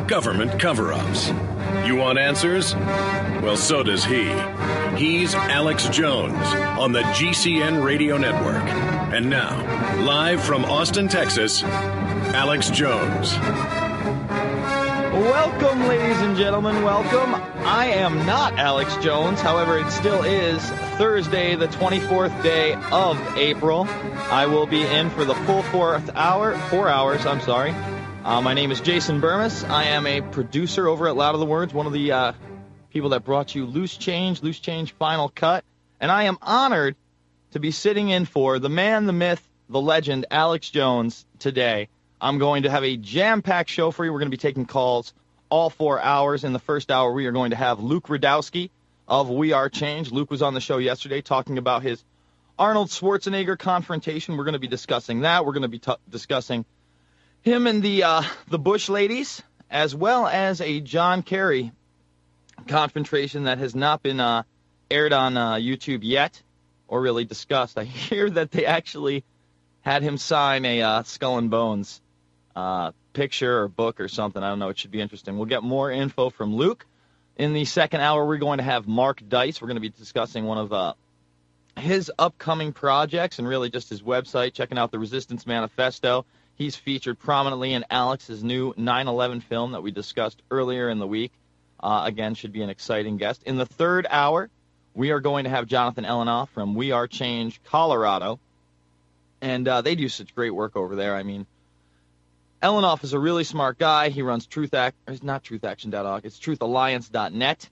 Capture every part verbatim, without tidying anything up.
government cover-ups. You want answers? Well, so does he. He's Alex Jones on the G C N Radio Network. And now, live from Austin, Texas, Alex Jones. Welcome, ladies and gentlemen, welcome. I am not Alex Jones, however, it still is Thursday, the twenty-fourth day of April. I will be in for the full fourth hour, four hours, I'm sorry. Uh, my name is Jason Burmis. I am a producer over at Loud of the Words, one of the uh, people that brought you Loose Change, Loose Change Final Cut, and I am honored to be sitting in for the man, the myth, the legend, Alex Jones, today. I'm going to have a jam-packed show for you. We're going to be taking calls all four hours. In the first hour, we are going to have Luke Rudkowski of We Are Change. Luke was on the show yesterday talking about his Arnold Schwarzenegger confrontation. We're going to be discussing that. We're going to be t- discussing him and the uh, the Bush ladies, as well as a John Kerry confrontation that has not been uh, aired on uh, YouTube yet or really discussed. I hear that they actually had him sign a uh, Skull and Bones uh, picture or book or something. I don't know. It should be interesting. We'll get more info from Luke. In the second hour, we're going to have Mark Dice. We're going to be discussing one of uh, his upcoming projects and really just his website, checking out the Resistance Manifesto. He's featured prominently in Alex's new nine eleven film that we discussed earlier in the week. Uh, again, should be an exciting guest. In the third hour, we are going to have Jonathan Elenoff from We Are Change, Colorado. And uh, they do such great work over there. I mean, Elenoff is a really smart guy. He runs Truth Act, it's not truth action dot org, it's truth alliance dot net.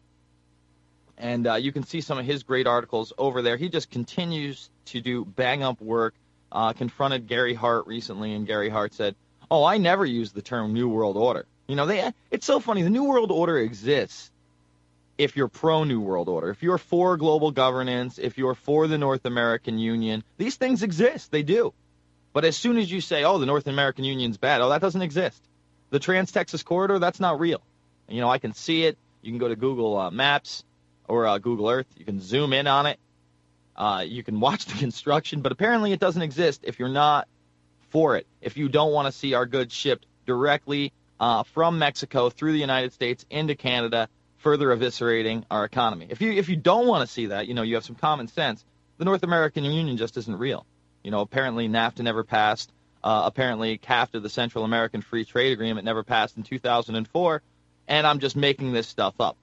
And uh, you can see some of his great articles over there. He just continues to do bang-up work. Uh, confronted Gary Hart recently, and Gary Hart said, oh, I never use the term New World Order. You know, they it's so funny. The New World Order exists if you're pro-New World Order. If you're for global governance, if you're for the North American Union, these things exist. They do. But as soon as you say, oh, the North American Union's bad, oh, that doesn't exist. The Trans-Texas Corridor, that's not real. You know, I can see it. You can go to Google uh, Maps or uh, Google Earth. You can zoom in on it. Uh, you can watch the construction, but apparently it doesn't exist if you're not for it, if you don't want to see our goods shipped directly uh, from Mexico through the United States into Canada, further eviscerating our economy. If you if you don't want to see that, you know, you have some common sense, the North American Union just isn't real. You know, apparently NAFTA never passed. Uh, apparently CAFTA, the Central American Free Trade Agreement, never passed in two thousand four, and I'm just making this stuff up.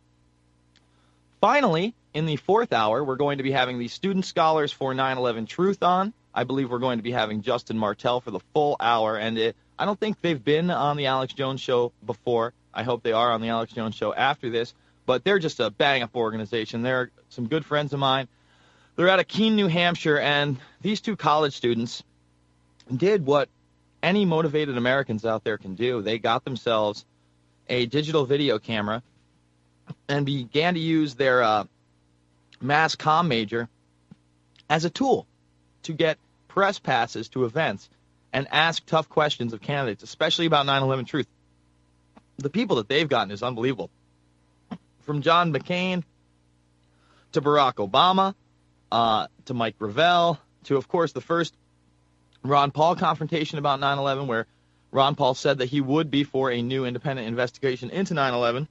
Finally, in the fourth hour, we're going to be having the student scholars for nine eleven Truth on. I believe we're going to be having Justin Martell for the full hour, and it, I don't think they've been on the Alex Jones Show before. I hope they are on the Alex Jones Show after this, but they're just a bang-up organization. They're some good friends of mine. They're out of Keene, New Hampshire, and these two college students did what any motivated Americans out there can do. They got themselves a digital video camera and began to use their uh, mass comm major as a tool to get press passes to events and ask tough questions of candidates, especially about nine eleven Truth. The people that they've gotten is unbelievable. From John McCain to Barack Obama uh, to Mike Gravel to, of course, the first Ron Paul confrontation about nine eleven, where Ron Paul said that he would be for a new independent investigation into nine eleven.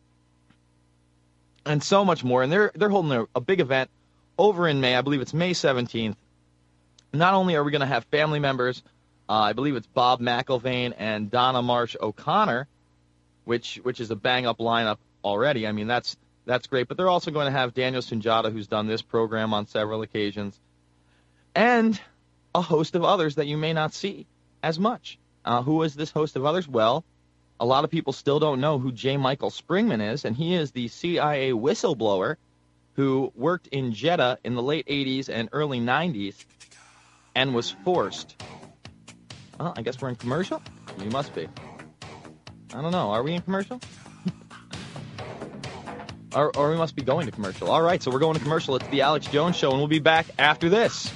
And so much more. And they're they're holding a, a big event over in May. I believe it's May seventeenth. Not only are we going to have family members, uh, I believe it's Bob McIlvaine and Donna Marsh O'Connor, which which is a bang-up lineup already. I mean, that's that's great. But they're also going to have Daniel Sunjata, who's done this program on several occasions, and a host of others that you may not see as much. Uh, who is this host of others? Well, a lot of people still don't know who J. Michael Springman is, and he is the C I A whistleblower who worked in Jeddah in the late eighties and early nineties and was forced. Well, I guess we're in commercial? We must be. I don't know. Are we in commercial? or, or we must be going to commercial. All right, so we're going to commercial. It's the Alex Jones Show, and we'll be back after this.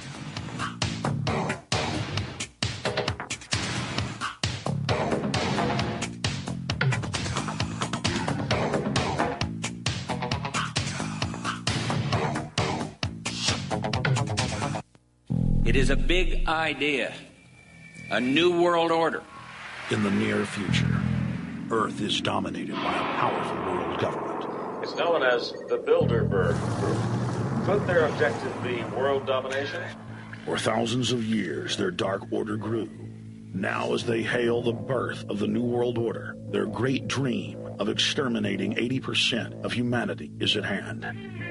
It is a big idea, a new world order. In the near future, Earth is dominated by a powerful world government. It's known as the Bilderberg Group. Could their objective be world domination? For thousands of years, their dark order grew. Now, as they hail the birth of the New World Order, their great dream of exterminating eighty percent of humanity is at hand.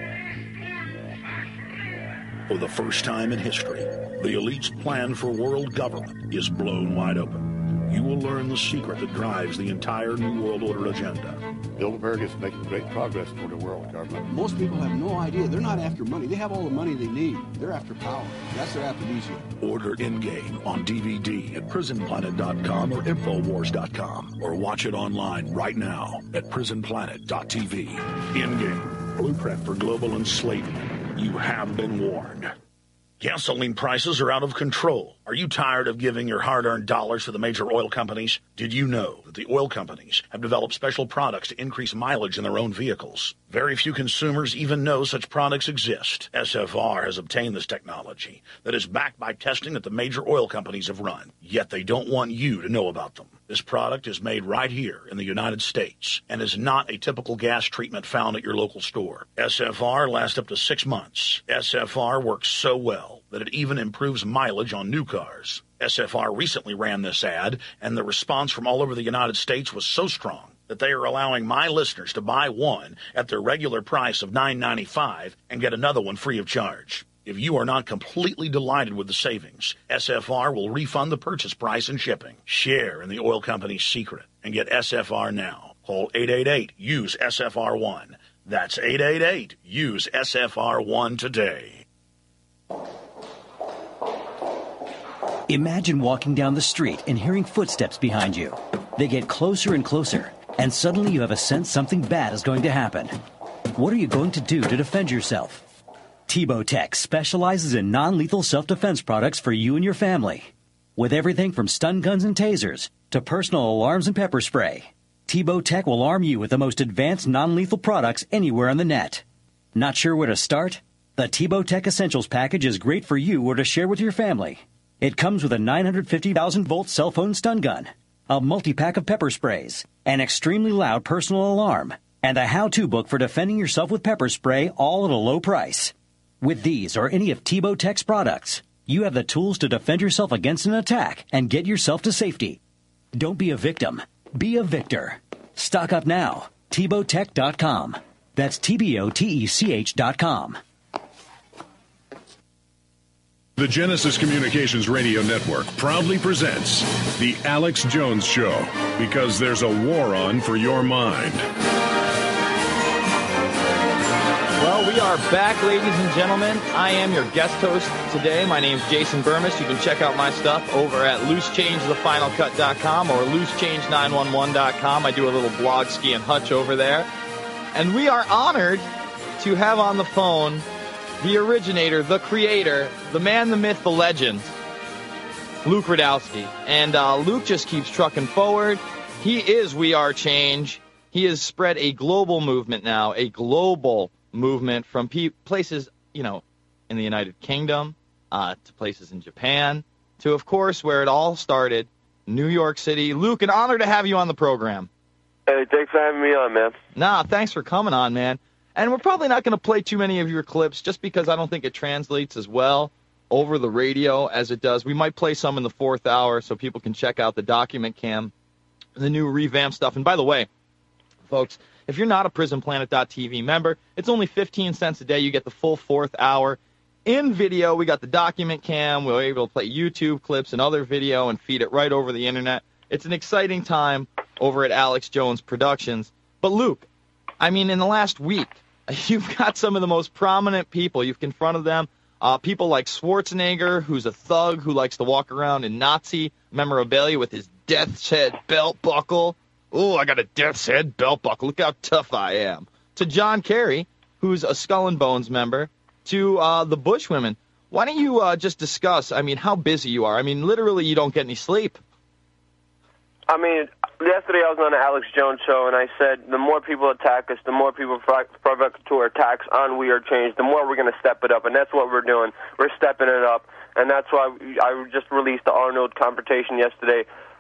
For the first time in history, the elite's plan for world government is blown wide open. You will learn the secret that drives the entire New World Order agenda. Bilderberg is making great progress toward a world government. Most people have no idea. They're not after money. They have all the money they need. They're after power. That's their aphrodisiac. Order Endgame on D V D at prison planet dot com or infowars dot com, or watch it online right now at prison planet dot t v. Endgame, blueprint for global enslavement. You have been warned. Gasoline prices are out of control. Are you tired of giving your hard-earned dollars to the major oil companies? Did you know that the oil companies have developed special products to increase mileage in their own vehicles? Very few consumers even know such products exist. S F R has obtained this technology that is backed by testing that the major oil companies have run, yet they don't want you to know about them. This product is made right here in the United States and is not a typical gas treatment found at your local store. S F R lasts up to six months. S F R works so well that it even improves mileage on new cars. S F R recently ran this ad, and the response from all over the United States was so strong that they are allowing my listeners to buy one at their regular price of nine ninety-five and get another one free of charge. If you are not completely delighted with the savings, S F R will refund the purchase price and shipping. Share in the oil company's secret and get S F R now. Call eight eight eight, use S F R one. That's eight eight eight, use S F R one today. Imagine walking down the street and hearing footsteps behind you. They get closer and closer, and suddenly you have a sense something bad is going to happen. What are you going to do to defend yourself? Tebow Tech specializes in non-lethal self-defense products for you and your family. With everything from stun guns and tasers to personal alarms and pepper spray, Tebow Tech will arm you with the most advanced non-lethal products anywhere on the net. Not sure where to start? The Tebow Tech Essentials package is great for you or to share with your family. It comes with a nine hundred fifty thousand volt cell phone stun gun, a multi-pack of pepper sprays, an extremely loud personal alarm, and a how-to book for defending yourself with pepper spray, all at a low price. With these or any of Tebow Tech's products, you have the tools to defend yourself against an attack and get yourself to safety. Don't be a victim. Be a victor. Stock up now. Tebow Tech dot com. That's T B O T E C H dot com. The Genesis Communications Radio Network proudly presents The Alex Jones Show, because there's a war on for your mind. Well, we are back, ladies and gentlemen. I am your guest host today. My name's Jason Burmis. You can check out my stuff over at loose change the final cut dot com or loose change nine one one dot com. I do a little blog ski and hutch over there. And we are honored to have on the phone the originator, the creator, the man, the myth, the legend, Luke Rudkowski. And uh, Luke just keeps trucking forward. He is We Are Change. He has spread a global movement now, a global movement from pe- places, you know, in the United Kingdom, uh, to places in Japan, to, of course, where it all started, New York City. Luke, an honor to have you on the program. Hey, thanks for having me on, man. Nah, thanks for coming on, man. And we're probably not going to play too many of your clips just because I don't think it translates as well over the radio as it does. We might play some in the fourth hour so people can check out the document cam, the new revamped stuff. And by the way, folks, if you're not a prison planet dot t v member, it's only fifteen cents a day. You get the full fourth hour in video. We got the document cam. We're able to play YouTube clips and other video and feed it right over the internet. It's an exciting time over at Alex Jones Productions. But Luke, I mean, in the last week, you've got some of the most prominent people. You've confronted them. Uh, people like Schwarzenegger, who's a thug who likes to walk around in Nazi memorabilia with his death's head belt buckle. Oh, I got a death's head belt buckle. Look how tough I am. To John Kerry, who's a Skull and Bones member. To uh, the Bushwomen. Why don't you uh, just discuss, I mean, how busy you are? I mean, literally you don't get any sleep. I mean, yesterday I was on the Alex Jones show, and I said the more people attack us, the more people provocateur attacks on We Are Change, the more we're going to step it up, and that's what we're doing. We're stepping it up, and that's why I just released the Arnold confrontation yesterday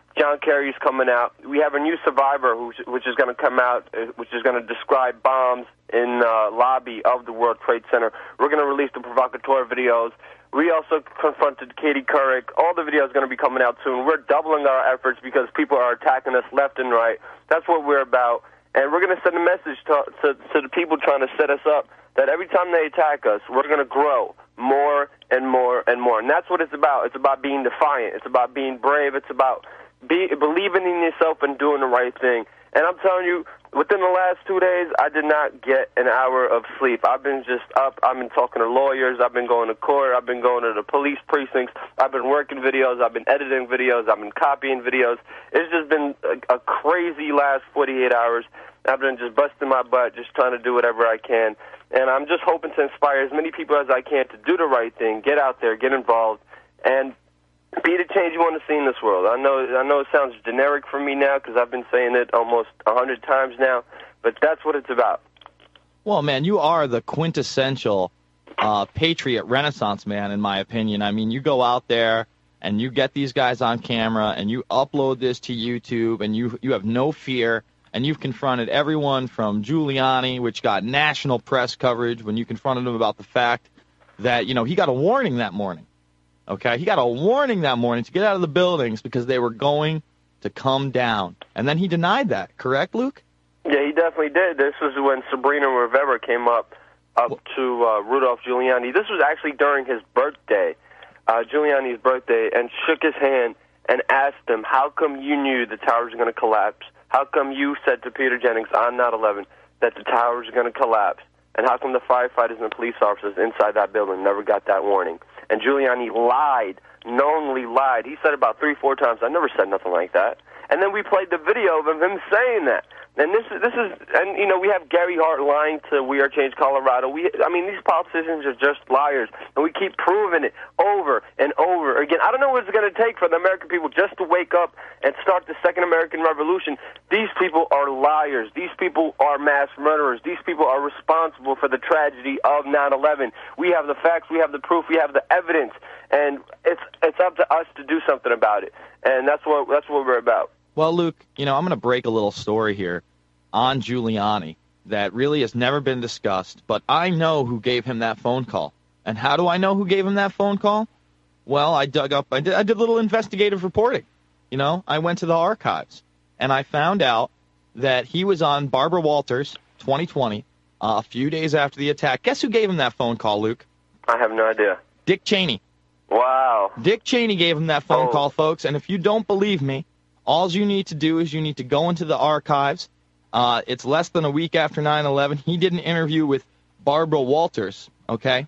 John Kerry's coming out. We have a new survivor, who's, which is going to come out, uh, which is going to describe bombs in uh, lobby of the World Trade Center. We're going to release the provocateur videos. We also confronted Katie Couric. All the videos are going to be coming out soon. We're doubling our efforts because people are attacking us left and right. That's what we're about. And we're going to send a message to, to, to the people trying to set us up that every time they attack us, we're going to grow more and more and more. And that's what it's about. It's about being defiant. It's about being brave. It's about be, believing in yourself and doing the right thing. And I'm telling you, within the last two days, I did not get an hour of sleep. I've been just up. I've been talking to lawyers. I've been going to court. I've been going to the police precincts. I've been working videos. I've been editing videos. I've been copying videos. It's just been a, a crazy last forty-eight hours. I've been just busting my butt, just trying to do whatever I can. And I'm just hoping to inspire as many people as I can to do the right thing, get out there, get involved, and be the change you want to see in this world. I know I know it sounds generic for me now because I've been saying it almost a hundred times now, but that's what it's about. Well, man, you are the quintessential uh, patriot renaissance man, in my opinion. I mean, you go out there and you get these guys on camera and you upload this to YouTube and you you have no fear. And you've confronted everyone from Giuliani, which got national press coverage when you confronted him about the fact that, you know, he got a warning that morning. Okay? He got a warning that morning to get out of the buildings because they were going to come down. And then he denied that. Correct, Luke? Yeah, he definitely did. This was when Sabrina Rivera came up up to uh, Rudolph Giuliani. This was actually during his birthday, uh, Giuliani's birthday, and shook his hand and asked him, how come you knew the towers were going to collapse? How come you said to Peter Jennings on nine eleven that the towers are going to collapse? And how come the firefighters and the police officers inside that building never got that warning? And Giuliani lied, knowingly lied. He said about three, four times, I never said nothing like that. And then we played the video of him saying that. And this is, this is, and you know, we have Gary Hart lying to We Are Change Colorado. We, I mean, these politicians are just liars, and we keep proving it over and over again. I don't know what it's going to take for the American people just to wake up and start the Second American Revolution. These people are liars. These people are mass murderers. These people are responsible for the tragedy of nine eleven. We have the facts. We have the proof. We have the evidence, and it's it's up to us to do something about it. And that's what that's what we're about. Well, Luke, you know, I'm going to break a little story here on Giuliani that really has never been discussed, but I know who gave him that phone call. And how do I know who gave him that phone call? Well, I dug up, I did, I did a little investigative reporting. You know, I went to the archives, and I found out that he was on Barbara Walters, twenty twenty, uh, a few days after the attack. Guess who gave him that phone call, Luke? I have no idea. Dick Cheney. Wow. Dick Cheney gave him that phone oh. call, folks, and if you don't believe me, all you need to do is you need to go into the archives. Uh, it's less than a week after nine eleven. He did an interview with Barbara Walters, okay?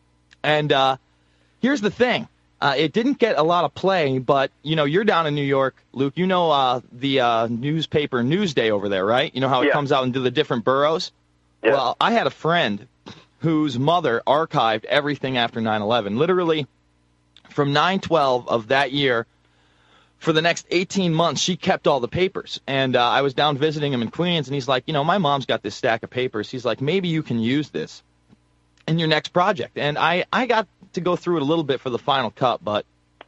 And uh, here's the thing. Uh, it didn't get a lot of play, but, you know, you're down in New York, Luke. You know uh, the uh, newspaper Newsday over there, right? You know how it yeah. comes out into the different boroughs? Yeah. Well, I had a friend whose mother archived everything after nine eleven. Literally, from nine twelve of that year, for the next eighteen months, she kept all the papers. And uh, I was down visiting him in Queens, and he's like, you know, my mom's got this stack of papers. He's like, maybe you can use this in your next project. And I, I got to go through it a little bit for the final cut, but,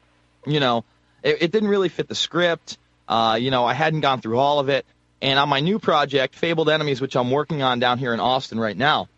you know, it, it didn't really fit the script. Uh, you know, I hadn't gone through all of it. And on my new project, Fabled Enemies, which I'm working on down here in Austin right now,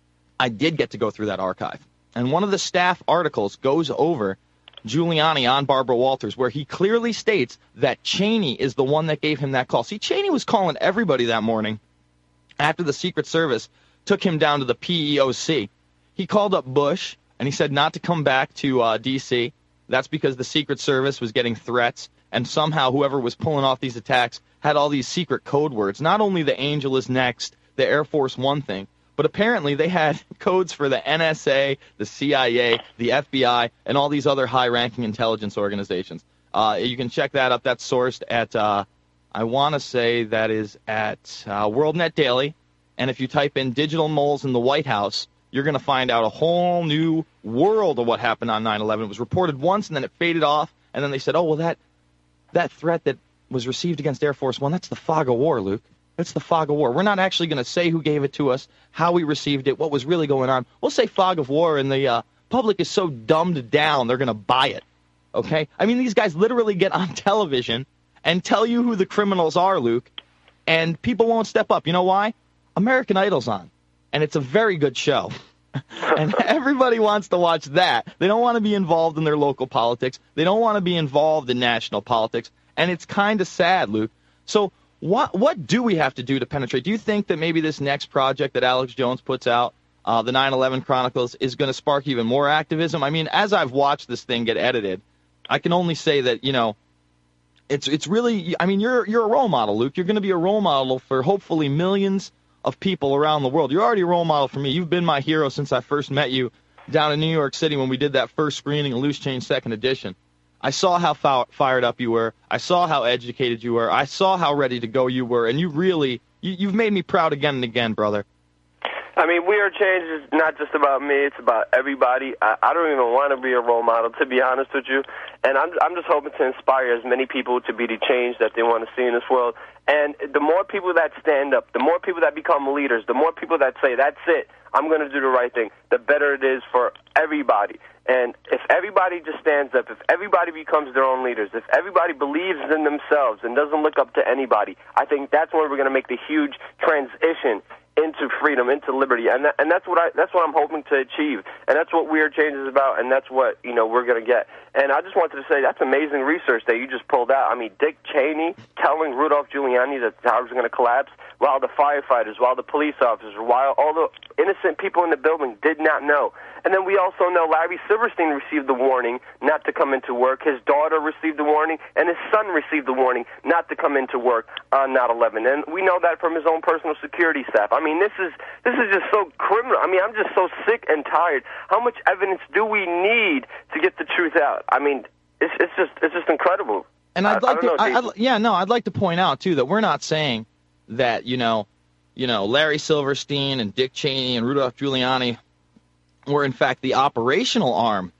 I did get to go through that archive. And one of the staff articles goes over Giuliani on Barbara Walters, where he clearly states that Cheney is the one that gave him that call. See, Cheney was calling everybody that morning after the Secret Service took him down to the P E O C. He called up Bush, and he said not to come back to uh, D C That's because the Secret Service was getting threats, and somehow whoever was pulling off these attacks had all these secret code words. Not only the Angel is next, the Air Force One thing, but apparently they had codes for the N S A, the C I A, the F B I, and all these other high-ranking intelligence organizations. Uh, you can check that up. That's sourced at, uh, I want to say that is at uh, WorldNet Daily. And if you type in digital moles in the White House, you're going to find out a whole new world of what happened on nine eleven. It was reported once, and then it faded off. And then they said, oh, well, that that threat that was received against Air Force One, that's the fog of war, Luke. That's the fog of war. We're not actually going to say who gave it to us, how we received it, what was really going on. We'll say fog of war, and the uh, public is so dumbed down they're going to buy it, okay? I mean, these guys literally get on television and tell you who the criminals are, Luke, and people won't step up. You know why? American Idol's on, and it's a very good show. And everybody wants to watch that. They don't want to be involved in their local politics. They don't want to be involved in national politics, and it's kind of sad, Luke. So what what do we have to do to penetrate? Do you think that maybe this next project that Alex Jones puts out, uh, the nine eleven Chronicles, is going to spark even more activism? I mean, as I've watched this thing get edited, I can only say that, you know, it's it's really, I mean, you're you're a role model, Luke. You're going to be a role model for hopefully millions of people around the world. You're already a role model for me. You've been my hero since I first met you down in New York City when we did that first screening of Loose Change Second Edition. I saw how fi- fired up you were. I saw how educated you were. I saw how ready to go you were, and you really, you, you've made me proud again and again, brother. I mean, We Are Change is not just about me. It's about everybody. I, I don't even want to be a role model, to be honest with you. And I'm, I'm just hoping to inspire as many people to be the change that they want to see in this world. And the more people that stand up, the more people that become leaders, the more people that say, that's it, I'm going to do the right thing, the better it is for everybody. And if everybody just stands up, if everybody becomes their own leaders, if everybody believes in themselves and doesn't look up to anybody, I think that's when we're going to make the huge transition into freedom, into liberty, and that, and that's what I that's what I'm hoping to achieve, and that's what Weird Change is about, and that's what you know we're going to get. And I just wanted to say that's amazing research that you just pulled out. I mean, Dick Cheney telling Rudolph Giuliani that the towers are going to collapse, while the firefighters, while the police officers, while all the innocent people in the building did not know. And then we also know Larry Silverstein received the warning not to come into work. His daughter received the warning, and his son received the warning not to come into work on nine eleven. And we know that from his own personal security staff. I mean, this is this is just so criminal. I mean, I'm just so sick and tired. How much evidence do we need to get the truth out? I mean, it's it's just it's just incredible. And I'd I, like I to, know, I, I'd, yeah, no, I'd like to point out too that we're not saying that you know, you know, Larry Silverstein and Dick Cheney and Rudolph Giuliani were in fact the operational arm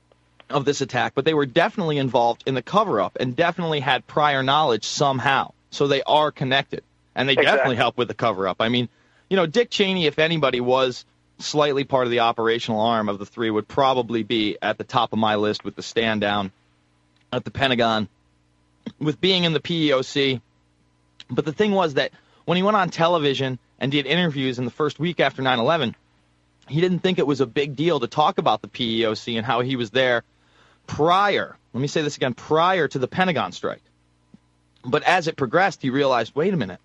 of this attack, but they were definitely involved in the cover-up and definitely had prior knowledge somehow. So they are connected, and they Exactly. definitely help with the cover-up. I mean, you know, Dick Cheney, if anybody was slightly part of the operational arm of the three, would probably be at the top of my list with the stand down at the Pentagon, with being in the P E O C. But the thing was that when he went on television and did interviews in the first week after nine eleven, he didn't think it was a big deal to talk about the P E O C and how he was there prior, let me say this again, prior to the Pentagon strike. But as it progressed, he realized, wait a minute,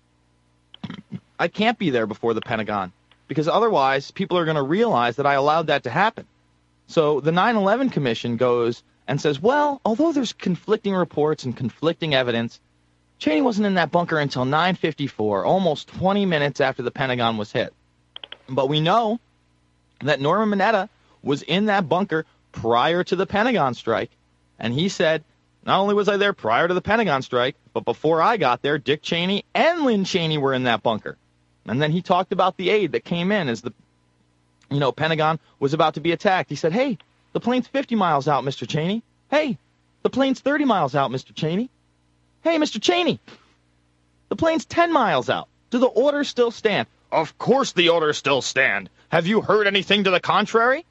I can't be there before the Pentagon, because otherwise people are going to realize that I allowed that to happen. So the nine eleven Commission goes and says, well, although there's conflicting reports and conflicting evidence, Cheney wasn't in that bunker until nine fifty-four, almost twenty minutes after the Pentagon was hit. But we know that Norman Mineta was in that bunker prior to the Pentagon strike, and he said, not only was I there prior to the Pentagon strike, but before I got there, Dick Cheney and Lynn Cheney were in that bunker. And then he talked about the aid that came in as the, you know, Pentagon was about to be attacked. He said, hey, the plane's fifty miles out, Mister Cheney. Hey, the plane's thirty miles out, Mister Cheney. Hey, Mister Cheney, the plane's ten miles out. Do the orders still stand? Of course the orders still stand. Have you heard anything to the contrary?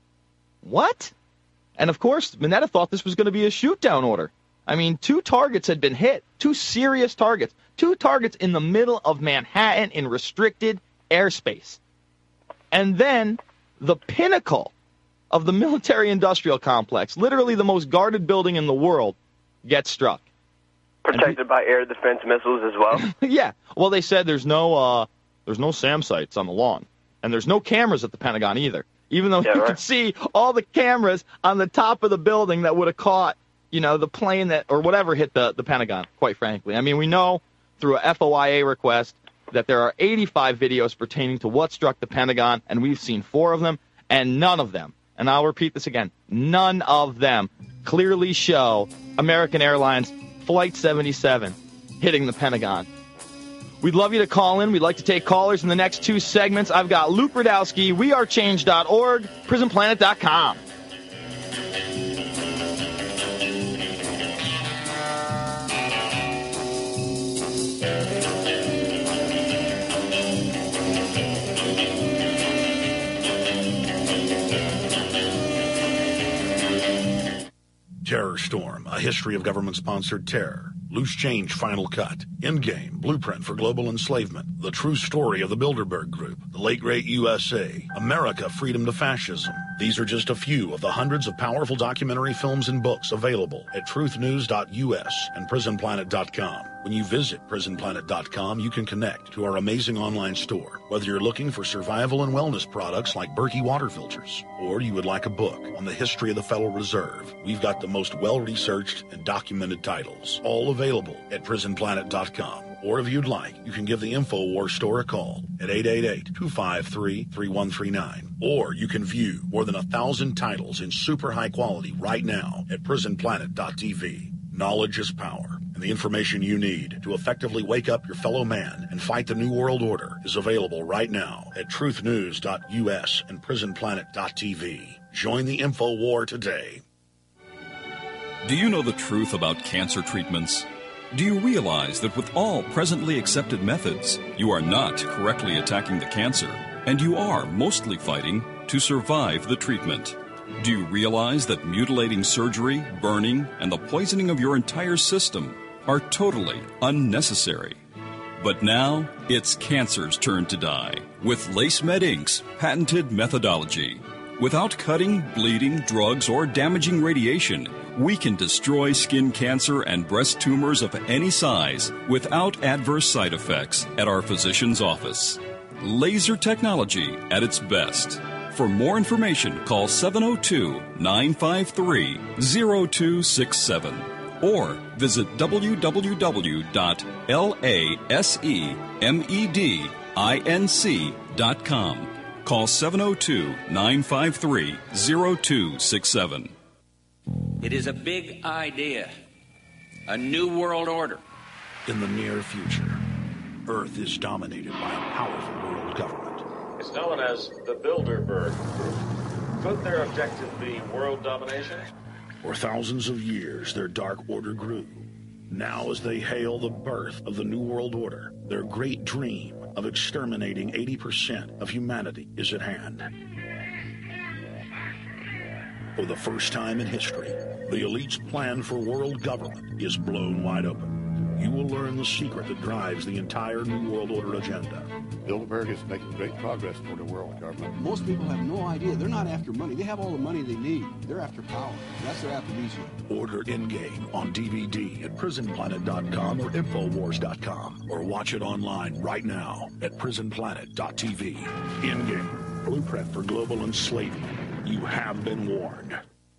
What? And of course, Mineta thought this was going to be a shoot-down order. I mean, two targets had been hit, two serious targets, two targets in the middle of Manhattan in restricted airspace. And then the pinnacle of the military-industrial complex, literally the most guarded building in the world, gets struck. Protected by air defense missiles as well. Yeah. Well, they said there's no uh, there's no SAM sites on the lawn, and there's no cameras at the Pentagon either. Even though Yeah, you right. could see all the cameras on the top of the building that would have caught, you know, the plane that or whatever hit the the Pentagon. Quite frankly, I mean, we know through a F O I A request that there are eighty-five videos pertaining to what struck the Pentagon, and we've seen four of them, and none of them, and I'll repeat this again, none of them clearly show American Airlines Flight seventy-seven hitting the Pentagon. We'd love you to call in. We'd like to take callers in the next two segments. I've got Luke Rudowski, we are change dot org, prison planet dot com. Terror Storm, a history of government-sponsored terror. Loose Change Final Cut, Endgame, Blueprint for Global Enslavement, The True Story of the Bilderberg Group, The Late Great U S A, America, Freedom to Fascism. These are just a few of the hundreds of powerful documentary films and books available at truth news dot U S and prison planet dot com. When you visit prison planet dot com, you can connect to our amazing online store. Whether you're looking for survival and wellness products like Berkey water filters, or you would like a book on the history of the Federal Reserve, we've got the most well-researched and documented titles, all available at prison planet dot com. Or if you'd like, you can give the InfoWars store a call at eight eight eight, two five three, three one three nine. Or you can view more than a thousand titles in super high quality right now at prison planet dot T V. Knowledge is power, and the information you need to effectively wake up your fellow man and fight the New World Order is available right now at truth news dot U S and prison planet dot T V. Join the info war today. Do you know the truth about cancer treatments? Do you realize that with all presently accepted methods, you are not correctly attacking the cancer, and you are mostly fighting to survive the treatment? Do you realize that mutilating surgery, burning, and the poisoning of your entire system are totally unnecessary? But now, it's cancer's turn to die with LaceMed Incorporated's patented methodology. Without cutting, bleeding, drugs, or damaging radiation, we can destroy skin cancer and breast tumors of any size without adverse side effects at our physician's office. Laser technology at its best. For more information, call seven oh two, nine five three, oh two six seven or visit w w w dot lasemedinc dot com. Call seven oh two, nine five three, oh two six seven. It is a big idea, a new world order. In the near future, Earth is dominated by a powerful world government. It's known as the Bilderberg Group. Could their objective be world domination? For thousands of years, their dark order grew. Now, as they hail the birth of the New World Order, their great dream of exterminating eighty percent of humanity is at hand. For the first time in history, the elite's plan for world government is blown wide open. You will learn the secret that drives the entire New World Order agenda. Bilderberg is making great progress toward a world government. Most people have no idea. They're not after money. They have all the money they need. They're after power. That's their aphrodisiac. Order Endgame on D V D at prison planet dot com or infowars dot com, or watch it online right now at prison planet dot T V. Endgame, Blueprint for Global Enslavement. You have been warned.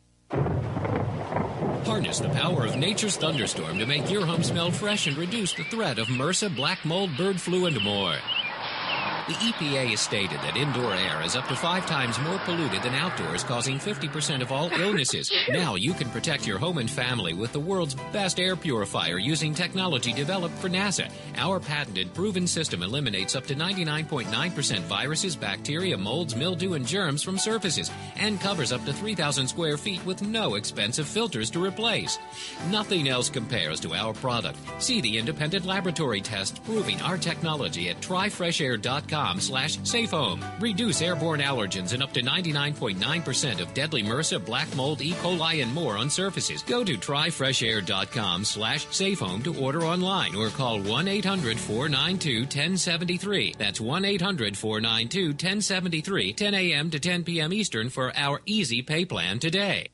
Harness the power of nature's thunderstorm to make your home smell fresh and reduce the threat of MRSA, black mold, bird flu, and more. The E P A has stated that indoor air is up to five times more polluted than outdoors, causing fifty percent of all illnesses. Now you can protect your home and family with the world's best air purifier using technology developed for NASA. Our patented, proven system eliminates up to ninety-nine point nine percent viruses, bacteria, molds, mildew, and germs from surfaces, and covers up to three thousand square feet with no expensive filters to replace. Nothing else compares to our product. See the independent laboratory tests proving our technology at try fresh air dot com slash safe home. Reduce airborne allergens and up to ninety-nine point nine percent of deadly MRSA, black mold, E. coli, and more on surfaces. Go to try fresh air dot com slash safe home to order online or call one eight hundred, four nine two, one zero seven three. That's one eight hundred, four nine two, one zero seven three, ten a.m. to ten p.m. Eastern for our easy pay plan today.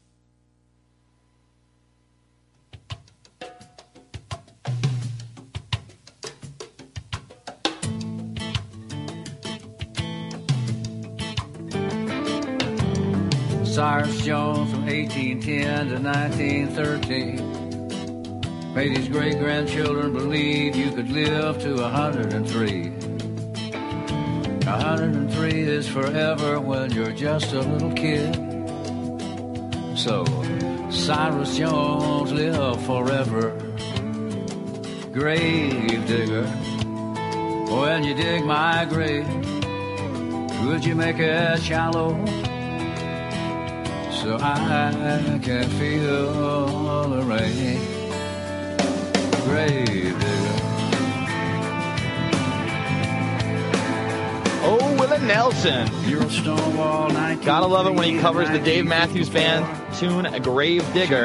Cyrus Jones from eighteen ten to nineteen thirteen made his great-grandchildren believe you could live to one hundred three. one hundred three is forever when you're just a little kid. So, Cyrus Jones lived forever. Grave digger, when you dig my grave, would you make it shallow so I can feel the rain? Grave digger. Oh, will it Willie Nelson. Gotta love it when he covers the Dave Matthews Band tune Grave Digger.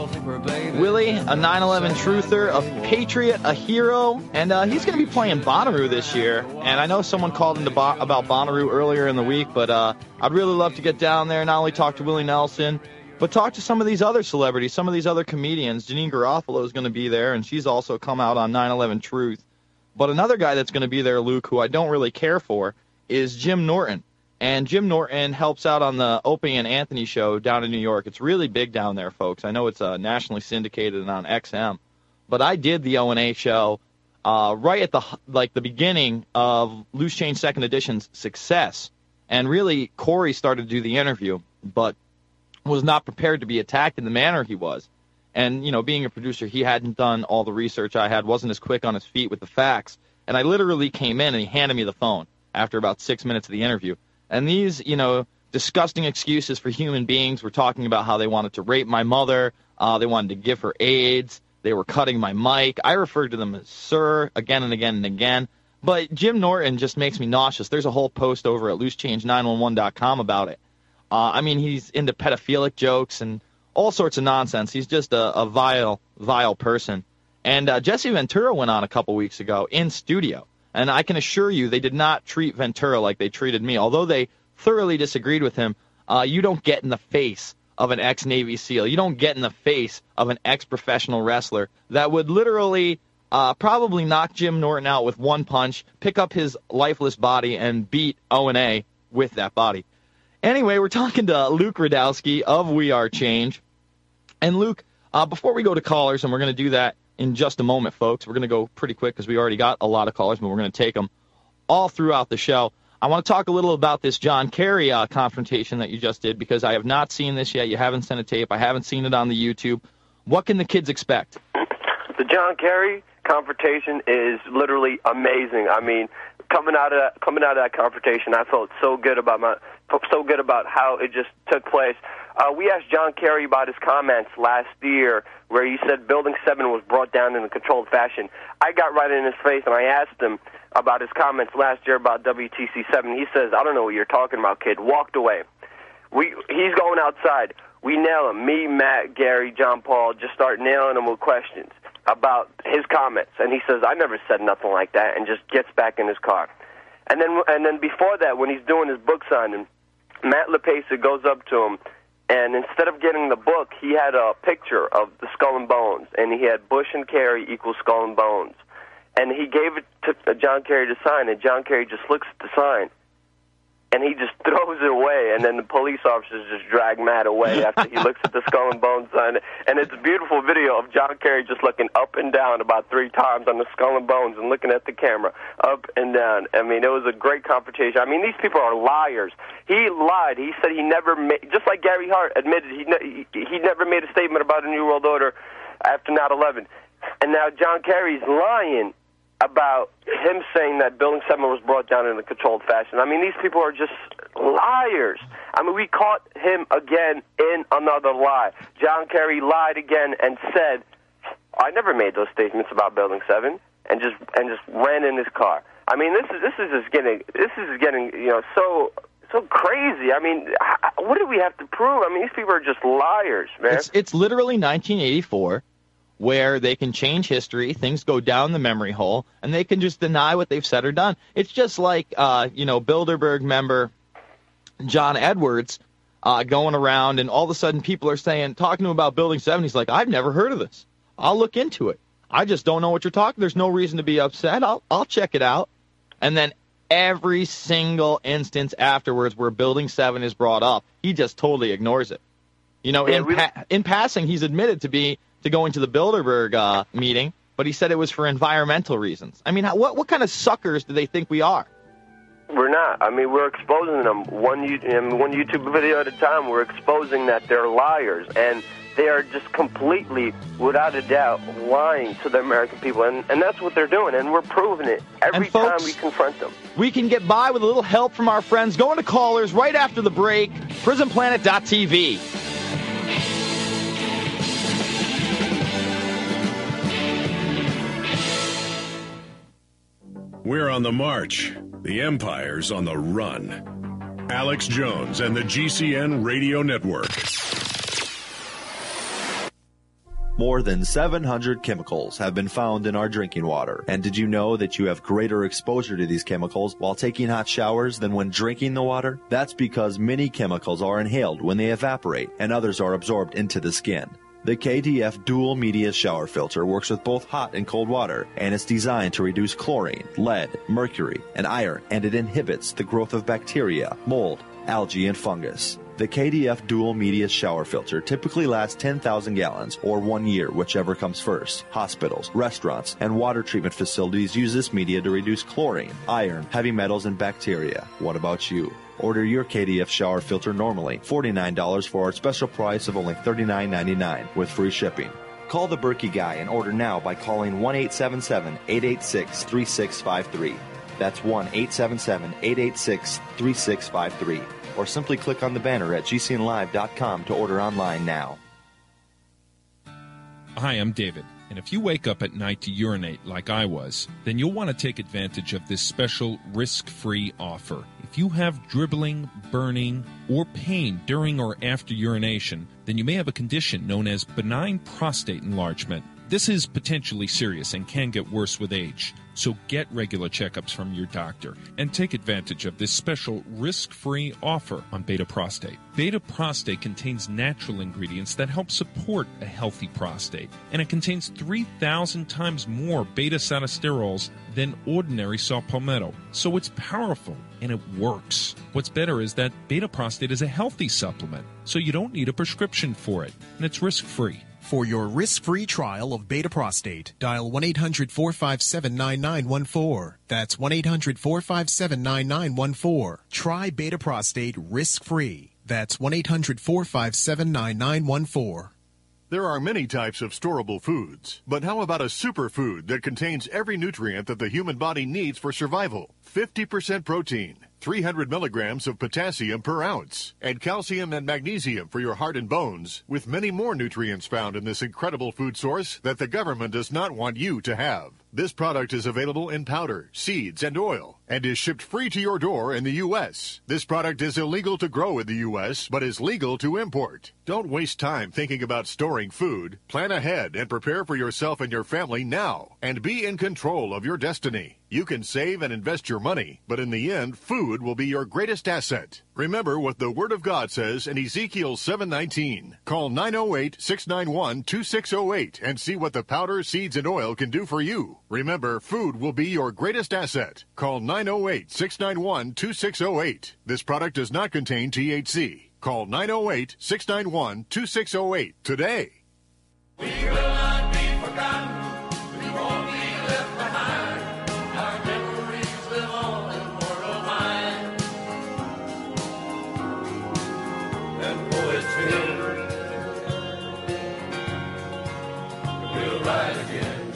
Willie, a nine eleven truther, a patriot, a hero, and uh, he's going to be playing Bonnaroo this year. And I know someone called into bo- about Bonnaroo earlier in the week, but uh, I'd really love to get down there, not only talk to Willie Nelson, but talk to some of these other celebrities, some of these other comedians. Janine Garofalo is going to be there, and she's also come out on nine eleven Truth. But another guy that's going to be there, Luke, who I don't really care for, is Jim Norton. And Jim Norton helps out on the Opie and Anthony show down in New York. It's really big down there, folks. I know it's uh, nationally syndicated and on X M. But I did the O and A show uh, right at the like the beginning of Loose Change Second Edition's success. And really, Corey started to do the interview, but was not prepared to be attacked in the manner he was. And, you know, being a producer, he hadn't done all the research I had, wasn't as quick on his feet with the facts. And I literally came in and he handed me the phone after about six minutes of the interview. And these, you know, disgusting excuses for human beings were talking about how they wanted to rape my mother, uh, they wanted to give her AIDS, they were cutting my mic. I referred to them as sir again and again and again. But Jim Norton just makes me nauseous. There's a whole post over at loose change nine one one dot com about it. Uh, I mean, he's into pedophilic jokes and all sorts of nonsense. He's just a, a vile, vile person. And uh, Jesse Ventura went on a couple weeks ago in studio. And I can assure you they did not treat Ventura like they treated me. Although they thoroughly disagreed with him, uh, you don't get in the face of an ex-Navy SEAL. You don't get in the face of an ex-professional wrestler that would literally uh, probably knock Jim Norton out with one punch, pick up his lifeless body, and beat O and A with that body. Anyway, we're talking to Luke Rudkowski of We Are Change. And Luke, uh, before we go to callers, and we're going to do that in just a moment, folks, we're going to go pretty quick because we already got a lot of callers, but we're going to take them all throughout the show. I want to talk a little about this John Kerry uh, confrontation that you just did, because I have not seen this yet. You haven't sent a tape. I haven't seen it on the YouTube. What can the kids expect? The John Kerry confrontation is literally amazing. I mean, coming out of that, coming out of that confrontation, I felt so good about my so good about how it just took place. Uh, we asked John Kerry about his comments last year where he said Building seven was brought down in a controlled fashion. I got right in his face and I asked him about his comments last year about W T C seven. He says, I don't know what you're talking about, kid. Walked away. We He's going outside. We nail him. Me, Matt, Gary, John Paul just start nailing him with questions about his comments. And he says, I never said nothing like that, and just gets back in his car. And then and then before that, when he's doing his book signing, Matt LePesa goes up to him, and instead of getting the book, he had a picture of the Skull and Bones, and he had Bush and Kerry equals Skull and Bones. And he gave it to John Kerry to sign, and John Kerry just looks at the sign, and he just throws it away, and then the police officers just drag Matt away after he looks at the Skull and Bones sign. And it's a beautiful video of John Kerry just looking up and down about three times on the Skull and Bones and looking at the camera, up and down. I mean, it was a great confrontation. I mean, these people are liars. He lied. He said he never made, just like Gary Hart admitted, he, ne- he, he never made a statement about a New World Order after nine eleven. And now John Kerry's lying about him saying that Building seven was brought down in a controlled fashion. I mean, these people are just liars. I mean, we caught him again in another lie. John Kerry lied again and said, I never made those statements about Building seven, and just and just ran in his car. I mean, this is this is just getting this is getting, you know, so so crazy. I mean, what do we have to prove? I mean, these people are just liars, man. It's, it's literally nineteen eighty-four. Where they can change history, things go down the memory hole, and they can just deny what they've said or done. It's just like, uh, you know, Bilderberg member John Edwards uh, going around, and all of a sudden people are saying, talking to him about Building seven, he's like, I've never heard of this. I'll look into it. I just don't know what you're talking. There's no reason to be upset. I'll, I'll check it out. And then every single instance afterwards where Building seven is brought up, he just totally ignores it. You know, yeah, in, we... pa- in passing, he's admitted to be to going to the Bilderberg uh, meeting, but he said it was for environmental reasons. I mean, how, what what kind of suckers do they think we are? We're not. I mean, we're exposing them one one YouTube video at a time. We're exposing that they're liars, and they are just completely, without a doubt, lying to the American people, and, and that's what they're doing, and we're proving it every folks, time we confront them. We can get by with a little help from our friends. Going to callers right after the break, prison planet dot t v. We're on the march. The empire's on the run. Alex Jones and the G C N Radio Network. More than seven hundred chemicals have been found in our drinking water. And did you know that you have greater exposure to these chemicals while taking hot showers than when drinking the water? That's because many chemicals are inhaled when they evaporate and others are absorbed into the skin. The K D F Dual Media Shower Filter works with both hot and cold water, and it's designed to reduce chlorine, lead, mercury, and iron, and it inhibits the growth of bacteria, mold, algae, and fungus. The K D F Dual Media Shower Filter typically lasts ten thousand gallons, or one year, whichever comes first. Hospitals, restaurants, and water treatment facilities use this media to reduce chlorine, iron, heavy metals, and bacteria. What about you? Order your K D F shower filter normally, forty-nine dollars for our special price of only thirty-nine ninety-nine with free shipping. Call the Berkey Guy and order now by calling one eight seven seven, eight eight six, three six five three. That's one eight seven seven, eight eight six, three six five three. Or simply click on the banner at G C N live dot com to order online now. Hi, I'm David, and if you wake up at night to urinate like I was, then you'll want to take advantage of this special risk-free offer. If you have dribbling, burning, or pain during or after urination, then you may have a condition known as benign prostate enlargement. This is potentially serious and can get worse with age. So get regular checkups from your doctor and take advantage of this special risk-free offer on Beta Prostate. Beta Prostate contains natural ingredients that help support a healthy prostate, and it contains three thousand times more beta-sinosterols than ordinary saw palmetto. So it's powerful and it works. What's better is that Beta Prostate is a healthy supplement, so you don't need a prescription for it, and it's risk-free. For your risk-free trial of Beta Prostate, dial one eight hundred, four five seven, nine nine one four. That's one eight hundred, four five seven, nine nine one four. Try Beta Prostate risk-free. That's one eight hundred, four five seven, nine nine one four. There are many types of storable foods, but how about a superfood that contains every nutrient that the human body needs for survival? fifty percent protein, three hundred milligrams of potassium per ounce, and calcium and magnesium for your heart and bones, with many more nutrients found in this incredible food source that the government does not want you to have. This product is available in powder, seeds, and oil, and is shipped free to your door in the U S This product is illegal to grow in the U S, but is legal to import. Don't waste time thinking about storing food. Plan ahead and prepare for yourself and your family now, and be in control of your destiny. You can save and invest your money, but in the end, food will be your greatest asset. Remember what the Word of God says in Ezekiel seven nineteen. Call nine oh eight, six nine one, two six oh eight and see what the powder, seeds, and oil can do for you. Remember, food will be your greatest asset. Call nine oh eight, six nine one, two six oh eight. This product does not contain T H C. Call nine oh eight, six nine one, two six oh eight today. We will not be forgotten. We won't be left behind. Our memories live on in mortal mind. And poetry will rise again.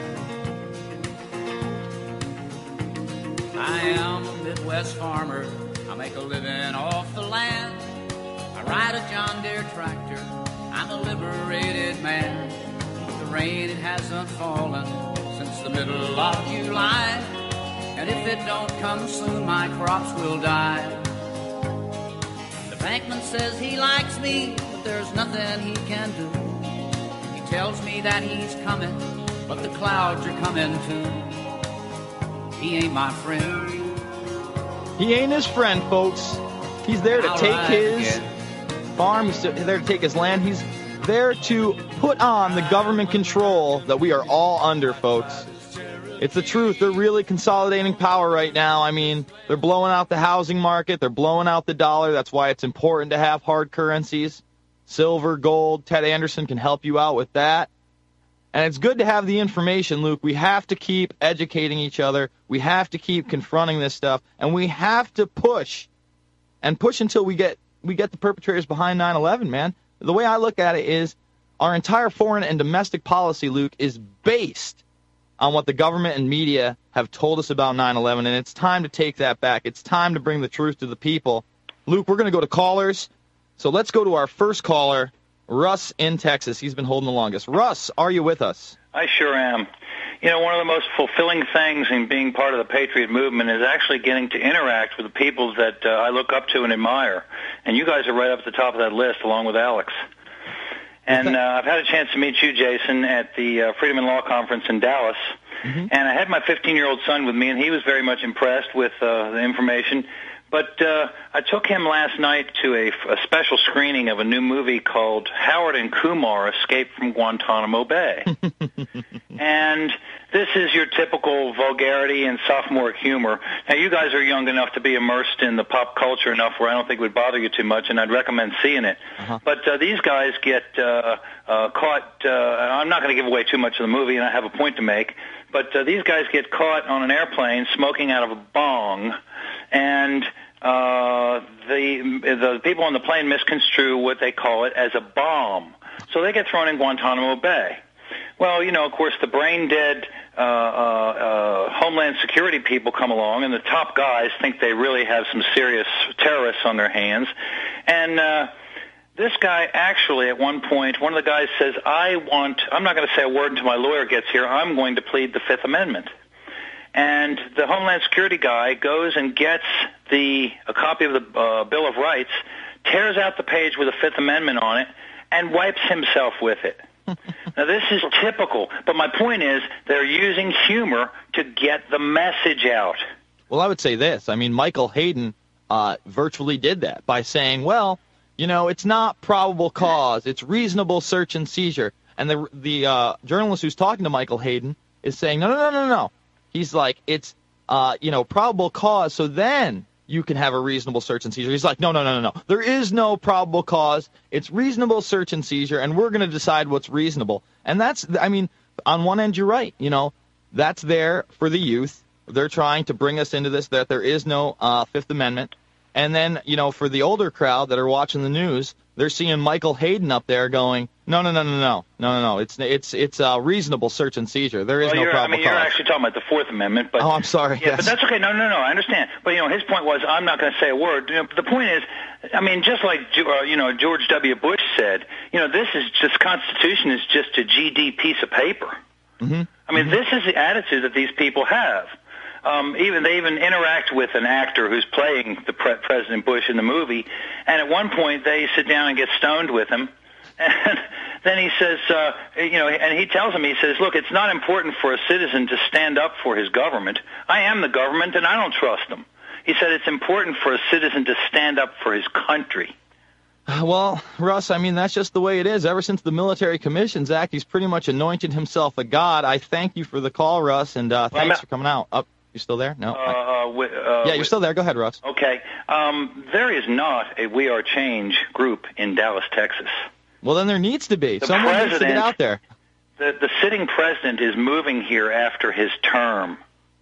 I am a Midwest farmer. I make a living off the land. I ride a John Deere tractor. I'm a liberated man. The rain, it hasn't fallen since the middle of July. And if it don't come soon, my crops will die. The bankman says he likes me, but there's nothing he can do. He tells me that he's coming, but the clouds are coming too. He ain't my friend. He ain't his friend, folks. He's there to I'll take ride his again. farm. He's there to take his land. He's there to put on the government control that we are all under, folks. It's the truth. They're really consolidating power right now. I mean, they're blowing out the housing market. They're blowing out the dollar. That's why it's important to have hard currencies. Silver, gold. Ted Anderson can help you out with that. And it's good to have the information, Luke. We have to keep educating each other. We have to keep confronting this stuff. And we have to push and push until we get we get the perpetrators behind nine eleven, man. The way I look at it is our entire foreign and domestic policy, Luke, is based on what the government and media have told us about nine eleven, and it's time to take that back. It's time to bring the truth to the people. Luke, we're going to go to callers. So let's go to our first caller, Russ in Texas. He's been holding the longest. Russ, are you with us? I sure am. you know, one of the most fulfilling things in being part of the Patriot movement is actually getting to interact with the people that uh, I look up to and admire. And you guys are right up at the top of that list, along with Alex. And uh, I've had a chance to meet you, Jason, at the uh, Freedom and Law Conference in Dallas. Mm-hmm. And I had my fifteen-year-old son with me, and he was very much impressed with uh, the information. But uh, I took him last night to a, a special screening of a new movie called Howard and Kumar Escape from Guantanamo Bay. And this is your typical vulgarity and sophomoric humor. Now, you guys are young enough to be immersed in the pop culture enough where I don't think it would bother you too much, and I'd recommend seeing it. Uh-huh. But uh, these guys get uh, uh, caught. Uh, I'm not going to give away too much of the movie, and I have a point to make. But uh, these guys get caught on an airplane smoking out of a bong, and uh, the the people on the plane misconstrue what they call it as a bomb. So they get thrown in Guantanamo Bay. Well, you know, of course, the brain-dead uh, uh, uh, Homeland Security people come along, and the top guys think they really have some serious terrorists on their hands. And uh, this guy actually, at one point, one of the guys says, I want, I'm not going to say a word until my lawyer gets here, I'm going to plead the Fifth Amendment. And the Homeland Security guy goes and gets the a copy of the uh, Bill of Rights, tears out the page with the Fifth Amendment on it, and wipes himself with it. Now, this is typical, but my point is they're using humor to get the message out. Well, I would say this. I mean, Michael Hayden uh, virtually did that by saying, well, you know, it's not probable cause. It's reasonable search and seizure. And the the uh, journalist who's talking to Michael Hayden is saying, no, no, no, no, no. He's like, it's, uh, you know, probable cause, so then you can have a reasonable search and seizure. He's like, no, no, no, no, no. There is no probable cause. It's reasonable search and seizure, and we're going to decide what's reasonable. And that's, I mean, on one end, you're right. You know, that's there for the youth. They're trying to bring us into this, that there is no uh, Fifth Amendment. And then, you know, for the older crowd that are watching the news, they're seeing Michael Hayden up there going, no, no, no, no, no, no, no, no. It's it's it's a reasonable search and seizure. There is well, no you're, probable I mean, cause. You're actually talking about the Fourth Amendment. But, oh, I'm sorry. Yeah, yes. but that's okay. No, no, no. I understand. But, you know, his point was, I'm not going to say a word. You know, the point is, I mean, just like, uh, you know, George W. Bush said, you know, this is just, Constitution is just a G D piece of paper. Mm-hmm. I mean, mm-hmm. this is the attitude that these people have. Um, even they even interact with an actor who's playing the pre- President Bush in the movie, and at one point they sit down and get stoned with him, and then he says, uh, you know, and he tells him, he says, look, it's not important for a citizen to stand up for his government. I am the government, and I don't trust them. He said it's important for a citizen to stand up for his country. Well, Russ, I mean, that's just the way it is. Ever since the Military Commissions Act, he's pretty much anointed himself a god. I thank you for the call, Russ, and uh, thanks well, for coming out. Up. You still there? No. Uh, uh, wi- uh, yeah, you're still there. Go ahead, Russ. Okay. Um, there is not a We Are Change group in Dallas, Texas. Well, then there needs to be. The Someone needs to get out there. The, the sitting president is moving here after his term.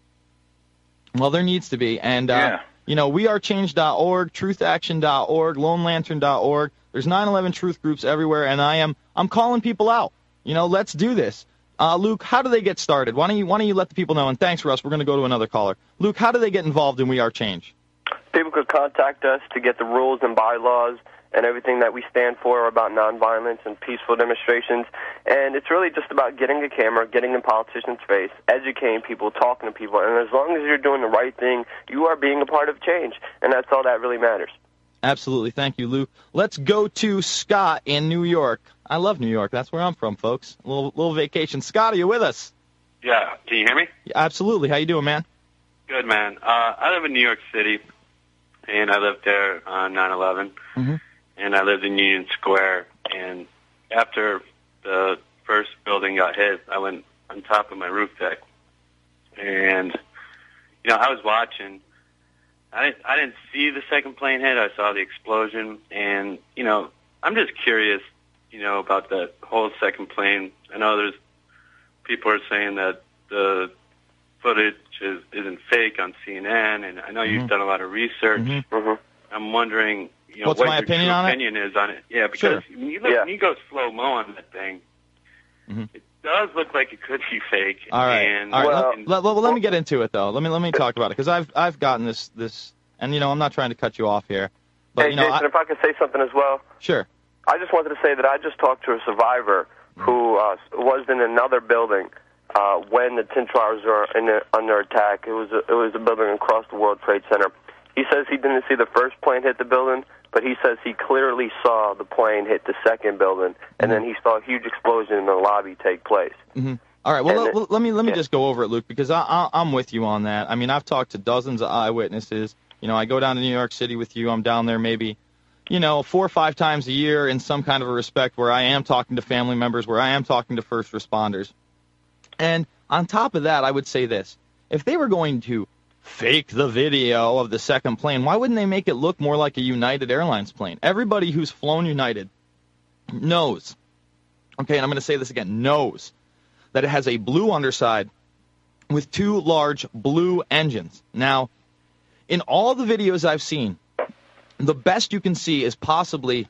Well, there needs to be. And, uh, yeah. you know, we are change dot org, truth action dot org, lone lantern dot org. There's nine eleven truth groups everywhere, and I am I'm calling people out. You know, let's do this. Uh, Luke, how do they get started? Why don't you why don't you let the people know? And thanks, Russ. We're going to go to another caller. Luke, how do they get involved in We Are Change? People could contact us to get the rules and bylaws and everything that we stand for about nonviolence and peaceful demonstrations. And it's really just about getting a camera, getting in politicians' face, educating people, talking to people. And as long as you're doing the right thing, you are being a part of change. And that's all that really matters. Absolutely. Thank you, Luke. Let's go to Scott in New York. I love New York. That's where I'm from, folks. A little, little vacation. Scott, are you with us? Yeah. Can you hear me? Yeah, absolutely. How you doing, man? Good, man. Uh, I live in New York City, and I lived there on nine eleven, mm-hmm. and I lived in Union Square. And after the first building got hit, I went on top of my roof deck, and, you know, I was watching. I didn't, I didn't see the second plane hit. I saw the explosion, and, you know, I'm just curious, you know, about that whole second plane. I know there's people are saying that the footage is, isn't fake on C N N, and I know mm-hmm. you've done a lot of research. Mm-hmm. I'm wondering, you know, What's what my your opinion true on it? opinion is on it. Yeah, because Sure. when, you look, Yeah. when you go slow-mo on that thing, mm-hmm. it does look like it could be fake. All right. And, All right. Well- let, let, well, let me get into it, though. Let me let me talk about it, because I've, I've gotten this, this, and, you know, I'm not trying to cut you off here. But, hey, you know, Jason, I, if I could say something as well. Sure. I just wanted to say that I just talked to a survivor who uh, was in another building uh, when the Twin Towers were in a, under attack. It was a, it was a building across the World Trade Center. He says he didn't see the first plane hit the building, but he says he clearly saw the plane hit the second building, and then he saw a huge explosion in the lobby take place. Mm-hmm. All right, well, And let, let me let me yeah. just go over it, Luke, because I, I, I'm with you on that. I mean, I've talked to dozens of eyewitnesses. You know, I go down to New York City with you. I'm down there maybe, you know, four or five times a year in some kind of a respect where I am talking to family members, where I am talking to first responders. And on top of that, I would say this. If they were going to fake the video of the second plane, why wouldn't they make it look more like a United Airlines plane? Everybody who's flown United knows, okay, and I'm going to say this again, knows that it has a blue underside with two large blue engines. Now, in all the videos I've seen, the best you can see is possibly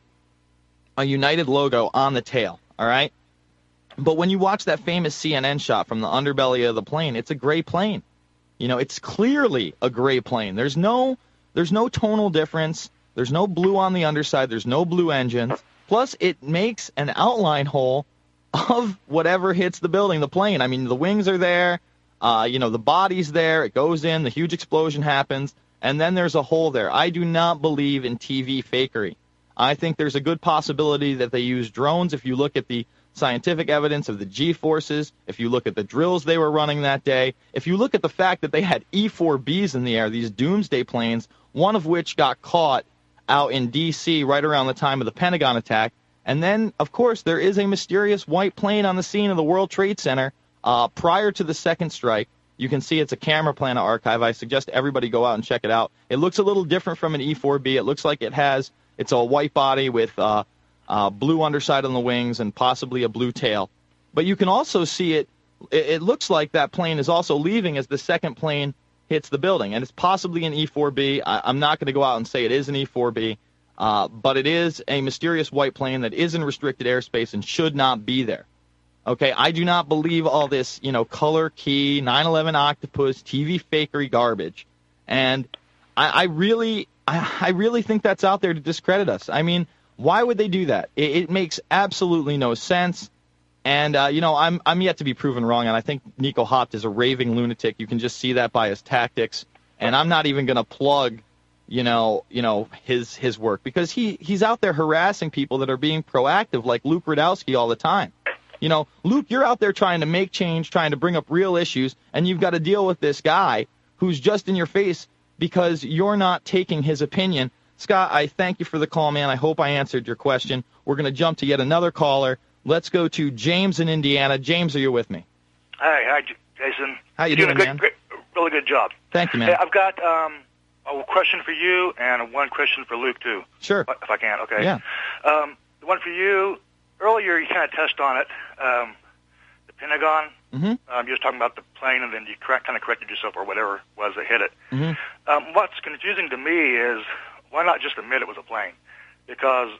a United logo on the tail, all right? But when you watch that famous C N N shot from the underbelly of the plane, it's a gray plane. You know, it's clearly a gray plane. There's no, there's no tonal difference. There's no blue on the underside. There's no blue engines. Plus, it makes an outline hole of whatever hits the building, the plane. I mean, the wings are there. Uh, you know, the body's there. It goes in. The huge explosion happens. And then there's a hole there. I do not believe in T V fakery. I think there's a good possibility that they use drones. If you look at the scientific evidence of the G-forces, if you look at the drills they were running that day, if you look at the fact that they had E four Bs in the air, these doomsday planes, one of which got caught out in D C right around the time of the Pentagon attack. And then, of course, there is a mysterious white plane on the scene of the World Trade Center uh, prior to the second strike. You can see it's a camera plan archive. I suggest everybody go out and check it out. It looks a little different from an E four B. It looks like it has, it's a white body with uh, uh, blue underside on the wings and possibly a blue tail. But you can also see it, it, it looks like that plane is also leaving as the second plane hits the building. And it's possibly an E four B. I, I'm not going to go out and say it is an E four B. Uh, but it is a mysterious white plane that is in restricted airspace and should not be there. Okay, I do not believe all this, you know, color key, nine eleven octopus, T V fakery garbage. And I, I really, I, I really think that's out there to discredit us. I mean, why would they do that? It, it makes absolutely no sense. And, uh, you know, I'm I'm yet to be proven wrong, and I think Nico Hopt is a raving lunatic. You can just see that by his tactics. And I'm not even going to plug you know, you know, his his work, because he, he's out there harassing people that are being proactive, like Luke Rudowski all the time. You know, Luke, you're out there trying to make change, trying to bring up real issues, and you've got to deal with this guy who's just in your face because you're not taking his opinion. Scott, I thank you for the call, man. I hope I answered your question. We're going to jump to yet another caller. Let's go to James in Indiana. James, are you with me? Hi, hi, Jason. How you You're doing, good, man? Great, really good job. Thank you, man. Hey, I've got um, a question for you and one question for Luke, too. Sure. If I can, okay. Yeah. Um, the one for you, earlier you kind of touched on it, um, the Pentagon. Mm-hmm. Um, you were talking about the plane, and then you correct, kind of corrected yourself or whatever it was that hit it. Mm-hmm. Um, what's confusing to me is why not just admit it was a plane? Because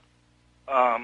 um,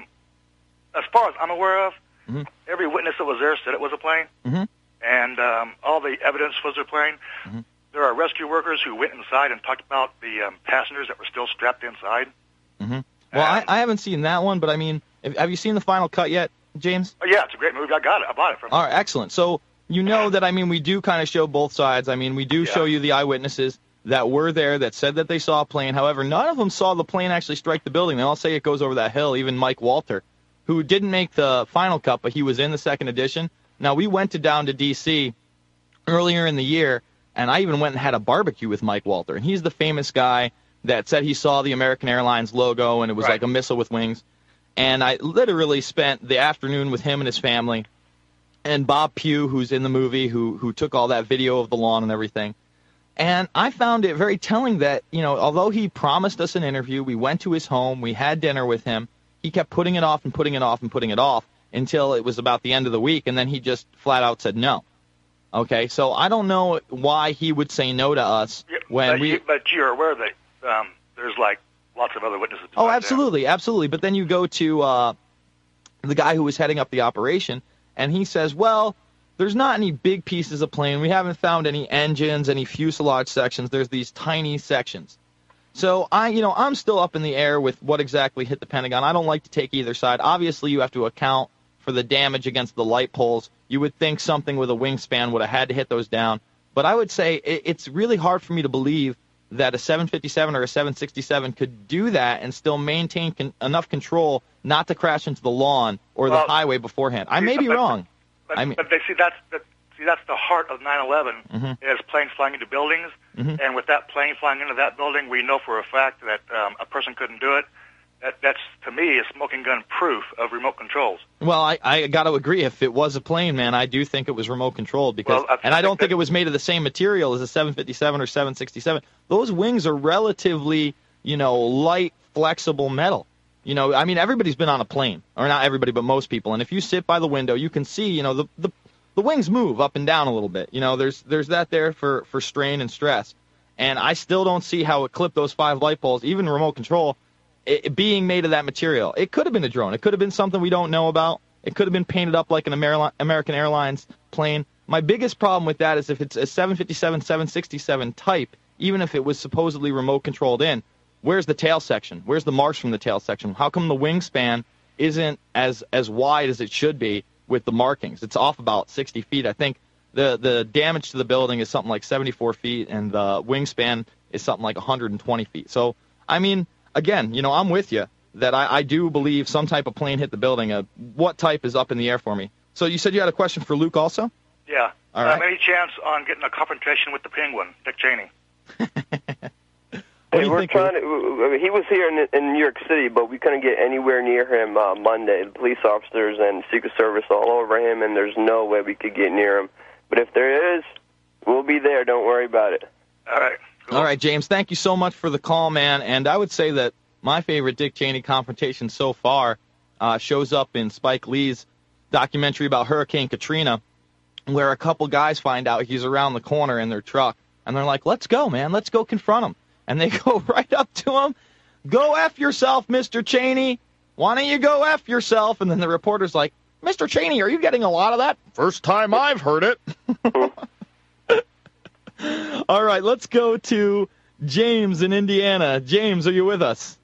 as far as I'm aware of, mm-hmm. every witness that was there said it was a plane, Mm-hmm. and um, all the evidence was a plane. Mm-hmm. There are rescue workers who went inside and talked about the um, passengers that were still strapped inside. Mm-hmm. Well, I, I haven't seen that one, but I mean, have, have you seen the final cut yet, James? Oh, yeah, it's a great movie. I got it. I bought it from All right, excellent. So you know that, I mean, we do kind of show both sides. I mean, we do Yeah. show you the eyewitnesses that were there that said that they saw a plane. However, none of them saw the plane actually strike the building. They all say it goes over that hill, even Mike Walter, who didn't make the final cut, but he was in the second edition. Now, we went to down to D C earlier in the year, and I even went and had a barbecue with Mike Walter. And he's the famous guy that said he saw the American Airlines logo, and it was Right. like a missile with wings. And I literally spent the afternoon with him and his family, and Bob Pugh, who's in the movie, who who took all that video of the lawn and everything. And I found it very telling that, you know, although he promised us an interview, we went to his home, we had dinner with him, he kept putting it off and putting it off and putting it off until it was about the end of the week, and then he just flat out said no. Okay, so I don't know why he would say no to us Yeah, when but, we... you, but you're aware that um, there's, like, lots of other witnesses. Oh, besides absolutely, absolutely. But then you go to uh, the guy who was heading up the operation, and he says, well, there's not any big pieces of plane. We haven't found any engines, any fuselage sections. There's these tiny sections. So, I, you know, I'm still up in the air with what exactly hit the Pentagon. I don't like to take either side. Obviously, you have to account for the damage against the light poles. You would think something with a wingspan would have had to hit those down. But I would say it, it's really hard for me to believe that a seven fifty-seven or a seven sixty-seven could do that and still maintain con- enough control not to crash into the lawn or Well, the highway beforehand. I may be but- wrong. But, I mean, but they see that's the, see that's the heart of nine eleven Mhm. is planes flying into buildings, Mhm. and with that plane flying into that building, we know for a fact that um, a person couldn't do it. That, that's to me is smoking gun proof of remote controls. Well, I, I got to agree. If it was a plane, man, I do think it was remote controlled because, Well, I and I don't think think it was made of the same material as a seven fifty-seven or seven sixty-seven. Those wings are relatively, you know, light, flexible metal. You know, I mean, everybody's been on a plane, or not everybody, but most people. And if you sit by the window, you can see, you know, the the, the wings move up and down a little bit. You know, there's there's that there for for strain and stress. And I still don't see how it clipped those five light poles, even remote control. It, being made of that material. It could have been a drone. It could have been something we don't know about. It could have been painted up like an Amer- American Airlines plane. My biggest problem with that is if it's a seven fifty-seven, seven sixty-seven type, even if it was supposedly remote controlled in, where's the tail section? Where's the marks from the tail section? How come the wingspan isn't as as wide as it should be with the markings? It's off about sixty feet. I think the, the damage to the building is something like seventy-four feet, and the wingspan is something like one hundred twenty feet. So, I mean, again, you know, I'm with you that I, I do believe some type of plane hit the building. Uh, what type is up in the air for me? So you said you had a question for Luke also? Yeah. All right. Um, any chance on getting a confrontation with the Penguin, Dick Cheney? Hey, we're trying to. He was here in, in New York City, but we couldn't get anywhere near him uh, Monday. The police officers and Secret Service all over him, and there's no way we could get near him. But if there is, we'll be there. Don't worry about it. All right. All right, James, thank you so much for the call, man. And I would say that my favorite Dick Cheney confrontation so far uh, shows up in Spike Lee's documentary about Hurricane Katrina, where a couple guys find out he's around the corner in their truck, and they're like, let's go, man, let's go confront him. And they go right up to him, go F yourself, Mister Cheney. Why don't you go F yourself? And then the reporter's like, Mister Cheney, are you getting a lot of that? First time I've heard it. All right, let's go to James in Indiana. James, are you with us?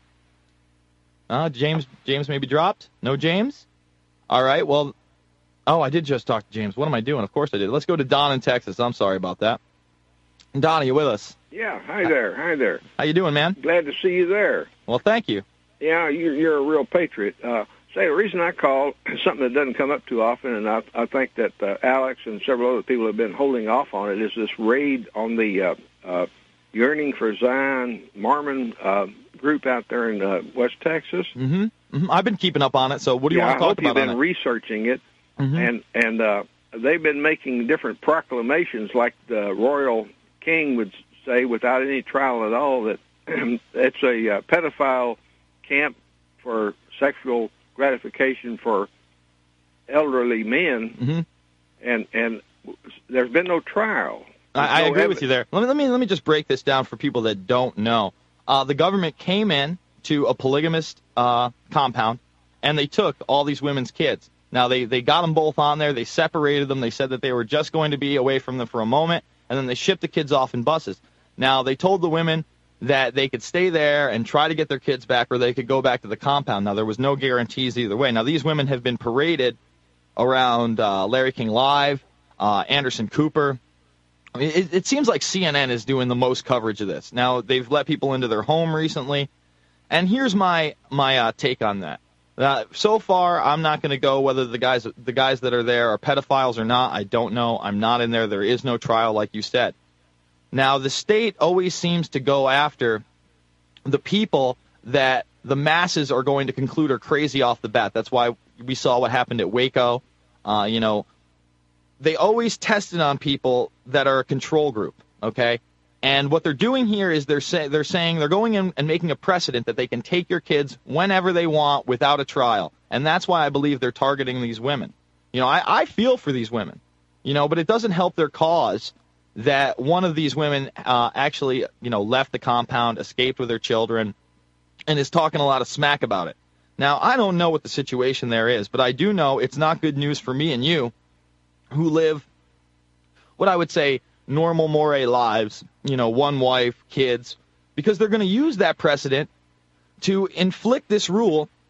Uh, James, James maybe dropped? No James? All right, well, oh, I did just talk to James. What am I doing? Of course I did. Let's go to Don in Texas. I'm sorry about that. Don, are you with us? Yeah, hi there, hi there. How you doing, man? Glad to see you there. Well, thank you. Yeah, you're, you're a real patriot. Uh, say, the reason I called is something that doesn't come up too often, and I, I think that uh, Alex and several other people have been holding off on it, is this raid on the uh, uh, Yearning for Zion Mormon uh, group out there in uh, West Texas. Mm-hmm. mm-hmm. I've been keeping up on it, so what do you yeah, want to I talk hope about you've been on it? researching it, Mhm. and, and uh, they've been making different proclamations like the royal king would say without any trial at all that it's a uh, pedophile camp for sexual gratification for elderly men, Mhm. and and there's been no trial. I, I There's no agree evi- with you there. Let me let me let me just break this down for people that don't know. Uh, the government came in to a polygamist uh, compound, and they took all these women's kids. Now they they got them both on there. They separated them. They said that they were just going to be away from them for a moment, and then they shipped the kids off in buses. Now they told the women that they could stay there and try to get their kids back, or they could go back to the compound. Now there was no guarantees either way. Now these women have been paraded around uh, Larry King Live, uh, Anderson Cooper. I mean, it, it seems like C N N is doing the most coverage of this. Now, they've let people into their home recently, and here's my my uh, take on that. Uh, so far, I'm not going to go whether the guys the guys that are there are pedophiles or not. I don't know. I'm not in there. There is no trial, like you said. Now, the state always seems to go after the people that the masses are going to conclude are crazy off the bat. That's why we saw what happened at Waco. Uh, you know, they always test it on people that are a control group, okay? And what they're doing here is they're, say, they're saying they're going in and making a precedent that they can take your kids whenever they want without a trial. And that's why I believe they're targeting these women. You know, I, I feel for these women, you know, but it doesn't help their cause that one of these women uh, actually, you know, left the compound, escaped with their children, and is talking a lot of smack about it. Now, I don't know what the situation there is, but I do know it's not good news for me and you who live what I would say normal moray lives, you know, one wife, kids, because they're going to use that precedent to inflict this rule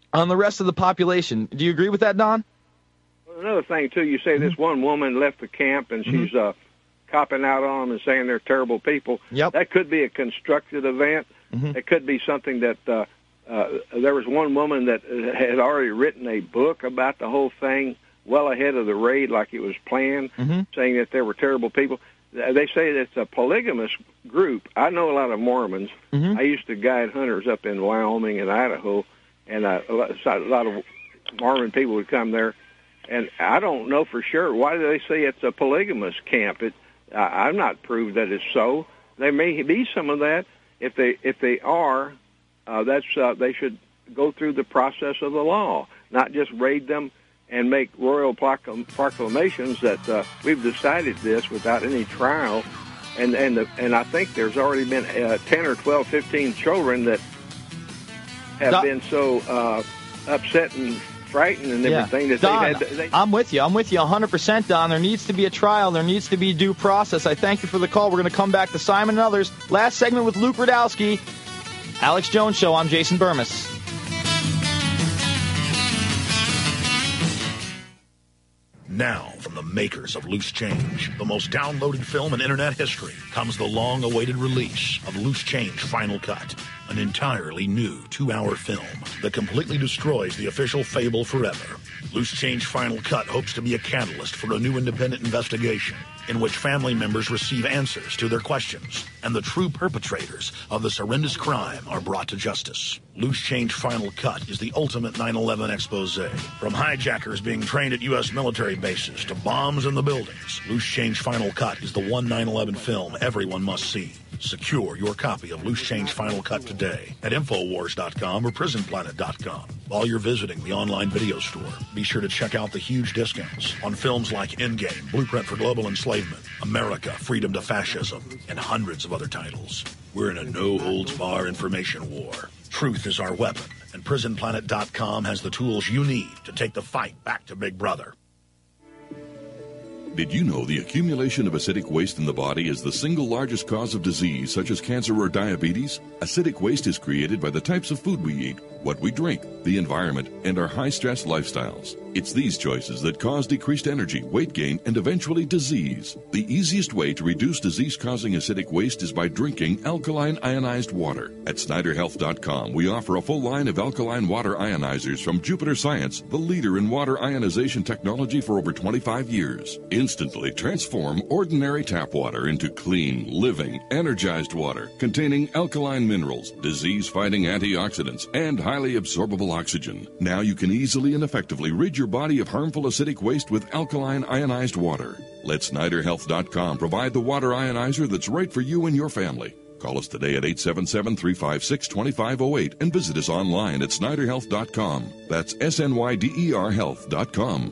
on the rest of the population. Do you agree with that, Don? Well, another thing, too, you say mm-hmm. this one woman left the camp and mm-hmm. she's uh, copping out on them and saying they're terrible people. Yep. That could be a constructed event. Mm-hmm. It could be something that uh, uh, there was one woman that had already written a book about the whole thing well ahead of the raid, like it was planned, mm-hmm. saying that there were terrible people. They say that it's a polygamous group. I know a lot of Mormons. Mm-hmm. I used to guide hunters up in Wyoming and Idaho, and uh, a lot of Mormon people would come there. And I don't know for sure. Why do they say it's a polygamous camp? It, I, I'm not proved that it's so. There may be some of that. If they if they are, uh, that's uh, they should go through the process of the law, not just raid them and make royal proclam- proclamations that uh, we've decided this without any trial. And and the, and I think there's already been uh, ten or twelve, fifteen children that have Don, been so uh, upset and frightened and everything yeah. that Don, they had. To, they, I'm with you. I'm with you one hundred percent, Don. There needs to be a trial. There needs to be due process. I thank you for the call. We're going to come back to Simon and others. Last segment with Luke Rudowski. Alex Jones Show. I'm Jason Burmis. Now, from the makers of Loose Change, the most downloaded film in internet history, comes the long-awaited release of Loose Change Final Cut, an entirely new two-hour film that completely destroys the official fable forever. Loose Change Final Cut hopes to be a catalyst for a new independent investigation in which family members receive answers to their questions and the true perpetrators of this horrendous crime are brought to justice. Loose Change Final Cut is the ultimate nine eleven expose. From hijackers being trained at U S military bases to bombs in the buildings, Loose Change Final Cut is the one nine eleven film everyone must see. Secure your copy of Loose Change Final Cut today at Infowars dot com or Prison Planet dot com. While you're visiting the online video store, be sure to check out the huge discounts on films like Endgame, Blueprint for Global Enslavement, America, Freedom to Fascism, and hundreds of other titles. We're in a no-holds-bar information war. Truth is our weapon, and Prison Planet dot com has the tools you need to take the fight back to Big Brother. Did you know the accumulation of acidic waste in the body is the single largest cause of disease such as cancer or diabetes? Acidic waste is created by the types of food we eat, what we drink, the environment, and our high-stress lifestyles. It's these choices that cause decreased energy, weight gain, and eventually disease. The easiest way to reduce disease-causing acidic waste is by drinking alkaline ionized water. At Snyder Health dot com, we offer a full line of alkaline water ionizers from Jupiter Science, the leader in water ionization technology for over twenty-five years. Instantly transform ordinary tap water into clean, living, energized water containing alkaline minerals, disease-fighting antioxidants, and highly absorbable oxygen. Now you can easily and effectively rid your body of harmful acidic waste with alkaline ionized water. Let Snyder Health dot com provide the water ionizer that's right for you and your family. Call us today at eight seven seven, three five six, two five zero eight and visit us online at Snyder Health dot com. That's S N Y D E R Health dot com.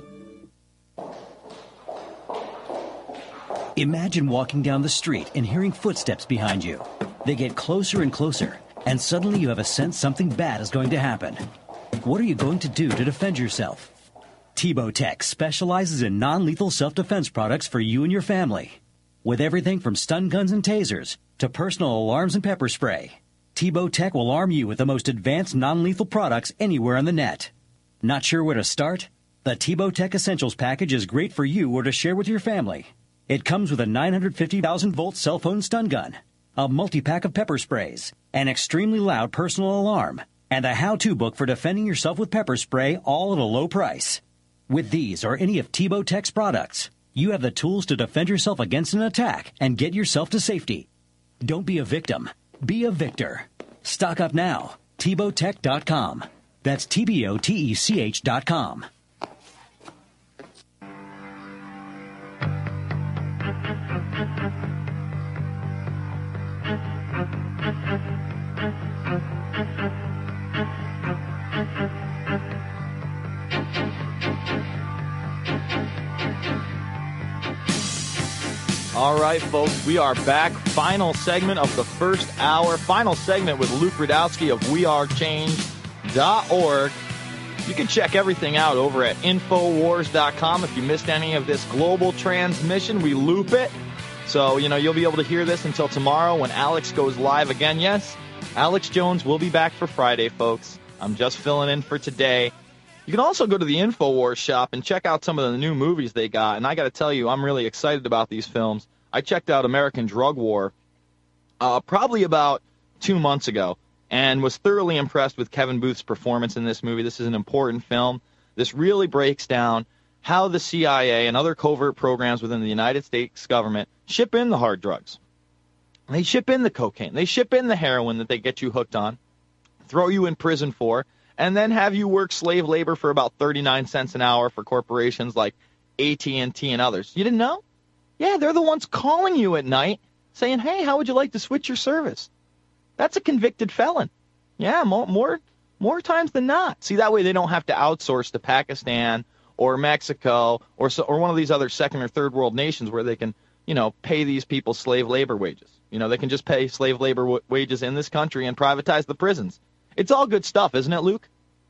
Imagine walking down the street and hearing footsteps behind you. They get closer and closer, and suddenly you have a sense something bad is going to happen. What are you going to do to defend yourself? Tebow Tech specializes in non-lethal self-defense products for you and your family. With everything from stun guns and tasers to personal alarms and pepper spray, Tebow Tech will arm you with the most advanced non-lethal products anywhere on the net. Not sure where to start? The Tebow Tech Essentials package is great for you or to share with your family. It comes with a nine hundred fifty thousand volt cell phone stun gun, a multi-pack of pepper sprays, an extremely loud personal alarm, and a how-to book for defending yourself with pepper spray, all at a low price. With these or any of Tebow Tech's products, you have the tools to defend yourself against an attack and get yourself to safety. Don't be a victim. Be a victor. Stock up now. Tebow Tech dot com. That's T B O T E C H dot com. All right, folks, we are back. Final segment of the first hour. Final segment with Luke Rudowski of we are change dot org. You can check everything out over at Infowars dot com. If you missed any of this global transmission, we loop it. So, you know, you'll be able to hear this until tomorrow when Alex goes live again. Yes, Alex Jones will be back for Friday, folks. I'm just filling in for today. You can also go to the InfoWars shop and check out some of the new movies they got. And I got to tell you, I'm really excited about these films. I checked out American Drug War uh, probably about two months ago and was thoroughly impressed with Kevin Booth's performance in this movie. This is an important film. This really breaks down how the C I A and other covert programs within the United States government ship in the hard drugs. They ship in the cocaine. They ship in the heroin that they get you hooked on, throw you in prison for, and then have you work slave labor for about thirty-nine cents an hour for corporations like A T and T and others. You didn't know? Yeah, they're the ones calling you at night saying, hey, how would you like to switch your service? That's a convicted felon. Yeah, more more, more times than not. See, that way they don't have to outsource to Pakistan or Mexico or so, or one of these other second or third world nations where they can, you know, pay these people slave labor wages. You know, they can just pay slave labor w- wages in this country and privatize the prisons. It's all good stuff, isn't it, Luke?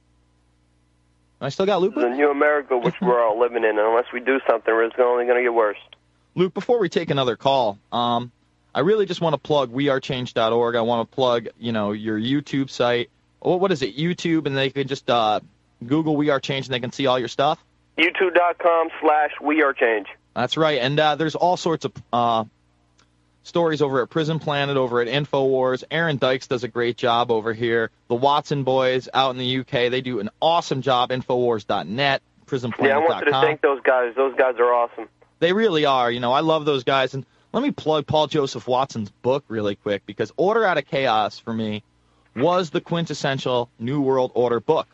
I still got Luke? The new America which we're all living in, and unless we do something, it's only going to get worse. Luke, before we take another call, um, I really just want to plug we are change dot org. I want to plug, you know, your YouTube site. What, what is it, YouTube? And they can just uh, Google We Are Change, and they can see all your stuff? YouTube.com slash We Are Change. That's right. And uh, there's all sorts of uh, stories over at Prison Planet, over at InfoWars. Aaron Dykes does a great job over here. The Watson boys out in the U K, they do an awesome job. Infowars dot net, prison planet dot com. Yeah, I wanted to thank those guys. Those guys are awesome. They really are. You know, I love those guys. And let me plug Paul Joseph Watson's book really quick, because Order Out of Chaos, for me, was the quintessential New World Order book.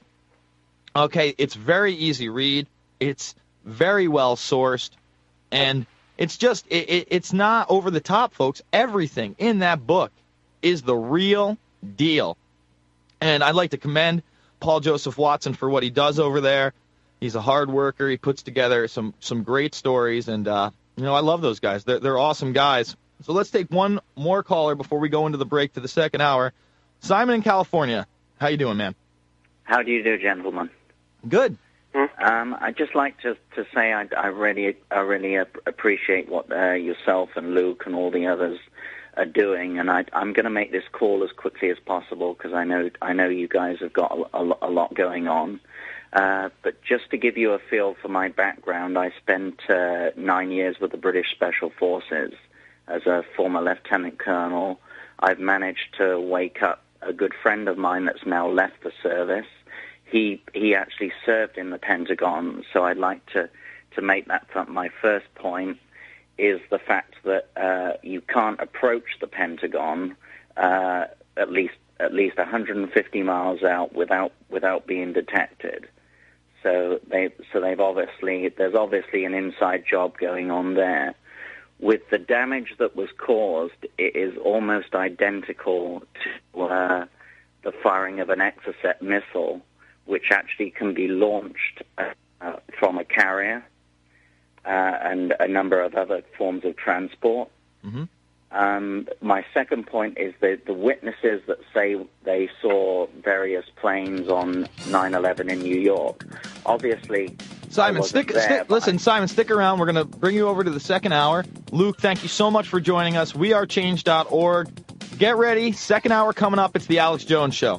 Okay, it's very easy read. It's very well sourced. And it's just, it, it, it's not over the top, folks. Everything in that book is the real deal. And I'd like to commend Paul Joseph Watson for what he does over there. He's a hard worker. He puts together some, some great stories. And, uh, you know, I love those guys. They're, they're awesome guys. So let's take one more caller before we go into the break to the second hour. Simon in California. How you doing, man? How do you do, gentlemen? Good. Um, I'd just like to to say I, I really I really ap- appreciate what uh, yourself and Luke and all the others are doing, and I, I'm going to make this call as quickly as possible because I know I know you guys have got a, a, a lot going on. Uh, but just to give you a feel for my background, I spent uh, nine years with the British Special Forces as a former lieutenant colonel. I've managed to wake up a good friend of mine that's now left the service. He he actually served in the Pentagon, so I'd like to, to make that my first point, is the fact that uh, you can't approach the Pentagon uh, at least at least one hundred fifty miles out without without being detected. So they so they've obviously there's obviously an inside job going on there. With the damage that was caused, it is almost identical to uh, the firing of an Exocet missile, which actually can be launched uh, from a carrier uh, and a number of other forms of transport. Mm-hmm. Um, my second point is that the witnesses that say they saw various planes on nine eleven in New York, obviously... Simon, stick, there, stick listen, Simon, stick around. We're going to bring you over to the second hour. Luke, thank you so much for joining us. we are change dot org. Get ready. Second hour coming up. It's the Alex Jones Show.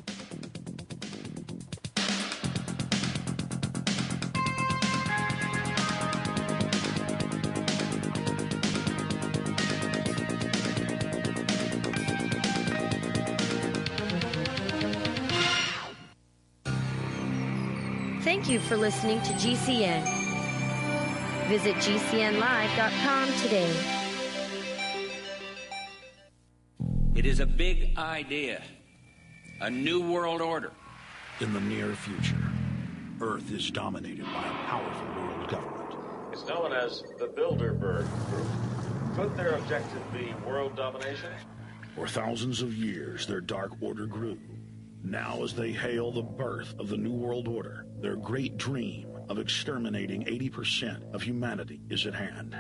Thank you for listening to G C N. Visit G C N live dot com today. It is a big idea, a new world order. In the near future, Earth is dominated by a powerful world government. It's known as the Bilderberg Group. Could their objective be world domination? For thousands of years, their dark order grew. Now, as they hail the birth of the New World Order, their great dream of exterminating eighty percent of humanity is at hand.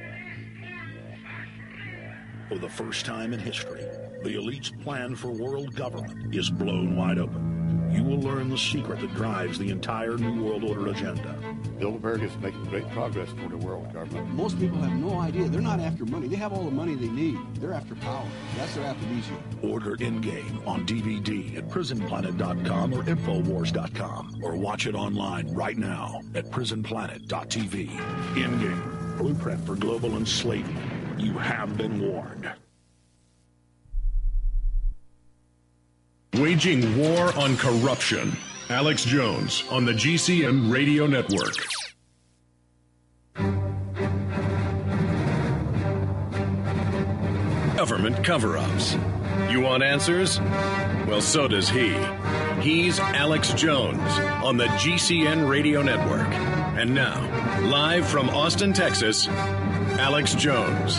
For the first time in history, the elite's plan for world government is blown wide open. You will learn the secret that drives the entire New World Order agenda. Bilderberg is making great progress toward a world government. Most people have no idea. They're not after money. They have all the money they need. They're after power. That's what they're after these years. Order In-Game on D V D at prison planet dot com or infowars dot com, or watch it online right now at prison planet dot t v. In-Game, Blueprint for Global Enslavement. You have been warned. Waging war on corruption. Alex Jones on the G C N Radio Network. Government cover-ups. You want answers? Well, so does he. He's Alex Jones on the G C N Radio Network. And now, live from Austin, Texas, Alex Jones.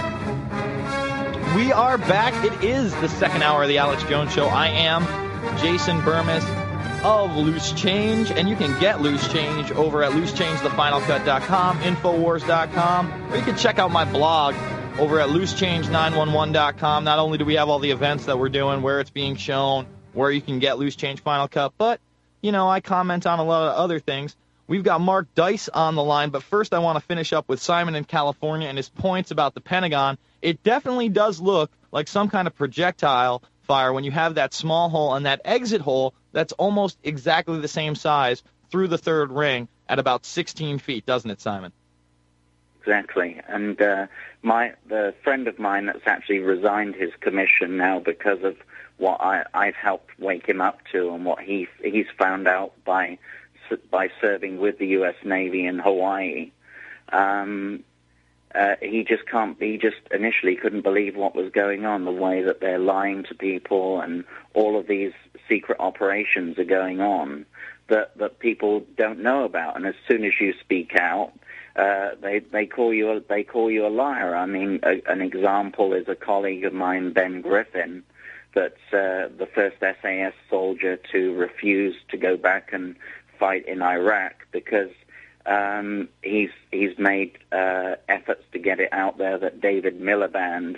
We are back. It is the second hour of the Alex Jones Show. I am Jason Burmis of Loose Change, and you can get Loose Change over at loose change the final cut dot com, infowars dot com, or you can check out my blog over at loose change nine one one dot com. Not only do we have all the events that we're doing, where it's being shown, where you can get Loose Change Final Cut, but, you know, I comment on a lot of other things. We've got Mark Dice on the line, but first I want to finish up with Simon in California and his points about the Pentagon. It definitely does look like some kind of projectile fire when you have that small hole and that exit hole that's almost exactly the same size through the third ring at about sixteen feet, doesn't it, Simon? Exactly. And uh, my the friend of mine that's actually resigned his commission now because of what I, I've helped wake him up to and what he he's found out by by serving with the U S Navy in Hawaii. Um, uh, he just can't. He just initially couldn't believe what was going on, the way that they're lying to people, and all of these secret operations are going on that that people don't know about. And as soon as you speak out, uh, they they call you a, they call you a liar. I mean, a, an example is a colleague of mine, Ben Griffin, that's uh, the first S A S soldier to refuse to go back and fight in Iraq because um, he's he's made uh, efforts to get it out there that David Miliband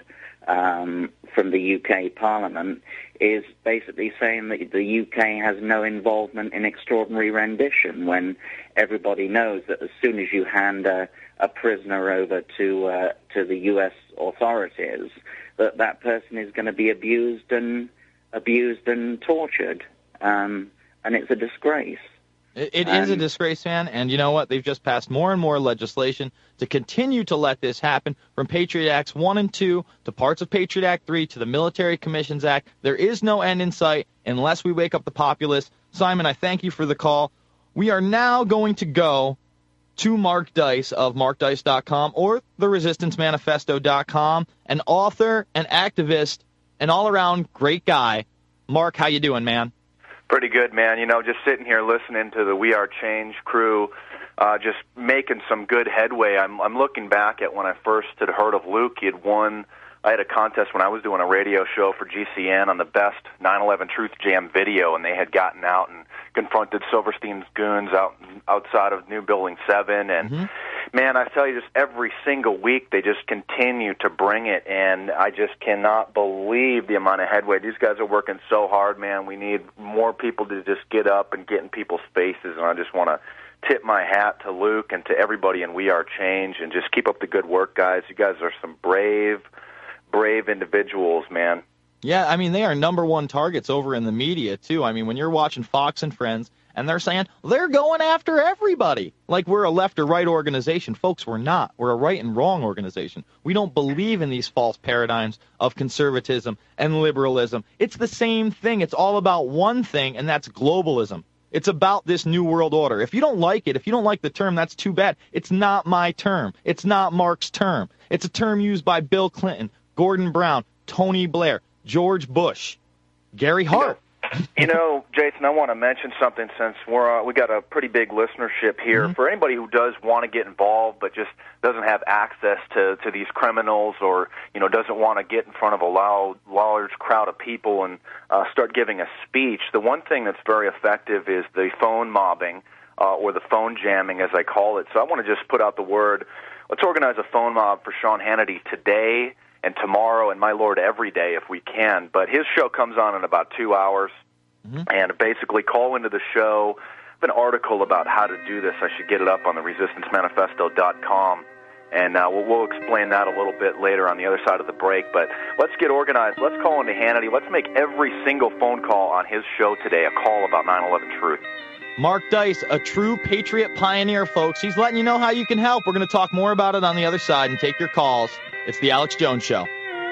um, from the U K Parliament is basically saying that the U K has no involvement in extraordinary rendition, when everybody knows that as soon as you hand a, a prisoner over to uh, to the U S authorities, that that person is going to be abused and abused and tortured, um, and it's a disgrace. It, it um, is a disgrace, man, and you know what? They've just passed more and more legislation to continue to let this happen, from Patriot Acts one and two to parts of Patriot Act three to the Military Commissions Act. There is no end in sight unless we wake up the populace. Simon, I thank you for the call. We are now going to go to Mark Dice of mark dice dot com or the resistance manifesto dot com, an author, an activist, an all-around great guy. Mark, how you doing, man? Pretty good, man. You know, just sitting here listening to the We Are Change crew, uh, just making some good headway. I'm, I'm looking back at when I first had heard of Luke. He had won. I had a contest when I was doing a radio show for G C N on the best nine eleven Truth Jam video, and they had gotten out and confronted Silverstein's goons out outside of New Building seven. And, mm-hmm. man, I tell you, just every single week they just continue to bring it, and I just cannot believe the amount of headway. These guys are working so hard, man. We need more people to just get up and get in people's faces, and I just want to tip my hat to Luke and to everybody in We Are Change, and just keep up the good work, guys. You guys are some brave, brave individuals, man. Yeah, I mean, they are number one targets over in the media, too. I mean, when you're watching Fox and Friends, and they're saying they're going after everybody, like we're a left or right organization. Folks, we're not. We're a right and wrong organization. We don't believe in these false paradigms of conservatism and liberalism. It's the same thing. It's all about one thing, and that's globalism. It's about this new world order. If you don't like it, if you don't like the term, that's too bad. It's not my term. It's not Mark's term. It's a term used by Bill Clinton, Gordon Brown, Tony Blair, George Bush, Gary Hart. You know, Jason, I want to mention something since we're uh, we got a pretty big listenership here. Mm-hmm. For anybody who does want to get involved but just doesn't have access to, to these criminals, or you know doesn't want to get in front of a loud, large crowd of people and uh, start giving a speech, the one thing that's very effective is the phone mobbing, uh, or the phone jamming, as I call it. So I want to just put out the word. Let's organize a phone mob for Sean Hannity today and tomorrow, and my Lord, every day if we can. But his show comes on in about two hours, mm-hmm. and basically call into the show, an article about how to do this. I should get it up on the resistance manifesto dot com, and uh, we'll, we'll explain that a little bit later on the other side of the break. But let's get organized. Let's call into Hannity. Let's make every single phone call on his show today a call about nine eleven Truth. Mark Dice, a true patriot pioneer, folks. He's letting you know how you can help. We're going to talk more about it on the other side and take your calls. It's the Alex Jones Show.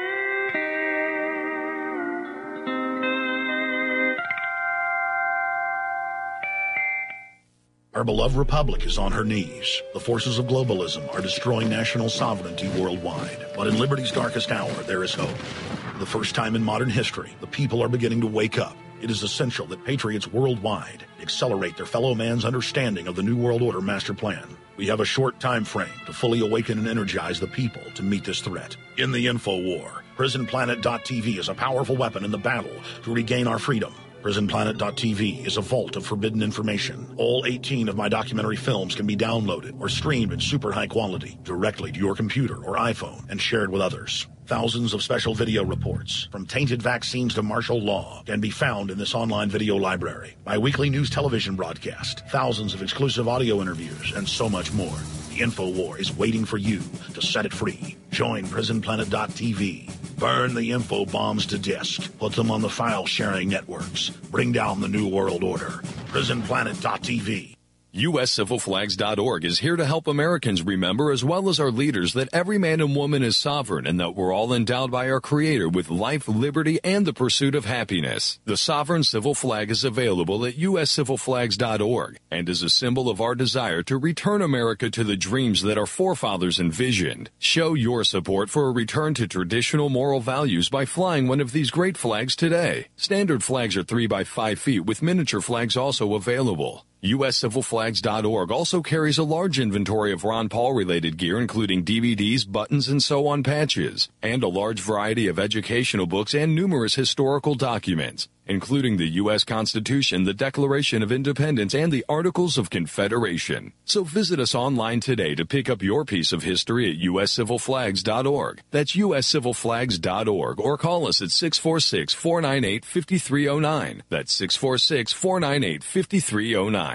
Our beloved republic is on her knees. The forces of globalism are destroying national sovereignty worldwide. But in liberty's darkest hour, there is hope. For the first time in modern history, the people are beginning to wake up. It is essential that patriots worldwide accelerate their fellow man's understanding of the New World Order master plan. We have a short time frame to fully awaken and energize the people to meet this threat. In the info war, prison planet dot t v is a powerful weapon in the battle to regain our freedom. prison planet dot t v is a vault of forbidden information. All eighteen of my documentary films can be downloaded or streamed in super high quality directly to your computer or iPhone and shared with others. Thousands of special video reports, from tainted vaccines to martial law, can be found in this online video library. My weekly news television broadcast, thousands of exclusive audio interviews, and so much more. The InfoWar is waiting for you to set it free. Join prison planet dot t v. Burn the info bombs to disk. Put them on the file-sharing networks. Bring down the New World Order. prison planet dot t v. U S Civil Flags dot org is here to help Americans remember, as well as our leaders, that every man and woman is sovereign and that we're all endowed by our Creator with life, liberty, and the pursuit of happiness. The Sovereign Civil Flag is available at U S Civil Flags dot org and is a symbol of our desire to return America to the dreams that our forefathers envisioned. Show your support for a return to traditional moral values by flying one of these great flags today. Standard flags are three by five feet with miniature flags also available. U S Civil Flags dot org also carries a large inventory of Ron Paul-related gear, including D V Ds, buttons, and so-on patches, and a large variety of educational books and numerous historical documents, including the U S Constitution, the Declaration of Independence, and the Articles of Confederation. So visit us online today to pick up your piece of history at U S Civil Flags dot org. That's U S Civil Flags dot org, or call us at six four six, four nine eight, five three zero nine. That's six four six, four nine eight, five three zero nine.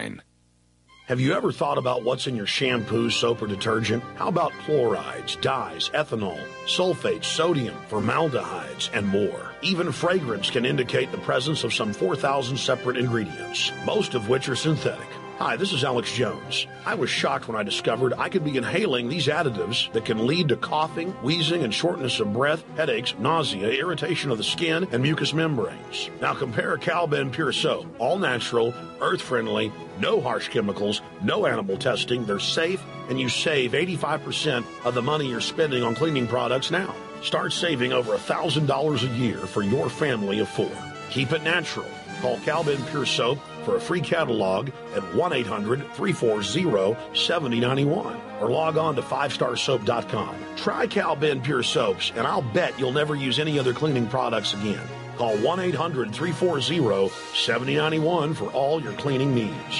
Have you ever thought about what's in your shampoo, soap, or detergent? How about chlorides, dyes, ethanol, sulfates, sodium, formaldehydes, and more? Even fragrance can indicate the presence of some four thousand separate ingredients, most of which are synthetic. Hi, this is Alex Jones. I was shocked when I discovered I could be inhaling these additives that can lead to coughing, wheezing, and shortness of breath, headaches, nausea, irritation of the skin, and mucous membranes. Now compare Cal-Ben Pure Soap. All natural, earth-friendly, no harsh chemicals, no animal testing. They're safe, and you save eighty-five percent of the money you're spending on cleaning products now. Start saving over one thousand dollars a year for your family of four. Keep it natural. Call Cal-Ben Pure Soap for a free catalog at one eight hundred, three four zero, seven zero nine one or log on to five star soap dot com. Try Cal-Ben Pure Soaps, and I'll bet you'll never use any other cleaning products again. Call one eight hundred, three four zero, seven zero nine one for all your cleaning needs.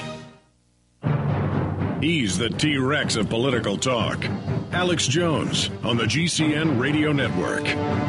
He's the T-Rex of political talk. Alex Jones on the G C N Radio Network.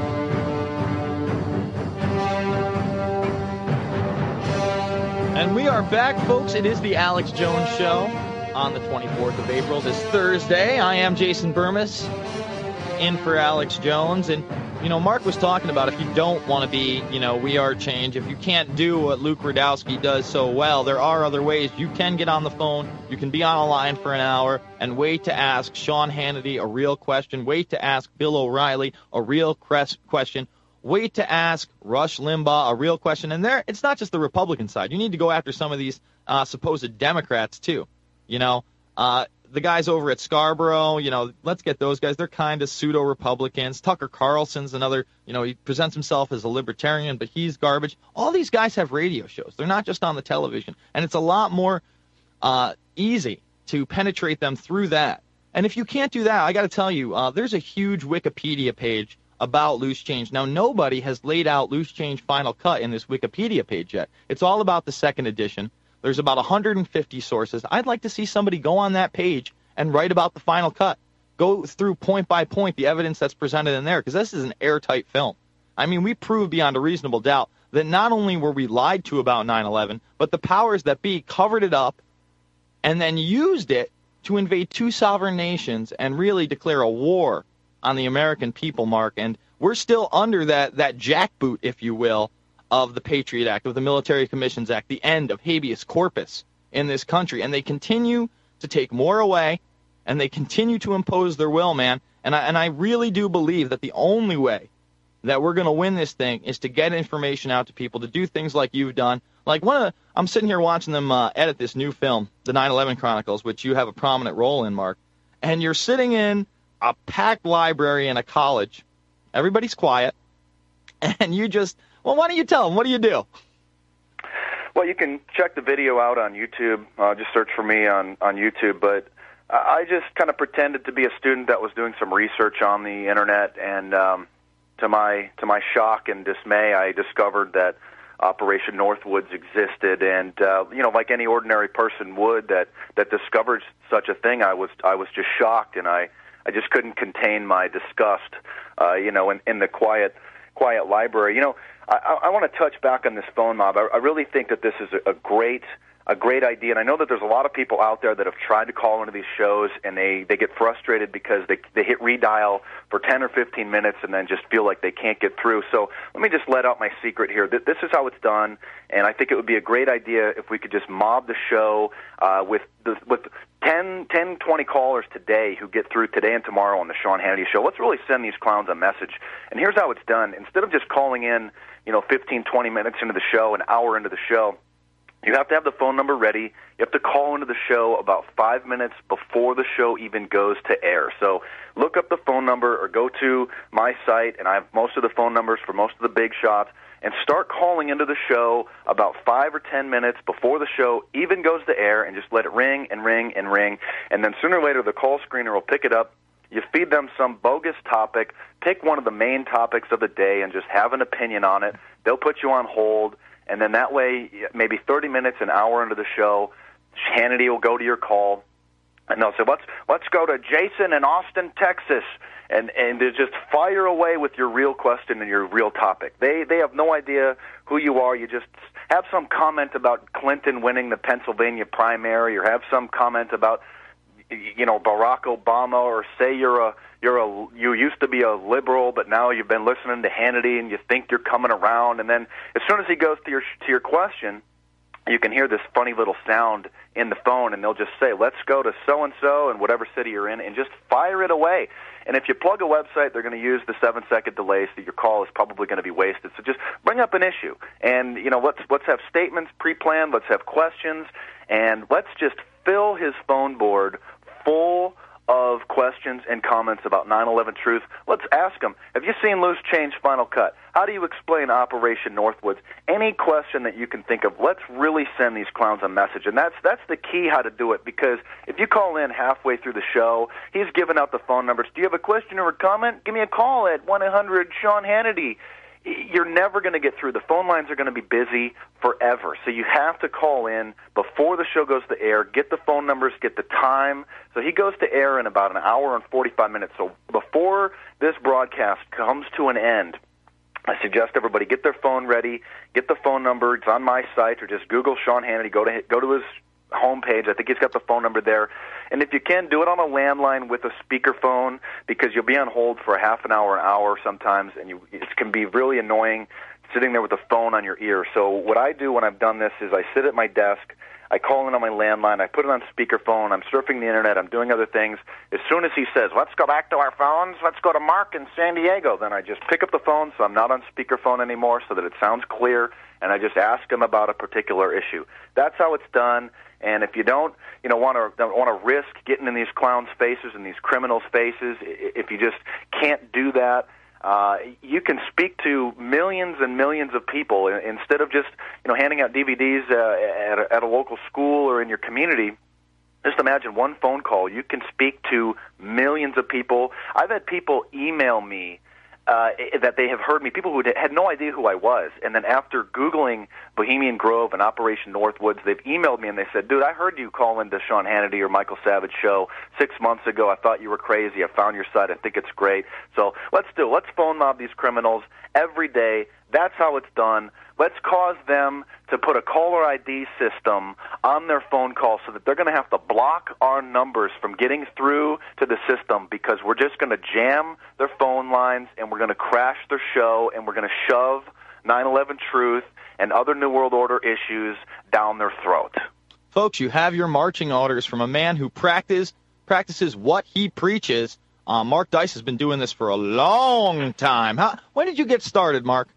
And we are back, folks. It is the Alex Jones Show on the twenty-fourth of April, this Thursday. I am Jason Burmis, in for Alex Jones. And, you know, Mark was talking about if you don't want to be, you know, We Are Change, if you can't do what Luke Rudkowski does so well, there are other ways. You can get on the phone, you can be on a line for an hour and wait to ask Sean Hannity a real question, wait to ask Bill O'Reilly a real question, wait to ask Rush Limbaugh a real question. And there, it's not just the Republican side. You need to go after some of these uh, supposed Democrats, too. You know, uh, the guys over at Scarborough, you know, let's get those guys. They're kind of pseudo-Republicans. Tucker Carlson's another, you know, he presents himself as a libertarian, but he's garbage. All these guys have radio shows. They're not just on the television. And it's a lot more uh, easy to penetrate them through that. And if you can't do that, I got to tell you, uh, there's a huge Wikipedia page about Loose Change. Now, nobody has laid out Loose Change Final Cut in this Wikipedia page yet. It's all about the second edition. There's about one hundred fifty sources. I'd like to see somebody go on that page and write about the Final Cut. Go through point by point the evidence that's presented in there, because this is an airtight film. I mean, we proved beyond a reasonable doubt that not only were we lied to about nine eleven, but the powers that be covered it up and then used it to invade two sovereign nations and really declare a war on the American people, Mark. And we're still under that, that jackboot, if you will, of the Patriot Act, of the Military Commissions Act, the end of habeas corpus in this country. And they continue to take more away, and they continue to impose their will, man. And I, and I really do believe that the only way that we're going to win this thing is to get information out to people, to do things like you've done. Like one of the, I'm sitting here watching them uh, edit this new film, The nine eleven Chronicles, which you have a prominent role in, Mark. And you're sitting in a packed library in a college. Everybody's quiet. And you just, well, why don't you tell them? What do you do? Well, you can check the video out on YouTube. Uh, just search for me on, on YouTube. But I just kind of pretended to be a student that was doing some research on the Internet. And um, to my to my shock and dismay, I discovered that Operation Northwoods existed, and uh, you know, like any ordinary person would that that discovers such a thing, I was I was just shocked, and I, I just couldn't contain my disgust. Uh, you know, in, in the quiet quiet library. You know, I, I want to touch back on this phone mob. I, I really think that this is a, a great a great idea, and I know that there's a lot of people out there that have tried to call into these shows, and they, they get frustrated because they they hit redial for ten or fifteen minutes and then just feel like they can't get through. So let me just let out my secret here. This is how it's done, and I think it would be a great idea if we could just mob the show uh, with the, with ten, ten, twenty callers today who get through today and tomorrow on the Sean Hannity Show. Let's really send these clowns a message. And here's how it's done. Instead of just calling in, you know, fifteen, twenty minutes into the show, an hour into the show, you have to have the phone number ready. You have to call into the show about five minutes before the show even goes to air. So look up the phone number or go to my site, and I have most of the phone numbers for most of the big shots, and start calling into the show about five or ten minutes before the show even goes to air, and just let it ring and ring and ring. And then sooner or later the call screener will pick it up. You feed them some bogus topic, pick one of the main topics of the day, and just have an opinion on it. They'll put you on hold. And then that way, maybe thirty minutes, an hour into the show, Hannity will go to your call, and they'll say, let's let's go to Jason in Austin, Texas, and and they just fire away with your real question and your real topic. They they have no idea who you are. You just have some comment about Clinton winning the Pennsylvania primary, or have some comment about, you know, Barack Obama, or say you're a you're a you used to be a liberal, but now you've been listening to Hannity and you think you're coming around. And then as soon as he goes to your to your question, you can hear this funny little sound in the phone, and they'll just say, let's go to so-and-so in whatever city you're in, and just fire it away. And if you plug a website, they're going to use the seven-second delay, so your call is probably going to be wasted. So just bring up an issue. And, you know, let's, let's have statements pre-planned, let's have questions, and let's just fill his phone board full of questions and comments about nine eleven Truth. Let's ask him, have you seen Loose Change Final Cut? How do you explain Operation Northwoods? Any question that you can think of, let's really send these clowns a message. And that's that's the key how to do it, because if you call in halfway through the show, he's giving out the phone numbers. Do you have a question or a comment? Give me a call at one eight hundred Sean Hannity. You're never going to get through. The phone lines are going to be busy forever. So you have to call in before the show goes to air, get the phone numbers, get the time. So he goes to air in about an hour and forty-five minutes. So before this broadcast comes to an end, I suggest everybody get their phone ready, get the phone number. It's on my site, or just Google Sean Hannity. Go to, go to his homepage. I think he's got the phone number there. And if you can, do it on a landline with a speakerphone, because you'll be on hold for a half an hour, an hour sometimes, and you, it can be really annoying sitting there with the phone on your ear. So what I do when I've done this is I sit at my desk, I call in on my landline, I put it on speakerphone, I'm surfing the Internet, I'm doing other things. As soon as he says, let's go back to our phones, let's go to Mark in San Diego, then I just pick up the phone, so I'm not on speakerphone anymore, so that it sounds clear, and I just ask him about a particular issue. That's how it's done. And if you don't, you know, want to don't want to risk getting in these clowns' faces and these criminals' faces, if you just can't do that, uh, you can speak to millions and millions of people instead of just, you know, handing out D V Ds uh, at, a, at a local school or in your community. Just imagine one phone call. You can speak to millions of people. I've had people email me Uh, that they have heard me, people who had no idea who I was, and then after Googling Bohemian Grove and Operation Northwoods, they've emailed me and they said, dude, I heard you call into Sean Hannity or Michael Savage show six months ago. I thought you were crazy. I found your site. I think it's great. So let's do it. Let's phone mob these criminals every day, That's how it's done. Let's cause them to put a caller I D system on their phone call so that they're going to have to block our numbers from getting through to the system because we're just going to jam their phone lines and we're going to crash their show and we're going to shove nine eleven Truth and other New World Order issues down their throat. Folks, you have your marching orders from a man who practice, practices what he preaches. Uh, Mark Dice has been doing this for a long time. How, when did you get started, Mark?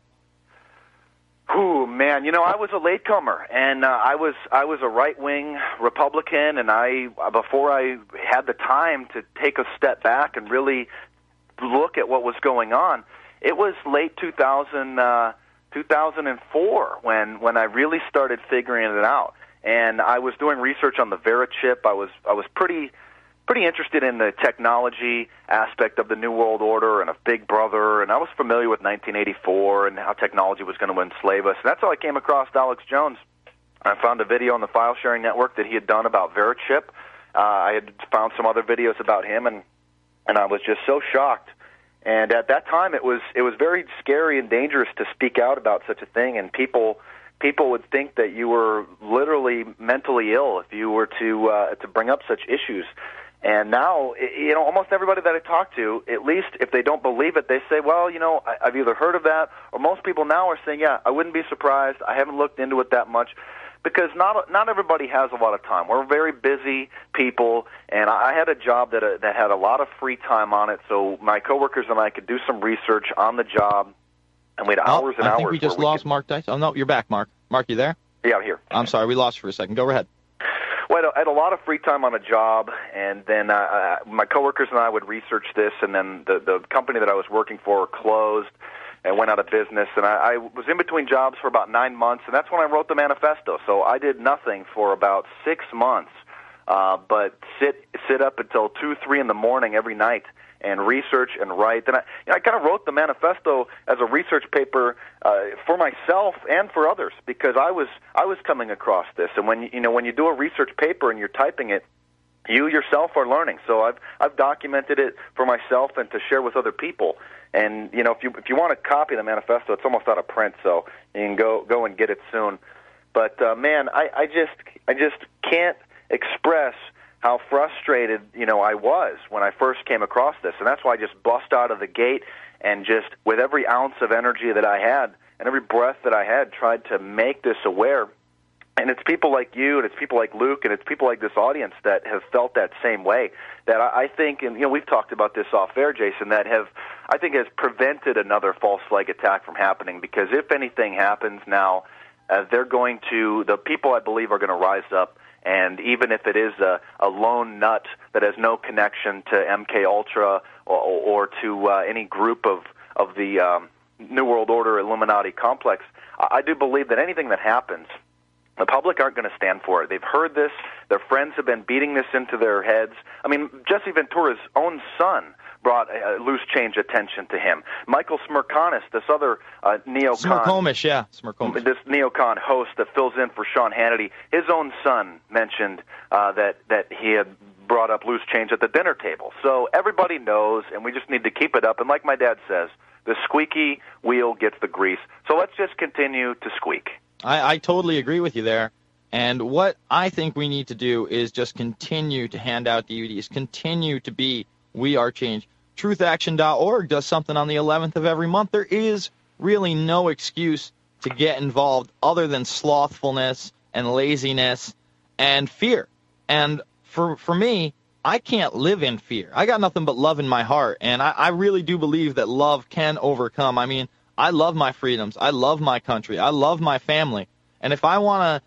Ooh, man, you know, I was a latecomer, and uh, I was I was a right-wing Republican, and I before I had the time to take a step back and really look at what was going on, it was late two thousand, uh, two thousand four when, when I really started figuring it out. And I was doing research on the Vera chip. I was I was pretty pretty interested in the technology aspect of the New World Order and of Big Brother, and I was familiar with nineteen eighty-four and how technology was going to enslave us. And that's how I came across Alex Jones. I found a video on the File Sharing Network that he had done about VeraChip. Uh, I had found some other videos about him, and and I was just so shocked. And at that time, it was it was very scary and dangerous to speak out about such a thing, and people people would think that you were literally mentally ill if you were to uh, to bring up such issues. And now, you know, almost everybody that I talk to, at least if they don't believe it, they say, well, you know, I've either heard of that, or most people now are saying, yeah, I wouldn't be surprised. I haven't looked into it that much, because not not everybody has a lot of time. We're very busy people, and I had a job that uh, that had a lot of free time on it, so my coworkers and I could do some research on the job, and we had oh, hours and I hours. I think we just we lost could... Mark Dice. Oh, no, you're back, Mark. Mark, you there? Yeah, I'm here. I'm sorry, we lost you for a second. Go ahead. Well, I had a lot of free time on a job, and then uh, my coworkers and I would research this, and then the, the company that I was working for closed and went out of business, and I, I was in between jobs for about nine months, and that's when I wrote the manifesto. So I did nothing for about six months, uh, but sit sit up until two, three in the morning every night and research and write. And I, you know, I kind of wrote the manifesto as a research paper uh, for myself and for others, because I was I was coming across this. And when you know when you do a research paper and you're typing it, you yourself are learning. So I've I've documented it for myself and to share with other people. And you know, if you if you want to copy the manifesto, it's almost out of print, so you can go go and get it soon. But uh, man, I, I just I just can't express how frustrated, you know, I was when I first came across this. And that's why I just bust out of the gate and just, with every ounce of energy that I had and every breath that I had, tried to make this aware. And it's people like you, and it's people like Luke, and it's people like this audience that have felt that same way. That I, I think, and you know, we've talked about this off air, Jason, that have, I think, has prevented another false flag attack from happening. Because if anything happens now, uh, they're going to, the people I believe are going to rise up. And even if it is a, a lone nut that has no connection to M K Ultra or, or to uh, any group of of the um, New World Order Illuminati complex, I, I do believe that anything that happens, the public aren't going to stand for it. They've heard this. Their friends have been beating this into their heads. I mean, Jesse Ventura's own son brought uh, loose change attention to him. Michael Smirkonis, this other uh, neocon, Smirkomish, yeah, Smirkomish. this neocon host that fills in for Sean Hannity, his own son mentioned uh, that that he had brought up loose change at the dinner table. So everybody knows, and we just need to keep it up. And like my dad says, the squeaky wheel gets the grease. So let's just continue to squeak. I, I totally agree with you there. And what I think we need to do is just continue to hand out D V Ds, continue to be We Are Change. Truth Action dot org does something on the eleventh of every month. There is really no excuse to get involved other than slothfulness and laziness and fear. And for for me, I can't live in fear. I got nothing but love in my heart, and I, I really do believe that love can overcome. I mean, I love my freedoms. I love my country. I love my family. And if I want to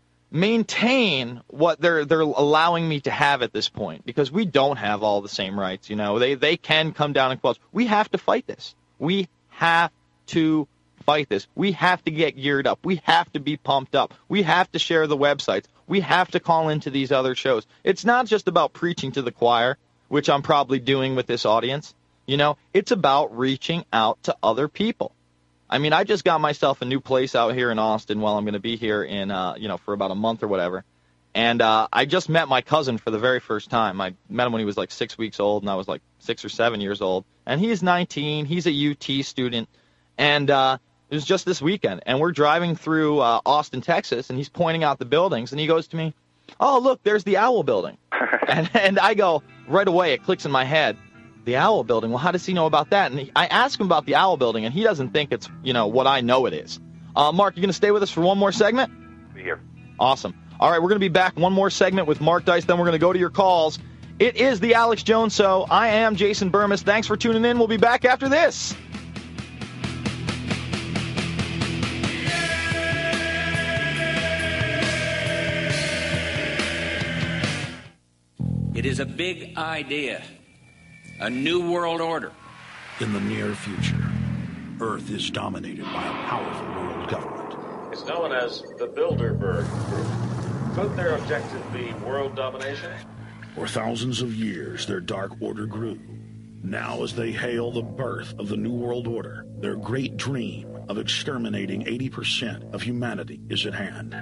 maintain what they're they're allowing me to have at this point, because we don't have all the same rights, you know. They they can come down and quote. We have to fight this. We have to fight this. We have to get geared up. We have to be pumped up. We have to share the websites. We have to call into these other shows. It's not just about preaching to the choir, which I'm probably doing with this audience. You know, it's about reaching out to other people. I mean, I just got myself a new place out here in Austin while I'm going to be here in, uh, you know, for about a month or whatever. And uh, I just met my cousin for the very first time. I met him when he was like six weeks old, and I was like six or seven years old. And he's nineteen. He's a U T student. And uh, It was just this weekend, and we're driving through uh, Austin, Texas, and he's pointing out the buildings, and he goes to me, "Oh, look, there's the Owl Building." and, and I go, right away, it clicks in my head, the Owl Building. Well, how does he know about that? And he, I ask him about the Owl Building, and he doesn't think it's, you know, what I know it is. Uh, Mark, you going to stay with us for one more segment? Be here. Awesome. All right, we're going to be back one more segment with Mark Dice, then we're going to go to your calls. It is the Alex Jones Show. I am Jason Burmis. Thanks for tuning in. We'll be back after this. It is a big idea, a new world order. In the near future, Earth is dominated by a powerful world government. It's known as the Bilderberg Group. Could their objective be world domination? For thousands of years, their dark order grew. Now, as they hail the birth of the New World Order, their great dream of exterminating eighty percent of humanity is at hand.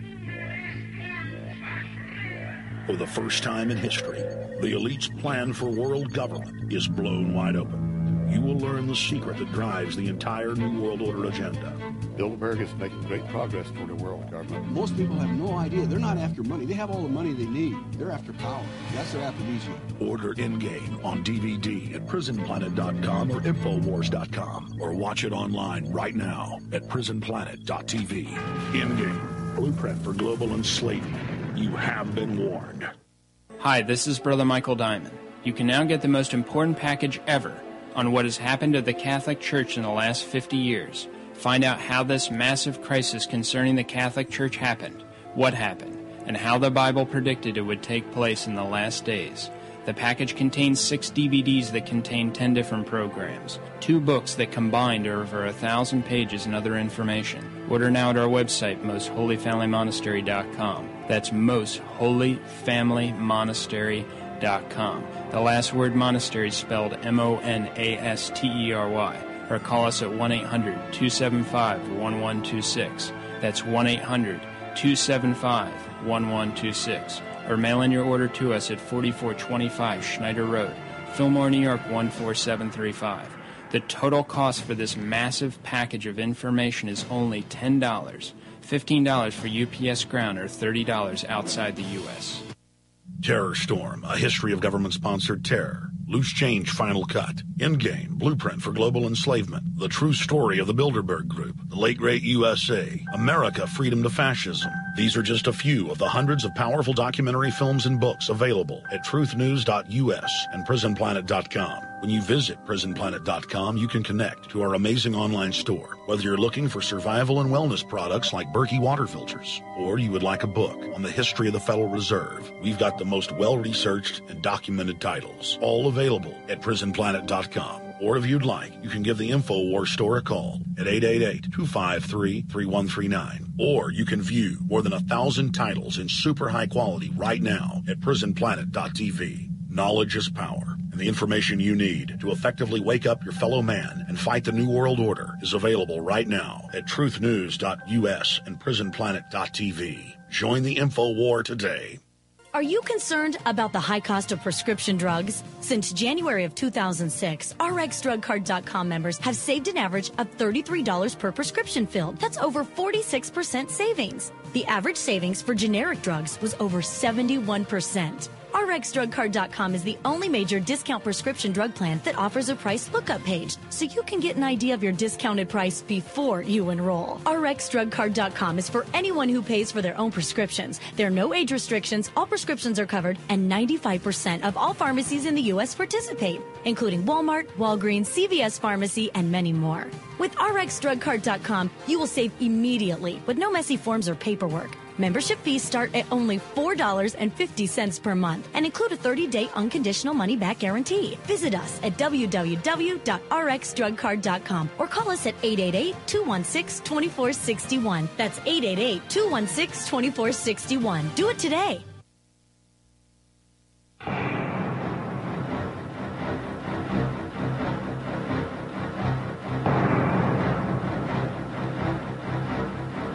For the first time in history, the elite's plan for world government is blown wide open. You will learn the secret that drives the entire New World Order agenda. Bilderberg is making great progress toward a world government. Most people have no idea. They're not after money. They have all the money they need. They're after power. That's their aphrodisiac. Order Endgame on D V D at prison planet dot com or infowars dot com, or watch it online right now at prison planet dot t v. Endgame, blueprint for global enslavement. You have been warned. Hi, this is Brother Michael Diamond. You can now get the most important package ever on what has happened to the Catholic Church in the last fifty years. Find out how this massive crisis concerning the Catholic Church happened, what happened, and how the Bible predicted it would take place in the last days. The package contains six D V Ds that contain ten different programs, two books that combined are over a thousand pages and other information. Order now at our website, most holy family monastery dot com. That's most holy family monastery dot com. The last word monastery is spelled M O N A S T E R Y. Or call us at one eight hundred two seven five one one two six. That's one eight hundred two seven five one one two six. Or mail in your order to us at forty-four twenty-five Schneider Road, Fillmore, New York one four seven three five. The total cost for this massive package of information is only ten dollars, fifteen dollars for U P S ground, or thirty dollars outside the U S Terror Storm, a history of government-sponsored terror. Loose Change Final Cut. Endgame, blueprint for global enslavement. The true story of the Bilderberg Group. The late great U S A. America, freedom to fascism. These are just a few of the hundreds of powerful documentary films and books available at truth news dot u s and prison planet dot com. When you visit prison planet dot com, you can connect to our amazing online store. Whether you're looking for survival and wellness products like Berkey water filters, or you would like a book on the history of the Federal Reserve, we've got the most well-researched and documented titles, all available at prison planet dot com. Or if you'd like, you can give the InfoWars store a call at eight eight eight, two five three, three one three nine. Or you can view more than a thousand titles in super high quality right now at prison planet dot t v. Knowledge is power, and the information you need to effectively wake up your fellow man and fight the New World Order is available right now at truth news dot u s and prison planet dot t v. Join the info war today. Are you concerned about the high cost of prescription drugs? Since January of two thousand six, R X drug card dot com members have saved an average of thirty-three dollars per prescription filled. That's over forty-six percent savings. The average savings for generic drugs was over seventy-one percent. R X drug card dot com is the only major discount prescription drug plan that offers a price lookup page, so you can get an idea of your discounted price before you enroll. R X drug card dot com is for anyone who pays for their own prescriptions. There are no age restrictions, all prescriptions are covered, and ninety-five percent of all pharmacies in the U S participate, including Walmart, Walgreens, C V S Pharmacy, and many more. With R X drug card dot com, you will save immediately with no messy forms or paperwork. Membership fees start at only four dollars and fifty cents per month and include a thirty-day unconditional money-back guarantee. Visit us at w w w dot r x drug card dot com or call us at eight eight eight, two one six, two four six one. That's eight eight eight, two one six, two four six one. Do it today.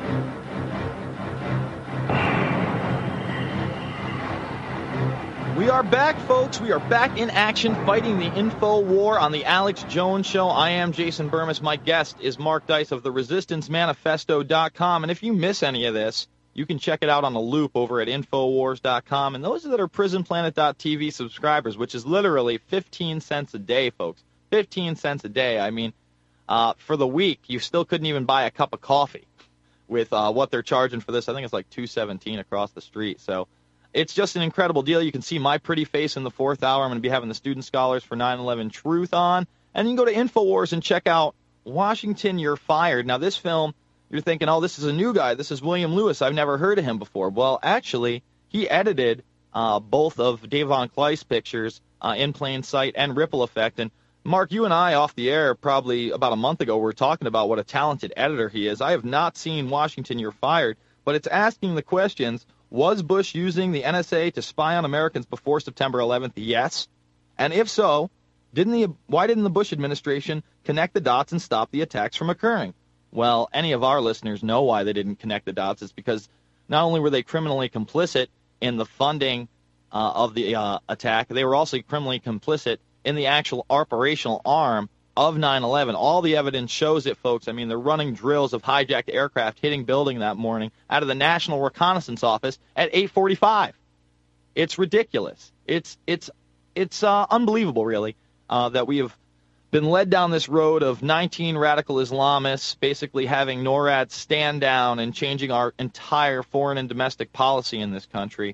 We are back, folks. We are back in action fighting the info war on the Alex Jones Show. I am Jason Burmis. My guest is Mark Dice of the resistance manifesto dot com. And if you miss any of this, you can check it out on a loop over at infowars dot com. And those that are prison planet dot t v subscribers, which is literally fifteen cents a day, folks. fifteen cents a day. I mean, uh, for the week, you still couldn't even buy a cup of coffee with uh, what they're charging for this. I think it's like two seventeen across the street. So it's just an incredible deal. You can see my pretty face in the fourth hour. I'm going to be having the student scholars for nine eleven Truth on. And you can go to InfoWars and check out Washington, You're Fired. Now, this film, you're thinking, oh, this is a new guy. This is William Lewis. I've never heard of him before. Well, actually, he edited uh, both of Davon Kleiss pictures, uh, In Plain Sight and Ripple Effect. And, Mark, you and I off the air probably about a month ago were talking about what a talented editor he is. I have not seen Washington, You're Fired, but it's asking the questions, was Bush using the N S A to spy on Americans before September eleventh? Yes. And if so, didn't the why didn't the Bush administration connect the dots and stop the attacks from occurring? Well, any of our listeners know why they didn't connect the dots. It's because not only were they criminally complicit in the funding uh, of the uh, attack, they were also criminally complicit in the actual operational arm of nine eleven. All the evidence shows it, folks. I mean, they're running drills of hijacked aircraft hitting building that morning out of the National Reconnaissance Office at eight forty-five. It's ridiculous. It's it's it's uh, unbelievable, really, uh, that we have been led down this road of nineteen radical Islamists basically having NORAD stand down and changing our entire foreign and domestic policy in this country.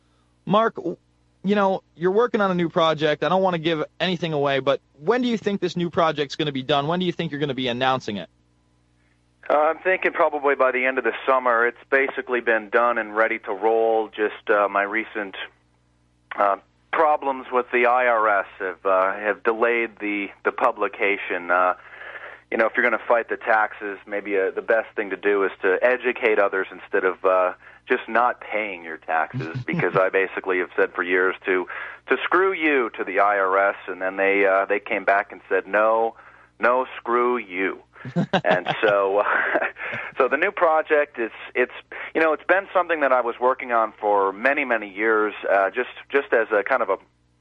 Mark, you know, you're working on a new project. I don't want to give anything away, but when do you think this new project's going to be done? When do you think you're going to be announcing it? Uh, I'm thinking probably by the end of the summer. It's basically been done and ready to roll. Just uh, my recent uh, problems with the I R S have uh, have delayed the the publication. Uh, you know, if you're going to fight the taxes, maybe uh, the best thing to do is to educate others instead of uh, just not paying your taxes, because I basically have said for years to to screw you to the I R S, and then they uh, they came back and said no, no, screw you. And so uh, so the new project is it's you know it's been something that I was working on for many many years, uh, just just as a kind of a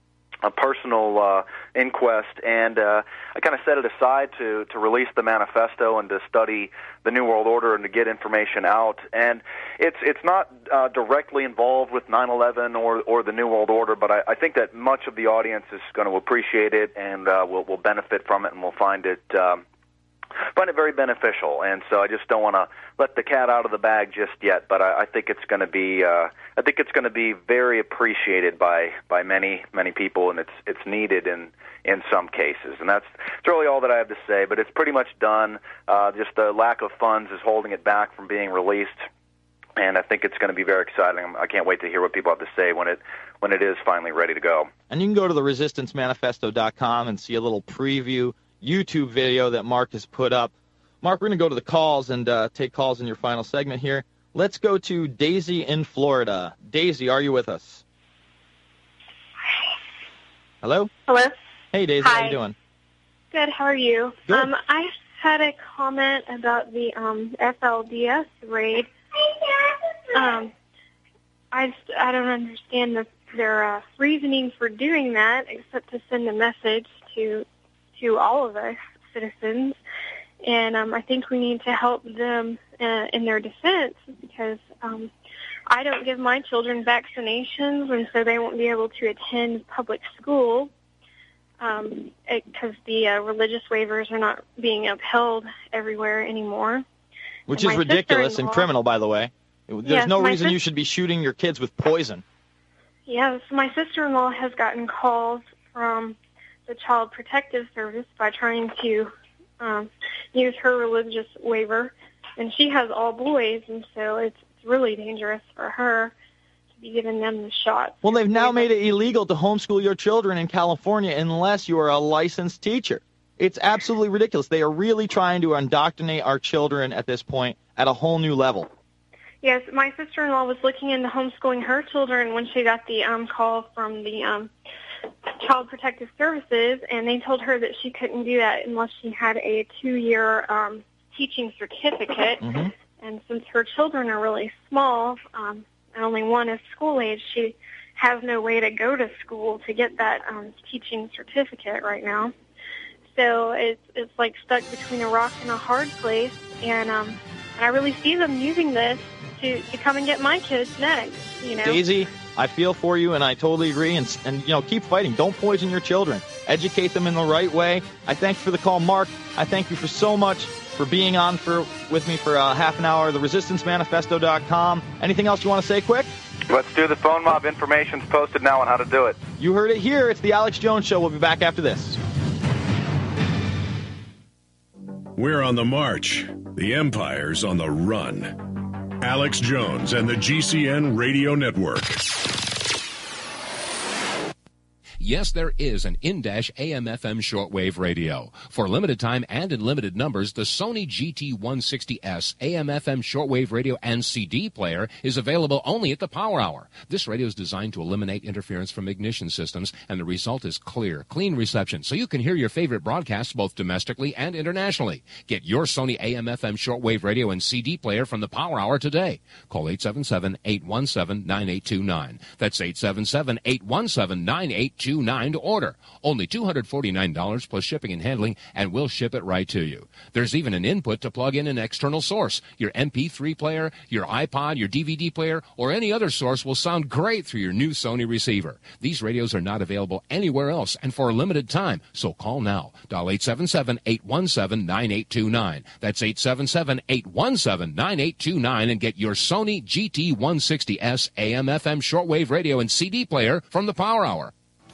a personal uh, inquest, and uh, I kind of set it aside to, to release the manifesto and to study the New World Order and to get information out. And it's it's not uh, directly involved with nine eleven or or the New World Order, but I, I think that much of the audience is going to appreciate it and uh, will will benefit from it, and will find it um, find it very beneficial. And so I just don't want to let the cat out of the bag just yet, but I, I think it's going to be uh, I think it's going to be very appreciated by, by many many people, and it's it's needed in in some cases. And that's, that's really all that I have to say. But it's pretty much done. Uh, just the lack of funds is holding it back from being released, and I think it's going to be very exciting. I can't wait to hear what people have to say when it when it is finally ready to go. And you can go to the resistance manifesto dot com and see a little preview YouTube video that Mark has put up. Mark, we're going to go to the calls and uh, take calls in your final segment here. Let's go to Daisy in Florida. Daisy, are you with us? Hello? Hello? Hey, Daisy, Hi. how you doing? Good, how are you? Good. Um, I had a comment about the um, F L D S raid. Um, I, just, I don't understand the, their uh, reasoning for doing that, except to send a message to to all of us citizens. And um, I think we need to help them uh, in their defense, because um, I don't give my children vaccinations, and so they won't be able to attend public school um, because the uh, religious waivers are not being upheld everywhere anymore. Which and is ridiculous and criminal, by the way. There's Yes, no my reason sis- you should be shooting your kids with poison. Yes, my sister-in-law has gotten calls from the Child Protective Service by trying to um, use her religious waiver, and she has all boys, and so it's, it's really dangerous for her to be giving them the shot. Well, they've now made it illegal to homeschool your children in California unless you are a licensed teacher. It's absolutely ridiculous. They are really trying to indoctrinate our children at this point at a whole new level. Yes, my sister-in-law was looking into homeschooling her children when she got the um, call from the um, Child Protective Services, and they told her that she couldn't do that unless she had a two-year um, teaching certificate. Mm-hmm. And since her children are really small, um, and only one is school age, she has no way to go to school to get that um, teaching certificate right now. So it's it's like stuck between a rock and a hard place, and um, and I really see them using this to, to come and get my kids next. You know, Daisy, I feel for you, and I totally agree. And and you know, keep fighting. Don't poison your children. Educate them in the right way. I thank you for the call, Mark. I thank you for so much for being on for with me for uh, half an hour. the resistance manifesto dot com. Anything else you want to say quick? Let's do the phone mob. Information's posted now on how to do it. You heard it here. It's the Alex Jones Show. We'll be back after this. We're on the march. The Empire's on the run. Alex Jones and the G C N Radio Network. Yes, there is an in-dash A M F M shortwave radio. For limited time and in limited numbers, the Sony G T one sixty S A M F M shortwave radio and C D player is available only at the Power Hour. This radio is designed to eliminate interference from ignition systems, and the result is clear, clean reception, so you can hear your favorite broadcasts both domestically and internationally. Get your Sony A M F M shortwave radio and C D player from the Power Hour today. Call eight seven seven, eight one seven, nine eight two nine. That's eight seven seven, eight one seven, nine eight two nine. Nine to order. Only two hundred forty-nine dollars plus shipping and handling, and we'll ship it right to you. There's even an input to plug in an external source. Your M P three player, your iPod, your D V D player, or any other source will sound great through your new Sony receiver. These radios are not available anywhere else and for a limited time, so call now. Dial eight seven seven, eight one seven, nine eight two nine. That's eight seven seven, eight one seven, nine eight two nine and get your Sony G T one sixty S A M F M shortwave radio and C D player from the Power Hour.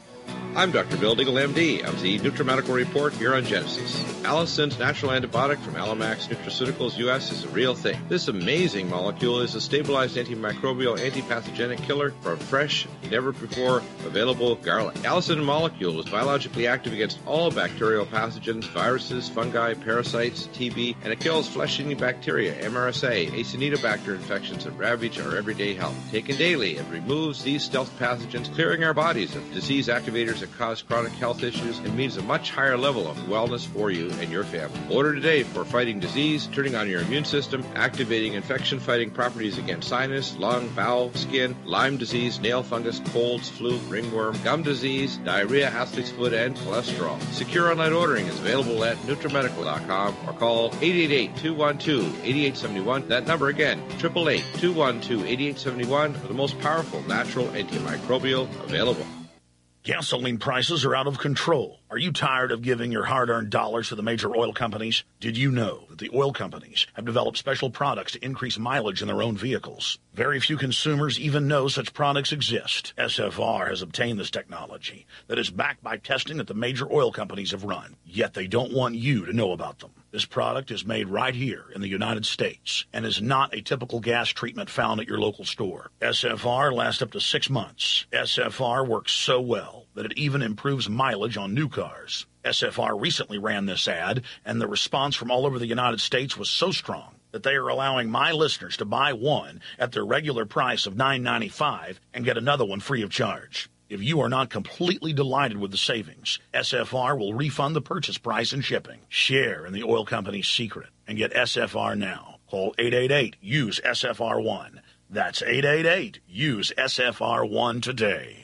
I'm Doctor Bill Deagle, M D, of the NutriMedical Report here on Genesis. Allison's natural antibiotic from Alamax Nutraceuticals U S is a real thing. This amazing molecule is a stabilized antimicrobial, antipathogenic killer for fresh, never-before available garlic. Allison molecule is biologically active against all bacterial pathogens, viruses, fungi, parasites, T B, and it kills flesh-eating bacteria, M R S A, Acinetobacter infections that ravage our everyday health. Taken daily, it removes these stealth pathogens, clearing our bodies of disease activators that cause chronic health issues and means a much higher level of wellness for you and your family. Order today for fighting disease, turning on your immune system, activating infection-fighting properties against sinus, lung, bowel, skin, Lyme disease, nail fungus, colds, flu, ringworm, gum disease, diarrhea, athlete's foot, and cholesterol. Secure online ordering is available at NutriMedical dot com or call eight eight eight, two one two, eight eight seven one. That number again, eight eight eight, two one two, eight eight seven one for the most powerful natural antimicrobial available. Gasoline prices are out of control. Are you tired of giving your hard-earned dollars to the major oil companies? Did you know that the oil companies have developed special products to increase mileage in their own vehicles? Very few consumers even know such products exist. S F R has obtained this technology that is backed by testing that the major oil companies have run, yet they don't want you to know about them. This product is made right here in the United States and is not a typical gas treatment found at your local store. S F R lasts up to six months. S F R works so well that it even improves mileage on new cars. S F R recently ran this ad, and the response from all over the United States was so strong that they are allowing my listeners to buy one at their regular price of nine ninety-five and get another one free of charge. If you are not completely delighted with the savings, S F R will refund the purchase price and shipping. Share in the oil company's secret and get S F R now. Call eight eight eight, use S F R one. That's eight eight eight, use S F R one today.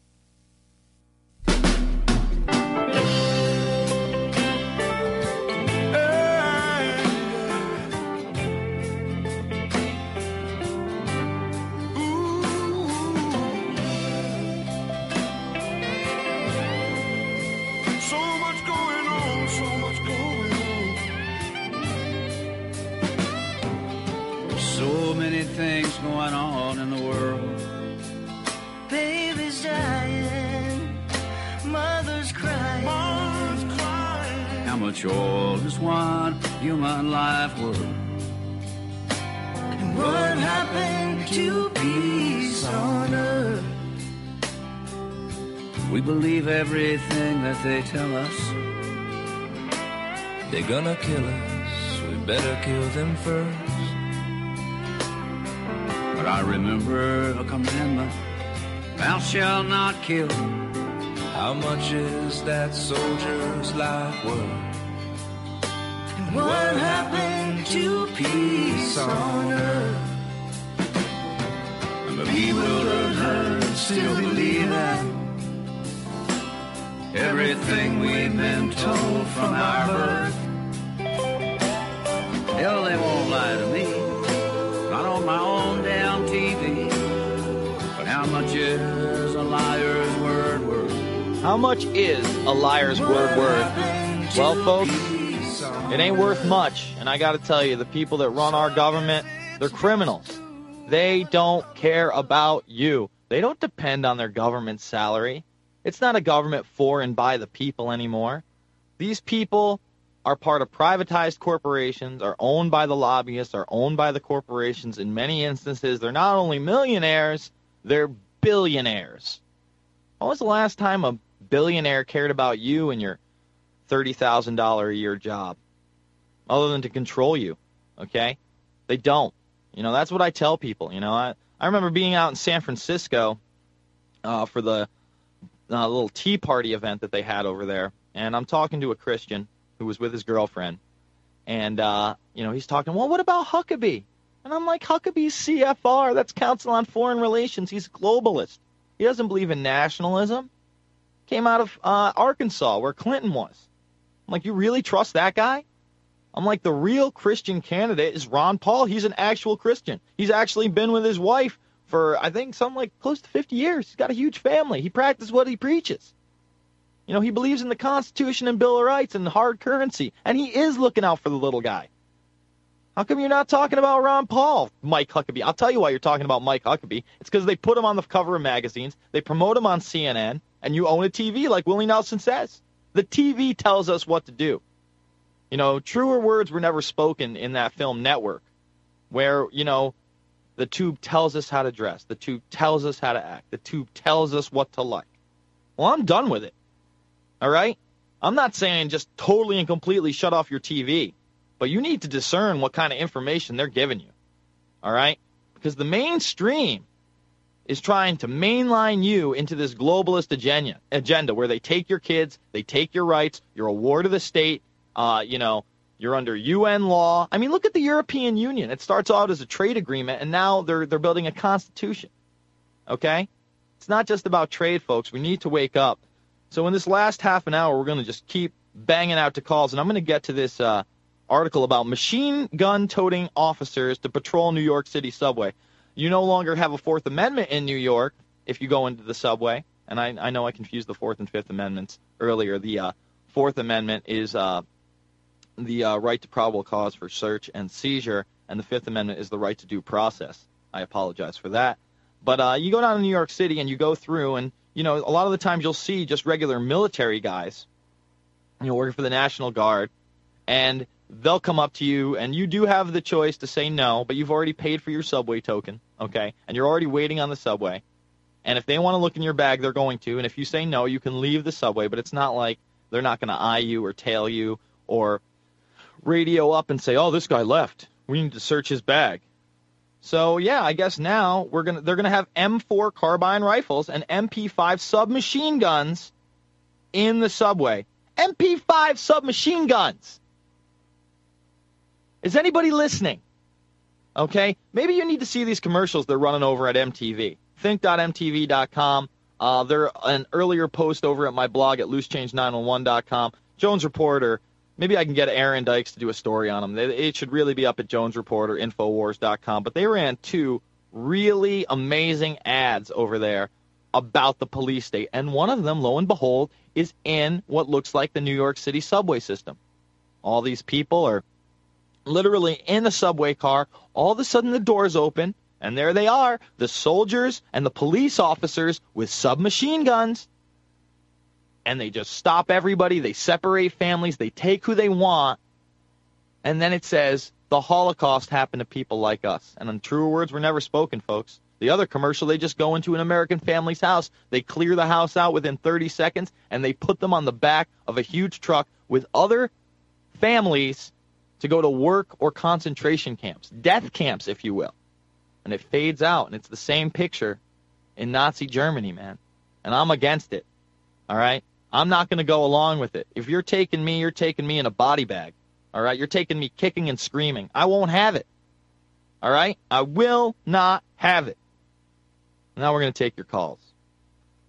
Things going on in the world. Baby's dying, mother's crying. Mother's crying. How much oil does one human life worth? And what happened to peace on earth? We believe everything that they tell us. They're gonna kill us, we better kill them first. But I remember a commandment, thou shalt not kill. How much is that soldier's life worth? And what happened to peace on earth? And the bewildered herds still believing everything we've been told from our birth. Hell, they won't lie to me, not on my own damn T V. But how much is a liar's word worth? How much is a liar's word worth? Well, folks, it ain't worth much. And I got to tell you, the people that run our government, they're criminals. They don't care about you. They don't depend on their government salary. It's not a government for and by the people anymore. These people are part of privatized corporations, are owned by the lobbyists, are owned by the corporations. In many instances, they're not only millionaires, they're billionaires. When was the last time a billionaire cared about you and your thirty thousand dollars a year job? Other than to control you, okay? They don't. You know, that's what I tell people. You know, I, I remember being out in San Francisco uh, for the uh, little tea party event that they had over there, and I'm talking to a Christian who was with his girlfriend, and, uh, you know, he's talking, well, what about Huckabee? And I'm like, Huckabee's C F R, that's Council on Foreign Relations. He's a globalist. He doesn't believe in nationalism. Came out of uh, Arkansas, where Clinton was. I'm like, you really trust that guy? I'm like, the real Christian candidate is Ron Paul. He's an actual Christian. He's actually been with his wife for, I think, something like close to fifty years. He's got a huge family. He practices what he preaches. You know, he believes in the Constitution and Bill of Rights and hard currency, and he is looking out for the little guy. How come you're not talking about Ron Paul, Mike Huckabee? I'll tell you why you're talking about Mike Huckabee. It's because they put him on the cover of magazines, they promote him on C N N, and you own a T V like Willie Nelson says. The T V tells us what to do. You know, truer words were never spoken in that film Network, where, you know, the tube tells us how to dress. The tube tells us how to act. The tube tells us what to like. Well, I'm done with it. All right? I'm not saying just totally and completely shut off your T V, but you need to discern what kind of information they're giving you. All right? Because the mainstream is trying to mainline you into this globalist agenda, agenda where they take your kids, they take your rights, you're a ward of the state, uh, you know, you're under U N law. I mean, look at the European Union. It starts out as a trade agreement, and now they're they're building a constitution. Okay? It's not just about trade, folks. We need to wake up. So in this last half an hour, we're going to just keep banging out to calls, and I'm going to get to this uh, article about machine gun-toting officers to patrol New York City subway. You no longer have a Fourth Amendment in New York if you go into the subway, and I, I know I confused the Fourth and Fifth Amendments earlier. The uh, Fourth Amendment is uh, the uh, right to probable cause for search and seizure, and the Fifth Amendment is the right to due process. I apologize for that. But uh, you go down to New York City and you go through, and you know, a lot of the times you'll see just regular military guys, you know, working for the National Guard, and they'll come up to you, and you do have the choice to say no, but you've already paid for your subway token, okay, and you're already waiting on the subway. And if they want to look in your bag, they're going to, and if you say no, you can leave the subway, but it's not like they're not going to eye you or tail you or radio up and say, oh, this guy left. We need to search his bag. So, yeah, I guess now we're gonna they're going to have M four carbine rifles and M P five submachine guns in the subway. M P five submachine guns. Is anybody listening? Okay? Maybe you need to see these commercials they're running over at M T V. think dot M T V dot com. Uh, they're an earlier post over at my blog at loose change nine one one dot com. Jones Reporter. Maybe I can get Aaron Dykes to do a story on them. It should really be up at Jones Reporter, Infowars dot com. But they ran two really amazing ads over there about the police state. And one of them, lo and behold, is in what looks like the New York City subway system. All these people are literally in the subway car. All of a sudden the doors open, and there they are, the soldiers and the police officers with submachine guns. And they just stop everybody, they separate families, they take who they want, and then it says, the Holocaust happened to people like us. And in truer words were never spoken, folks. The other commercial, they just go into an American family's house, they clear the house out within thirty seconds, and they put them on the back of a huge truck with other families to go to work or concentration camps, death camps, if you will. And it fades out, and it's the same picture in Nazi Germany, man. And I'm against it, all right? I'm not going to go along with it. If you're taking me, you're taking me in a body bag. All right? You're taking me kicking and screaming. I won't have it. All right? I will not have it. Now we're going to take your calls.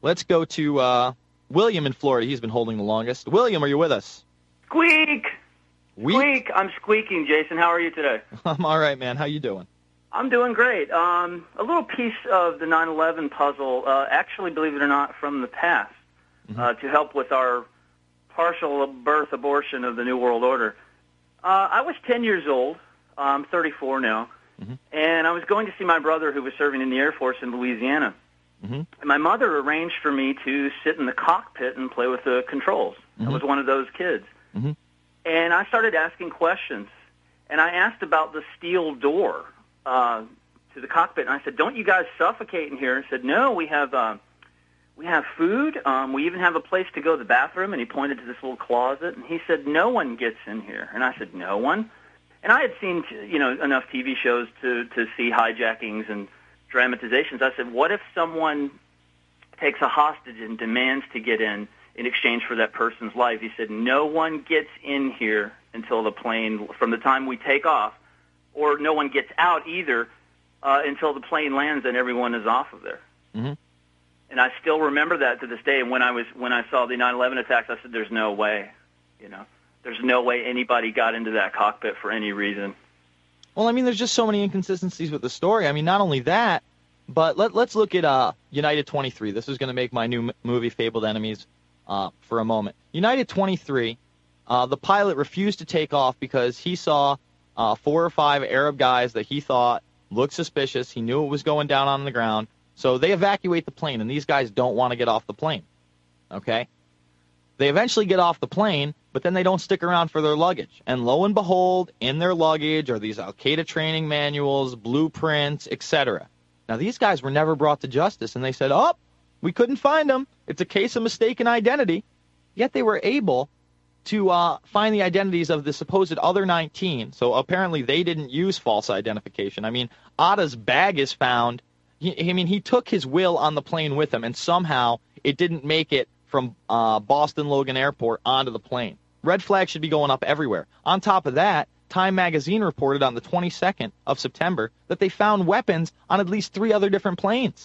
Let's go to uh, William in Florida. He's been holding the longest. William, are you with us? Squeak! Weak? Squeak! I'm squeaking, Jason. How are you today? I'm all right, man. How you doing? I'm doing great. Um, a little piece of the nine eleven puzzle, uh, actually, believe it or not, from the past, mm-hmm. uh, to help with our partial birth abortion of the New World Order. Uh, I was ten years old. I'm thirty-four now. Mm-hmm. And I was going to see my brother who was serving in the Air Force in Louisiana. Mm-hmm. And my mother arranged for me to sit in the cockpit and play with the controls. Mm-hmm. I was one of those kids. Mm-hmm. And I started asking questions. And I asked about the steel door uh, to the cockpit. And I said, don't you guys suffocate in here? And he said, no, we have uh, we have food. Um, we even have a place to go to the bathroom. And he pointed to this little closet. And he said, no one gets in here. And I said, no one? And I had seen, you know, enough T V shows to, to see hijackings and dramatizations. I said, what if someone takes a hostage and demands to get in in exchange for that person's life? He said, no one gets in here until the plane, from the time we take off, or no one gets out either uh, until the plane lands and everyone is off of there. Mm-hmm. And I still remember that to this day. And when I was when I saw the nine eleven attacks, I said, there's no way, you know. There's no way anybody got into that cockpit for any reason. Well, I mean, there's just so many inconsistencies with the story. I mean, not only that, but let, let's look at uh, United twenty-three. This is going to make my new m- movie, Fabled Enemies, uh, for a moment. United twenty-three, uh, the pilot refused to take off because he saw uh, four or five Arab guys that he thought looked suspicious. He knew it was going down on the ground. So they evacuate the plane, and these guys don't want to get off the plane. Okay? They eventually get off the plane, but then they don't stick around for their luggage. And lo and behold, in their luggage are these Al-Qaeda training manuals, blueprints, et cetera. Now, these guys were never brought to justice, and they said, oh, we couldn't find them. It's a case of mistaken identity. Yet they were able to uh, find the identities of the supposed other nineteen. So apparently they didn't use false identification. I mean, Atta's bag is found. He, I mean, he took his will on the plane with him, and somehow it didn't make it from uh, Boston Logan Airport onto the plane. Red flag should be going up everywhere. On top of that, Time Magazine reported on the twenty-second of September that they found weapons on at least three other different planes.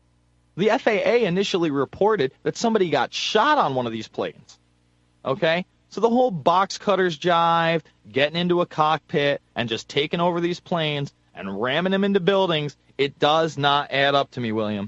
The F A A initially reported that somebody got shot on one of these planes. Okay? So the whole box cutters jive, getting into a cockpit and just taking over these planes and ramming them into buildings, it does not add up to me, William.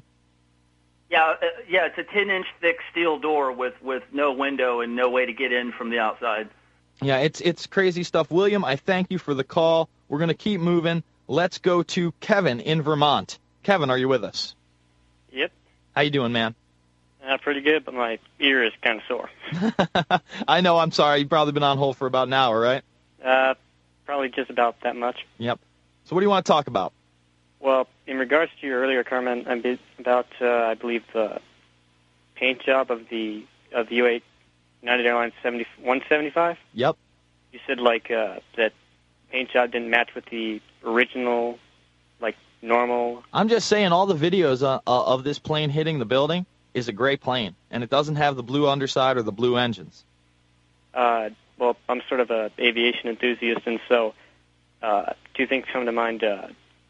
Yeah, uh, yeah, it's a ten-inch thick steel door with, with no window and no way to get in from the outside. Yeah, it's it's crazy stuff. William, I thank you for the call. We're going to keep moving. Let's go to Kevin in Vermont. Kevin, are you with us? Yep. How you doing, man? Uh, pretty good, but my ear is kind of sore. I know, I'm sorry. You've probably been on hold for about an hour, right? Uh, probably just about that much. Yep. So what do you want to talk about? Well, in regards to your earlier comment about, uh, I believe, the paint job of the of the U eight United Airlines one seventy-five? Yep. You said, like, uh, that paint job didn't match with the original, like, normal... I'm just saying all the videos uh, uh, of this plane hitting the building is a gray plane, and it doesn't have the blue underside or the blue engines. Uh, well, I'm sort of an aviation enthusiast, and so uh, two things come to mind. Uh,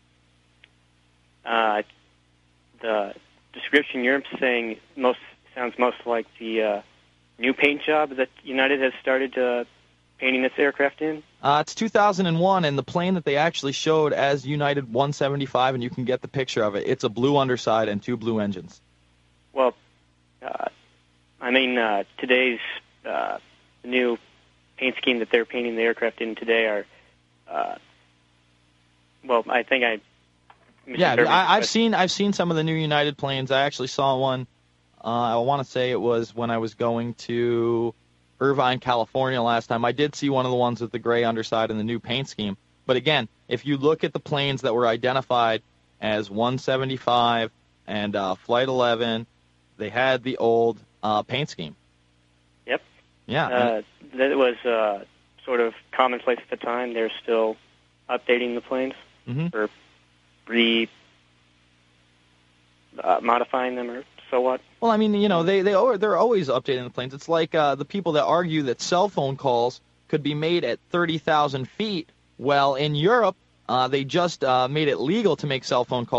uh, the description you're saying most sounds most like the uh, new paint job that United has started uh, painting this aircraft in. Uh, it's two thousand one, and the plane that they actually showed as United one seventy-five, and you can get the picture of it, it's a blue underside and two blue engines. Well, uh, I mean, uh, today's uh, new paint scheme that they're painting the aircraft in today are, uh, well, I think I... Yeah, I, I've seen I've seen some of the new United planes. I actually saw one, uh, I want to say it was when I was going to Irvine, California last time. I did see one of the ones with the gray underside and the new paint scheme. But again, if you look at the planes that were identified as one seventy-five and uh, Flight eleven, they had the old uh, paint scheme. Yep. Yeah. Uh, that was uh, sort of commonplace at the time. They're still updating the planes mm-hmm. or re uh, modifying them, or so what? Well, I mean, you know, they they they're always updating the planes. It's like uh, the people that argue that cell phone calls could be made at thirty thousand feet. Well, in Europe, uh, they just uh, made it legal to make cell phone calls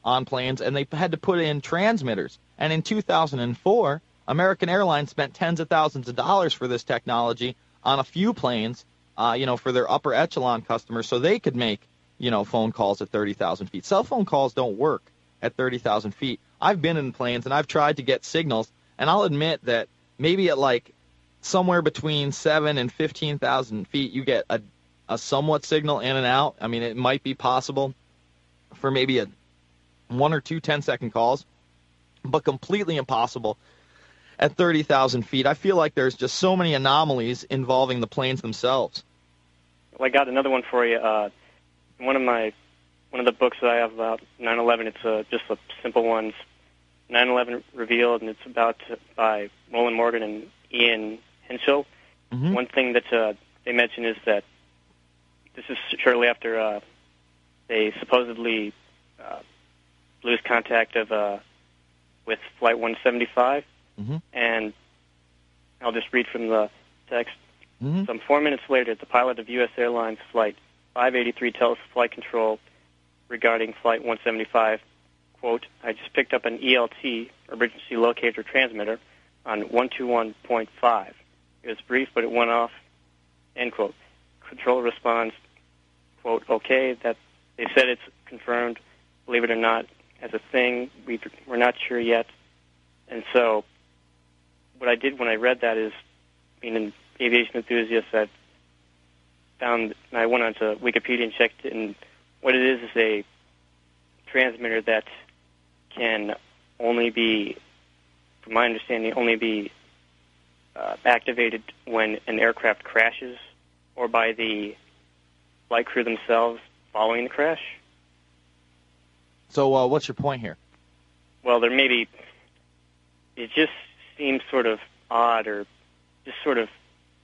on planes, and they had to put in transmitters. And in two thousand four, American Airlines spent tens of thousands of dollars for this technology on a few planes, uh, you know, for their upper echelon customers, so they could make, you know, phone calls at thirty thousand feet. Cell phone calls don't work at thirty thousand feet. I've been in planes, and I've tried to get signals, and I'll admit that maybe at like somewhere between seven and fifteen thousand feet, you get a, a somewhat signal in and out. I mean, it might be possible for maybe a one or two ten-second calls, but completely impossible at thirty thousand feet. I feel like there's just so many anomalies involving the planes themselves. Well, I got another one for you. Uh, one of my one of the books that I have about nine eleven, it's uh, just a simple one. It's nine eleven Revealed, and it's about uh, by Roland Morgan and Ian Henshaw. Mm-hmm. One thing that uh, they mention is that this is shortly after uh, they supposedly uh, lose contact of uh, with Flight one seventy-five, mm-hmm. and I'll just read from the text. Mm-hmm. Some four minutes later, the pilot of U S Airlines Flight five eighty-three tells Flight Control regarding Flight one seventy-five, quote, I just picked up an E L T, emergency locator transmitter, on one twenty-one point five. It was brief, but it went off, end quote. Control responds, quote, okay, that they said it's confirmed, believe it or not, as a thing. We, we're not sure yet. And so what I did when I read that is, being an aviation enthusiast, I found, I went onto Wikipedia and checked it, and what it is is a transmitter that can only be, from my understanding, only be uh, activated when an aircraft crashes or by the flight crew themselves following the crash. So uh, what's your point here? Well, there may be, it just seems sort of odd, or just sort of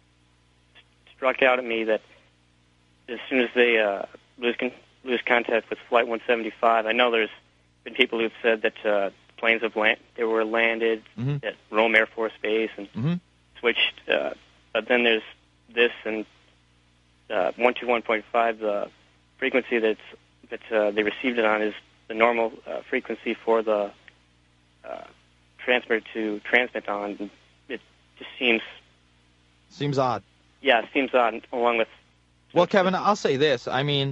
struck out at me that as soon as they uh, lose con- lose contact with Flight one seventy-five, I know there's been people who've said that uh, planes have land- they were landed mm-hmm. at Rome Air Force Base and mm-hmm. switched, uh, but then there's this, and uh, one twenty-one point five, the frequency that's, that uh, they received it on is the normal uh, frequency for the uh, transmitter to transmit on. It just seems... Seems odd. Yeah, it seems odd, along with... Well, Kevin, I'll say this. I mean,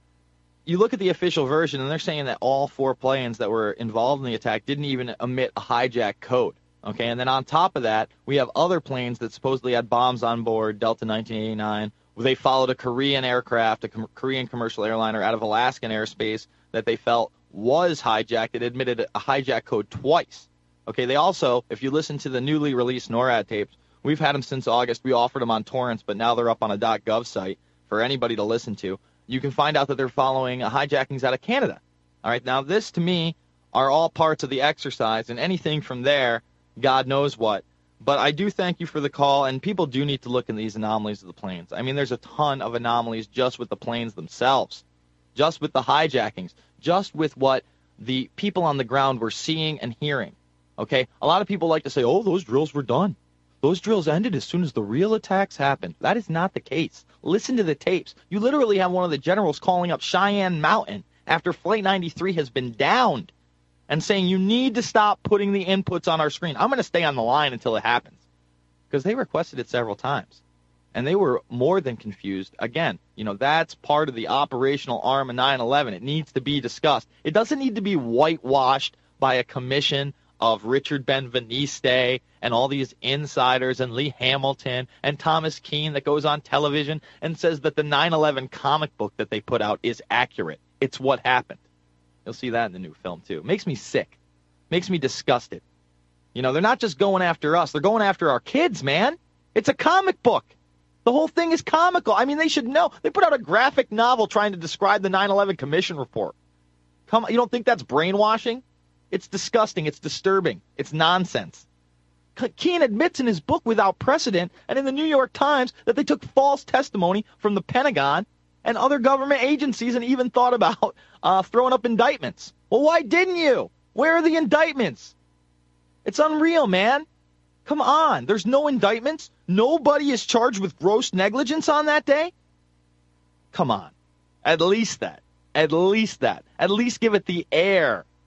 you look at the official version, and they're saying that all four planes that were involved in the attack didn't even emit a hijack code. Okay, and then on top of that, we have other planes that supposedly had bombs on board, Delta nineteen eighty-nine. They followed a Korean aircraft, a com- Korean commercial airliner out of Alaskan airspace that they felt was hijacked. It admitted a hijack code twice. Okay, they also, if you listen to the newly released NORAD tapes, we've had them since August. We offered them on torrents, but now they're up on a .gov site for anybody to listen to. You can find out that they're following hijackings out of Canada. All right, now this, to me, are all parts of the exercise, and anything from there, God knows what. But I do thank you for the call, and people do need to look in these anomalies of the planes. I mean, there's a ton of anomalies just with the planes themselves, just with the hijackings, just with what the people on the ground were seeing and hearing. Okay, a lot of people like to say, oh, those drills were done. Those drills ended as soon as the real attacks happened. That is not the case. Listen to the tapes. You literally have one of the generals calling up Cheyenne Mountain after Flight ninety-three has been downed and saying, you need to stop putting the inputs on our screen. I'm going to stay on the line until it happens, because they requested it several times, and they were more than confused. Again, you know, that's part of the operational arm of nine eleven. It needs to be discussed. It doesn't need to be whitewashed by a commission of Richard Benveniste and all these insiders and Lee Hamilton and Thomas Keane that goes on television and says that the nine eleven comic book that they put out is accurate. It's what happened. You'll see that in the new film, too. It makes me sick. Makes me disgusted. You know, they're not just going after us. They're going after our kids, man. It's a comic book. The whole thing is comical. I mean, they should know. They put out a graphic novel trying to describe the nine eleven Commission report. Come on, you don't think that's brainwashing? It's disgusting. It's disturbing. It's nonsense. Keane admits in his book Without Precedent and in the New York Times that they took false testimony from the Pentagon and other government agencies and even thought about uh, throwing up indictments. Well, why didn't you? Where are the indictments? It's unreal, man. Come on. There's no indictments? Nobody is charged with gross negligence on that day? Come on. At least that. At least that. At least give it the air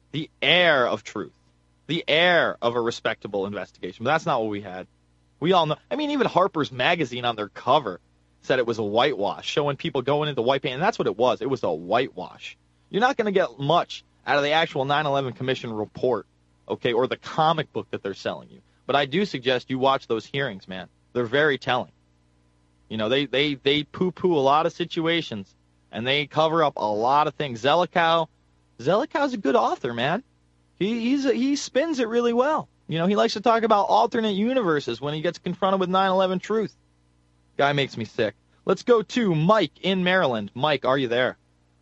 the air of truth, the air of a respectable investigation. But that's not what we had. We all know. I mean, even Harper's Magazine on their cover said it was a whitewash, showing people going into white paint, and that's what it was. It was a whitewash. You're not going to get much out of the actual nine eleven Commission report, okay, or the comic book that they're selling you. But I do suggest you watch those hearings, man. They're very telling. You know, they, they, they poo-poo a lot of situations, and they cover up a lot of things. Zelikow, Zelikow's a good author, man. He he's a, he spins it really well. You know, he likes to talk about alternate universes when he gets confronted with nine eleven truth. Guy makes me sick. Let's go to Mike in Maryland. Mike, are you there?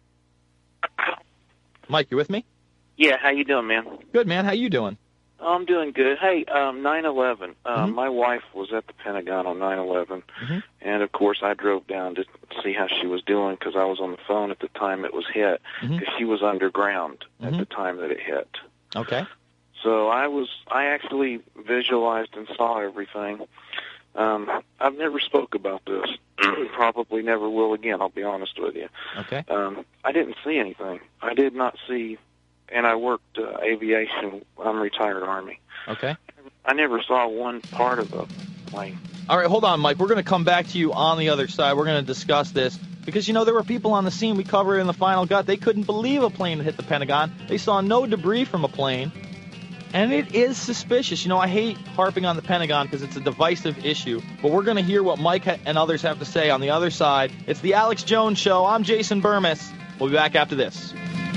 Mike, you with me? Yeah, how you doing, man? Good, man. How you doing? I'm doing good. Hey, um, nine eleven. Uh, Mm-hmm. My wife was at the Pentagon on nine eleven, Mhm. and of course I drove down to see how she was doing because I was on the phone at the time it was hit, Mhm. because she was underground at Mhm. the time that it hit. Okay. So I was, I actually visualized and saw everything. Um, I've never spoke about this. Probably never will again, I'll be honest with you. Okay. Um, I didn't see anything. I did not see, and I worked uh, aviation. I'm retired Army. Okay. I never saw one part of the plane. All right, hold on, Mike. We're going to come back to you on the other side. We're going to discuss this because, you know, there were people on the scene. We covered it in the Final Gut. They couldn't believe a plane had hit the Pentagon. They saw no debris from a plane. And it is suspicious. You know, I hate harping on the Pentagon because it's a divisive issue. But we're going to hear what Mike and others have to say on the other side. It's the Alex Jones Show. I'm Jason Burmis. We'll be back after this.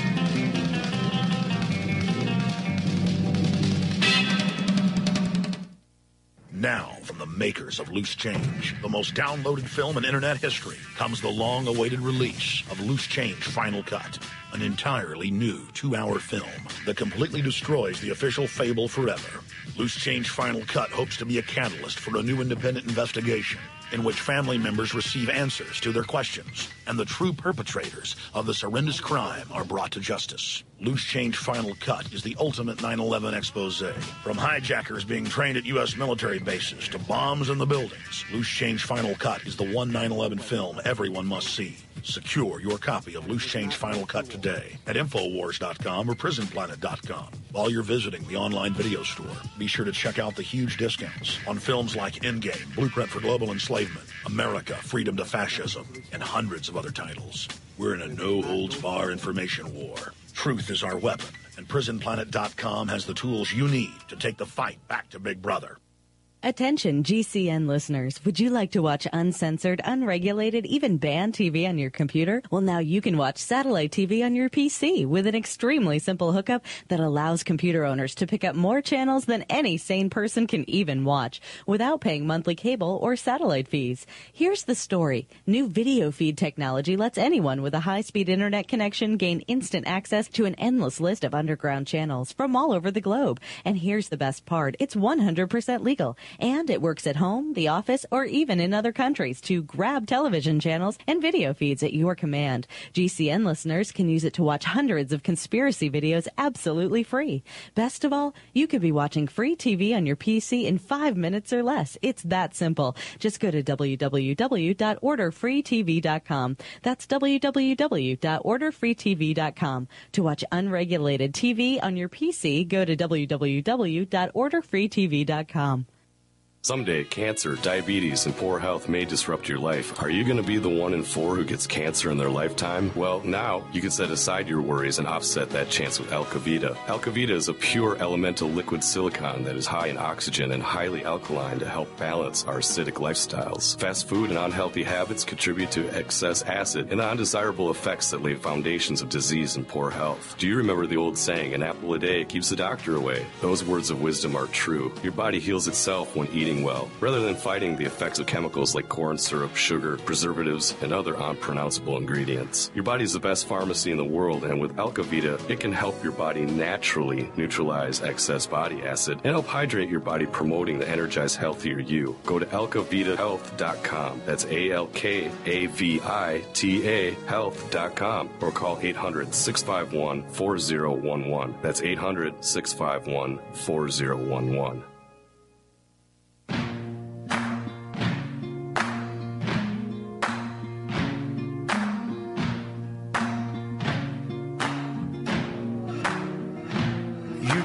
Now, from the makers of Loose Change, the most downloaded film in internet history, comes the long-awaited release of Loose Change Final Cut, an entirely new two-hour film that completely destroys the official fable forever. Loose Change Final Cut hopes to be a catalyst for a new independent investigation in which family members receive answers to their questions and the true perpetrators of this horrendous crime are brought to justice. Loose Change Final Cut is the ultimate nine eleven expose. From hijackers being trained at U S military bases to bombs in the buildings, Loose Change Final Cut is the one nine eleven film everyone must see. Secure your copy of Loose Change Final Cut today at Infowars dot com or Prison Planet dot com. While you're visiting the online video store, be sure to check out the huge discounts on films like Endgame, Blueprint for Global Enslavement, America, Freedom to Fascism, and hundreds of other titles. We're in a no-holds-barred information war. Truth is our weapon, and Prison Planet dot com has the tools you need to take the fight back to Big Brother. Attention G C N listeners, would you like to watch uncensored, unregulated, even banned T V on your computer? Well, now you can watch satellite T V on your P C with an extremely simple hookup that allows computer owners to pick up more channels than any sane person can even watch without paying monthly cable or satellite fees. Here's the story. New video feed technology lets anyone with a high-speed internet connection gain instant access to an endless list of underground channels from all over the globe. And here's the best part. It's one hundred percent legal. And it works at home, the office, or even in other countries to grab television channels and video feeds at your command. G C N listeners can use it to watch hundreds of conspiracy videos absolutely free. Best of all, you could be watching free T V on your P C in five minutes or less. It's that simple. Just go to w w w dot order free t v dot com. That's w w w dot order free t v dot com. To watch unregulated T V on your P C, go to w w w dot order free t v dot com. Someday, cancer, diabetes, and poor health may disrupt your life. Are you going to be the one in four who gets cancer in their lifetime? Well, now you can set aside your worries and offset that chance with Alkavita. Alkavita is a pure elemental liquid silicone that is high in oxygen and highly alkaline to help balance our acidic lifestyles. Fast food and unhealthy habits contribute to excess acid and the undesirable effects that lay foundations of disease and poor health. Do you remember the old saying, an apple a day keeps the doctor away? Those words of wisdom are true. Your body heals itself when eating well, rather than fighting the effects of chemicals like corn syrup, sugar, preservatives, and other unpronounceable ingredients. Your body is the best pharmacy in the world, and with Alkavita, it can help your body naturally neutralize excess body acid and help hydrate your body, promoting the energized, healthier you. Go to alkavita health dot com. That's A L K A V I T A health dot com, or call eight hundred, six five one, four zero one one. That's eight hundred, six five one, four zero one one.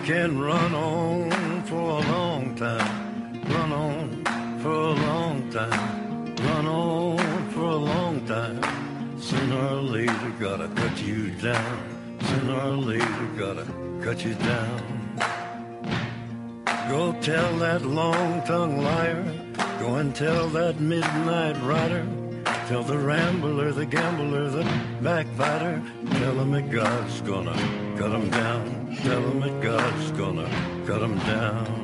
can run on for a long time, run on for a long time, run on for a long time. Sooner or later, gotta cut you down. Sooner or later, gotta cut you down. Go tell that long-tongued liar. Go and tell that midnight rider. Tell the rambler, the gambler, the backbiter. Tell him that God's gonna cut him down. Tell him that God's gonna cut him down.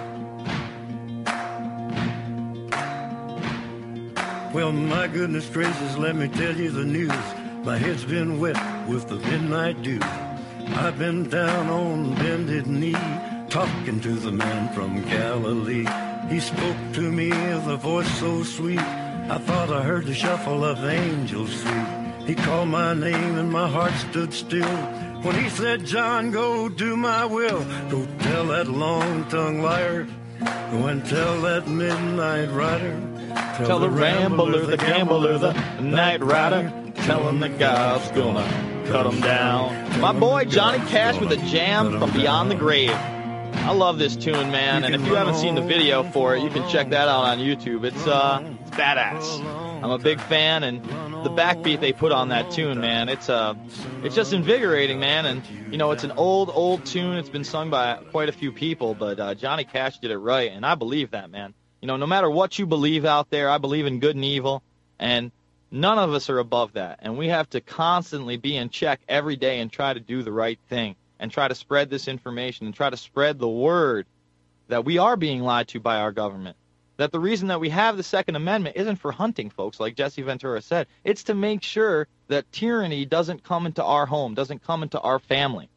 Well, my goodness gracious, let me tell you the news. My head's been wet with the midnight dew. I've been down on bended knee, talking to the man from Galilee. He spoke to me with a voice so sweet, I thought I heard the shuffle of angels sweet. He called my name and my heart stood still when he said, John, go do my will. Go tell that long-tongued liar. Go and tell that midnight rider. Tell, tell the, the rambler, the gambler, the night rider. Tell him that God's gonna cut him down. My boy Johnny Cash with a jam from Beyond the Grave. I love this tune, man, and if you haven't seen the video for it, you can check that out on YouTube. It's uh, it's badass. I'm a big fan, and the backbeat they put on that tune, man, it's uh, it's just invigorating, man. And you know, it's an old, old tune. It's been sung by quite a few people, but uh, Johnny Cash did it right, and I believe that, man. You know, no matter what you believe out there, I believe in good and evil, and none of us are above that. And we have to constantly be in check every day and try to do the right thing and try to spread this information and try to spread the word that we are being lied to by our government. That the reason that we have the Second Amendment isn't for hunting, folks, like Jesse Ventura said. It's to make sure that tyranny doesn't come into our home, doesn't come into our family.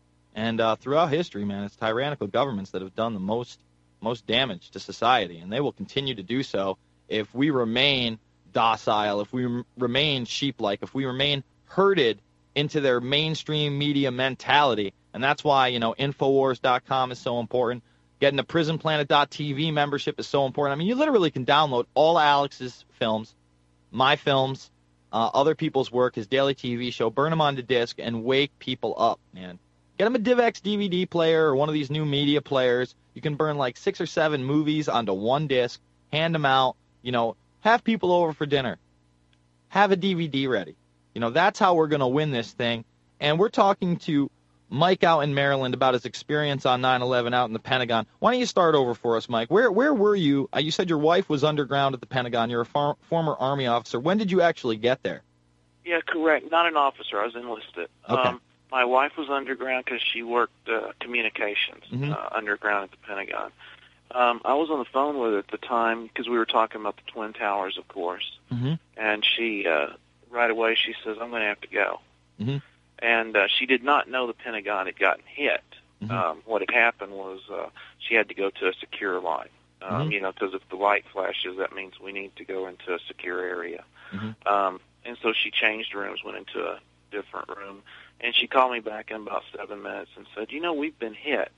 And uh, throughout history, man, it's tyrannical governments that have done the most most damage to society, and they will continue to do so if we remain docile, if we r- remain sheep-like, if we remain herded into their mainstream media mentality. And that's why, you know, Infowars dot com is so important. Getting the Prison Planet dot T V membership is so important. I mean, you literally can download all Alex's films, my films, uh, other people's work, his daily T V show, burn them onto disc, and wake people up, man. Get him a DivX D V D player or one of these new media players. You can burn like six or seven movies onto one disc, hand them out, you know, have people over for dinner. Have a D V D ready. You know, that's how we're going to win this thing. And we're talking to Mike out in Maryland about his experience on nine eleven out in the Pentagon. Why don't you start over for us, Mike? Where where were you? Uh, you said your wife was underground at the Pentagon. You're a far, former Army officer. When did you actually get there? Yeah, correct. Not an officer. I was enlisted. Okay. Um, my wife was underground because she worked uh, communications Mhm. uh, underground at the Pentagon. Um, I was on the phone with her at the time because we were talking about the Twin Towers, of course. Mm-hmm. And she, uh, right away, she says, I'm going to have to go. Mm-hmm. And uh, she did not know the Pentagon had gotten hit. Mm-hmm. Um, what had happened was uh, she had to go to a secure line. Um, Mhm. You know, because if the light flashes, that means we need to go into a secure area. Mhm. Um, and so she changed rooms, went into a different room, and she called me back in about seven minutes and said, you know, we've been hit.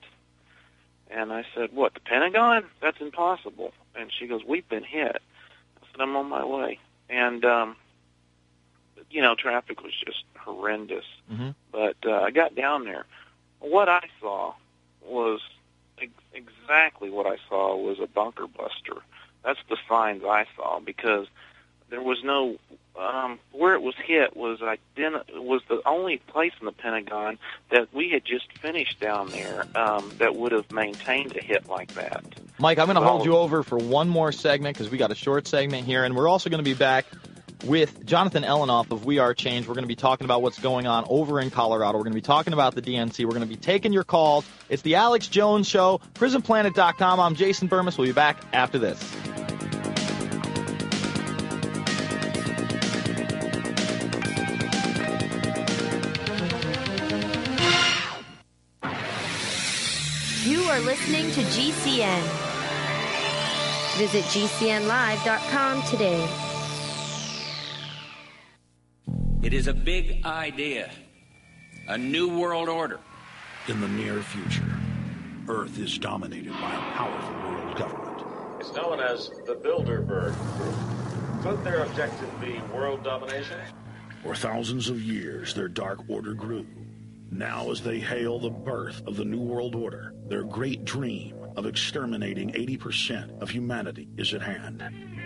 And I said, what, the Pentagon? That's impossible. And she goes, we've been hit. I said, I'm on my way. And, um, you know, traffic was just horrendous. Mm-hmm. But uh, I got down there. What I saw was ex- exactly what I saw was a bunker buster. That's the signs I saw, because there was no um, where it was hit was identi- was the only place in the Pentagon that we had just finished down there um, that would have maintained a hit like that. Mike, I'm going to Well- hold you over for one more segment because we got a short segment here, and we're also going to be back with Jonathan Ellenoff of We Are Change. We're going to be talking about what's going on over in Colorado. We're going to be talking about the D N C. We're going to be taking your calls. It's the Alex Jones Show, prison planet dot com. I'm Jason Burmis. We'll be back after this. You are listening to G C N. Visit G C N live dot com today. It is a big idea, a new world order. In the near future, Earth is dominated by a powerful world government. It's known as the Bilderberg Group. Could their objective be world domination? For thousands of years, their dark order grew. Now as they hail the birth of the New World Order, their great dream of exterminating eighty percent of humanity is at hand.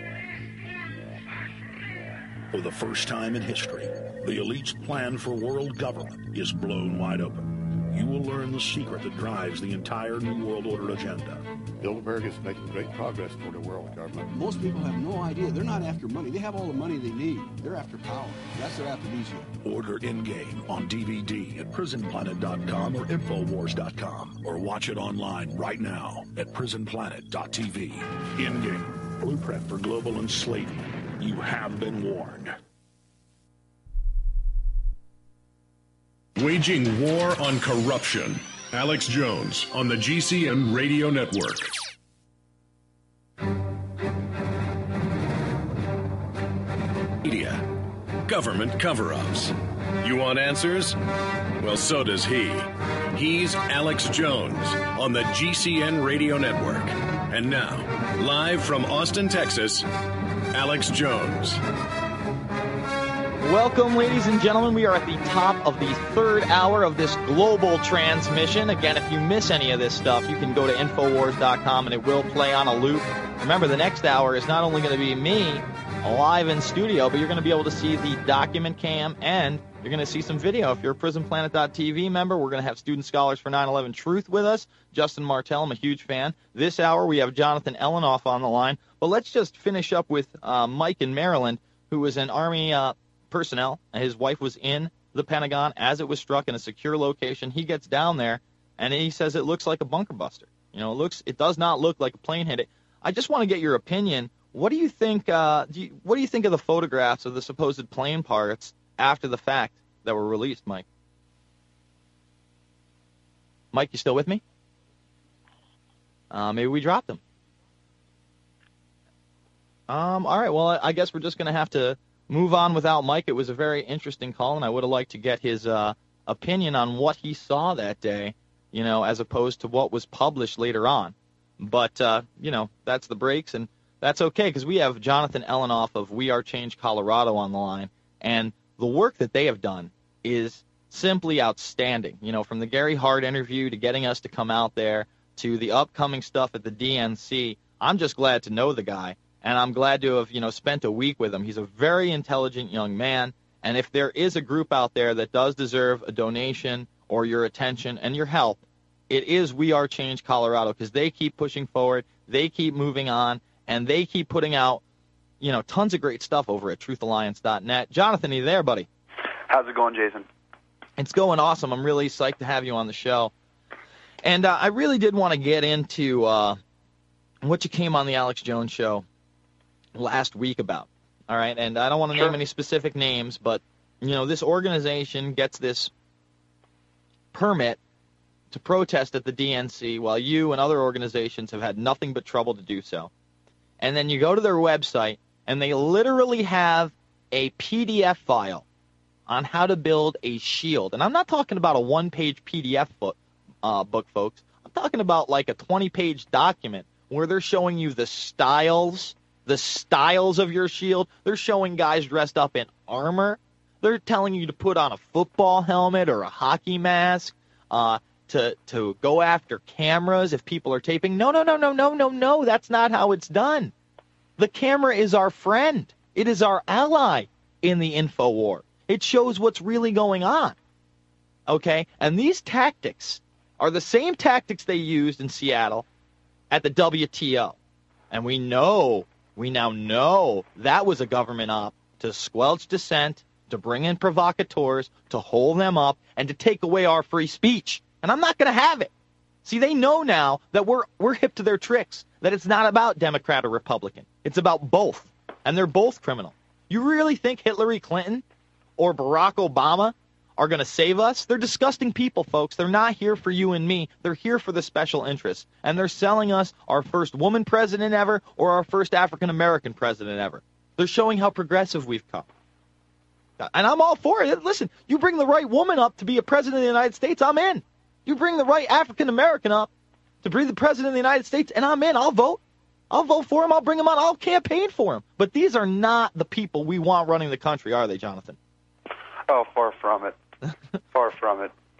For the first time in history, the elite's plan for world government is blown wide open. You will learn the secret that drives the entire New World Order agenda. Bilderberg is making great progress toward a world government. Most people have no idea. They're not after money. They have all the money they need. They're after power. That's their aphrodisiac. Order in-game on D V D at prison planet dot com or infowars dot com, or watch it online right now at prison planet dot t v. In-game, blueprint for global enslavement. You have been warned. Waging war on corruption. Alex Jones on the G C N Radio Network. Media. Government cover-ups. You want answers? Well, so does he. He's Alex Jones on the G C N Radio Network. And now, live from Austin, Texas, Alex Jones. Welcome, ladies and gentlemen. We are at the top of the third hour of this global transmission. Again, if you miss any of this stuff, you can go to infowars dot com and it will play on a loop. Remember, the next hour is not only going to be me live in studio, but you're going to be able to see the document cam and you're going to see some video. If you're a prison planet dot t v member, we're going to have student scholars for nine eleven Truth with us. Justin Martell, I'm a huge fan. This hour, we have Jonathan Ellenoff on the line. But let's just finish up with uh, Mike in Maryland, who was an Army uh, personnel. His wife was in the Pentagon as it was struck in a secure location. He gets down there, and he says it looks like a bunker buster. You know, it looks, it does not look like a plane hit it. I just want to get your opinion. What do you think? Uh, do you, what do you think of the photographs of the supposed plane parts after the fact that were released, Mike? Mike, you still with me? Uh, maybe we dropped him. Um. All right. Well, I guess we're just going to have to move on without Mike. It was a very interesting call, and I would have liked to get his uh, opinion on what he saw that day, you know, as opposed to what was published later on. But, uh, you know, that's the breaks, and that's okay, because we have Jonathan Ellenoff of We Are Change Colorado on the line, and the work that they have done is simply outstanding. You know, from the Gary Hart interview to getting us to come out there to the upcoming stuff at the D N C, I'm just glad to know the guy. And I'm glad to have, you know, spent a week with him. He's a very intelligent young man. And if there is a group out there that does deserve a donation or your attention and your help, it is We Are Change Colorado, because they keep pushing forward, they keep moving on, and they keep putting out, you know, tons of great stuff over at truth alliance dot net. Jonathan, are you there, buddy? How's it going, Jason? It's going awesome. I'm really psyched to have you on the show. And uh, I really did want to get into uh, what you came on the Alex Jones show last week about, all right? And I don't want to Sure. name any specific names, but, you know, this organization gets this permit to protest at the D N C while you and other organizations have had nothing but trouble to do so. And then you go to their website, and they literally have a P D F file on how to build a shield. And I'm not talking about a one-page P D F book, uh, book, folks. I'm talking about like a twenty-page document where they're showing you the styles the styles of your shield. They're showing guys dressed up in armor. They're telling you to put on a football helmet or a hockey mask, uh, to to go after cameras if people are taping. No, no, no, no, no, no, no. That's not how it's done. The camera is our friend. It is our ally in the info war. It shows what's really going on. Okay? And these tactics are the same tactics they used in Seattle at the W T O. And we know We now know that was a government op to squelch dissent, to bring in provocateurs, to hold them up, and to take away our free speech. And I'm not going to have it. See, they know now that we're we're hip to their tricks, that it's not about Democrat or Republican. It's about both, and they're both criminal. You really think Hillary Clinton or Barack Obama are going to save us? They're disgusting people, folks. They're not here for you and me. They're here for the special interests. And they're selling us our first woman president ever or our first African-American president ever. They're showing how progressive we've come. And I'm all for it. Listen, you bring the right woman up to be a president of the United States, I'm in. You bring the right African-American up to be the president of the United States, and I'm in. I'll vote. I'll vote for him. I'll bring him on. I'll campaign for him. But these are not the people we want running the country, are they, Jonathan? Oh, far from it. Far from it.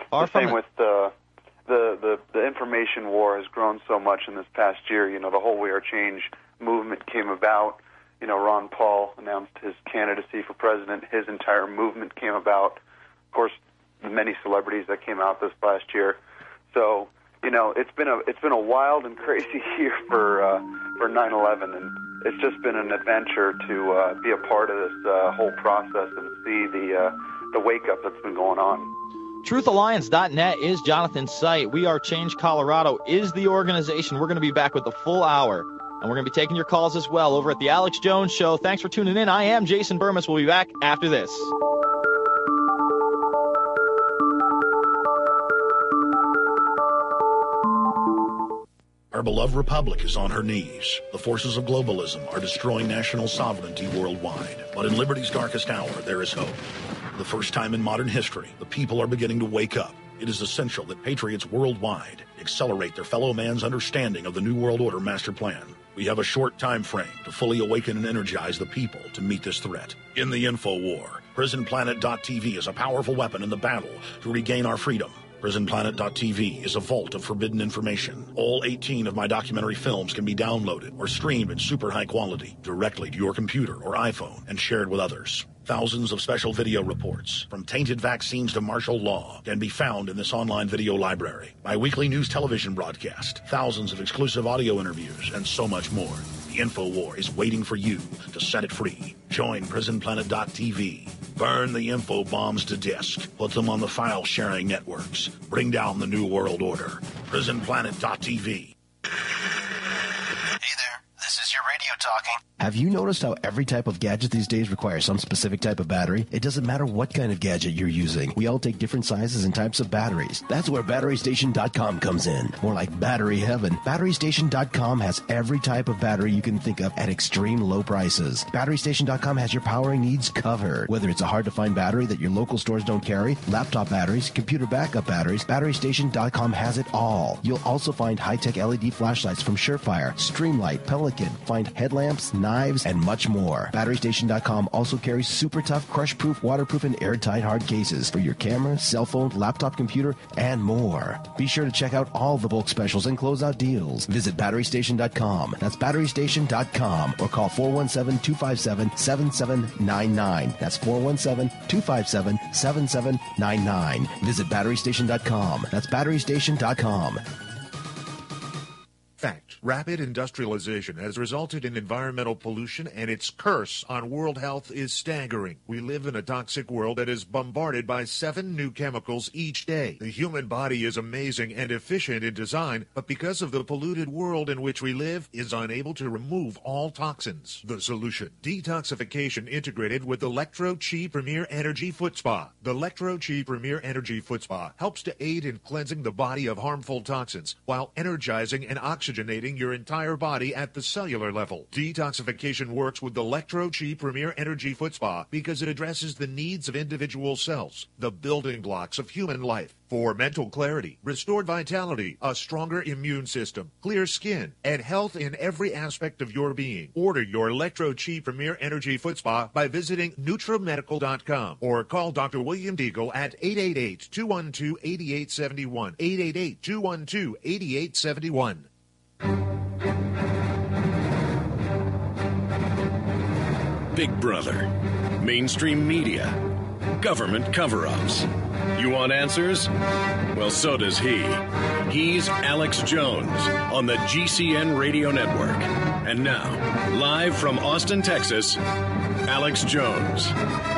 the same with uh, the, the the information war has grown so much in this past year. You know, the whole We Are Change movement came about. You know, Ron Paul announced his candidacy for president. His entire movement came about. Of course, the many celebrities that came out this last year. So, you know, it's been a it's been a wild and crazy year for uh, for nine eleven, and it's just been an adventure to uh, be a part of this uh, whole process and see the uh, the wake up that's been going on. truth alliance dot net is Jonathan's site. We Are Change Colorado is the organization. We're going to be back with the full hour, and we're going to be taking your calls as well over at the Alex Jones Show. Thanks for tuning in. I am Jason Burmis. We'll be back after this. Our beloved republic is on her knees. The forces of globalism are destroying national sovereignty worldwide. But in liberty's darkest hour, there is hope. For the first time in modern history, the people are beginning to wake up. It is essential that patriots worldwide accelerate their fellow man's understanding of the New World Order master plan. We have a short time frame to fully awaken and energize the people to meet this threat. In the info war, prison planet dot t v is a powerful weapon in the battle to regain our freedom. prison planet dot t v is a vault of forbidden information. All eighteen of my documentary films can be downloaded or streamed in super high quality directly to your computer or iPhone and shared with others. Thousands of special video reports, from tainted vaccines to martial law, can be found in this online video library. My weekly news television broadcast, thousands of exclusive audio interviews, and so much more. The InfoWar is waiting for you to set it free. Join prison planet dot t v. Burn the info bombs to disk. Put them on the file-sharing networks. Bring down the New World Order. prison planet dot t v. This is your radio talking. Have you noticed how every type of gadget these days requires some specific type of battery? It doesn't matter what kind of gadget you're using. We all take different sizes and types of batteries. That's where battery station dot com comes in. More like battery heaven. battery station dot com has every type of battery you can think of at extreme low prices. battery station dot com has your powering needs covered. Whether it's a hard-to-find battery that your local stores don't carry, laptop batteries, computer backup batteries, battery station dot com has it all. You'll also find high-tech L E D flashlights from Surefire, Streamlight, Pelican. Find headlamps, knives, and much more. battery station dot com also carries super tough, crush-proof, waterproof, and airtight hard cases for your camera, cell phone, laptop, computer, and more. Be sure to check out all the bulk specials and closeout deals. Visit battery station dot com. That's battery station dot com, or call four one seven, two five seven, seven seven nine nine. That's four one seven, two five seven, seven seven nine nine. Visit battery station dot com. That's battery station dot com. Fact. Rapid industrialization has resulted in environmental pollution, and its curse on world health is staggering. We live in a toxic world that is bombarded by seven new chemicals each day. The human body is amazing and efficient in design, but because of the polluted world in which we live, is unable to remove all toxins. The solution: detoxification integrated with Electro-Chi Premier Energy Foot Spa. The Electro-Chi Premier Energy Foot Spa helps to aid in cleansing the body of harmful toxins while energizing and oxygenating your entire body at the cellular level. Detoxification works with the Electro-Chi Premier Energy Foot Spa because it addresses the needs of individual cells, the building blocks of human life. For mental clarity, restored vitality, a stronger immune system, clear skin, and health in every aspect of your being. Order your Electro-Chi Premier Energy Foot Spa by visiting Nutra Medical dot com or call Doctor William Deagle at eight eight eight, two one two, eight eight seven one, eight eight eight, two one two, eight eight seven one. Big Brother, mainstream media, government cover-ups. You want answers? Well, so does he. He's Alex Jones on the G C N Radio Network. And now, live from Austin, Texas, Alex Jones.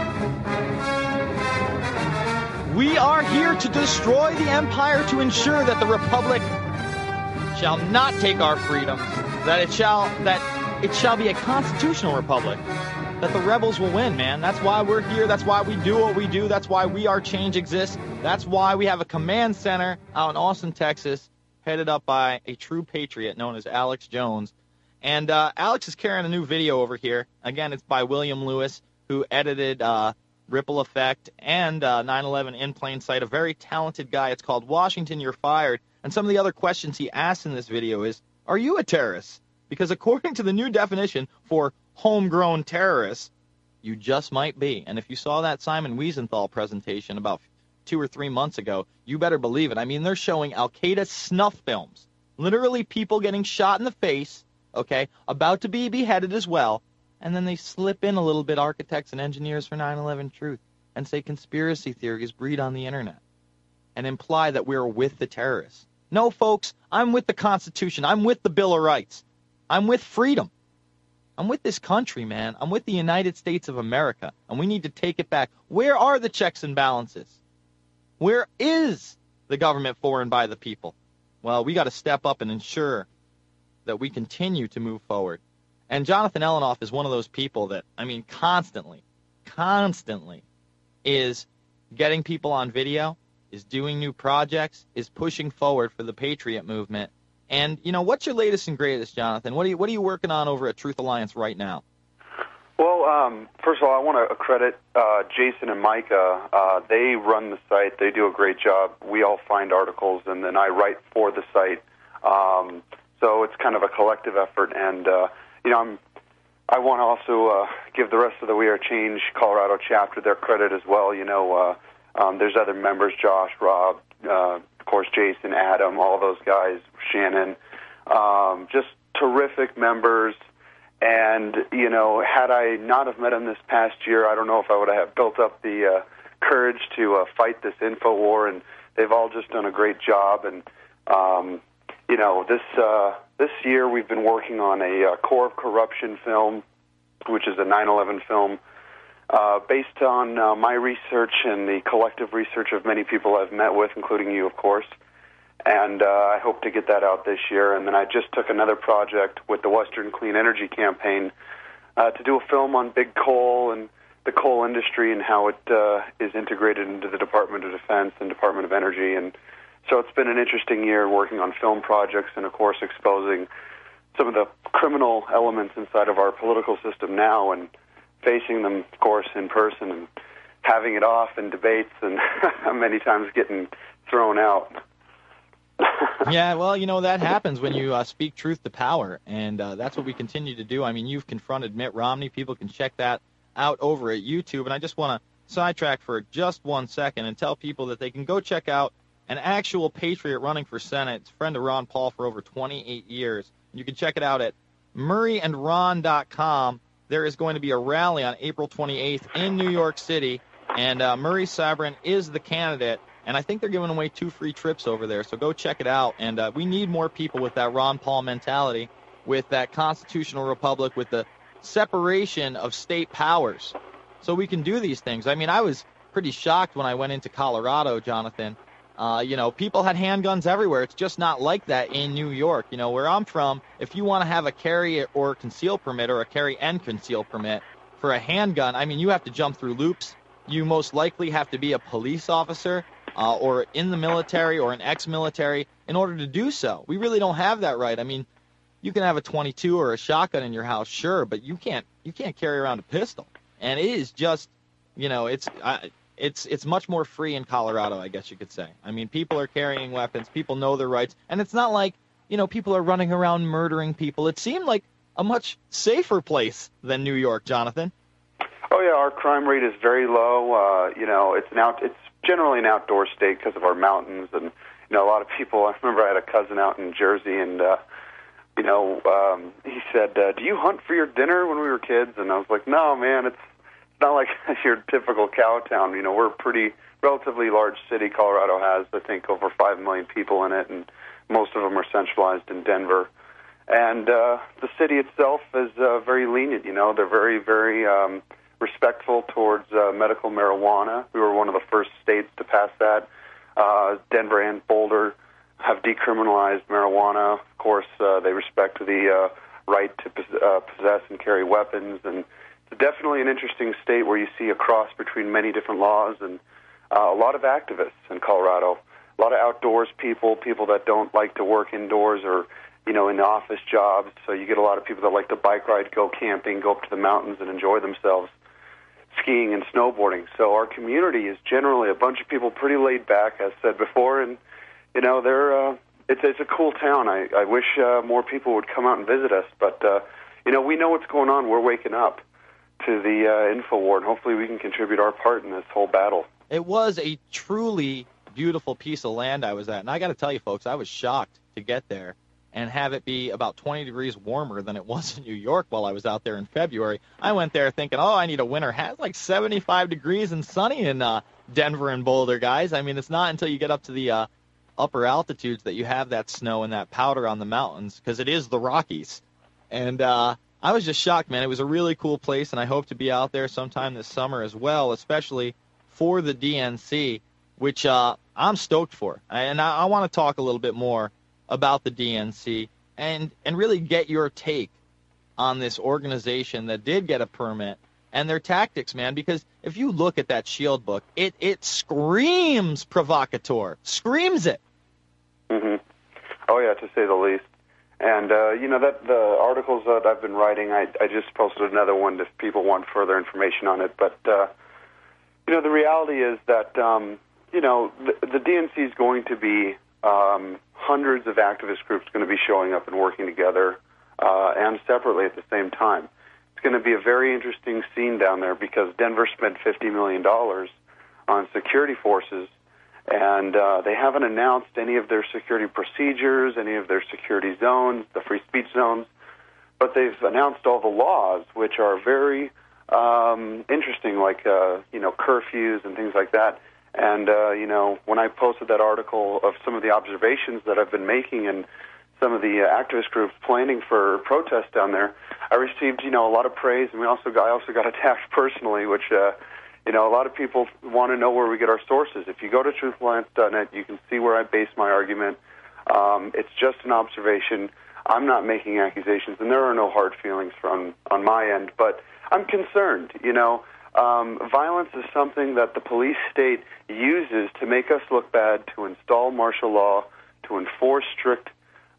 We are here to destroy the empire, to ensure that the Republic shall not take our freedoms, that it shall that it shall be a constitutional republic, that the rebels will win, man. That's why we're here. That's why we do what we do. That's why We Are Change exists. That's why we have a command center out in Austin, Texas, headed up by a true patriot known as Alex Jones. And uh, Alex is carrying a new video over here. Again, it's by William Lewis, who edited uh, Ripple Effect and uh, nine eleven in Plain Sight, a very talented guy. It's called Washington, You're Fired. And some of the other questions he asks in this video is, are you a terrorist? Because according to the new definition for homegrown terrorists, you just might be. And if you saw that Simon Wiesenthal presentation about two or three months ago, you better believe it. I mean, they're showing Al-Qaeda snuff films, literally people getting shot in the face, okay, about to be beheaded as well, and then they slip in a little bit architects and engineers for nine eleven truth and say conspiracy theories breed on the internet and imply that we're with the terrorists. No, folks, I'm with the Constitution. I'm with the Bill of Rights. I'm with freedom. I'm with this country, man. I'm with the United States of America, and we need to take it back. Where are the checks and balances? Where is the government for and by the people? Well, we got to step up and ensure that we continue to move forward. And Jonathan Elinoff is one of those people that, I mean, constantly, constantly is getting people on video, is doing new projects, is pushing forward for the Patriot movement. And, you know, what's your latest and greatest, Jonathan? What are you, what are you working on over at Truth Alliance right now? Well, um, first of all, I want to credit uh, Jason and Micah. Uh, they run the site. They do a great job. We all find articles, and then I write for the site. Um, so it's kind of a collective effort. And, uh, you know, I'm, I want to also uh, give the rest of the We Are Change Colorado chapter their credit as well. You know, uh, um, there's other members, Josh, Rob, uh, of course, Jason, Adam, all those guys, Shannon, um, just terrific members. And, you know, had I not have met them this past year, I don't know if I would have built up the uh, courage to uh, fight this info war. And they've all just done a great job. And, um, you know, this uh, this year we've been working on a uh, Core of Corruption film, which is a nine eleven film, uh, based on uh, my research and the collective research of many people I've met with, including you, of course. And uh, I hope to get that out this year. And then I just took another project with the Western Clean Energy Campaign uh, to do a film on big coal and the coal industry and how it uh, is integrated into the Department of Defense and Department of Energy. And so it's been an interesting year working on film projects and, of course, exposing some of the criminal elements inside of our political system now and facing them, of course, in person and having it off in debates and many times getting thrown out. Yeah, well, you know, that happens when you uh, speak truth to power, and uh, that's what we continue to do. I mean, you've confronted Mitt Romney. People can check that out over at YouTube, and I just want to sidetrack for just one second and tell people that they can go check out an actual patriot running for Senate. It's a friend of Ron Paul for over twenty-eight years. You can check it out at murray and ron dot com. There is going to be a rally on April twenty-eighth in New York City, and uh, Murray Sabrin is the candidate. And I think they're giving away two free trips over there, so go check it out. And uh, we need more people with that Ron Paul mentality, with that constitutional republic, with the separation of state powers, so we can do these things. I mean, I was pretty shocked when I went into Colorado, Jonathan. Uh, you know, people had handguns everywhere. It's just not like that in New York. You know, where I'm from, if you want to have a carry or conceal permit or a carry and conceal permit for a handgun, I mean, you have to jump through loops. You most likely have to be a police officer. Uh, or in the military or an ex-military in order to do so. We really don't have that right. I mean, you can have a twenty-two or a shotgun in your house, sure, but you can't you can't carry around a pistol. And it is just, you know, it's I, it's it's much more free in Colorado, I guess you could say. I mean, people are carrying weapons, people know their rights, and it's not like, you know, people are running around murdering people. It seemed like a much safer place than New York, Jonathan. Oh yeah, our crime rate is very low. Uh, you know, it's an out, it's generally an outdoor state because of our mountains, and you know, a lot of people. I remember I had a cousin out in Jersey, and uh, you know, um, he said, uh, "Do you hunt for your dinner?" When we were kids, and I was like, "No, man, it's not like your typical cow town. You know, we're a pretty relatively large city. Colorado has, I think, over five million people in it, and most of them are centralized in Denver. And uh, the city itself is uh, very lenient. You know, they're very, very um, respectful towards uh, medical marijuana. We were one of the first states to pass that. Uh, Denver and Boulder have decriminalized marijuana. Of course, uh, they respect the uh, right to pos- uh, possess and carry weapons. And it's definitely an interesting state where you see a cross between many different laws and uh, a lot of activists in Colorado. A lot of outdoors people, people that don't like to work indoors or, you know, in office jobs. So you get a lot of people that like to bike ride, go camping, go up to the mountains and enjoy themselves, skiing and snowboarding. So our community is generally a bunch of people pretty laid back, as said before, and you know they're uh, it's it's a cool town. I, I wish uh, more people would come out and visit us, but uh, you know we know what's going on. We're waking up to the uh, info war, and hopefully we can contribute our part in this whole battle. It was a truly beautiful piece of land I was at. And I got to tell you, folks, I was shocked to get there and have it be about twenty degrees warmer than it was in New York while I was out there in February. I went there thinking, oh, I need a winter hat. It's like seventy-five degrees and sunny in uh, Denver and Boulder, guys. I mean, it's not until you get up to the uh, upper altitudes that you have that snow and that powder on the mountains, because it is the Rockies. And uh, I was just shocked, man. It was a really cool place, and I hope to be out there sometime this summer as well, especially for the D N C, which uh, I'm stoked for. And I, I want to talk a little bit more about the D N C and, and really get your take on this organization that did get a permit and their tactics, man, because if you look at that Shield book, it, it screams provocateur, screams it. Mm-hmm. Oh, yeah, to say the least. And, uh, you know, that the articles that I've been writing, I, I just posted another one if people want further information on it. But, uh, you know, the reality is that, um, you know, the, the D N C is going to be um, hundreds of activist groups going to be showing up and working together uh, and separately at the same time. It's going to be a very interesting scene down there because Denver spent fifty million dollars on security forces, and uh, they haven't announced any of their security procedures, any of their security zones, the free speech zones, but they've announced all the laws, which are very um, interesting, like, uh, you know, curfews and things like that. And, uh, you know, when I posted that article of some of the observations that I've been making and some of the uh, activist groups planning for protests down there, I received, you know, a lot of praise, and we also got, I also got attacked personally, which, uh, you know, a lot of people want to know where we get our sources. If you go to truth alliance dot net, you can see where I base my argument. Um, it's just an observation. I'm not making accusations, and there are no hard feelings from on my end, but I'm concerned, you know. Um, violence is something that the police state uses to make us look bad, to install martial law, to enforce strict,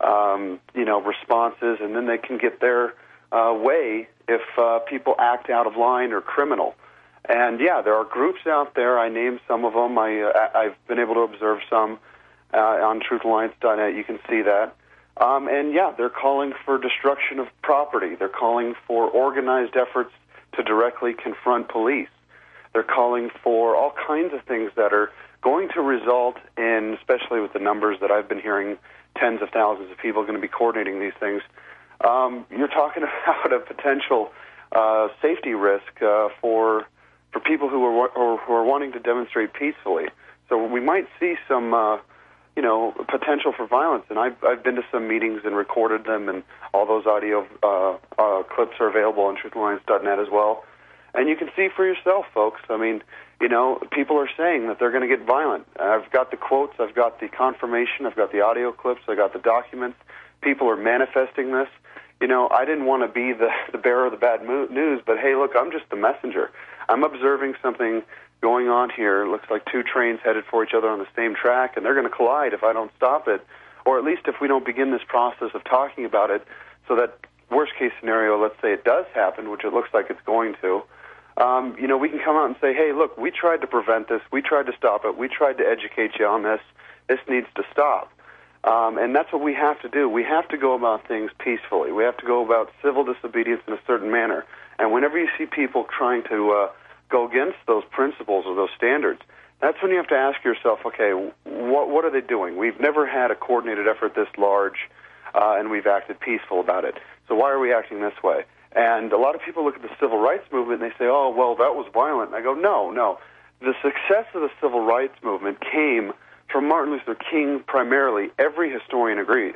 um, you know, responses, and then they can get their uh, way if uh, people act out of line or criminal. And, yeah, there are groups out there. I named some of them. I, uh, I've been able to observe some uh, on truth alliance dot net. You can see that. Um, and, yeah, they're calling for destruction of property. They're calling for organized efforts to directly confront police. They're calling for all kinds of things that are going to result in, especially with the numbers that I've been hearing, tens of thousands of people are going to be coordinating these things. Um, you're talking about a potential uh, safety risk uh, for for people who are or who are wanting to demonstrate peacefully. So we might see some, uh, you know, potential for violence. And I've I've been to some meetings and recorded them, and all those audio uh, uh, clips are available on truth alliance dot net as well. And you can see for yourself, folks. I mean, you know, people are saying that they're going to get violent. I've got the quotes, I've got the confirmation, I've got the audio clips, I've got the documents. People are manifesting this. You know, I didn't want to be the, the bearer of the bad mo- news, but hey, look, I'm just the messenger. I'm observing something going on here. It looks like two trains headed for each other on the same track, and they're going to collide if I don't stop it, or at least if we don't begin this process of talking about it, so that worst-case scenario, let's say it does happen, which it looks like it's going to, um, you know, we can come out and say, hey, look, we tried to prevent this. We tried to stop it. We tried to educate you on this. This needs to stop. Um, and that's what we have to do. We have to go about things peacefully. We have to go about civil disobedience in a certain manner. And whenever you see people trying to uh, go against those principles or those standards, that's when you have to ask yourself, okay, what what are they doing? We've never had a coordinated effort this large, uh, and we've acted peaceful about it. So why are we acting this way? And a lot of people look at the civil rights movement and they say, oh, well, that was violent. And I go, no, no. The success of the civil rights movement came from Martin Luther King primarily. Every historian agrees.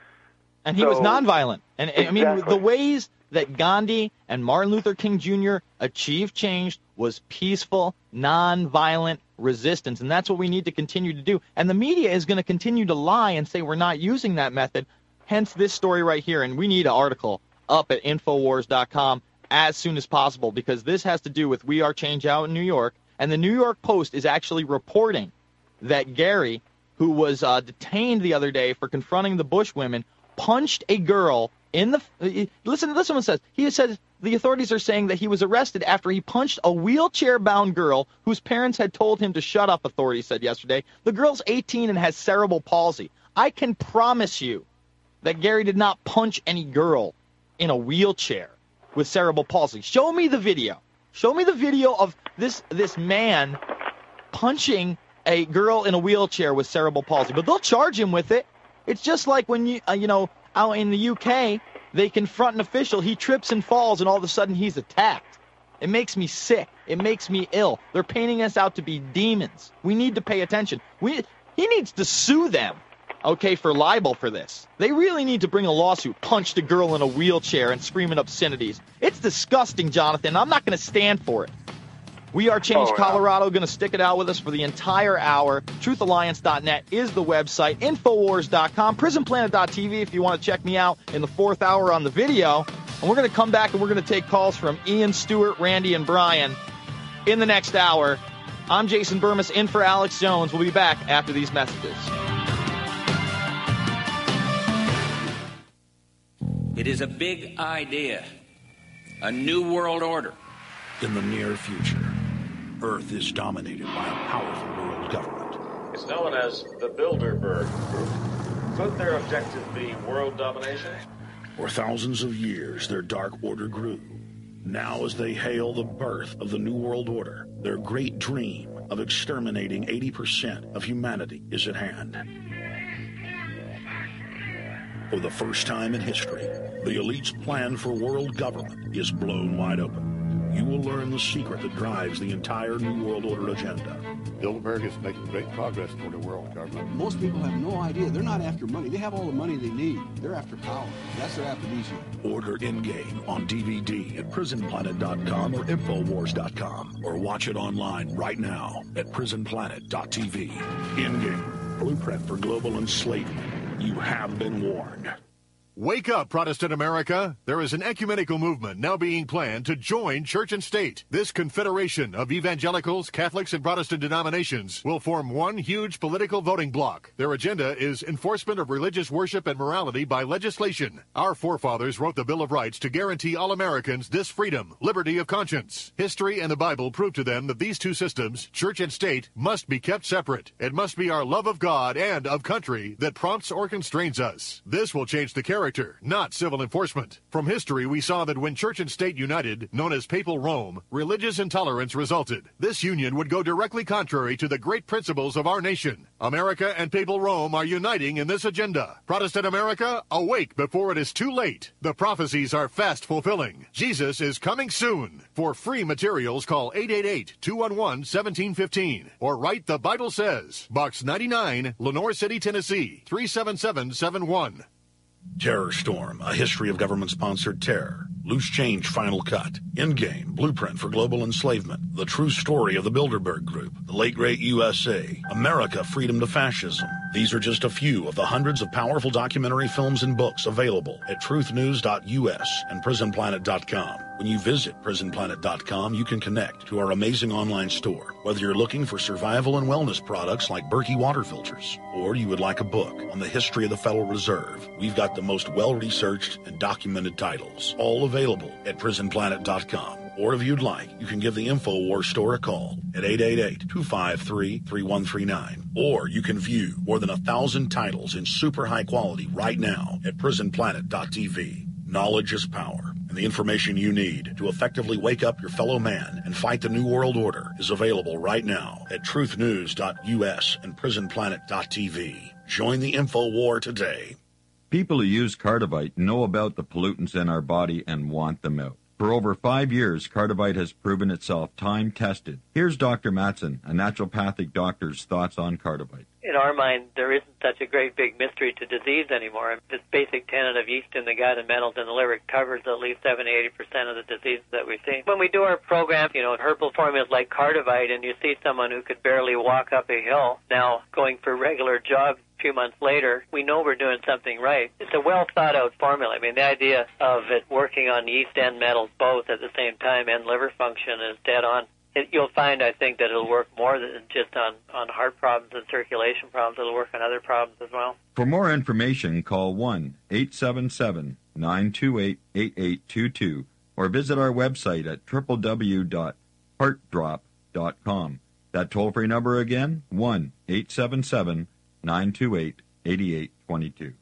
And he so, was nonviolent. And exactly. I mean, the ways that Gandhi and Martin Luther King Junior achieved change was peaceful, nonviolent resistance. And that's what we need to continue to do. And the media is going to continue to lie and say we're not using that method. Hence this story right here. And we need an article up at infowars dot com as soon as possible, because this has to do with We Are Change out in New York. And the New York Post is actually reporting that Gary, who was uh, detained the other day for confronting the Bush women, punched a girl in the... Uh, listen, listen what it says. He says the authorities are saying that he was arrested after he punched a wheelchair-bound girl whose parents had told him to shut up, authorities said yesterday. The girl's eighteen and has cerebral palsy. I can promise you that Gary did not punch any girl in a wheelchair with cerebral palsy. Show me the video. Show me the video of this this man punching a girl in a wheelchair with cerebral palsy, but they'll charge him with it. It's just like when you, uh, you know, out in the U K, they confront an official, he trips and falls, and all of a sudden he's attacked. It makes me sick. It makes me ill. They're painting us out to be demons. We need to pay attention. We, he needs to sue them, okay, for libel for this. They really need to bring a lawsuit, punched a girl in a wheelchair and screaming obscenities. It's disgusting, Jonathan. I'm not going to stand for it. We Are Change Oh, yeah. Colorado, going to stick it out with us for the entire hour. truth alliance dot net is the website. infowars dot com. prison planet dot t v if you want to check me out in the fourth hour on the video. And we're going to come back and we're going to take calls from Ian, Stewart, Randy, and Brian in the next hour. I'm Jason Burmis in for Alex Jones. We'll be back after these messages. It is a big idea, a new world order. In the near future, Earth is dominated by a powerful world government. It's known as the Bilderberg Group. Could their objective be world domination? For thousands of years, their dark order grew. Now, as they hail the birth of the New World Order, their great dream of exterminating eighty percent of humanity is at hand. For the first time in history, the elite's plan for world government is blown wide open. You will learn the secret that drives the entire New World Order agenda. Bilderberg is making great progress toward a world government. Most people have no idea. They're not after money. They have all the money they need. They're after power. That's their aphrodisiac. Order Endgame on D V D at prison planet dot com or infowars dot com, or watch it online right now at prison planet dot t v. Endgame, blueprint for global enslavement. You have been warned. Wake up, Protestant America. There is an ecumenical movement now being planned to join church and state. This confederation of evangelicals, Catholics, and Protestant denominations will form one huge political voting bloc. Their agenda is enforcement of religious worship and morality by legislation. Our forefathers wrote the Bill of Rights to guarantee all Americans this freedom, liberty of conscience. History and the Bible prove to them that these two systems, church and state, must be kept separate. It must be our love of God and of country that prompts or constrains us. This will change the character Character, not civil enforcement. From history, we saw that when church and state united, known as Papal Rome, religious intolerance resulted. This union would go directly contrary to the great principles of our nation. America and Papal Rome are uniting in this agenda. Protestant America, awake before it is too late. The prophecies are fast fulfilling. Jesus is coming soon. For free materials, call eight eight eight, two one one, one seven one five or write The Bible Says, Box ninety-nine, Lenore City, Tennessee, three seven seven seven one. Terror Storm, a history of government-sponsored terror. Loose Change Final Cut. Endgame, blueprint for global enslavement. The true story of the Bilderberg Group. The late great U S A. America, freedom to fascism. These are just a few of the hundreds of powerful documentary films and books available at truth news dot u s and prison planet dot com. When you visit prison planet dot com, you can connect to our amazing online store. Whether you're looking for survival and wellness products like Berkey water filters, or you would like a book on the history of the Federal Reserve, we've got the most well-researched and documented titles, all available at prison planet dot com. Or if you'd like, you can give the InfoWars store a call at eight eight eight, two five three, three one three nine. Or you can view more than a thousand titles in super high quality right now at prison planet dot t v. Knowledge is power, and the information you need to effectively wake up your fellow man and fight the New World Order is available right now at truth news dot u s and prison planet dot t v. Join the info war today. People who use Cardivite know about the pollutants in our body and want them out. For over five years, Cardivite has proven itself time-tested. Here's Doctor Matson, a naturopathic doctor's thoughts on Cardivite. In our mind, there isn't such a great big mystery to disease anymore. This basic tenet of yeast in the gut and metals in the liver covers at least seventy to eighty percent of the diseases that we see. When we do our program, you know, herbal formulas like Cardivite, and you see someone who could barely walk up a hill now going for regular jogs a few months later, we know we're doing something right. It's a well-thought-out formula. I mean, the idea of it working on yeast and metals both at the same time and liver function is dead on. It, you'll find, I think, that it'll work more than just on, on heart problems and circulation problems. It'll work on other problems as well. For more information, call one eight seven seven, nine two eight, eight eight two two or visit our website at w w w dot heart drop dot com. That toll-free number again, one eight seven seven, nine two eight, eight eight two two.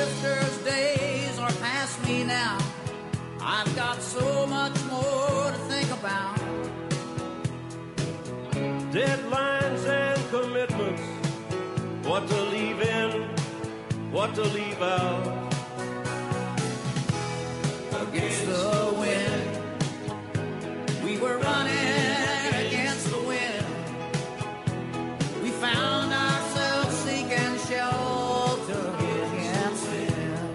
sister's days are past me now. I've got so much more to think about. Deadlines and commitments, what to leave in, what to leave out. Against the wind, we were running against the wind. We found ourselves seeking shelter against sin.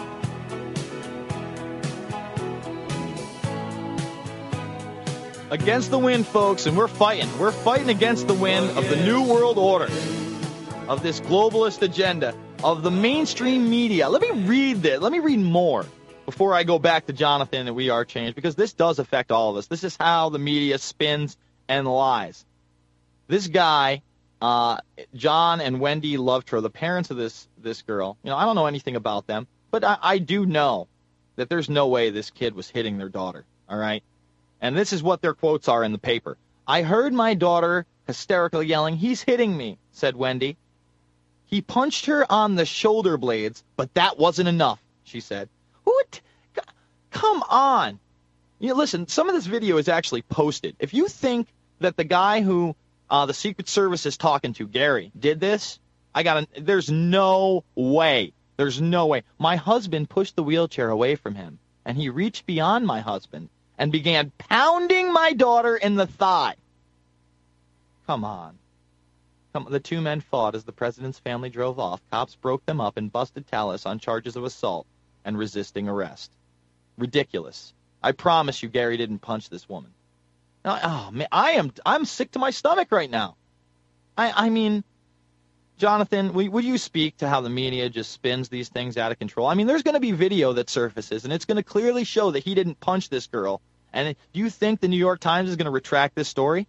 Against the wind, folks, and we're fighting. We're fighting against the wind of the New World Order, of this globalist agenda, of the mainstream media. Let me read this. Let me read more before I go back to Jonathan and We Are Change, because this does affect all of us. This is how the media spins and lies. This guy, uh, John and Wendy Lovetrow, the parents of this this girl, you know, I don't know anything about them, but I, I do know that there's no way this kid was hitting their daughter, all right? And this is what their quotes are in the paper. I heard my daughter hysterically yelling, "He's hitting me," said Wendy. He punched her on the shoulder blades, but that wasn't enough, she said. What? Come on. You know, listen, some of this video is actually posted. If you think that the guy who uh, the Secret Service is talking to, Gary, did this, I got. There's no way. There's no way. My husband pushed the wheelchair away from him, and he reached beyond my husband and began pounding my daughter in the thigh. Come on. Come, the two men fought as the president's family drove off. Cops broke them up and busted Tallis on charges of assault and resisting arrest. Ridiculous. I promise you Gary didn't punch this woman. Now, oh, man, I am I'm sick to my stomach right now. I, I mean, Jonathan, would you speak to how the media just spins these things out of control? I mean, there's going to be video that surfaces, and it's going to clearly show that he didn't punch this girl. And do you think the New York Times is going to retract this story?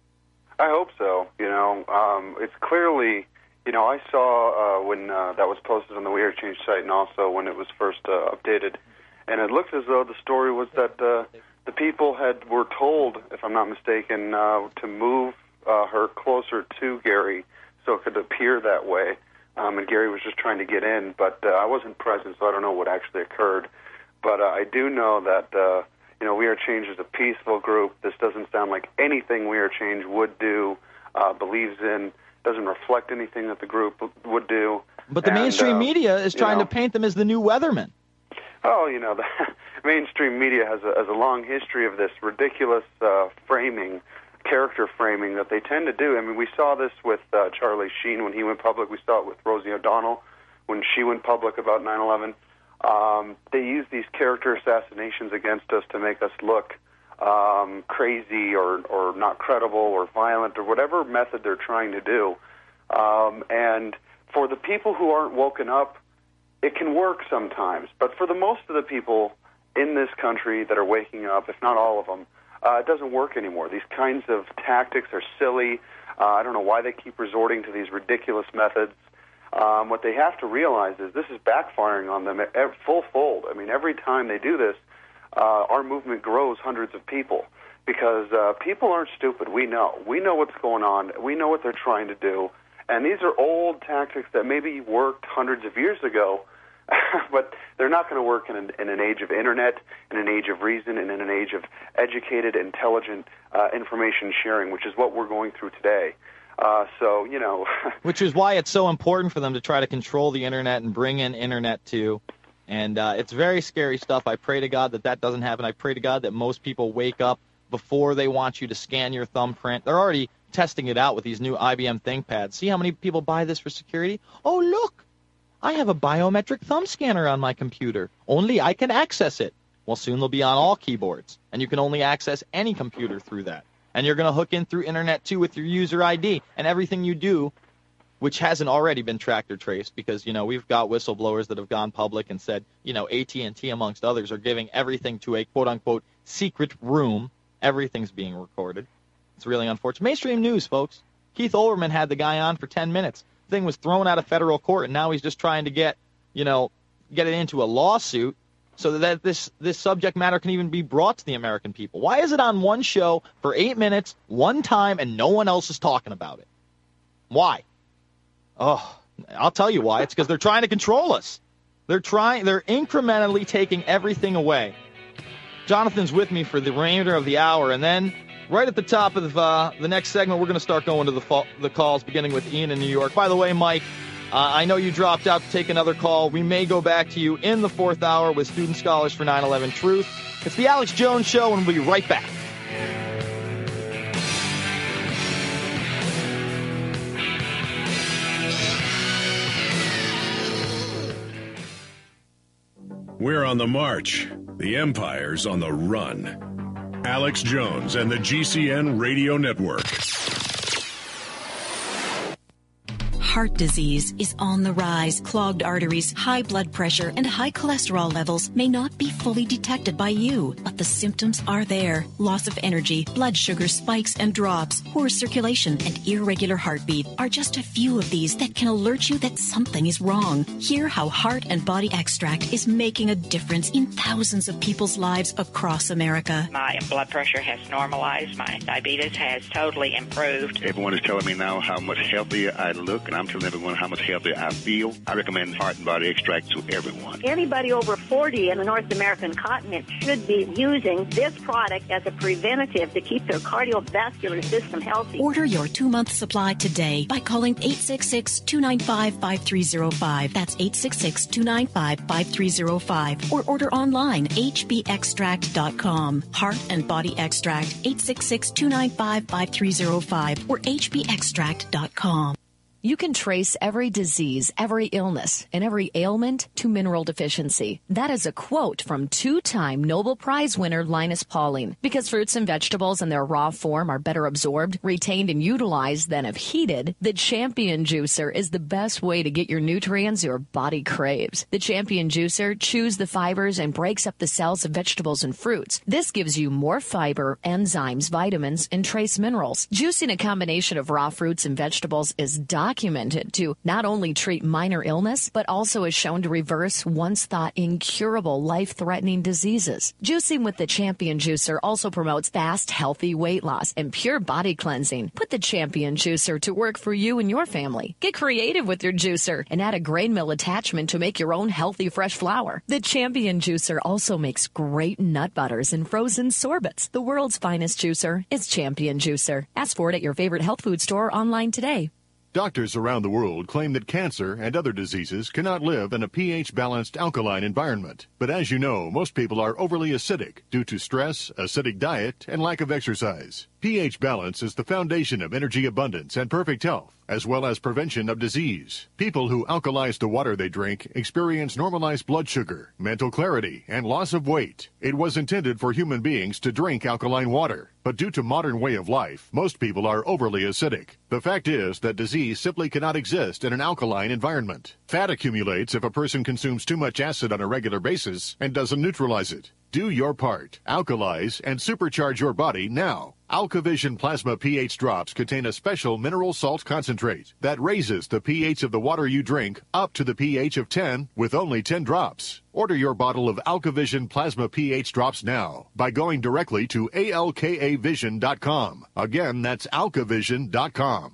I hope so. You know, um, it's clearly, you know, I saw uh, when uh, that was posted on the We Are Change site, and also when it was first uh, updated, and it looked as though the story was that uh, the people had were told, if I'm not mistaken, uh, to move uh, her closer to Gary so it could appear that way. Um, and Gary was just trying to get in, but uh, I wasn't present, so I don't know what actually occurred. But uh, I do know that, uh, you know, We Are Change is a peaceful group. This doesn't sound like anything We Are Change would do, uh, believes in, doesn't reflect anything that the group would do. But the and, mainstream uh, media is trying you know, to paint them as the new weathermen. Oh, you know, the mainstream media has a, has a long history of this ridiculous uh, framing, character framing that they tend to do. I mean, we saw this with uh, Charlie Sheen when he went public. We saw it with Rosie O'Donnell when she went public about nine eleven. Um, they use these character assassinations against us to make us look um, crazy or, or not credible or violent or whatever method they're trying to do. Um, and for the people who aren't woken up, it can work sometimes. But for the most of the people in this country that are waking up, if not all of them, Uh, it doesn't work anymore. These kinds of tactics are silly. Uh, I don't know why they keep resorting to these ridiculous methods. Um, what they have to realize is this is backfiring on them at full fold. I mean, every time they do this, uh, our movement grows hundreds of people because uh, people aren't stupid. We know. We know what's going on. We know what they're trying to do. And these are old tactics that maybe worked hundreds of years ago, but they're not going to work in an, in an age of internet, in an age of reason, and in an age of educated, intelligent uh, information sharing, which is what we're going through today. Uh, so, you know. Which is why it's so important for them to try to control the internet and bring in internet too. And uh, it's very scary stuff. I pray to God that that doesn't happen. I pray to God that most people wake up before they want you to scan your thumbprint. They're already testing it out with these new I B M ThinkPads. See how many people buy this for security? Oh, look. I have a biometric thumb scanner on my computer. Only I can access it. Well, soon they'll be on all keyboards, and you can only access any computer through that. And you're going to hook in through internet, too, with your user I D. And everything you do, which hasn't already been tracked or traced, because, you know, we've got whistleblowers that have gone public and said, you know, A T and T, amongst others, are giving everything to a quote-unquote secret room. Everything's being recorded. It's really unfortunate. Mainstream news, folks. Keith Olbermann had the guy on for ten minutes. Thing was thrown out of federal court, and now he's just trying to get, you know, get it into a lawsuit so that this this subject matter can even be brought to the American people. Why is it on one show for eight minutes, one time, and no one else is talking about it? Why? Oh, I'll tell you why. It's because they're trying to control us. They're trying, they're incrementally taking everything away. Jonathan's with me for the remainder of the hour, and then right at the top of uh, the next segment, we're going to start going to the fa- the calls, beginning with Ian in New York. By the way, Mike, uh, I know you dropped out to take another call. We may go back to you in the fourth hour with Student Scholars for nine eleven Truth. It's the Alex Jones Show, and we'll be right back. We're on the march. The Empire's on the run. Alex Jones and the G C N Radio Network. Heart disease is on the rise. Clogged arteries, high blood pressure, and high cholesterol levels may not be fully detected by you, but the symptoms are there. Loss of energy, blood sugar spikes and drops, poor circulation, and irregular heartbeat are just a few of these that can alert you that something is wrong. Hear how Heart and Body Extract is making a difference in thousands of people's lives across America. My blood pressure has normalized. My diabetes has totally improved. Everyone is telling me now how much healthier I look, and I'm telling everyone how much healthier I feel. I recommend Heart and Body Extract to everyone. Anybody over forty in the North American continent should be using this product as a preventative to keep their cardiovascular system healthy. Order your two-month supply today by calling eight six six, two nine five, five three zero five. That's eight six six, two nine five, five three zero five. Or order online, h b extract dot com. Heart and Body Extract, eight six six, two nine five, five three zero five or h b extract dot com. You can trace every disease, every illness, and every ailment to mineral deficiency. That is a quote from two-time Nobel Prize winner Linus Pauling. Because fruits and vegetables in their raw form are better absorbed, retained, and utilized than if heated, the Champion Juicer is the best way to get your nutrients your body craves. The Champion Juicer chews the fibers and breaks up the cells of vegetables and fruits. This gives you more fiber, enzymes, vitamins, and trace minerals. Juicing a combination of raw fruits and vegetables is documented to not only treat minor illness, but also is shown to reverse once thought incurable life-threatening diseases. Juicing with the Champion Juicer also promotes fast, healthy weight loss and pure body cleansing. Put the Champion Juicer to work for you and your family. Get creative with your juicer and add a grain mill attachment to make your own healthy, fresh flour. The Champion Juicer also makes great nut butters and frozen sorbets. The world's finest juicer is Champion Juicer. Ask for it at your favorite health food store online today. Doctors around the world claim that cancer and other diseases cannot live in a pH-balanced alkaline environment. But as you know, most people are overly acidic due to stress, acidic diet, and lack of exercise. pH balance is the foundation of energy abundance and perfect health, as well as prevention of disease. People who alkalize the water they drink experience normalized blood sugar, mental clarity, and loss of weight. It was intended for human beings to drink alkaline water, but due to modern way of life, most people are overly acidic. The fact is that disease simply cannot exist in an alkaline environment. Fat accumulates if a person consumes too much acid on a regular basis and doesn't neutralize it. Do your part. Alkalize and supercharge your body now. AlkaVision Plasma pH drops contain a special mineral salt concentrate that raises the pH of the water you drink up to the pH of ten with only ten drops. Order your bottle of AlkaVision Plasma pH drops now by going directly to A L K A vision dot com. Again, that's alka vision dot com.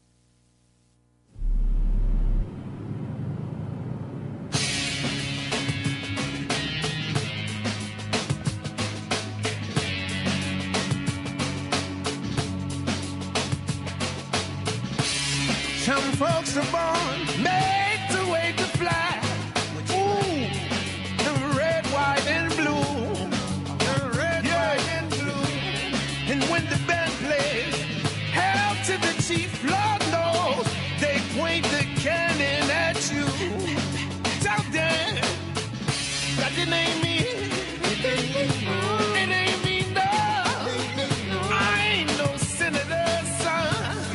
Some folks are born made to wait to fly. Ooh, the red, white, and blue. The red, yeah. white, and blue. And when the band plays, hail to the chief, Lord knows, they point the cannon at you. Tell them that it ain't me. It ain't me, it ain't me, no. I ain't no senator's son.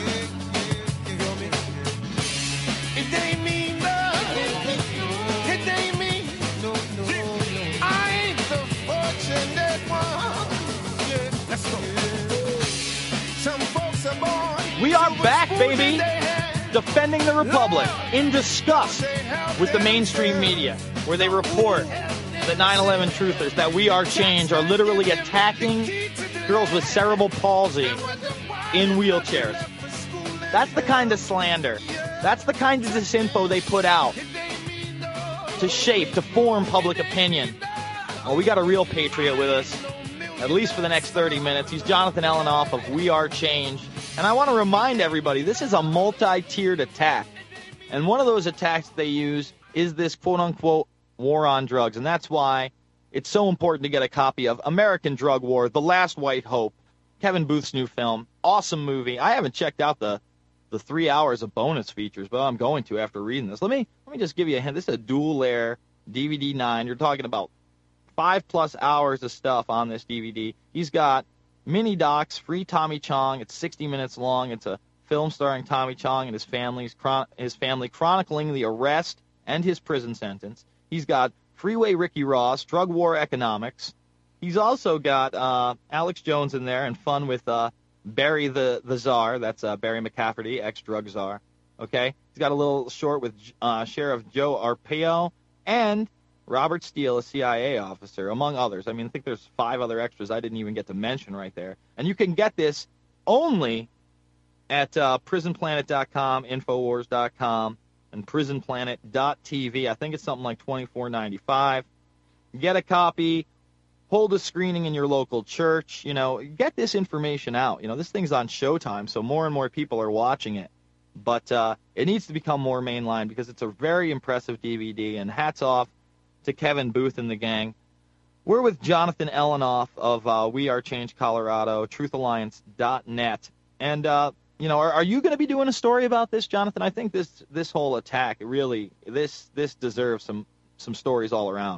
It ain't me, no. It ain't me. No, no, no. I ain't the fortunate one. Yeah, let's go. Some folks are born. We are back, baby. Defending the Republic in disgust with the mainstream media, where they report that nine eleven truthers, that We Are Change, are literally attacking girls with cerebral palsy in wheelchairs. That's the kind of slander. That's the kind of disinfo they put out to shape, to form public opinion. Well, we got a real patriot with us, at least for the next thirty minutes. He's Jonathan Elanoff of We Are Change. And I want to remind everybody, this is a multi-tiered attack. And one of those attacks they use is this quote-unquote war on drugs. And that's why it's so important to get a copy of American Drug War, The Last White Hope, Kevin Booth's new film. Awesome movie. I haven't checked out the the three hours of bonus features, but I'm going to after reading this. Let me let me just give you a hint. This is a dual-layer D V D nine. You're talking about five-plus hours of stuff on this D V D. He's got mini docs, free Tommy Chong. It's sixty minutes long. It's a film starring Tommy Chong and his family's chron- his family chronicling the arrest and his prison sentence. He's got Freeway Ricky Ross, Drug War Economics. He's also got uh, Alex Jones in there and fun with uh, Barry the, the Czar. That's uh, Barry McCafferty, ex-drug czar. Okay? He's got a little short with uh, Sheriff Joe Arpaio and Robert Steele, a C I A officer, among others. I mean, I think there's five other extras I didn't even get to mention right there. And you can get this only at uh, prison planet dot com, infowars dot com, and prison planet dot t v. I think it's something like twenty-four ninety-five. Get a copy. Hold a screening in your local church. You know, get this information out. You know, this thing's on Showtime, so more and more people are watching it. But uh, it needs to become more mainline because it's a very impressive D V D, and hats off to Kevin Booth and the gang. We're with Jonathan Elanoff of uh, We Are Change Colorado, truth alliance dot net. And, uh, you know, are, are you going to be doing a story about this, Jonathan? I think this this whole attack, really, this this deserves some, some stories all around.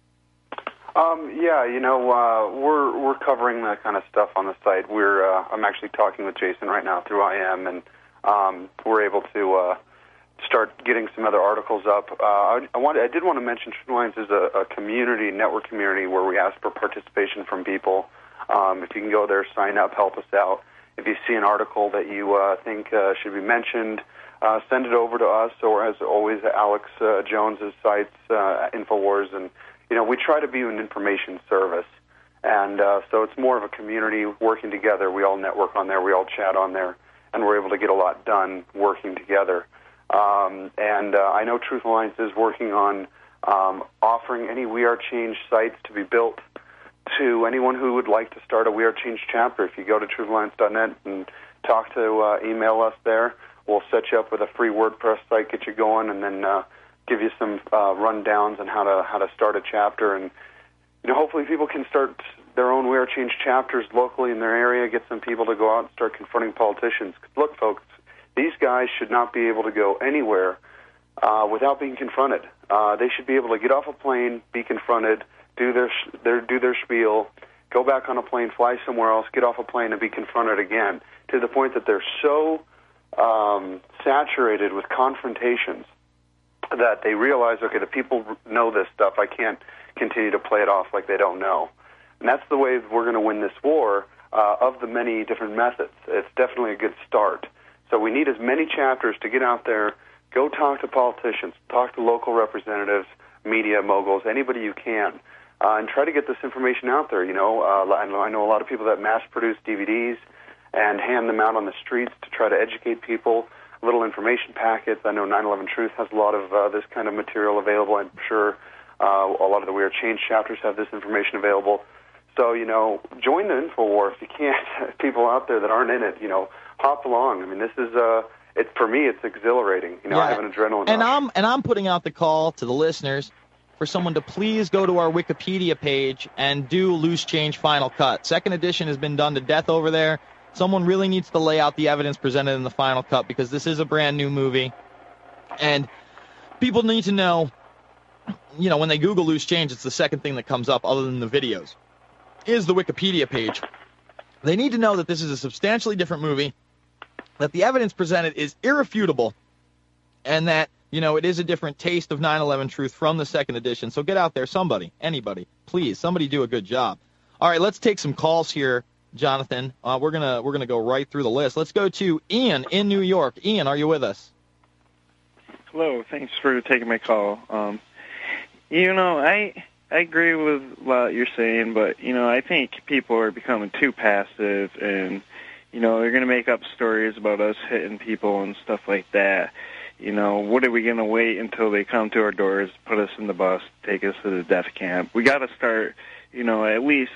Um, yeah, you know, uh, we're we're covering that kind of stuff on the site. We're uh, I'm actually talking with Jason right now through I M, and um, we're able to uh, start getting some other articles up. Uh, I, I wanted, I did want to mention Truth Alliance is a, a community, network community, where we ask for participation from people. Um, if you can go there, sign up, help us out. If you see an article that you uh, think uh, should be mentioned, uh, send it over to us, or as always, Alex uh, Jones's sites, uh, Infowars, and you know, we try to be an information service, and uh, so it's more of a community working together. We all network on there, we all chat on there, and we're able to get a lot done working together. Um, and uh, I know Truth Alliance is working on um, offering any We Are Change sites to be built to anyone who would like to start a We Are Change chapter. If you go to truth alliance dot net and talk to, uh, email us there, we'll set you up with a free WordPress site, get you going, and then uh, give you some uh, rundowns on how to how to start a chapter, and you know, hopefully people can start their own We Are Change chapters locally in their area, get some people to go out and start confronting politicians. Look, folks, these guys should not be able to go anywhere uh, without being confronted. Uh, they should be able to get off a plane, be confronted, do their, their do their spiel, go back on a plane, fly somewhere else, get off a plane, and be confronted again, to the point that they're so um, saturated with confrontations that they realize, okay, the people know this stuff. I can't continue to play it off like they don't know. And that's the way we're going to win this war, uh, of the many different methods. It's definitely a good start. So we need as many chapters to get out there, go talk to politicians, talk to local representatives, media moguls, anybody you can, uh, and try to get this information out there. You know, uh, I know I know a lot of people that mass-produce D V Ds and hand them out on the streets to try to educate people. Little information packets. I know nine eleven Truth has a lot of uh, this kind of material available. I'm sure uh, a lot of the We Are Change chapters have this information available. So, you know, join the InfoWar if you can't. People out there that aren't in it, you know, hop along. I mean, this is, uh, it, for me, it's exhilarating. You know, yeah. I have an adrenaline and rush. I'm And I'm putting out the call to the listeners for someone to please go to our Wikipedia page and do Loose Change Final Cut. Second edition has been done to death over there. Someone really needs to lay out the evidence presented in the Final Cut, because this is a brand new movie. And people need to know, you know, when they Google Loose Change, it's the second thing that comes up other than the videos, is the Wikipedia page. They need to know that this is a substantially different movie, that the evidence presented is irrefutable, and that, you know, it is a different taste of nine eleven Truth from the second edition. So get out there, somebody, anybody, please, somebody do a good job. All right, let's take some calls here, Jonathan. Uh, we're gonna we're gonna go right through the list. Let's go to Ian in New York. Ian, are you with us? Hello. Thanks for taking my call. Um, you know, I I agree with what you're saying, but you know, I think people are becoming too passive, and you know, they're gonna make up stories about us hitting people and stuff like that. You know, what are we going to wait until they come to our doors, put us in the bus, take us to the death camp? We got to start, you know, at least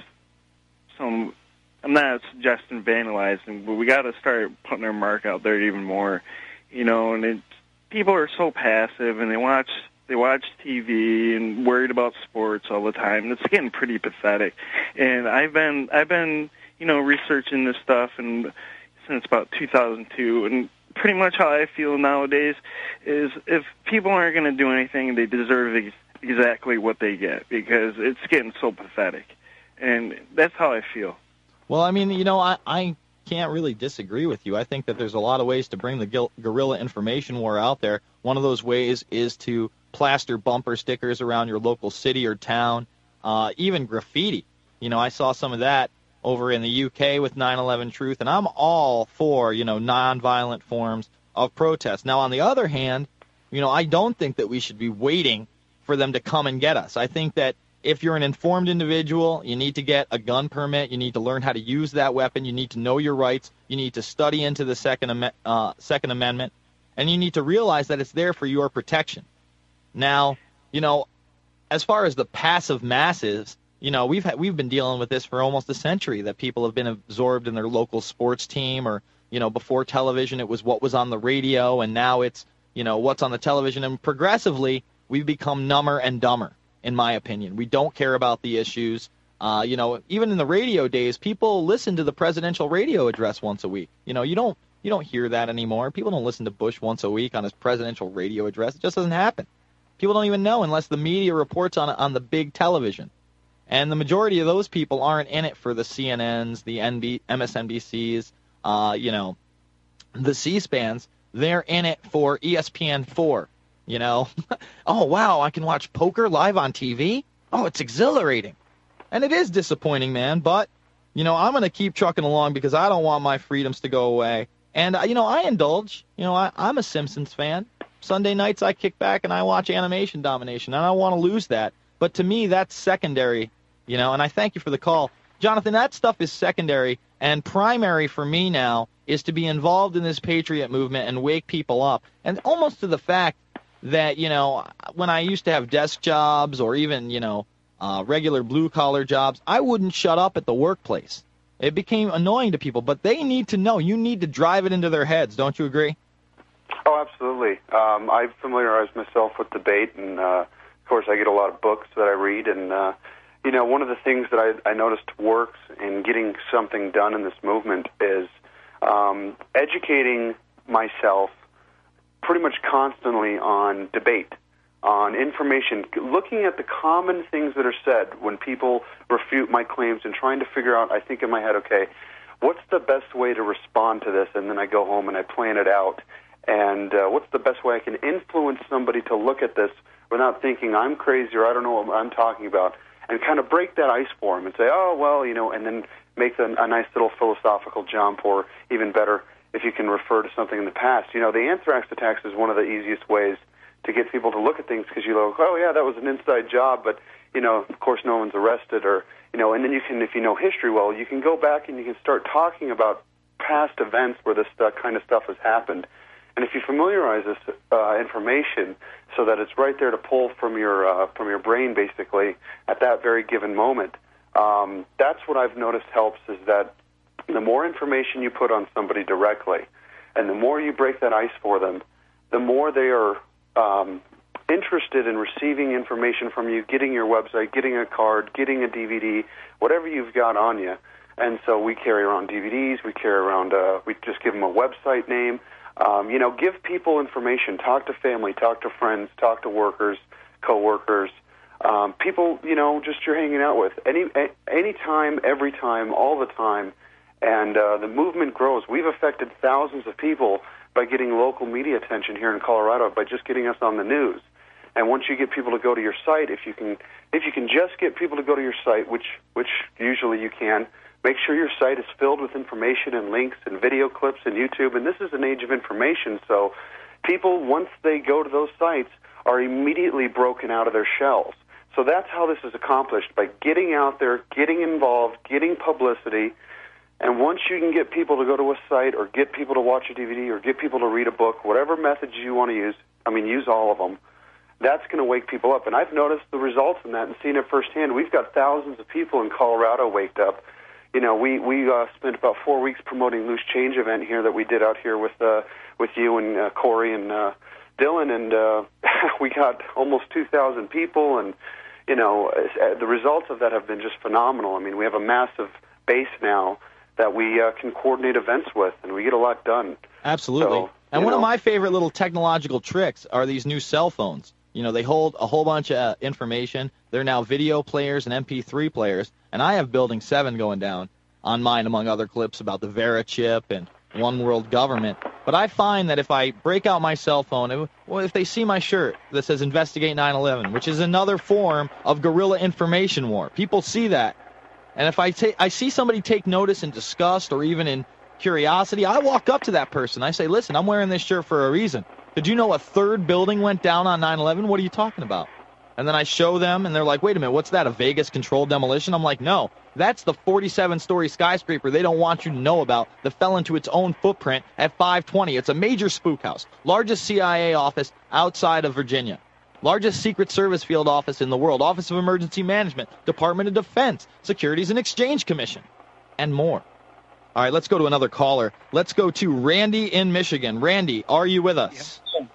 some, I'm not suggesting vandalizing, but we got to start putting our mark out there even more, you know, and it's, people are so passive and they watch, they watch T V and worried about sports all the time. It's getting pretty pathetic. And I've been, I've been, you know, researching this stuff and since about two thousand two, and pretty much how I feel nowadays is if people aren't going to do anything, they deserve ex- exactly what they get because it's getting so pathetic. And that's how I feel. Well, I mean, you know, I, I can't really disagree with you. I think that there's a lot of ways to bring the guil- guerrilla information war out there. One of those ways is to plaster bumper stickers around your local city or town, uh, even graffiti. You know, I saw some of that over in the U K with nine eleven Truth, and I'm all for, you know, nonviolent forms of protest. Now, on the other hand, you know, I don't think that we should be waiting for them to come and get us. I think that if you're an informed individual, you need to get a gun permit, you need to learn how to use that weapon, you need to know your rights, you need to study into the Second, Am- uh, Second Amendment, and you need to realize that it's there for your protection. Now, you know, as far as the passive masses, you know, we've had, we've been dealing with this for almost a century, that people have been absorbed in their local sports team, or, you know, before television it was what was on the radio, and now it's, you know, what's on the television. And progressively, we've become number and dumber, in my opinion. We don't care about the issues. Uh, you know, even in the radio days, people listen to the presidential radio address once a week. You know, you don't you don't hear that anymore. People don't listen to Bush once a week on his presidential radio address. It just doesn't happen. People don't even know unless the media reports on it on the big television. And the majority of those people aren't in it for the C N Ns, the N B, M S N B Cs, uh, you know, the C-SPANs. They're in it for E S P N four, you know. Oh, wow, I can watch poker live on T V? Oh, it's exhilarating. And it is disappointing, man, but, you know, I'm going to keep trucking along because I don't want my freedoms to go away. And, you know, I indulge. You know, I, I'm a Simpsons fan. Sunday nights I kick back and I watch Animation Domination, and I don't want to lose that. But to me, that's secondary, you know, and I thank you for the call. Jonathan, that stuff is secondary, and primary for me now is to be involved in this patriot movement and wake people up. And almost to the fact that, you know, when I used to have desk jobs or even, you know, uh, regular blue-collar jobs, I wouldn't shut up at the workplace. It became annoying to people, but they need to know. You need to drive it into their heads. Don't you agree? Oh, absolutely. Um, I've familiarized myself with debate, and, uh, of course, I get a lot of books that I read, and, uh, you know, one of the things that I, I noticed works in getting something done in this movement is um, educating myself pretty much constantly on debate, on information, looking at the common things that are said when people refute my claims and trying to figure out, I think in my head, okay, what's the best way to respond to this? And then I go home and I plan it out. And uh, what's the best way I can influence somebody to look at this without thinking I'm crazy or I don't know what I'm talking about, and kind of break that ice for them and say, oh, well, you know, and then make a, a nice little philosophical jump, or even better, if you can refer to something in the past. You know, the anthrax attacks is one of the easiest ways to get people to look at things, because you go, oh, yeah, that was an inside job, but, you know, of course no one's arrested, or, you know, and then you can, if you know history well, you can go back and you can start talking about past events where this stuff, kind of stuff has happened. And if you familiarize this uh, information so that it's right there to pull from your uh, from your brain, basically, at that very given moment, um, that's what I've noticed helps, is that the more information you put on somebody directly, and the more you break that ice for them, the more they are um, interested in receiving information from you, getting your website, getting a card, getting a D V D, whatever you've got on you. And so we carry around D V Ds, we carry around, uh, we just give them a website name. Um, you know, give people information. Talk to family, talk to friends, talk to workers, coworkers, um, people, you know, just you're hanging out with. Any any time, every time, all the time. And uh, the movement grows. We've affected thousands of people by getting local media attention here in Colorado, by just getting us on the news. And once you get people to go to your site, if you can, if you can just get people to go to your site, which which usually you can, make sure your site is filled with information and links and video clips and YouTube. And this is an age of information, so people, once they go to those sites, are immediately broken out of their shells. So that's how this is accomplished, by getting out there, getting involved, getting publicity, And once you can get people to go to a site or get people to watch a D V D or get people to read a book, whatever methods you want to use, I mean, use all of them, that's going to wake people up. And I've noticed the results in that and seen it firsthand. We've got thousands of people in Colorado waked up. You know, we, we uh, spent about four weeks promoting Loose Change event here that we did out here with uh, with you and uh, Corey and uh, Dylan, and uh, we got almost two thousand people, and, you know, uh, the results of that have been just phenomenal. I mean, we have a massive base now that we uh, can coordinate events with, and we get a lot done. Absolutely. So, and one know, of my favorite little technological tricks are these new cell phones. You know, they hold a whole bunch of uh, information. They're now video players and M P three players, and I have Building seven going down on mine, among other clips about the Vera chip and One World Government. But I find that if I break out my cell phone, it, well, if they see my shirt that says Investigate nine eleven, which is another form of guerrilla information war, people see that. And if I, ta- I see somebody take notice in disgust or even in curiosity, I walk up to that person. I say, listen, I'm wearing this shirt for a reason. Did you know a third building went down on nine eleven? What are you talking about? And then I show them, and they're like, wait a minute, what's that, a Vegas-controlled demolition? I'm like, no, that's the forty-seven story skyscraper they don't want you to know about that fell into its own footprint at five twenty. It's a major spook house, largest C I A office outside of Virginia, largest Secret Service field office in the world, Office of Emergency Management, Department of Defense, Securities and Exchange Commission, and more. All right, let's go to another caller. Let's go to Randy in Michigan. Randy, are you with us? Yeah.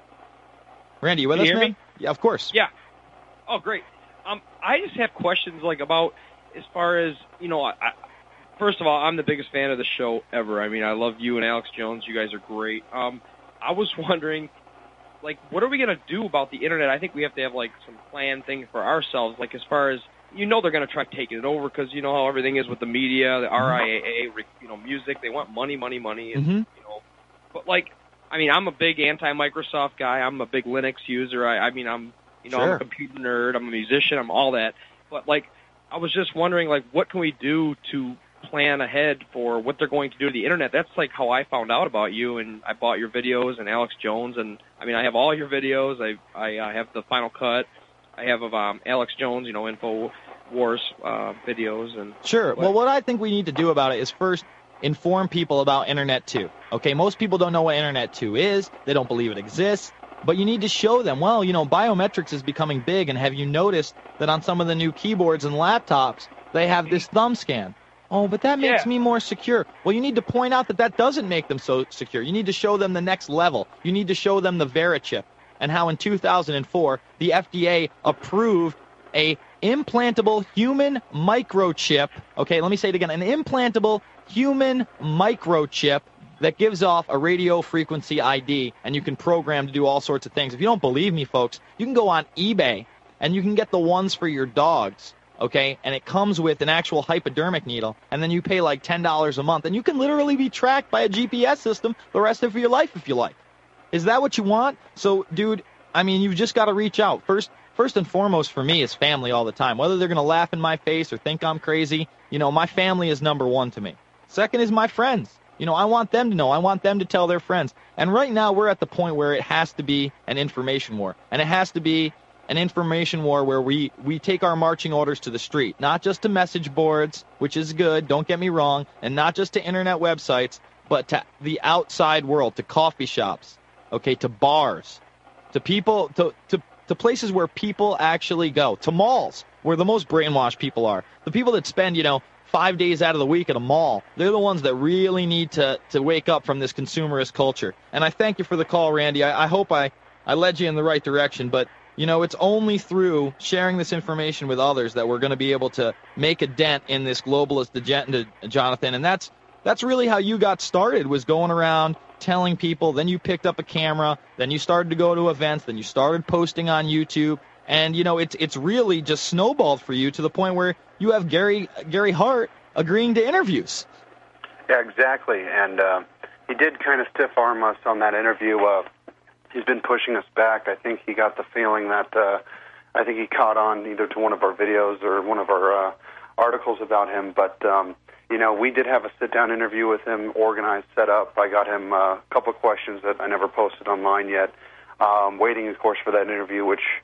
Randy, you with Can us, you hear man? me? Yeah, of course. Yeah. Oh, great. Um, I just have questions like about as far as, you know, I, I, first of all, I'm the biggest fan of the show ever. I mean, I love you and Alex Jones. You guys are great. Um, I was wondering, like, what are we going to do about the Internet? I think we have to have, like, some planned things for ourselves, like, as far as, you know, they're going to try taking it over because you know how everything is with the media, the R I A A, you know, music. They want money, money, money, and, Mm-hmm. you know. But, like, I mean, I'm a big anti-Microsoft guy. I'm a big Linux user. I, I mean, I'm, you know, Sure. I'm a computer nerd. I'm a musician. I'm all that. But, like, I was just wondering, like, what can we do to plan ahead for what they're going to do to the Internet? That's, like, how I found out about you, and I bought your videos and Alex Jones. And, I mean, I have all your videos. I I, I have the Final Cut. I have of um, Alex Jones, you know, Info Wars uh, videos. And Sure. But, well, what I think we need to do about it is first inform people about Internet two. Okay, most people don't know what Internet two is. They don't believe it exists. But you need to show them, well, you know, biometrics is becoming big, and have you noticed that on some of the new keyboards and laptops, they have this thumb scan? Oh, but that makes Yeah. me more secure. Well, you need to point out that that doesn't make them so secure. You need to show them the next level. You need to show them the Vera chip and how in two thousand four the F D A approved a implantable human microchip. Okay, let me say it again. An implantable human microchip that gives off a radio frequency I D, and you can program to do all sorts of things. If you don't believe me, folks, you can go on eBay, and you can get the ones for your dogs, okay? And it comes with an actual hypodermic needle, and then you pay like ten dollars a month, and you can literally be tracked by a G P S system the rest of your life if you like. Is that what you want? So, dude, I mean, you've just got to reach out. First, first and foremost for me is family all the time. Whether they're going to laugh in my face or think I'm crazy, you know, my family is number one to me. Second is my friends. You know, I want them to know. I want them to tell their friends. And right now we're at the point where it has to be an information war. And it has to be an information war where we, we take our marching orders to the street. Not just to message boards, which is good, don't get me wrong, and not just to internet websites, but to the outside world, to coffee shops, okay, to bars, to people, to, to, to places where people actually go, to malls, where the most brainwashed people are. The people that spend, you know, five days out of the week at a mall, they're the ones that really need to, to wake up from this consumerist culture. And I thank you for the call, Randy. I, I hope I, I led you in the right direction, but, you know, it's only through sharing this information with others that we're going to be able to make a dent in this globalist agenda, Jonathan. And that's that's really how you got started, was going around telling people, then you picked up a camera, then you started to go to events, then you started posting on YouTube. And, you know, it's it's really just snowballed for you to the point where you have Gary Gary Hart agreeing to interviews. Yeah, exactly. And uh, he did kind of stiff arm us on that interview. Uh, he's been pushing us back. I think he got the feeling that uh, I think he caught on either to one of our videos or one of our uh, articles about him. But, um, you know, we did have a sit-down interview with him, organized, set up. I got him uh, a couple of questions that I never posted online yet. Um, waiting, of course, for that interview, which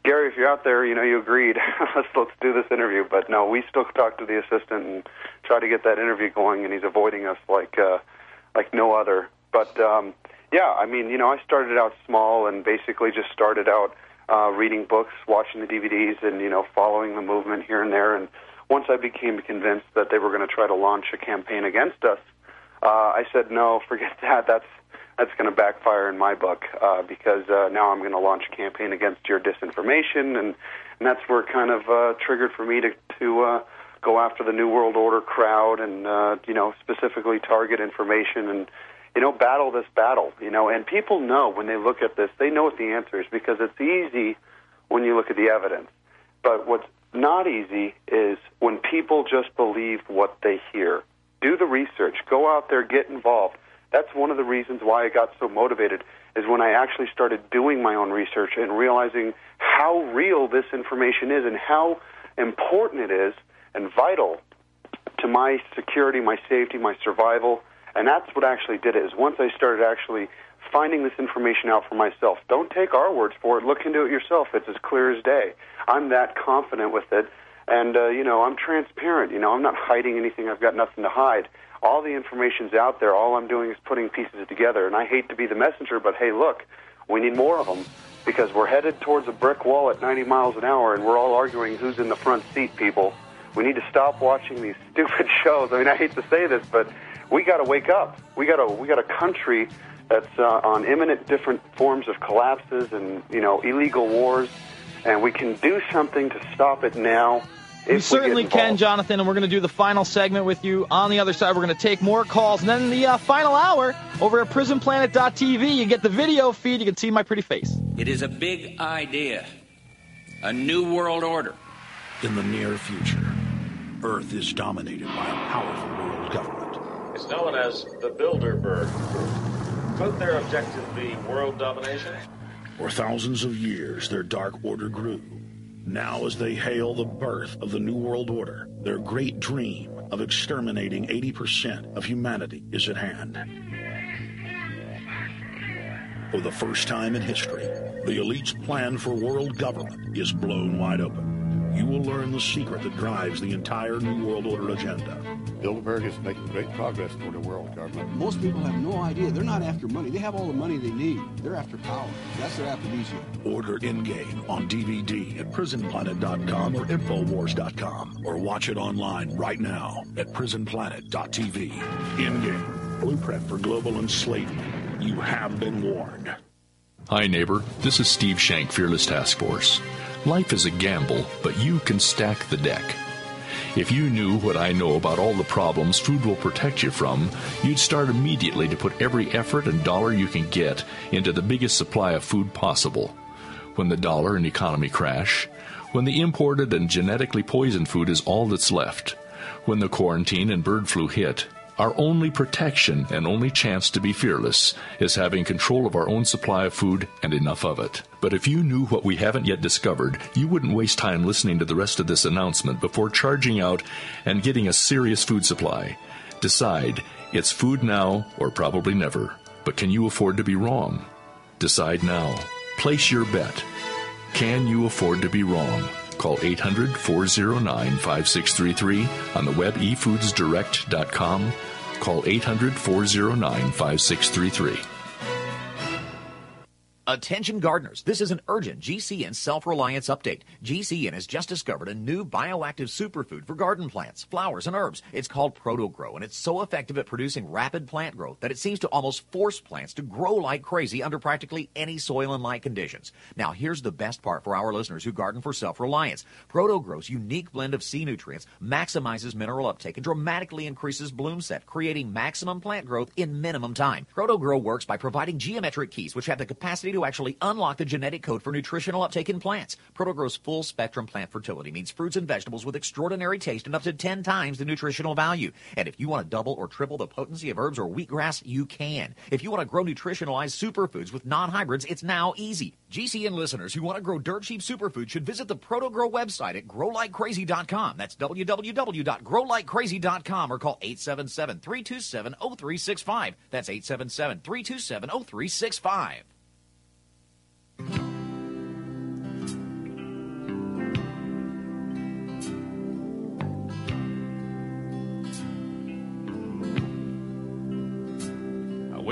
Gary, if you're out there, you know, you agreed. let's, let's do this interview. But no, we still talk to the assistant and try to get that interview going, and he's avoiding us like uh, like no other. But, um, yeah, I mean, you know, I started out small and basically just started out uh, reading books, watching the D V Ds, and, you know, following the movement here and there. And once I became convinced that they were going to try to launch a campaign against us, uh, I said, no, forget that. That's That's going to backfire in my book uh, because uh, now I'm going to launch a campaign against your disinformation, and, and that's where it kind of uh, triggered for me to to uh, go after the New World Order crowd and uh, you know specifically target information and you know battle this battle. You know, and people know when they look at this, they know what the answer is because it's easy when you look at the evidence. But what's not easy is when people just believe what they hear. Do the research. Go out there. Get involved. That's one of the reasons why I got so motivated is when I actually started doing my own research and realizing how real this information is and how important it is and vital to my security, my safety, my survival. And that's what actually did it, is once I started actually finding this information out for myself. Don't take our words for it. Look into it yourself. It's as clear as day. I'm that confident with it. And, uh, you know, I'm transparent. You know, I'm not hiding anything. I've got nothing to hide. All the information's out there. All I'm doing is putting pieces together. And I hate to be the messenger, but hey, look, we need more of them because we're headed towards a brick wall at ninety miles an hour, and we're all arguing who's in the front seat, people. We need to stop watching these stupid shows. I mean, I hate to say this, but we got to wake up. We got a we got a country that's uh, on imminent different forms of collapses and, you know, illegal wars, and we can do something to stop it now. We certainly can, Jonathan, and we're going to do the final segment with you. On the other side, we're going to take more calls. And then in the uh, final hour, over at prison planet dot t v, you get the video feed. You can see my pretty face. It is a big idea, a new world order. In the near future, Earth is dominated by a powerful world government. It's known as the Bilderberg Group. Could their objective be world domination? For thousands of years, their dark order grew. Now, as they hail the birth of the New World Order, their great dream of exterminating eighty percent of humanity is at hand. For the first time in history, the elite's plan for world government is blown wide open. You will learn the secret that drives the entire New World Order agenda. Bilderberg is making great progress toward a world government. Most people have no idea. They're not after money. They have all the money they need. They're after power. That's their aphrodisiac. Order In-Game on D V D at prison planet dot com or infowars dot com, or watch it online right now at prison planet dot t v. In-Game, blueprint for global enslavement. You have been warned. Hi, neighbor. This is Steve Shank, Fearless Task Force. Life is a gamble, but you can stack the deck. If you knew what I know about all the problems food will protect you from, you'd start immediately to put every effort and dollar you can get into the biggest supply of food possible. When the dollar and economy crash, when the imported and genetically poisoned food is all that's left, when the quarantine and bird flu hit, our only protection and only chance to be fearless is having control of our own supply of food and enough of it. But if you knew what we haven't yet discovered, you wouldn't waste time listening to the rest of this announcement before charging out and getting a serious food supply. Decide, it's food now or probably never. But can you afford to be wrong? Decide now. Place your bet. Can you afford to be wrong? Call eight hundred, four oh nine, five six three three on the web e foods direct dot com. Call eight hundred, four oh nine, five six three three. Attention gardeners, this is an urgent G C N self-reliance update. G C N has just discovered a new bioactive superfood for garden plants, flowers, and herbs. It's called ProtoGrow, and it's so effective at producing rapid plant growth that it seems to almost force plants to grow like crazy under practically any soil and light conditions. Now, here's the best part for our listeners who garden for self-reliance. ProtoGrow's unique blend of C nutrients maximizes mineral uptake and dramatically increases bloom set, creating maximum plant growth in minimum time. ProtoGrow works by providing geometric keys which have the capacity to actually unlock the genetic code for nutritional uptake in plants. ProtoGrow's full-spectrum plant fertility means fruits and vegetables with extraordinary taste and up to ten times the nutritional value. And if you want to double or triple the potency of herbs or wheatgrass, you can. If you want to grow nutritionalized superfoods with non-hybrids, it's now easy. G C N listeners who want to grow dirt-cheap superfoods should visit the ProtoGrow website at grow like crazy dot com. That's w w w dot grow like crazy dot com or call eight seven seven, three two seven, zero three six five. That's eight seven seven, three two seven, zero three six five.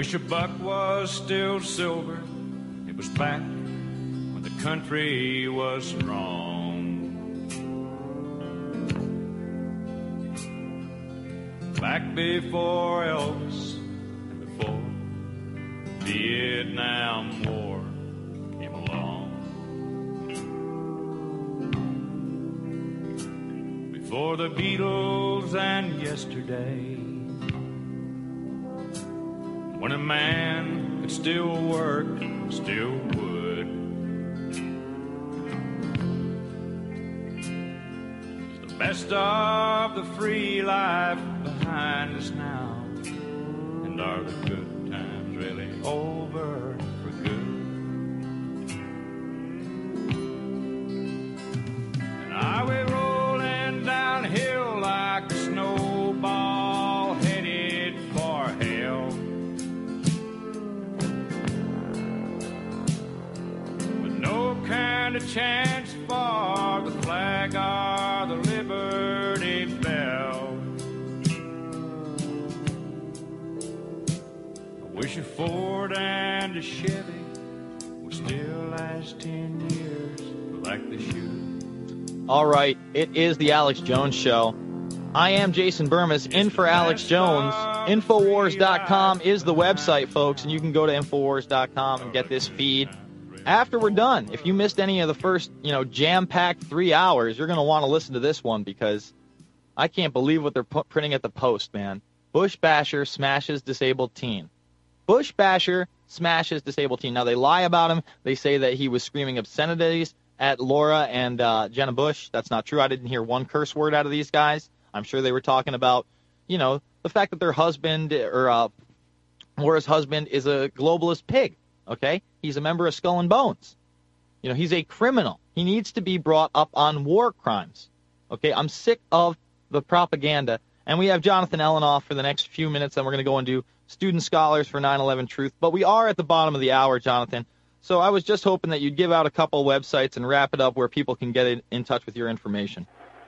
Wish a buck was still silver. It was back when the country was strong. Back before Elvis and before Vietnam War came along. Before the Beatles and yesterday, when a man could still work, still would. It's the best of the free life behind us now. And are the good times really over for good? And are we rolling downhill like a snowball headed for hell? With no kind of chance for the flag or the Liberty Bell. Wish a Ford and a Chevy would still last ten years like they should. All right, it is the Alex Jones Show. I am Jason Burmis, in for Alex Jones. Infowars dot com is the website, folks, and you can go to Infowars dot com and get this feed. After we're done, if you missed any of the first, you know, jam-packed three hours, you're going to want to listen to this one because I can't believe what they're pu- printing at the Post, man. Bush basher smashes disabled teen. Bush basher smashes disabled teen. Now, they lie about him. They say that he was screaming obscenities at Laura and uh, Jenna Bush. That's not true. I didn't hear one curse word out of these guys. I'm sure they were talking about, you know, the fact that their husband or uh, Laura's husband is a globalist pig, okay? He's a member of Skull and Bones. You know, he's a criminal. He needs to be brought up on war crimes, okay? I'm sick of the propaganda. And we have Jonathan Ellenoff for the next few minutes, and we're going to go and do Student Scholars for nine eleven Truth. But we are at the bottom of the hour, Jonathan. So I was just hoping that you'd give out a couple websites and wrap it up where people can get in, in touch with your information.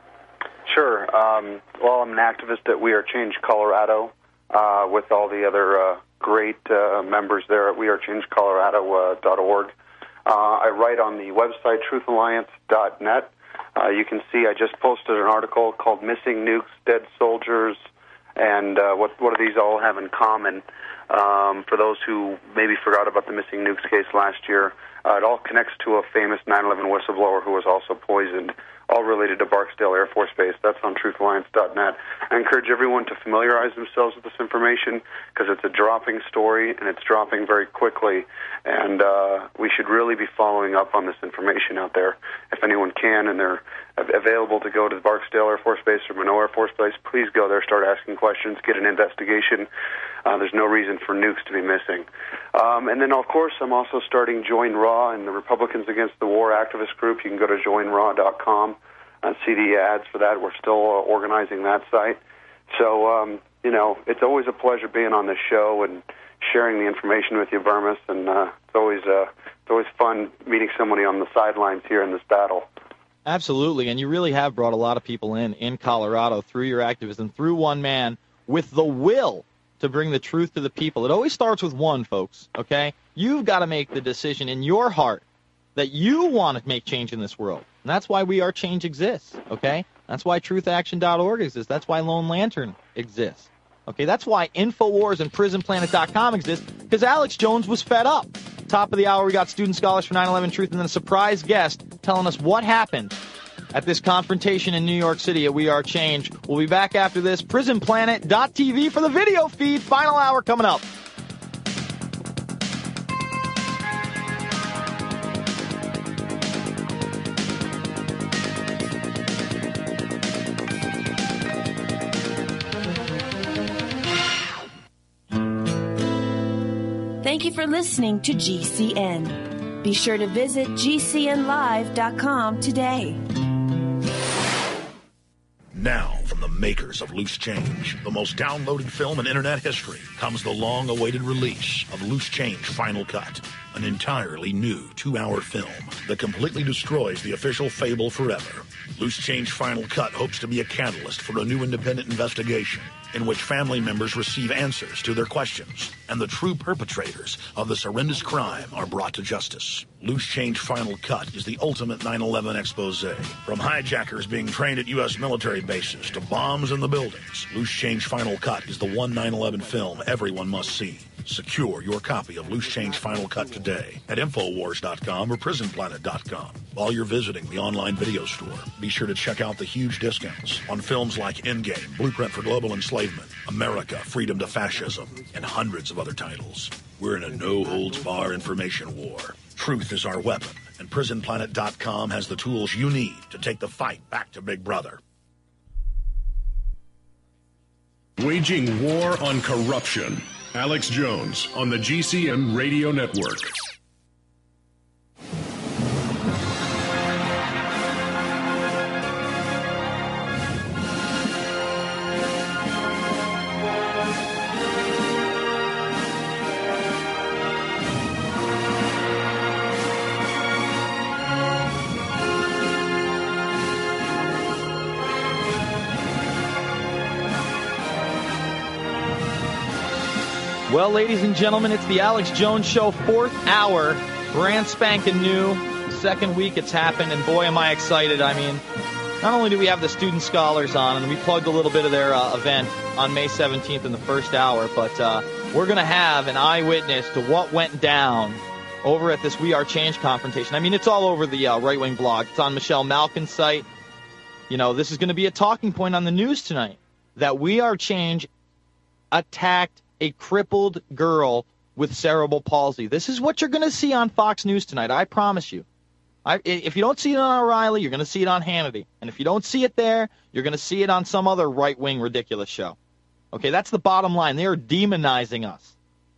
Sure. Um, well, I'm an activist at We Are Change Colorado uh, with all the other uh, great uh, members there at we are change colorado dot org. Uh, I write on the website truth alliance dot net. Uh, you can see I just posted an article called Missing Nukes, Dead Soldiers, and uh, what, what do these all have in common? Um, for those who maybe forgot about the Missing Nukes case last year, uh, it all connects to a famous nine eleven whistleblower who was also poisoned, all related to Barksdale Air Force Base. That's on truth alliance dot net. I encourage everyone to familiarize themselves with this information because it's a dropping story, and it's dropping very quickly, and uh, we should really be following up on this information out there. If anyone can and they're available to go to the Barksdale Air Force Base or Minot Air Force Base, please go there, start asking questions, get an investigation. Uh, there's no reason for nukes to be missing. Um, and then, of course, I'm also starting Join Raw and the Republicans Against the War activist group. You can go to join raw dot com and see the ads for that. We're still uh, organizing that site. So, um, you know, it's always a pleasure being on this show and sharing the information with you, Burmis, and uh, it's always uh, it's always fun meeting somebody on the sidelines here in this battle. Absolutely, and you really have brought a lot of people in in Colorado through your activism, through one man, with the will to bring the truth to the people. It always starts with one, folks, okay? You've got to make the decision in your heart that you want to make change in this world. And that's why We Are Change exists, okay? That's why truth action dot org exists. That's why Lone Lantern exists, okay? That's why Infowars and prison planet dot com exist, because Alex Jones was fed up. Top of the hour, we got Student Scholars for nine eleven Truth, and then a surprise guest telling us what happened at this confrontation in New York City at We Are Change. We'll be back after this. prison planet dot t v for the video feed. Final hour coming up. Thank you for listening to G C N. Be sure to visit G C N live dot com today. Now, from the makers of Loose Change, the most downloaded film in internet history, comes the long-awaited release of Loose Change Final Cut, an entirely new two-hour film that completely destroys the official fable forever. Loose Change Final Cut hopes to be a catalyst for a new independent investigation in which family members receive answers to their questions, and the true perpetrators of this horrendous crime are brought to justice. Loose Change Final Cut is the ultimate nine eleven expose. From hijackers being trained at U S military bases to bombs in the buildings, Loose Change Final Cut is the one nine eleven film everyone must see. Secure your copy of Loose Change Final Cut today at Infowars dot com or Prison Planet dot com. While you're visiting the online video store, be sure to check out the huge discounts on films like Endgame, Blueprint for Global Enslavement, America, Freedom to Fascism, and hundreds of other titles. We're in a no-holds-bar information war. Truth is our weapon, and Prison Planet dot com has the tools you need to take the fight back to Big Brother. Waging war on corruption. Alex Jones on the G C N Radio Network. Well, ladies and gentlemen, it's the Alex Jones Show, fourth hour, brand spanking new, second week it's happened, and boy, am I excited. I mean, not only do we have the student scholars on, and we plugged a little bit of their uh, event on May seventeenth in the first hour, but uh, we're going to have an eyewitness to what went down over at this We Are Change confrontation. I mean, it's all over the uh, right-wing blog. It's on Michelle Malkin's site. You know, this is going to be a talking point on the news tonight, that We Are Change attacked a crippled girl with cerebral palsy. This is what you're going to see on Fox News tonight, I promise you. I, if you don't see it on O'Reilly, you're going to see it on Hannity. And if you don't see it there, you're going to see it on some other right-wing ridiculous show. Okay, that's the bottom line. They are demonizing us.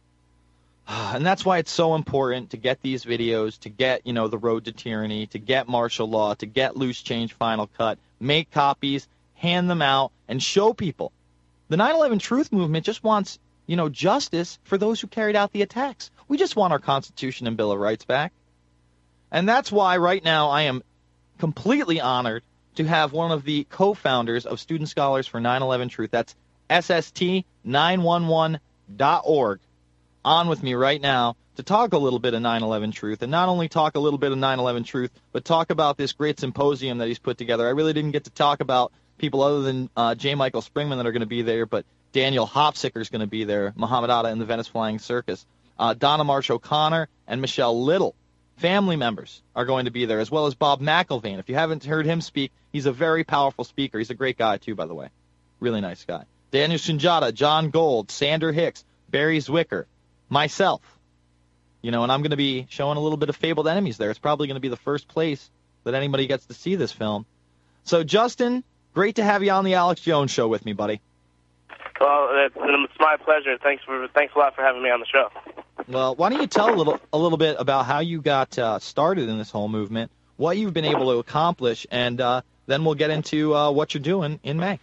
And that's why it's so important to get these videos, to get, you know, The Road to Tyranny, to get martial law, to get Loose Change Final Cut, make copies, hand them out, and show people. The nine eleven Truth Movement just wants, you know, justice for those who carried out the attacks. We just want our Constitution and Bill of Rights back. And that's why right now I am completely honored to have one of the co-founders of Student Scholars for nine eleven Truth, that's S S T nine one one dot org, on with me right now to talk a little bit of nine eleven Truth, and not only talk a little bit of nine eleven Truth, but talk about this great symposium that he's put together. I really didn't get to talk about people other than uh, J. Michael Springman that are going to be there, but Daniel Hopsicker is going to be there, Muhammad Atta and the Venice Flying Circus. Uh, Donna Marsh O'Connor and Michelle Little, family members, are going to be there, as well as Bob McIlvain. If you haven't heard him speak, he's a very powerful speaker. He's a great guy, too, by the way. Really nice guy. Daniel Sunjata, John Gold, Sander Hicks, Barry Zwicker, myself. You know, and I'm going to be showing a little bit of Fabled Enemies there. It's probably going to be the first place that anybody gets to see this film. So, Justin, great to have you on the Alex Jones Show with me, buddy. Well, it's, it's my pleasure. Thanks for thanks a lot for having me on the show. Well, why don't you tell a little a little bit about how you got uh, started in this whole movement, what you've been able to accomplish, and uh, then we'll get into uh, what you're doing in May.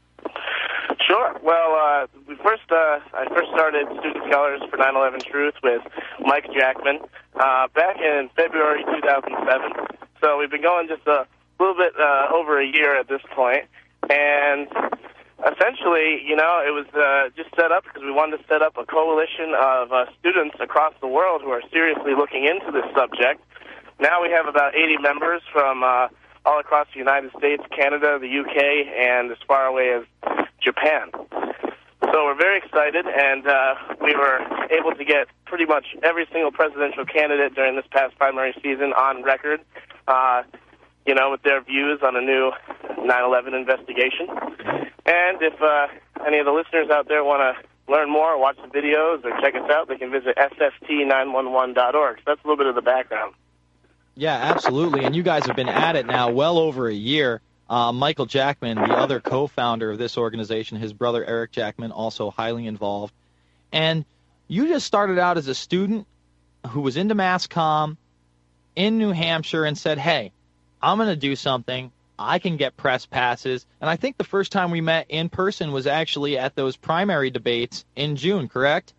Sure. Well, uh, we first uh, I first started Student Scholars for nine eleven Truth with Mike Jackman uh, back in February two thousand seven. So we've been going just a little bit uh, over a year at this point, and essentially, you know, it was uh, just set up because we wanted to set up a coalition of uh, students across the world who are seriously looking into this subject. Now we have about eighty members from uh, all across the United States, Canada, the U K, and as far away as Japan. So we're very excited, and uh, we were able to get pretty much every single presidential candidate during this past primary season on record, uh, you know, with their views on a new nine eleven investigation. And if uh, any of the listeners out there want to learn more, watch the videos, or check us out, they can visit S S T nine one one dot org. So that's a little bit of the background. Yeah, absolutely. And you guys have been at it now well over a year. Uh, Michael Jackman, the other co-founder of this organization, his brother Eric Jackman, also highly involved. And you just started out as a student who was into mass comm in New Hampshire and said, hey, I'm going to do something. I can get press passes. And I think the first time we met in person was actually at those primary debates in June, correct?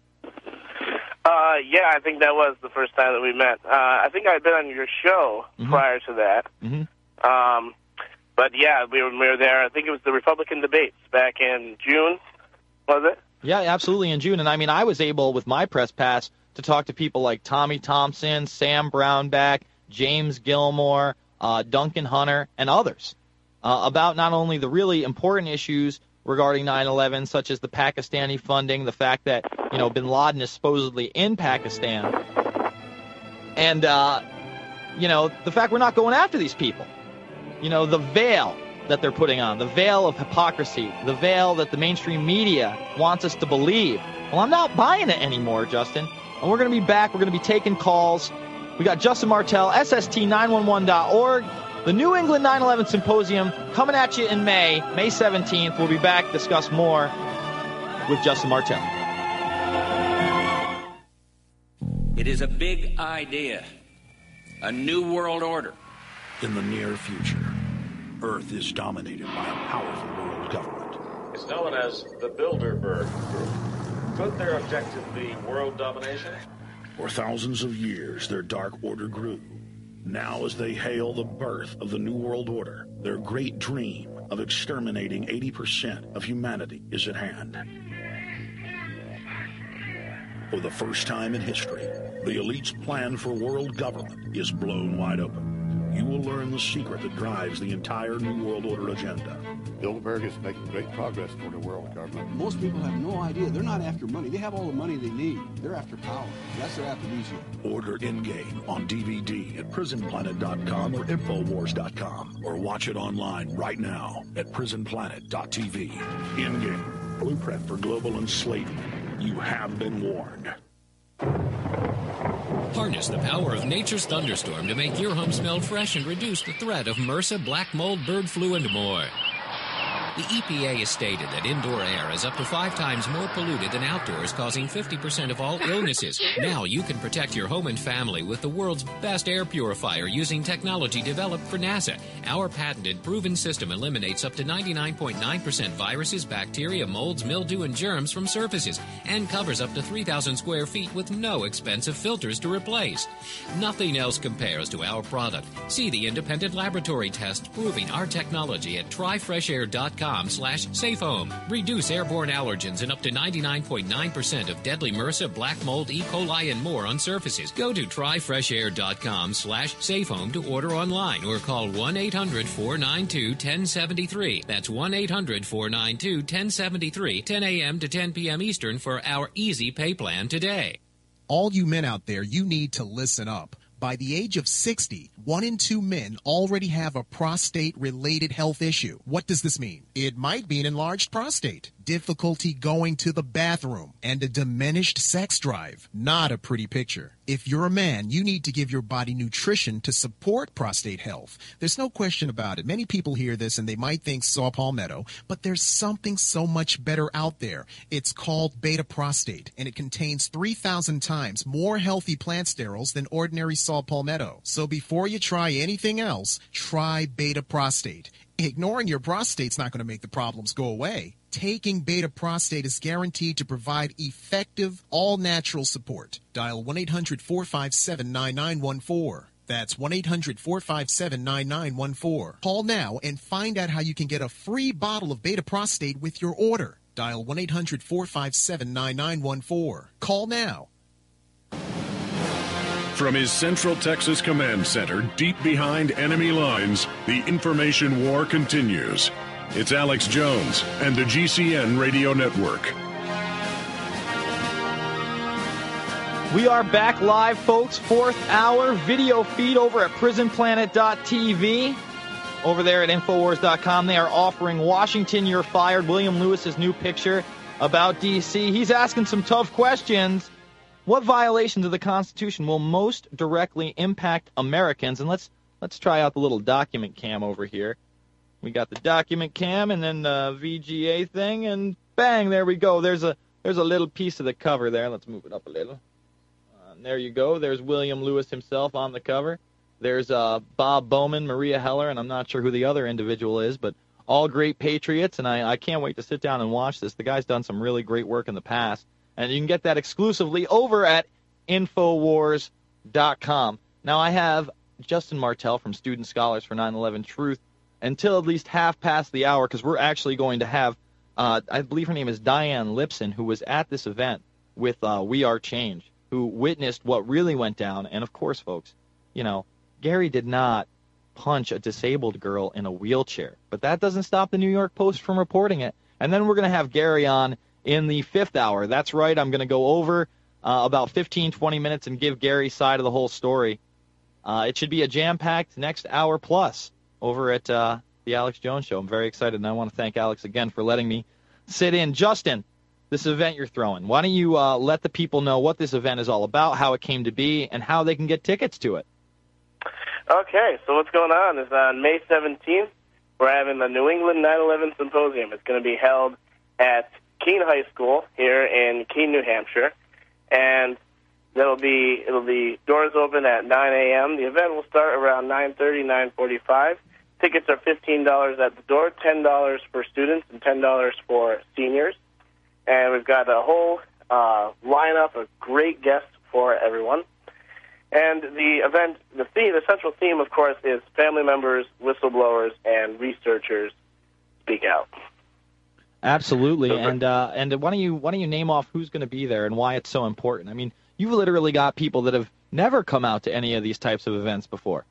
Uh, yeah, I think that was the first time that we met. Uh, I think I had been on your show mm-hmm. prior to that. Mm-hmm. Um, but yeah, we were, we were there. I think it was the Republican debates back in June. Was it? Yeah, absolutely, in June. And, I mean, I was able, with my press pass, to talk to people like Tommy Thompson, Sam Brownback, James Gilmore, uh, Duncan Hunter, and others uh, about not only the really important issues regarding nine eleven, such as the Pakistani funding, the fact that, you know, bin Laden is supposedly in Pakistan, and, uh, you know, the fact we're not going after these people. You know, the veil that they're putting on, the veil of hypocrisy, the veil that the mainstream media wants us to believe. Well, I'm not buying it anymore, Justin. And we're going to be back. We're going to be taking calls. We got Justin Martell, S S T nine one one dot org. The New England nine eleven Symposium coming at you in May, May seventeenth. We'll be back to discuss more with Justin Martell. It is a big idea, a new world order. In the near future, Earth is dominated by a powerful world government. It's known as the Bilderberg Group. Could their objective be world domination? For thousands of years, their dark order grew. Now, as they hail the birth of the New World Order, their great dream of exterminating eighty percent of humanity is at hand. For the first time in history, the elite's plan for world government is blown wide open. You will learn the secret that drives the entire New World Order agenda. Bilderberg is making great progress toward a world government. Most people have no idea. They're not after money. They have all the money they need. They're after power. That's their aphrodisiac. Order in-game on D V D at prison planet dot com or infowars dot com, or watch it online right now at prison planet dot t v. In-game, blueprint for global enslavement. You have been warned. Harness the power of nature's thunderstorm to make your home smell fresh and reduce the threat of MRSA, black mold, bird flu, and more. The E P A has stated that indoor air is up to five times more polluted than outdoors, causing fifty percent of all illnesses. Now you can protect your home and family with the world's best air purifier using technology developed for NASA. Our patented, proven system eliminates up to ninety-nine point nine percent viruses, bacteria, molds, mildew, and germs from surfaces, and covers up to three thousand square feet with no expensive filters to replace. Nothing else compares to our product. See the independent laboratory tests proving our technology at try fresh air dot com slash safe home. Reduce airborne allergens and up to ninety-nine point nine percent of deadly MRSA, black mold, E. coli, and more on surfaces. Go to try fresh air dot com slash safe home to order online or call one eight hundred four nine two one zero seven three. That's one eight hundred four nine two one zero seven three, ten a.m. to ten p.m. Eastern for our easy pay plan today. All you men out there, you need to listen up. By the age of sixty, one in two men already have a prostate-related health issue. What does this mean? It might be an enlarged prostate, difficulty going to the bathroom, and a diminished sex drive. Not a pretty picture. If you're a man, you need to give your body nutrition to support prostate health. There's no question about it. Many people hear this and they might think saw palmetto, but there's something so much better out there. It's called beta prostate, and it contains three thousand times more healthy plant sterols than ordinary saw palmetto. So before you try anything else, try beta prostate. Ignoring your prostate's not going to make the problems go away. Taking beta prostate is guaranteed to provide effective, all-natural support. Dial one eight hundred four five seven nine nine one four. That's one eight hundred four five seven nine nine one four. Call now and find out how you can get a free bottle of beta prostate with your order. Dial one eight hundred four five seven nine nine one four. Call now. From his Central Texas Command Center, deep behind enemy lines, the information war continues. It's Alex Jones and the G C N Radio Network. We are back live, folks. Fourth hour video feed over at prison planet dot t v. Over there at infowars dot com, they are offering Washington, You're Fired, William Lewis's new picture about D C. He's asking some tough questions. What violations of the Constitution will most directly impact Americans? And let's let's try out the little document cam over here. We got the document cam and then the V G A thing, and bang, there we go. There's a there's a little piece of the cover there. Let's move it up a little. Uh, and there you go. There's William Lewis himself on the cover. There's uh, Bob Bowman, Maria Heller, and I'm not sure who the other individual is, but all great patriots, and I, I can't wait to sit down and watch this. The guy's done some really great work in the past. And you can get that exclusively over at infowars dot com. Now, I have Justin Martell from Student Scholars for nine eleven Truth until at least half past the hour, because we're actually going to have uh, I believe her name is Diane Lipson, who was at this event with uh, We Are Change, who witnessed what really went down. And, of course, folks, you know, Gary did not punch a disabled girl in a wheelchair. But that doesn't stop the New York Post from reporting it. And then we're going to have Gary on in the fifth hour. That's right, I'm going to go over uh, about fifteen, twenty minutes and give Gary's side of the whole story. Uh, it should be a jam-packed next hour plus over at uh, the Alex Jones Show. I'm very excited, and I want to thank Alex again for letting me sit in. Justin, this event you're throwing, why don't you uh, let the people know what this event is all about, how it came to be, and how they can get tickets to it. Okay, so what's going on is on May seventeenth, we're having the New England nine eleven Symposium. It's going to be held at Keene High School here in Keene, New Hampshire, and that'll be it'll be doors open at nine a.m. The event will start around nine thirty, nine forty-five. Tickets are fifteen dollars at the door, ten dollars for students, and ten dollars for seniors. And we've got a whole uh, lineup of great guests for everyone. And the event, the theme, the central theme, of course, is family members, whistleblowers, and researchers speak out. Absolutely, and uh, and why don't you why don't you name off who's going to be there and why it's so important? I mean, you've literally got people that have never come out to any of these types of events before.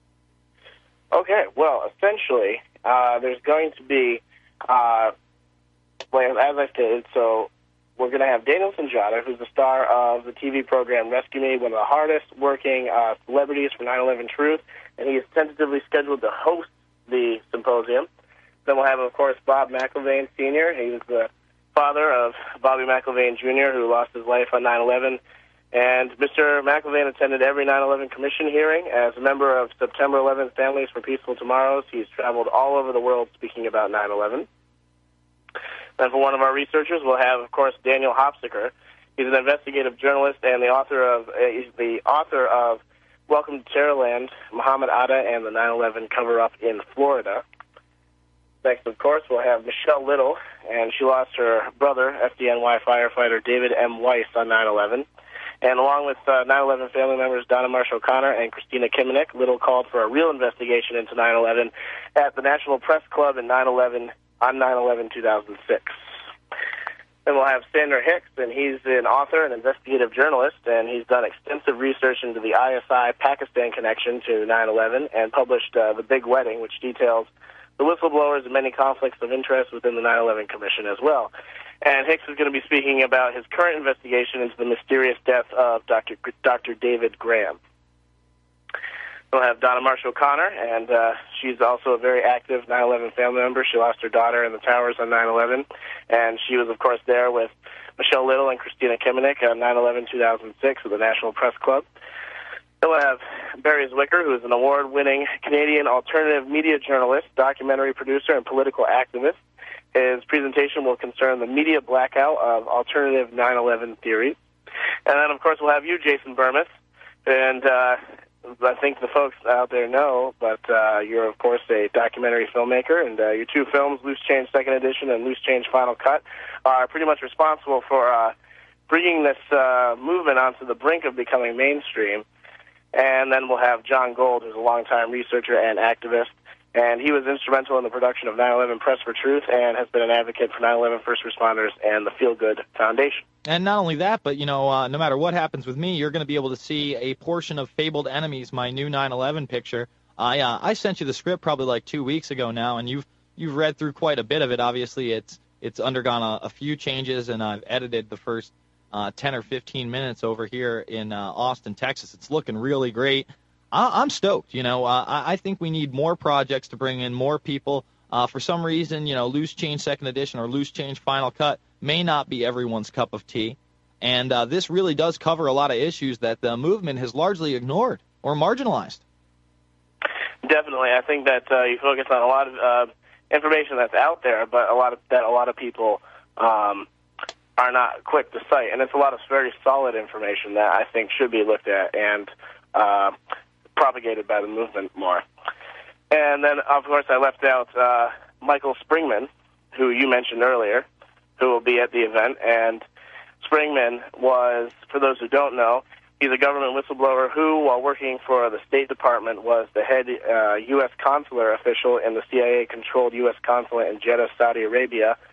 Okay, well, essentially, uh, there's going to be, uh, well, as I stated, so we're going to have Daniel Sunjata, who's the star of the T V program Rescue Me, one of the hardest-working uh, celebrities for nine eleven Truth, and he is tentatively scheduled to host the symposium. Then we'll have, of course, Bob McIlvaine, Senior He was the father of Bobby McIlvaine, Junior, who lost his life on nine eleven. And Mister McIlvaine attended every nine eleven Commission hearing. As a member of September eleventh Families for Peaceful Tomorrows, he's traveled all over the world speaking about nine eleven. Then for one of our researchers, we'll have, of course, Daniel Hopsiker. He's an investigative journalist and the author of uh, he's the author of Welcome to Terrorland, Muhammad Atta and the nine eleven Cover-Up in Florida. Next, of course, we'll have Michelle Little, and she lost her brother, F D N Y firefighter David M. Weiss, on nine eleven. And along with uh, nine eleven family members Donna Marshall O'Connor and Christina Kiminek, Little called for a real investigation into nine eleven at the National Press Club in nine eleven on nine eleven two thousand six. Then we'll have Sandra Hicks, and he's an author and investigative journalist, and he's done extensive research into the I S I-Pakistan connection to nine eleven and published uh, The Big Wedding, which details the whistleblowers and many conflicts of interest within the nine eleven Commission as well. And Hicks is going to be speaking about his current investigation into the mysterious death of Doctor Doctor David Graham. We'll have Donna Marshall O'Connor, and uh, she's also a very active nine eleven family member. She lost her daughter in the towers on nine eleven, and she was, of course, there with Michelle Little and Christina Kiminek on nine eleven two thousand six at the National Press Club. Then we'll have Barry Zwicker, who is an award-winning Canadian alternative media journalist, documentary producer, and political activist. His presentation will concern the media blackout of alternative nine eleven theories. And then, of course, we'll have you, Jason Bermas. And uh, I think the folks out there know, but uh, you're, of course, a documentary filmmaker, and uh, your two films, Loose Change Second Edition and Loose Change Final Cut, are pretty much responsible for uh, bringing this uh, movement onto the brink of becoming mainstream. And then we'll have John Gold, who's a longtime researcher and activist, and he was instrumental in the production of nine eleven Press for Truth and has been an advocate for nine eleven first responders and the Feel Good Foundation. And not only that, but, you know, uh, no matter what happens with me, you're going to be able to see a portion of Fabled Enemies, my new nine eleven picture. I uh, I sent you the script probably like two weeks ago now, and you've you've read through quite a bit of it. Obviously, it's it's undergone a, a few changes, and I've edited the first uh, ten or fifteen minutes over here in uh, Austin, Texas. It's looking really great. I, I'm stoked. You know, uh, I, I think we need more projects to bring in more people. Uh, for some reason, you know, Loose Change Second Edition or Loose Change Final Cut may not be everyone's cup of tea. And uh, this really does cover a lot of issues that the movement has largely ignored or marginalized. Definitely. I think that uh, you focus on a lot of uh, information that's out there, but a lot of that a lot of people um, are not quick to cite. And it's a lot of very solid information that I think should be looked at and uh, propagated by the movement more. And then, of course, I left out uh, Michael Springman, who you mentioned earlier, who will be at the event. And Springman was, for those who don't know, he's a government whistleblower who, while working for the State Department, was the head uh, U S consular official in the C I A-controlled U S consulate in Jeddah, Saudi Arabia,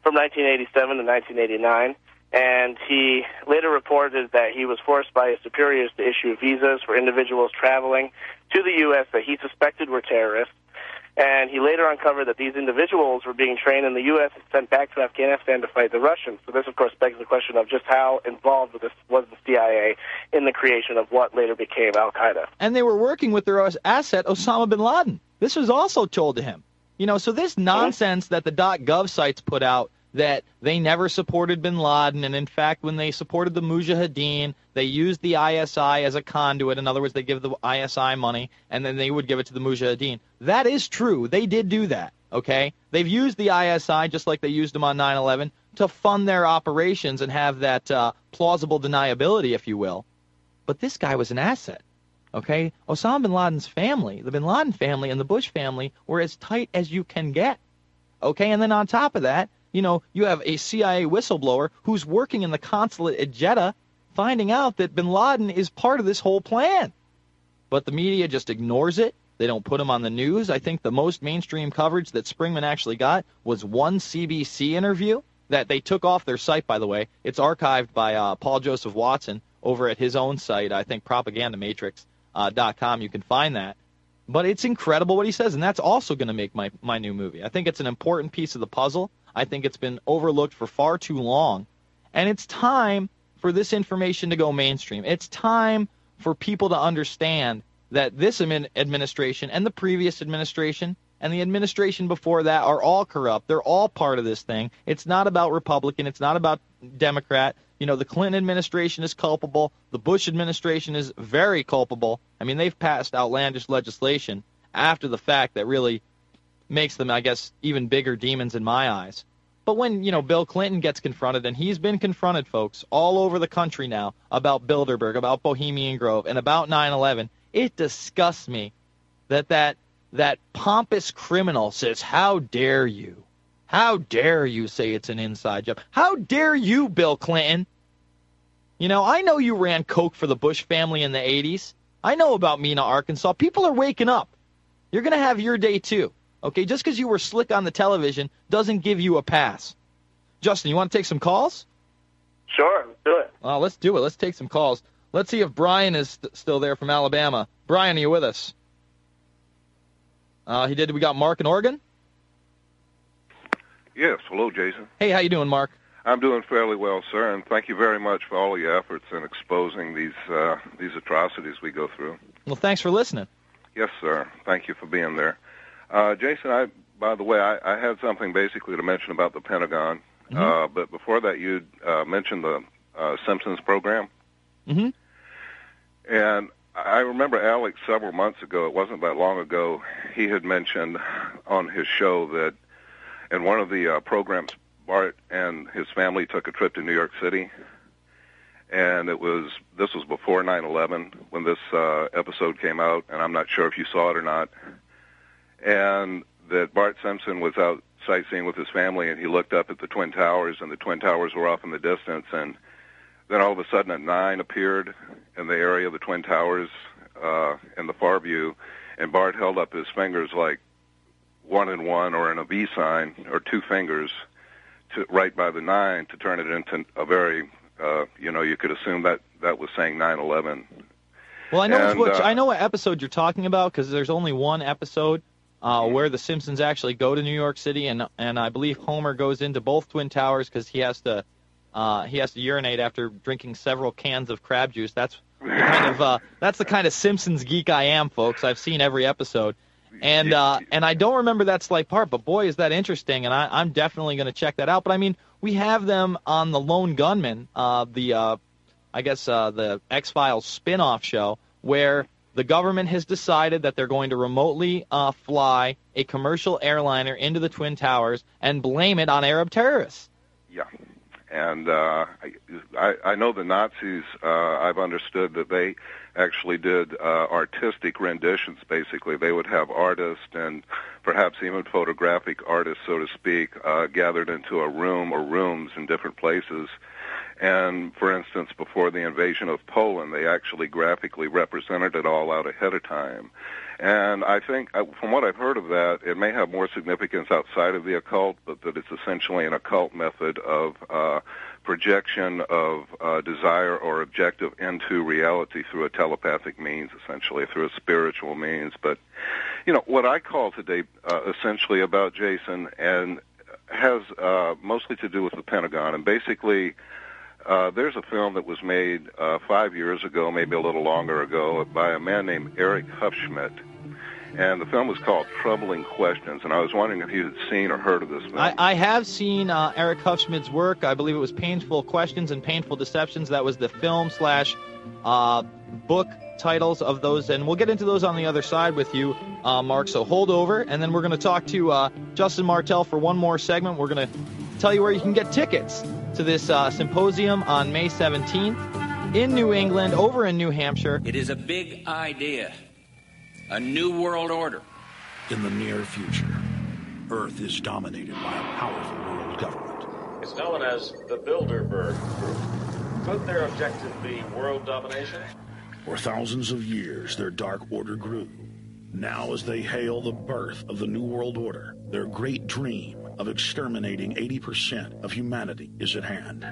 from nineteen eighty-seven to nineteen eighty-nine. And he later reported that he was forced by his superiors to issue visas for individuals traveling to the U S that he suspected were terrorists. And he later uncovered that these individuals were being trained in the U S and sent back to Afghanistan to fight the Russians. So this, of course, begs the question of just how involved with this was the C I A in the creation of what later became Al-Qaeda. And they were working with their asset, Osama bin Laden. This was also told to him. You know, so this nonsense that the .gov sites put out, that they never supported bin Laden, and in fact, when they supported the Mujahideen, they used the I S I as a conduit. In other words, they give the I S I money, and then they would give it to the Mujahideen. That is true. They did do that, okay? They've used the I S I, just like they used them on nine eleven, to fund their operations and have that uh, plausible deniability, if you will. But this guy was an asset, okay? Osama bin Laden's family, the bin Laden family and the Bush family, were as tight as you can get, okay? And then on top of that, you know, you have a C I A whistleblower who's working in the consulate at Jeddah finding out that bin Laden is part of this whole plan. But the media just ignores it. They don't put him on the news. I think the most mainstream coverage that Springman actually got was one C B C interview that they took off their site, by the way. It's archived by uh, Paul Joseph Watson over at his own site, I think propaganda matrix dot com. You can find that. But it's incredible what he says, and that's also going to make my, my new movie. I think it's an important piece of the puzzle. I think it's been overlooked for far too long. And it's time for this information to go mainstream. It's time for people to understand that this administration and the previous administration and the administration before that are all corrupt. They're all part of this thing. It's not about Republican. It's not about Democrat. You know, the Clinton administration is culpable. The Bush administration is very culpable. I mean, they've passed outlandish legislation after the fact that really makes them, I guess, even bigger demons in my eyes. But when, you know, Bill Clinton gets confronted, and he's been confronted, folks, all over the country now about Bilderberg, about Bohemian Grove, and about nine eleven, it disgusts me that that, that pompous criminal says, how dare you? How dare you say it's an inside job? How dare you, Bill Clinton? You know, I know you ran coke for the Bush family in the eighties. I know about Mena, Arkansas. People are waking up. You're going to have your day, too. Okay, just because you were slick on the television doesn't give you a pass. Justin, you want to take some calls? Sure, let's do it. Uh, let's do it. Let's take some calls. Let's see if Brian is st- still there from Alabama. Brian, are you with us? Uh, he did. We got Mark in Oregon? Yes. Hello, Jason. Hey, how you doing, Mark? I'm doing fairly well, sir, and thank you very much for all your efforts in exposing these uh, these atrocities we go through. Well, thanks for listening. Yes, sir. Thank you for being there. Uh, Jason, I, by the way, I, I had something basically to mention about the Pentagon, mm-hmm. uh, but before that you uh, mentioned the uh, Simpsons program. Mm-hmm. And I remember Alex several months ago, it wasn't that long ago, he had mentioned on his show that in one of the uh, programs, Bart and his family took a trip to New York City, and it was this was before nine eleven when this uh, episode came out, and I'm not sure if you saw it or not. And that Bart Simpson was out sightseeing with his family, and he looked up at the Twin Towers, and the Twin Towers were off in the distance, and then all of a sudden a nine appeared in the area of the Twin Towers uh, in the far view, and Bart held up his fingers like one and one or in a V sign, or two fingers, to right by the nine to turn it into a very, uh, you know, you could assume that that was saying nine eleven. Well, I know and, which, uh, I know what episode you're talking about, because there's only one episode uh, where the Simpsons actually go to New York City, and and I believe Homer goes into both Twin Towers because he has to uh, he has to urinate after drinking several cans of crab juice. That's the kind of uh, that's the kind of Simpsons geek I am, folks. I've seen every episode. And uh, and I don't remember that slight part, but boy, is that interesting, and I, I'm definitely going to check that out. But I mean, we have them on the Lone Gunman, uh, the uh, I guess uh, the X-Files spin-off show, where the government has decided that they're going to remotely uh, fly a commercial airliner into the Twin Towers and blame it on Arab terrorists. Yeah. And uh, I, I know the Nazis, uh, I've understood that they actually did uh, artistic renditions, basically. They would have artists and perhaps even photographic artists, so to speak, uh, gathered into a room or rooms in different places. And, for instance, before the invasion of Poland, they actually graphically represented it all out ahead of time. And I think, from what I've heard of that, it may have more significance outside of the occult, but that it's essentially an occult method of uh, projection of uh, desire or objective into reality through a telepathic means, essentially, through a spiritual means. But, you know, what I call today uh, essentially about Jason and has uh, mostly to do with the Pentagon, and basically Uh, there's a film that was made uh, five years ago, maybe a little longer ago, by a man named Eric Hufschmidt. And the film was called Troubling Questions, and I was wondering if you had seen or heard of this film. I, I have seen uh, Eric Hufschmidt's work. I believe it was Painful Questions and Painful Deceptions. That was the film slash uh, book titles of those, and we'll get into those on the other side with you, uh, Mark, so hold over. And then we're going to talk to uh, Justin Martell for one more segment. We're going to tell you where you can get tickets to this uh, symposium on May seventeenth in New England, over in New Hampshire. It is a big idea, a new world order. In the near future, Earth is dominated by a powerful world government. It's known as the Bilderberg Group. Could their objective be world domination? For thousands of years, their dark order grew. Now, as they hail the birth of the New World Order, their great dream of exterminating eighty percent of humanity is at hand.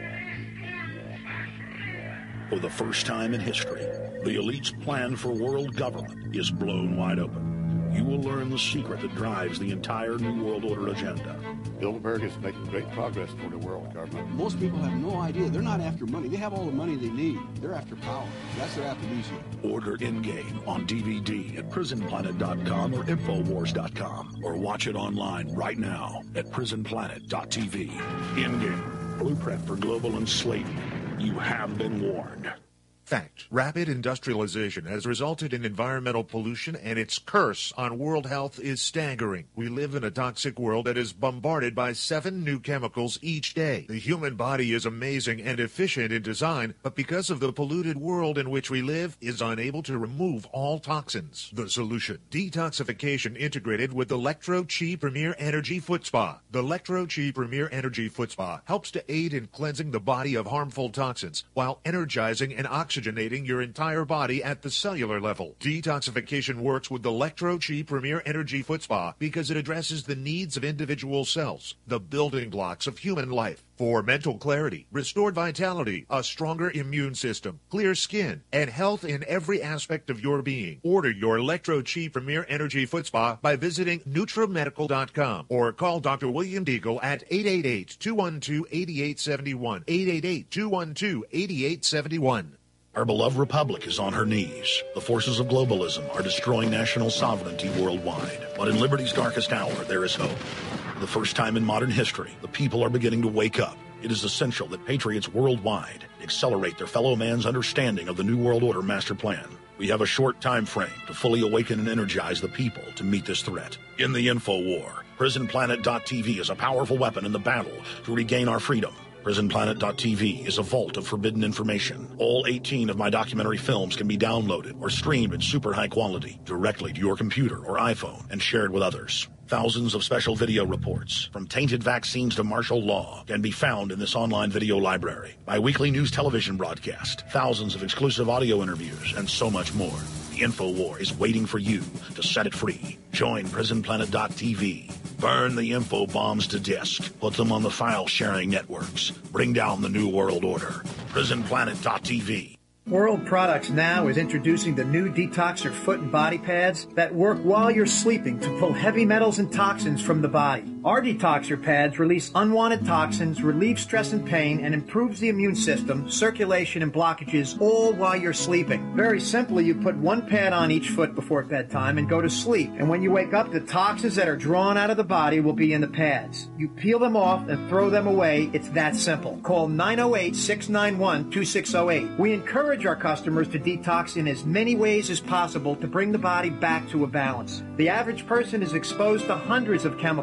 For the first time in history, the elite's plan for world government is blown wide open. You will learn the secret that drives the entire New World Order agenda. Bilderberg is making great progress toward a world government. Most people have no idea. They're not after money. They have all the money they need. They're after power. That's their aphrodisiac. Order In-Game on D V D at prison planet dot com or infowars dot com, or watch it online right now at prison planet dot t v. In-Game, blueprint for global enslavement. You have been warned. Fact. Rapid industrialization has resulted in environmental pollution, and its curse on world health is staggering. We live in a toxic world that is bombarded by seven new chemicals each day. The human body is amazing and efficient in design, but because of the polluted world in which we live, is unable to remove all toxins. The solution: detoxification integrated with Electro-Chi Premier Energy Foot Spa. The Electro-Chi Premier Energy Foot Spa helps to aid in cleansing the body of harmful toxins while energizing and oxygenating your entire body at the cellular level. Detoxification works with the Electro-Chi Premier Energy Foot Spa because it addresses the needs of individual cells, the building blocks of human life. For mental clarity, restored vitality, a stronger immune system, clear skin, and health in every aspect of your being. Order your Electro-Chi Premier Energy Foot Spa by visiting Nutramedical dot com or call Doctor William Deagle at eight eight eight, two one two, eight eight seven one, eight eight eight, two one two, eight eight seven one. Our beloved republic is on her knees. The forces of globalism are destroying national sovereignty worldwide. But in liberty's darkest hour, there is hope. For the first time in modern history, the people are beginning to wake up. It is essential that patriots worldwide accelerate their fellow man's understanding of the New World Order master plan. We have a short time frame to fully awaken and energize the people to meet this threat. In the info war, prison planet dot t v is a powerful weapon in the battle to regain our freedom. prison planet dot t v is a vault of forbidden information. All eighteen of my documentary films can be downloaded or streamed in super high quality directly to your computer or iPhone and shared with others. Thousands of special video reports, from tainted vaccines to martial law, can be found in this online video library. My weekly news television broadcast, thousands of exclusive audio interviews, and so much more. The InfoWar is waiting for you to set it free. Join prison planet dot t v. Burn the info bombs to disk. Put them on the file-sharing networks. Bring down the New World Order. prison planet dot t v. World Products Now is introducing the new Detoxer foot and body pads that work while you're sleeping to pull heavy metals and toxins from the body. Our Detoxer pads release unwanted toxins, relieve stress and pain, and improves the immune system, circulation, and blockages, all while you're sleeping. Very simply, you put one pad on each foot before bedtime and go to sleep. And when you wake up, the toxins that are drawn out of the body will be in the pads. You peel them off and throw them away. It's that simple. Call nine oh eight, six nine one, two six oh eight. We encourage our customers to detox in as many ways as possible to bring the body back to a balance. The average person is exposed to hundreds of chemicals daily.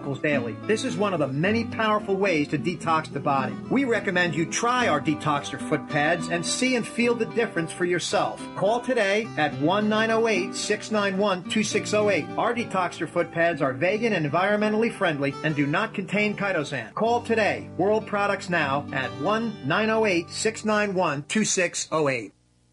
friendly. This is one of the many powerful ways to detox the body. We recommend you try our Detoxer foot pads and see and feel the difference for yourself. Call today at one nine zero eight, six nine one, two six zero eight. Our Detoxer foot pads are vegan and environmentally friendly and do not contain chitosan. Call today. World Products Now at one nine zero eight, six nine one, two six zero eight.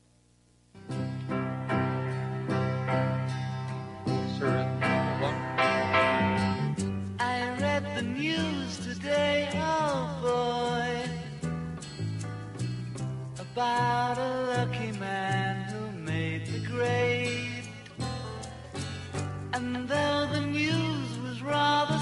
I read the news today, oh boy, about a lucky man who made the grade. And though the news was rather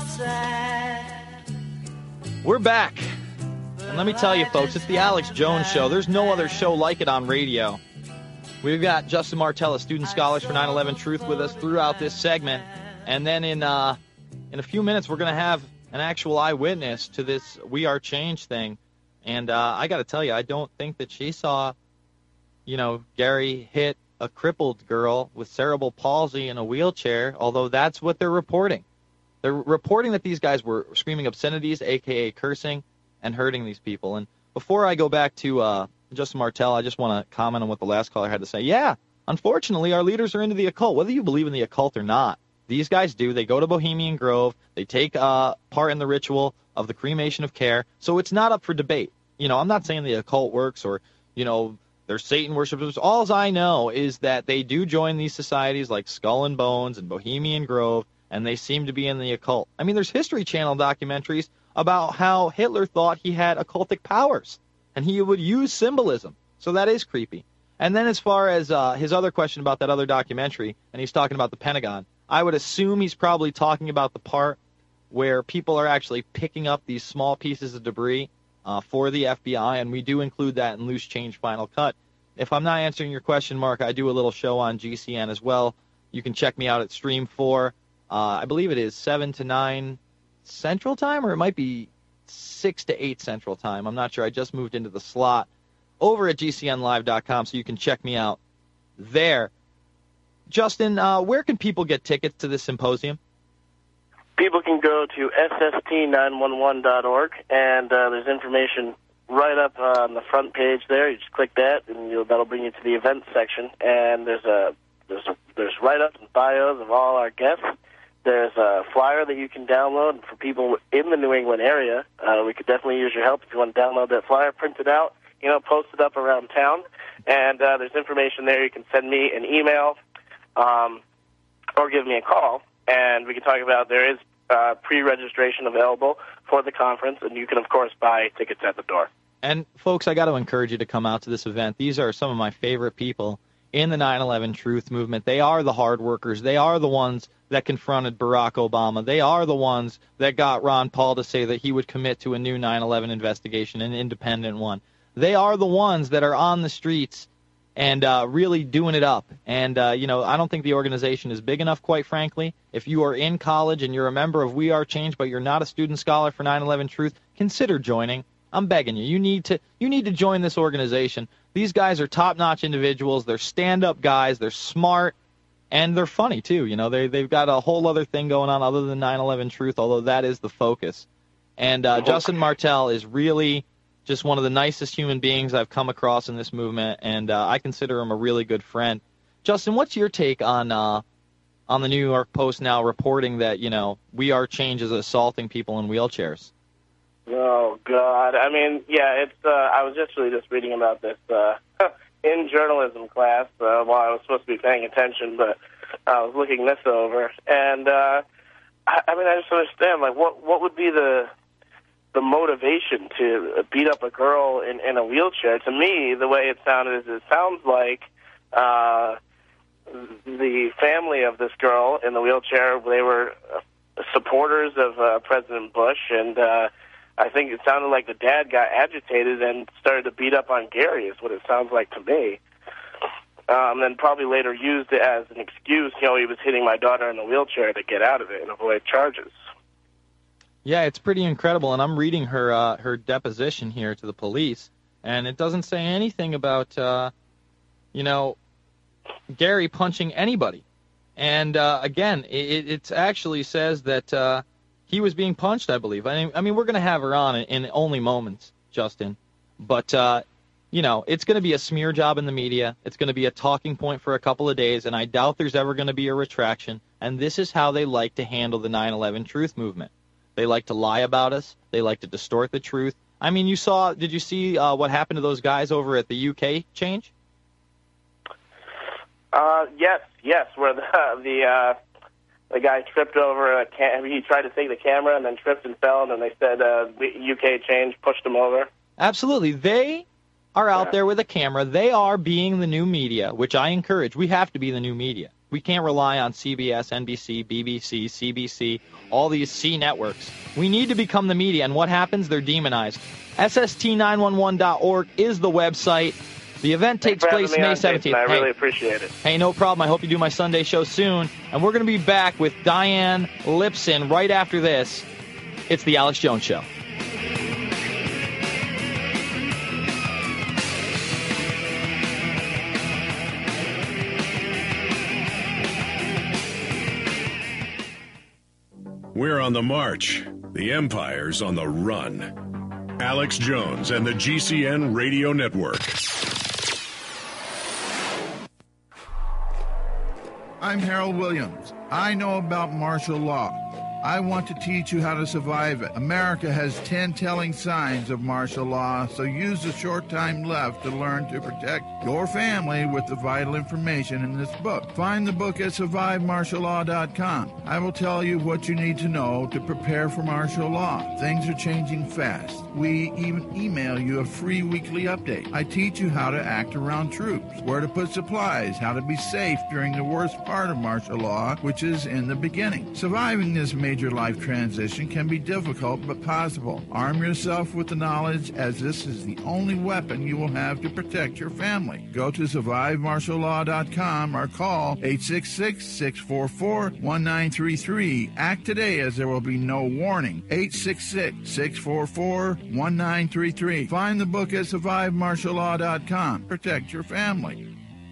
sad, We're back. And let me tell you, folks, it's the Alex Jones Show. There's no other show like it on radio. We've got Justin Martell, a student scholar for nine eleven Truth, with us throughout this segment. And then in uh, in a few minutes, we're going to have an actual eyewitness to this We Are Change thing. And uh, I got to tell you, I don't think that she saw, you know, Gary hit a crippled girl with cerebral palsy in a wheelchair, although that's what they're reporting. They're reporting that these guys were screaming obscenities, a k a cursing, and hurting these people. And before I go back to uh, Justin Martell, I just want to comment on what the last caller had to say. Yeah, unfortunately, our leaders are into the occult. Whether you believe in the occult or not, these guys do. They go to Bohemian Grove. They take uh, part in the ritual of the cremation of care. So it's not up for debate. You know, I'm not saying the occult works or, you know, they're Satan worshipers. All I know is that they do join these societies like Skull and Bones and Bohemian Grove, and they seem to be in the occult. I mean, there's History Channel documentaries about how Hitler thought he had occultic powers, and he would use symbolism. So that is creepy. And then as far as uh, his other question about that other documentary, and he's talking about the Pentagon, I would assume he's probably talking about the part where people are actually picking up these small pieces of debris uh, for the F B I, and we do include that in Loose Change Final Cut. If I'm not answering your question, Mark, I do a little show on G C N as well. You can check me out at Stream four. Uh, I believe it is seven to nine Central Time, or it might be six to eight Central Time. I'm not sure. I just moved into the slot over at G C N live dot com, so you can check me out there. Justin, uh, where can people get tickets to this symposium? People can go to S S T nine one one dot org, and uh, there's information right up uh, on the front page there. You just click that, and you'll, that'll bring you to the events section. And there's a there's a, there's write-ups and bios of all our guests. There's a flyer that you can download for people in the New England area. Uh, we could definitely use your help if you want to download that flyer, print it out, you know, post it up around town. And uh, there's information there. You can send me an email um, or give me a call, and we can talk about there is uh, pre-registration available for the conference, and you can, of course, buy tickets at the door. And, folks, I got to encourage you to come out to this event. These are some of my favorite people in the nine eleven Truth movement. They are the hard workers. They are the ones that confronted Barack Obama. They are the ones that got Ron Paul to say that he would commit to a new nine eleven investigation, an independent one. They are the ones that are on the streets and uh, really doing it up. And, uh, you know, I don't think the organization is big enough, quite frankly. If you are in college and you're a member of We Are Change, but you're not a student scholar for nine eleven Truth, consider joining. I'm begging you. You need to you need to join this organization. These guys are top-notch individuals. They're stand-up guys. They're smart, and they're funny, too. You know, they, they've got a whole other thing going on other than nine eleven Truth, although that is the focus. And uh, Justin Martell is really just one of the nicest human beings I've come across in this movement, and uh, I consider him a really good friend. Justin, what's your take on uh, on the New York Post now reporting that, you know, We Are Change is assaulting people in wheelchairs? Oh, God. I mean, yeah, it's. Uh, I was just really just reading about this uh, in journalism class uh, while I was supposed to be paying attention, but I was looking this over. And, uh, I, I mean, I just understand, like, what what would be the the motivation to beat up a girl in, in a wheelchair? To me, the way it sounded is it sounds like uh, the family of this girl in the wheelchair, they were supporters of uh, President Bush, and uh, I think it sounded like the dad got agitated and started to beat up on Gary, is what it sounds like to me. Um, and probably later used it as an excuse, you know, he was hitting my daughter in the wheelchair to get out of it and avoid charges. Yeah, it's pretty incredible, and I'm reading her uh, her deposition here to the police, and it doesn't say anything about, uh, you know, Gary punching anybody. And, uh, again, it, it actually says that... Uh, he was being punched, I believe. I mean, I mean we're going to have her on in, in only moments, Justin. But, uh, you know, it's going to be a smear job in the media. It's going to be a talking point for a couple of days, and I doubt there's ever going to be a retraction. And this is how they like to handle the nine eleven truth movement. They like to lie about us. They like to distort the truth. I mean, you saw, did you see uh, what happened to those guys over at the U K change? Uh, yes, yes, where the the uh, the guy tripped over a cam- he tried to take the camera and then tripped and fell, and then they said uh, U K change pushed him over. Absolutely, they are out yeah. there with a camera. They are being the new media, which I encourage. We have to be the new media. We can't rely on C B S, N B C, B B C, C B C, all these C networks. We need to become the media, and what happens? They're demonized. S S T nine one one dot org is the website. The event Thanks takes place May seventeenth. I hey, really appreciate it. Hey, no problem. I hope you do my Sunday show soon. And we're going to be back with Diane Lipson right after this. It's the Alex Jones Show. We're on the march. The Empire's on the run. Alex Jones and the G C N Radio Network. I'm Harold Williams. I know about martial law. I want to teach you how to survive it. America has ten telling signs of martial law, so use the short time left to learn to protect your family with the vital information in this book. Find the book at survive martial law dot com. I will tell you what you need to know to prepare for martial law. Things are changing fast. We even email you a free weekly update. I teach you how to act around troops, where to put supplies, how to be safe during the worst part of martial law, which is in the beginning. Surviving this major Major life transition can be difficult but possible. Arm yourself with the knowledge, as this is the only weapon you will have to protect your family. Go to survive martial law dot com or call eight six six, six four four, one nine three three. Act today, as there will be no warning. eight six six, six four four, one nine three three. Find the book at survive martial law dot com. Protect your family.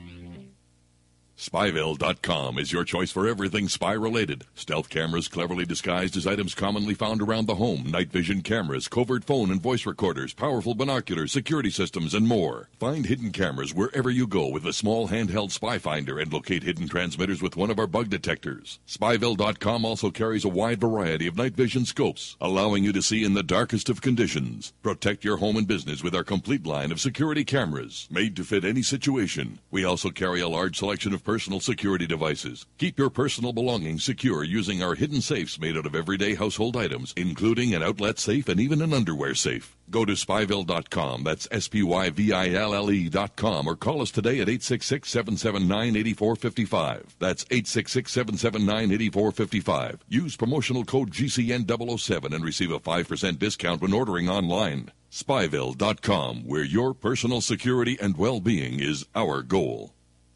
Spyville dot com is your choice for everything spy-related. Stealth cameras cleverly disguised as items commonly found around the home, night vision cameras, covert phone and voice recorders, powerful binoculars, security systems, and more. Find hidden cameras wherever you go with a small handheld spy finder and locate hidden transmitters with one of our bug detectors. Spyville dot com also carries a wide variety of night vision scopes, allowing you to see in the darkest of conditions. Protect your home and business with our complete line of security cameras, made to fit any situation. We also carry a large selection of personal security devices. Keep your personal belongings secure using our hidden safes made out of everyday household items, including an outlet safe and even an underwear safe. Go to Spyville dot com, that's S P Y V I L L E dot com, or call us today at eight six six, seven seven nine, eight four five five. That's eight six six, seven seven nine, eight four five five. Use promotional code G C N double oh seven and receive a five percent discount when ordering online. Spyville dot com, where your personal security and well-being is our goal.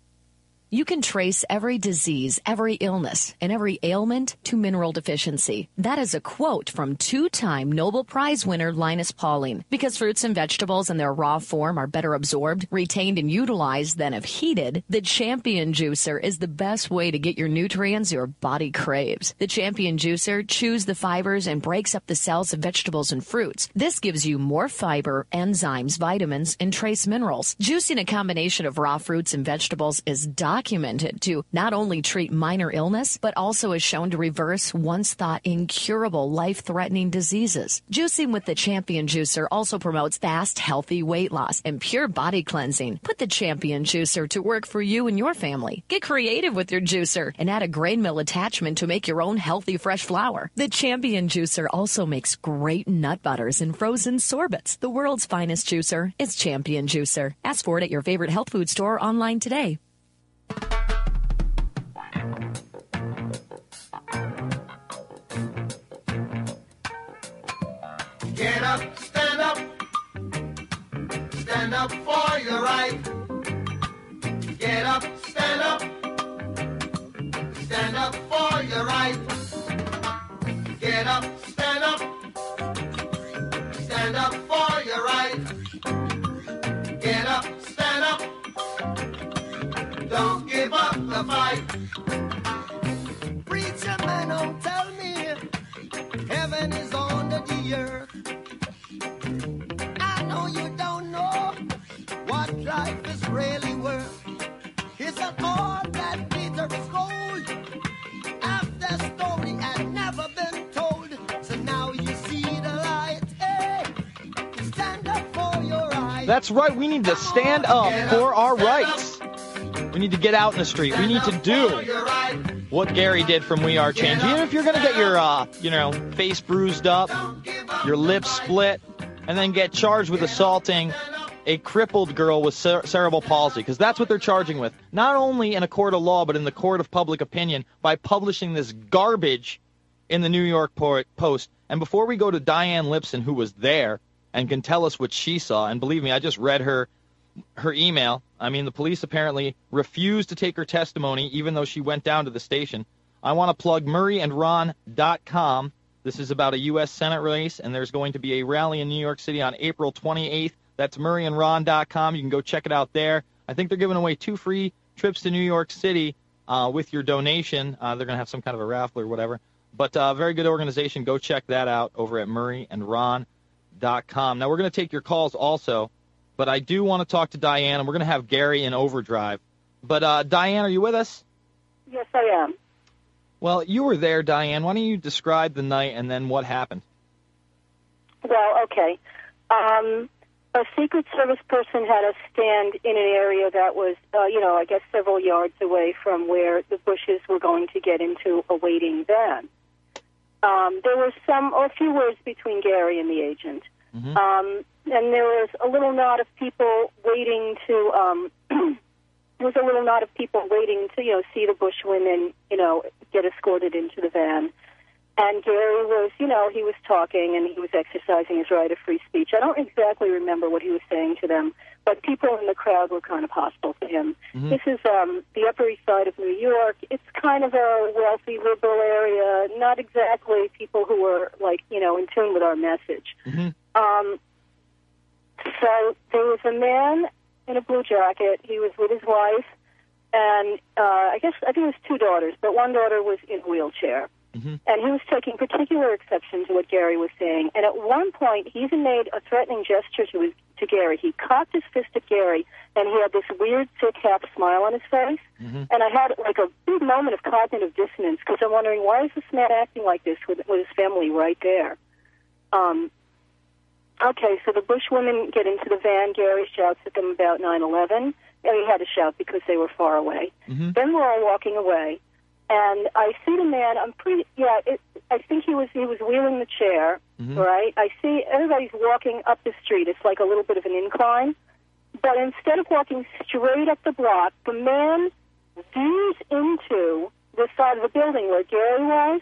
You can trace every disease, every illness, and every ailment to mineral deficiency. That is a quote from two-time Nobel Prize winner Linus Pauling. Because fruits and vegetables in their raw form are better absorbed, retained, and utilized than if heated, the Champion Juicer is the best way to get your nutrients your body craves. The Champion Juicer chews the fibers and breaks up the cells of vegetables and fruits. This gives you more fiber, enzymes, vitamins, and trace minerals. Juicing a combination of raw fruits and vegetables is documented documented to not only treat minor illness, but also is shown to reverse once thought incurable life-threatening diseases. Juicing with the Champion Juicer also promotes fast, healthy weight loss and pure body cleansing. Put the Champion Juicer to work for you and your family. Get creative with your juicer and add a grain mill attachment to make your own healthy, fresh flour. The Champion Juicer also makes great nut butters and frozen sorbets. The world's finest juicer is Champion Juicer. Ask for it at your favorite health food store online today. Get up, stand up, stand up for your right. Get up, stand up, stand up for your right. Get up, stand up, stand up for your right. Get up, stand up, don't give up the fight. Preacher man, don't tell me and all that glitter is gold. Half the story had never been told, so now you see the light. Hey, stand up for your rights. That's right. We need to stand up for our rights. We need to get out in the street. We need to do what Gary did from We Are Change. Even if you're going to get your, uh, you know, face bruised up, your lips split, and then get charged with assaulting a crippled girl with cer- cerebral palsy, because that's what they're charging with. Not only in a court of law, but in the court of public opinion by publishing this garbage in the New York Post. And before we go to Diane Lipson, who was there and can tell us what she saw, and believe me, I just read her her email. I mean, the police apparently refused to take her testimony, even though she went down to the station. I want to plug Murray and Ron dot com. This is about a U S Senate race, and there's going to be a rally in New York City on April twenty-eighth. That's Murray and Ron dot com. You can go check it out there. I think they're giving away two free trips to New York City uh, with your donation. Uh, they're going to have some kind of a raffle or whatever. But uh, very good organization. Go check that out over at Murray and Ron dot com. Now, we're going to take your calls also, but I do want to talk to Diane, and we're going to have Gary in overdrive. But, uh, Diane, are you with us? Yes, I am. Well, you were there, Diane. Why don't you describe the night and then what happened? Well, okay. Um, a Secret Service person had us stand in an area that was, uh, you know, I guess several yards away from where the bushes were going to get into a waiting van. Um, there was some, or a few words between Gary and the agent. Mm-hmm. Um, and there was a little knot of people waiting to, um, there was a little knot of people waiting to, you know, see the Bush women, you know, get escorted into the van. And Gary was, you know, he was talking and he was exercising his right of free speech. I don't exactly remember what he was saying to them, but people in the crowd were kind of hostile to him. Mm-hmm. This is um, the Upper East Side of New York. It's kind of a wealthy, liberal area, not exactly people who were, like, you know, in tune with our message. Mm-hmm. Um, so there was a man in a blue jacket. He was with his wife, and uh, I guess, I think it was two daughters, but one daughter was in a wheelchair. Mm-hmm. And he was taking particular exception to what Gary was saying. And at one point, he even made a threatening gesture to his, to Gary. He cocked his fist at Gary, and he had this weird, sick, half smile on his face. Mm-hmm. And I had, like, a big moment of cognitive dissonance, because I'm wondering, why is this man acting like this with, with his family right there? Um, okay, so the Bush women get into the van. Gary shouts at them about nine eleven. And he had to shout because they were far away. Mm-hmm. Then we're all walking away. And I see the man. I'm pretty. Yeah, it, I think he was. He was wheeling the chair. Mm-hmm. Right. I see everybody's walking up the street. It's like a little bit of an incline. But instead of walking straight up the block, the man veers into the side of the building where Gary was.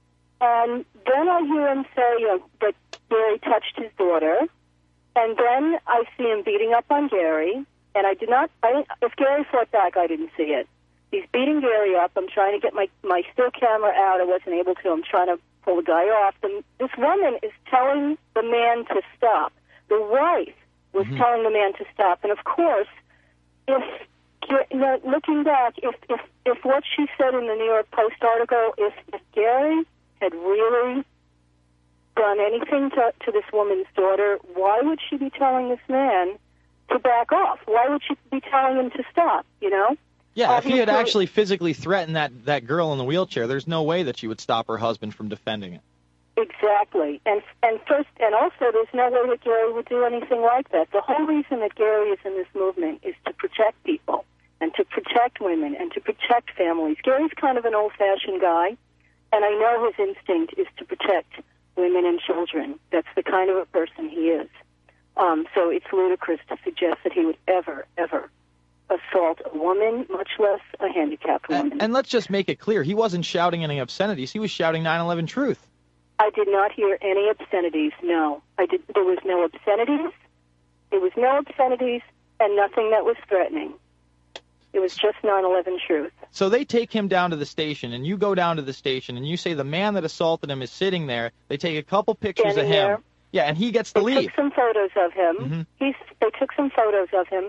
And then I hear him say, you know, that Gary touched his daughter. And then I see him beating up on Gary. And I did not. I didn't, if Gary fought back, I didn't see it. He's beating Gary up. I'm trying to get my, my still camera out. I wasn't able to. I'm trying to pull the guy off. And this woman is telling the man to stop. The wife was mm-hmm. telling the man to stop. And, of course, if you know, looking back, if, if, if what she said in the New York Post article, if, if Gary had really done anything to, to this woman's daughter, why would she be telling this man to back off? Why would she be telling him to stop, you know? Yeah, if he had actually physically threatened that, that girl in the wheelchair, there's no way that she would stop her husband from defending it. Exactly. And and first, and also, there's no way that Gary would do anything like that. The whole reason that Gary is in this movement is to protect people and to protect women and to protect families. Gary's kind of an old-fashioned guy, and I know his instinct is to protect women and children. That's the kind of a person he is. Um, so it's ludicrous to suggest that he would ever, ever assault a woman, much less a handicapped woman. And, and let's just make it clear, he wasn't shouting any obscenities. He was shouting nine eleven truth. I did not hear any obscenities, no. I did. There was no obscenities. There was no obscenities and nothing that was threatening. It was just nine eleven truth. So they take him down to the station, and you go down to the station, and you say the man that assaulted him is sitting there. They take a couple pictures Standing of him. There. Yeah, and he gets to they leave. They took some photos of him. Mm-hmm. He's, they took some photos of him.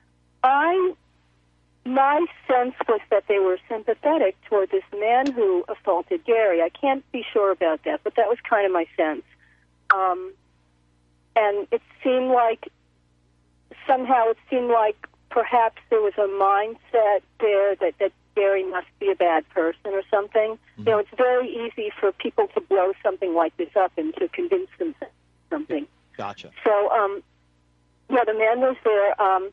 I, my sense was that they were sympathetic toward this man who assaulted Gary. I can't be sure about that, but that was kind of my sense. Um, and it seemed like, somehow it seemed like perhaps there was a mindset there that, that Gary must be a bad person or something. Mm-hmm. You know, it's very easy for people to blow something like this up and to convince themselves something. Gotcha. So, um, yeah, the man was there. Um,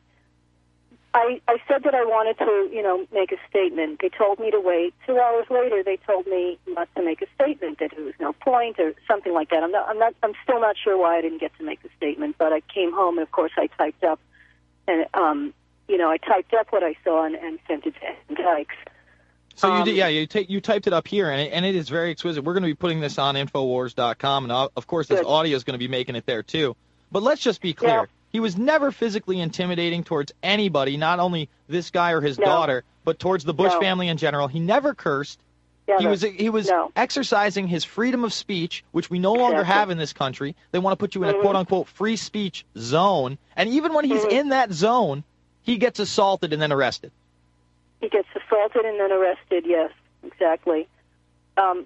I, I said that I wanted to, you know, make a statement. They told me to wait. Two hours later, they told me not to make a statement, that there was no point or something like that. I'm not, I'm not, I'm still not sure why I didn't get to make the statement, but I came home and, of course, I typed up, and, um, you know, I typed up what I saw and, and sent it to Ed Dykes. So um, you did, yeah, you, ta- you typed it up here, and it, and it is very exquisite. We're going to be putting this on Infowars dot com, and, uh, of course, this audio is going to be making it there, too. But let's just be clear. Yeah. He was never physically intimidating towards anybody, not only this guy or his no. daughter, but towards the Bush no. family in general. He never cursed. Never. He was he was no. exercising his freedom of speech, which we no longer exactly. have in this country. They want to put you in mm-hmm. a quote-unquote free speech zone. And even when he's mm-hmm. in that zone, he gets assaulted and then arrested. He gets assaulted and then arrested, yes, exactly. Um,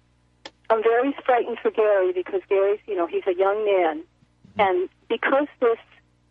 I'm very frightened for Gary because Gary's, you know, he's a young man. Mm-hmm. And because this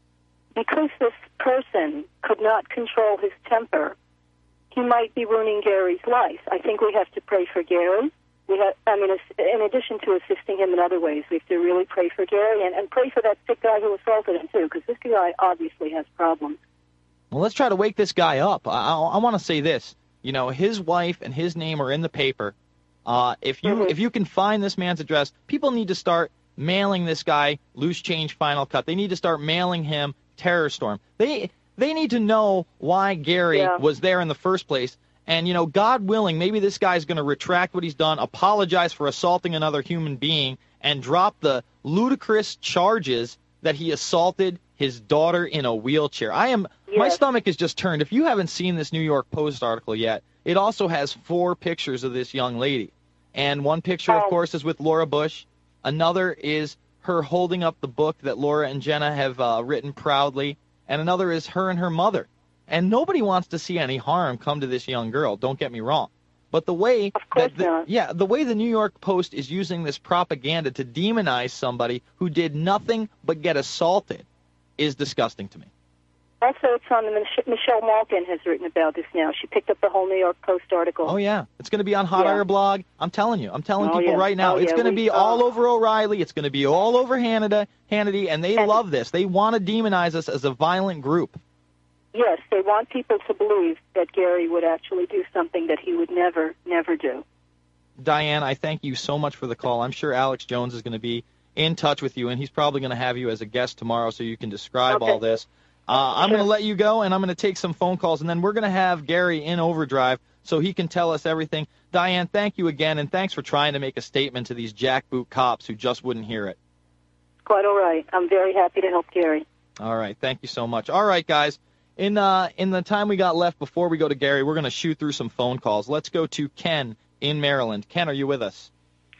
because this person could not control his temper, he might be ruining Gary's life. I think we have to pray for Gary. We have, I mean, in addition to assisting him in other ways, we have to really pray for Gary and, and pray for that sick guy who assaulted him, too, because this guy obviously has problems. Well, let's try to wake this guy up. I, I, I want to say this. You know, his wife and his name are in the paper. Uh, if you mm-hmm. if you can find this man's address, people need to start mailing this guy Loose Change Final Cut. They need to start mailing him Terror Storm. They they need to know why Gary yeah. was there in the first place. And, you know, God willing, maybe this guy's going to retract what he's done, apologize for assaulting another human being, and drop the ludicrous charges that he assaulted his daughter in a wheelchair. I am yes. my stomach is just turned. If you haven't seen this New York Post article yet, it also has four pictures of this young lady. And one picture, oh. of course, is with Laura Bush. Another is her holding up the book that Laura and Jenna have uh, written proudly. And another is her and her mother. And nobody wants to see any harm come to this young girl, don't get me wrong. But the way that the, yeah, the way the New York Post is using this propaganda to demonize somebody who did nothing but get assaulted is disgusting to me. Also, it's on the Mich- Michelle Malkin has written about this now. She picked up the whole New York Post article. Oh, yeah. It's going to be on Hot yeah. Air Blog. I'm telling you. I'm telling oh, people yeah. right now. Oh, it's yeah. going to we, be uh, all over O'Reilly. It's going to be all over Hannity, Hannity and they and, love this. They want to demonize us as a violent group. Yes, they want people to believe that Gary would actually do something that he would never, never do. Diane, I thank you so much for the call. I'm sure Alex Jones is going to be in touch with you, and he's probably going to have you as a guest tomorrow so you can describe okay. all this. Uh, I'm sure. going to let you go, and I'm going to take some phone calls, and then we're going to have Gary in overdrive so he can tell us everything. Diane, thank you again, and thanks for trying to make a statement to these jackboot cops who just wouldn't hear it. Quite all right. I'm very happy to help Gary. All right. Thank you so much. All right, guys. In uh, in the time we got left before we go to Gary, we're going to shoot through some phone calls. Let's go to Ken in Maryland. Ken, are you with us?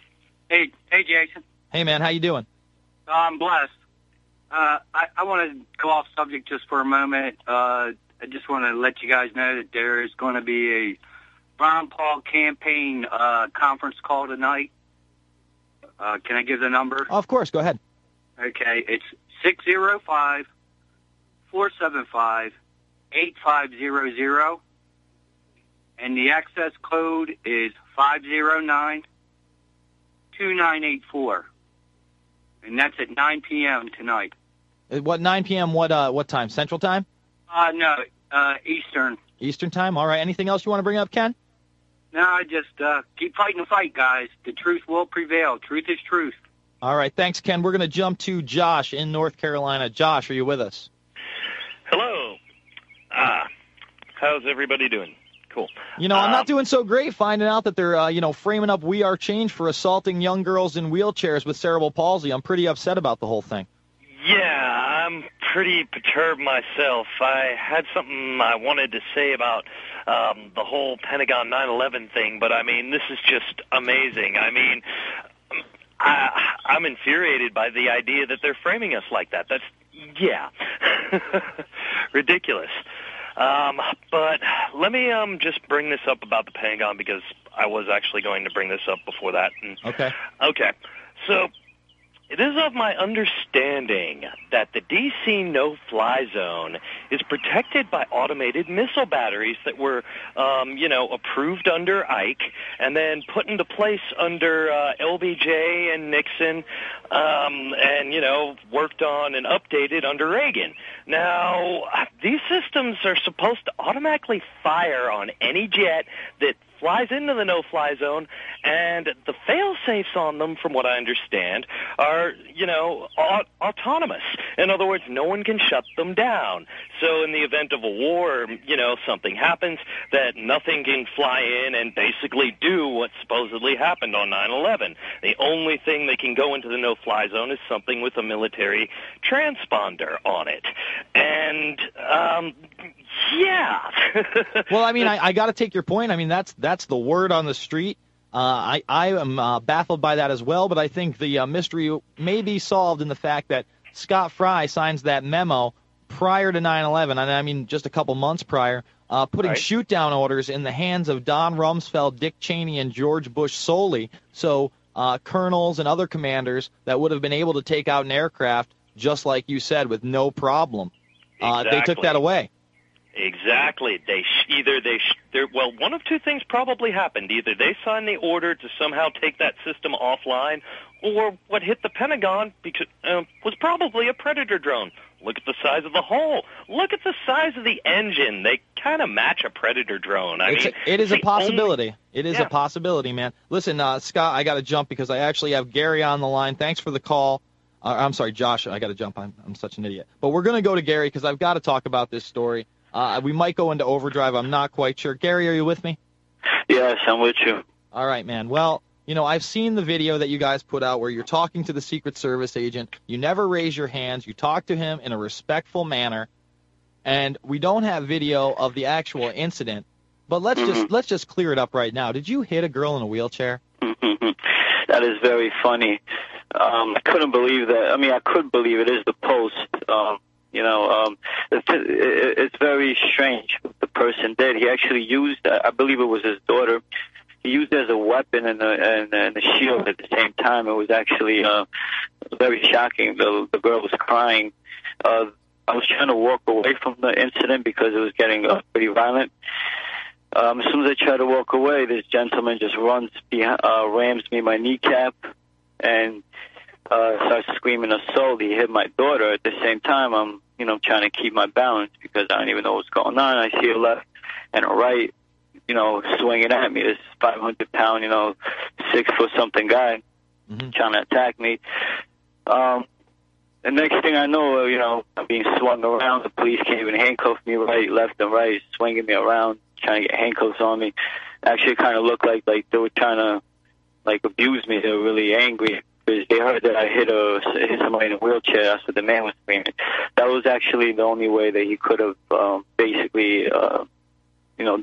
Hey, hey, Jason. Hey, man. How you doing? I'm blessed. Uh, I, I want to go off subject just for a moment. Uh, I just want to let you guys know that there is going to be a Ron Paul campaign uh, conference call tonight. Uh, can I give the number? Oh, of course. Go ahead. Okay. It's six oh five, four seven five, eight five zero zero. And the access code is five oh nine, two nine eight four. And that's at nine p.m. tonight. What, nine p.m., what uh, what time? Central time? Uh, no, uh, Eastern. Eastern time? All right. Anything else you want to bring up, Ken? No, I just uh, keep fighting the fight, guys. The truth will prevail. Truth is truth. All right. Thanks, Ken. We're going to jump to Josh in North Carolina. Josh, are you with us? Hello. Ah, how's everybody doing? Cool. You know, I'm um, not doing so great finding out that they're, uh, you know, framing up We Are Change for assaulting young girls in wheelchairs with cerebral palsy. I'm pretty upset about the whole thing. Yeah, I'm pretty perturbed myself. I had something I wanted to say about um, the whole Pentagon nine eleven thing, but, I mean, this is just amazing. I mean, I, I'm infuriated by the idea that they're framing us like that. That's, yeah, ridiculous. Um, but let me um, just bring this up about the Pentagon because I was actually going to bring this up before that. And, okay. Okay. So it is of my understanding that the D C no-fly zone is protected by automated missile batteries that were, um, you know, approved under Ike and then put into place under uh, L B J and Nixon, um, and, you know, worked on and updated under Reagan. Now, these systems are supposed to automatically fire on any jet that flies into the no-fly zone, and the fail-safes on them, from what I understand, are, you know, au- autonomous. In other words, no one can shut them down. So in the event of a war, you know, something happens, that nothing can fly in and basically do what supposedly happened on nine eleven. The only thing that can go into the no-fly zone is something with a military transponder on it. And, um... yeah. Well, I mean, I, I got to take your point. I mean, that's that's the word on the street. Uh, I, I am uh, baffled by that as well, but I think the uh, mystery may be solved in the fact that Scott Fry signs that memo prior to nine eleven, and I mean just a couple months prior, uh, putting Right. shoot-down orders in the hands of Don Rumsfeld, Dick Cheney, and George Bush solely. So uh, colonels and other commanders that would have been able to take out an aircraft, just like you said, with no problem. Uh, They took Exactly. that away. Exactly. They sh- either they sh- there. Well, one of two things probably happened. Either they signed the order to somehow take that system offline, or what hit the Pentagon because uh, was probably a Predator drone. Look at the size of the hole. Look at the size of the engine. They kind of match a Predator drone. I It's mean, a, it is it's a the possibility. only- It is Yeah. a possibility, man. Listen, uh, Scott, I got to jump because I actually have Gary on the line. Thanks for the call. Uh, I'm sorry, Josh. I got to jump. I'm, I'm such an idiot. But we're going to go to Gary because I've got to talk about this story. Uh, we might go into overdrive. I'm not quite sure. Gary, are you with me? Yes, I'm with you. All right, man. Well, you know, I've seen the video that you guys put out where you're talking to the Secret Service agent. You never raise your hands. You talk to him in a respectful manner. And we don't have video of the actual incident. But let's Mm-hmm. just let's just clear it up right now. Did you hit a girl in a wheelchair? That is very funny. Um, I couldn't believe that. I mean, I could believe it is the Post. Um, you know, um, it's, it's very strange what the person did. He actually used, I believe it was his daughter, he used it as a weapon and a, and, and a shield at the same time. It was actually uh, very shocking. The, the girl was crying. Uh, I was trying to walk away from the incident because it was getting uh, pretty violent. Um, as soon as I try to walk away, this gentleman just runs, behind, uh, rams me my kneecap, and uh, starts screaming assault. He hit my daughter. At the same time, I'm, you know, trying to keep my balance because I don't even know what's going on. I see a left and a right, you know, swinging at me. This five hundred pound, you know, six foot something guy mm-hmm. trying to attack me. Um, the next thing I know, you know, I'm being swung around. The police came and handcuffed me right, left, and right, swinging me around, trying to get handcuffs on me. Actually, kind of looked like like they were trying to like abuse me. They were really angry because they heard that I hit a hit somebody in a wheelchair. That's what the man was screaming. That was actually the only way that he could have um, basically, uh, you know,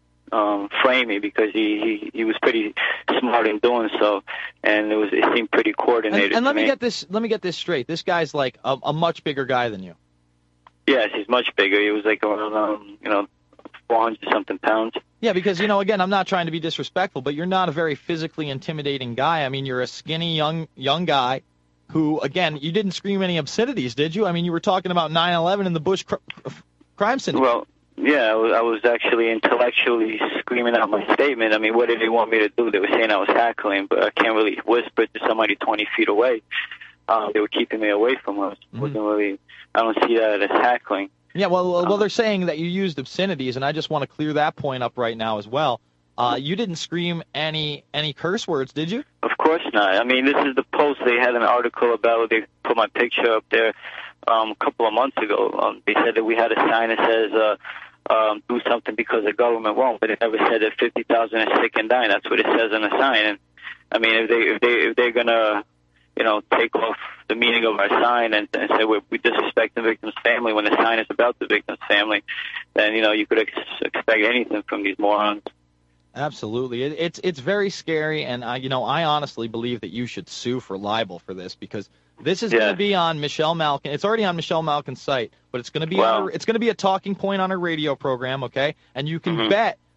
um, framed me because he, he he was pretty smart in doing so, and it was it seemed pretty coordinated. And, and let to me me get this let me get this straight. This guy's like a, a much bigger guy than you. Yes, he's much bigger. He was like around, um, you know, four hundred something pounds. Yeah, because, you know, again, I'm not trying to be disrespectful, but you're not a very physically intimidating guy. I mean, you're a skinny young young guy who, again, you didn't scream any obscenities, did you? I mean, you were talking about nine eleven and the Bush cr- crime syndicate. Well, yeah, I was, I was actually intellectually screaming out my statement. I mean, what did they want me to do? They were saying I was heckling, but I can't really whisper to somebody twenty feet away. Um, they were keeping me away from us. Mm-hmm. Wasn't really. I don't see that as heckling. Yeah, well, well, well, they're saying that you used obscenities, and I just want to clear that point up right now as well. Uh, you didn't scream any any curse words, did you? Of course not. I mean, this is the Post. They had an article about it. They put my picture up there um, a couple of months ago. Um, they said that we had a sign that says, uh, um, do something because the government won't, but it never said that fifty thousand is sick and dying. That's what it says on the sign. And I mean, if they if they if they're gonna, you know, take off the meaning of our sign and, and say we, we disrespect the victim's family when the sign is about the victim's family, then, you know, you could ex- expect anything from these morons. Absolutely. It, it's it's very scary, and, I, you know, I honestly believe that you should sue for libel for this because this is Yeah. going to be on Michelle Malkin. It's already on Michelle Malkin's site, but it's going to be Wow. on her, it's going to be a talking point on her radio program, okay? And you can Mhm. bet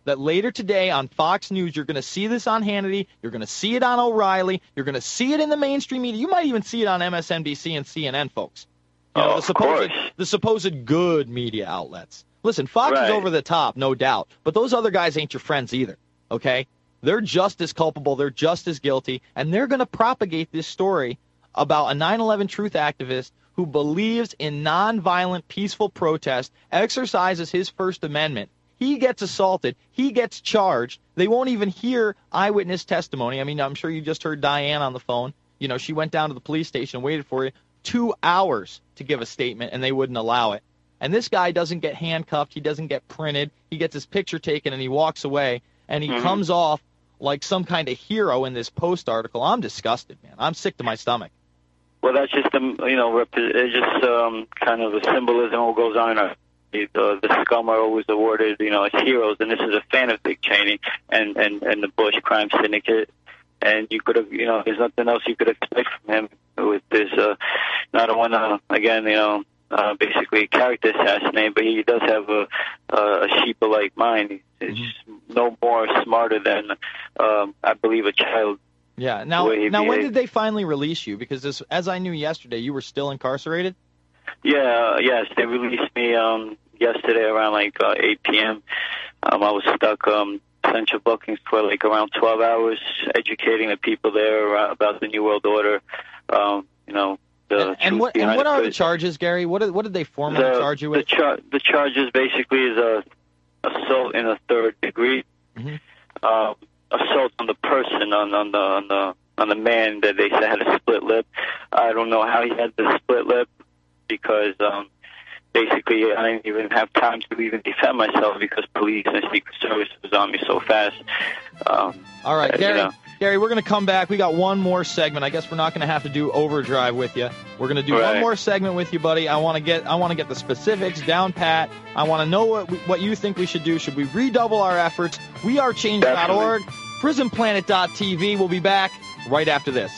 that later today on Fox News, you're going to see this on Hannity, you're going to see it on O'Reilly, you're going to see it in the mainstream media. You might even see it on M S N B C and C N N, folks. You know, oh, the supposed, the supposed good media outlets. Listen, Fox right. is over the top, no doubt, but those other guys ain't your friends either, okay? They're just as culpable, they're just as guilty, and they're going to propagate this story about a nine eleven truth activist who believes in nonviolent, peaceful protest, exercises his First Amendment. He gets assaulted. He gets charged. They won't even hear eyewitness testimony. I mean, I'm sure you just heard Diane on the phone. You know, she went down to the police station and waited for you two hours to give a statement, and they wouldn't allow it. And this guy doesn't get handcuffed. He doesn't get printed. He gets his picture taken, and he walks away, and he mm-hmm. comes off like some kind of hero in this Post article. I'm disgusted, man. I'm sick to my stomach. Well, that's just, um, you know, it's just um, kind of a symbolism of what goes on in our the, the scum are always awarded, you know, as heroes, and this is a fan of Dick Cheney and, and, and the Bush crime syndicate. And you could have, you know, there's nothing else you could expect from him with this, uh, not a one, uh, again, you know, uh, basically a character assassinate, but he does have a, a sheeple-like mind. He's mm-hmm. no more smarter than, um, I believe, a child. Yeah. Now, now, when did they finally release you? Because this, as I knew yesterday, you were still incarcerated. Yeah. Uh, yes, they released me um, yesterday around like uh, eight p.m. Um, I was stuck um, central bookings for like around twelve hours, educating the people there about the New World Order. Um, you know. The and, and what and what are the charges, Gary? What did, what did they formally the, charge you with? The, char- the charges basically is a assault in a third degree. Mm-hmm. Uh, assault on the person, on, on the on the on the man that they said had a split lip. I don't know how he had the split lip because um, basically I didn't even have time to even defend myself because police and Secret Service was on me so fast. Um, All right, uh, Gary. You know. Gary, we're going to come back. We got one more segment. I guess we're not going to have to do overdrive with you. We're going to do right. one more segment with you, buddy. I want to get I want to get the specifics down pat. I want to know what we, what you think we should do. Should we redouble our efforts? we are change dot org, prison planet dot t v. We'll be back right after this.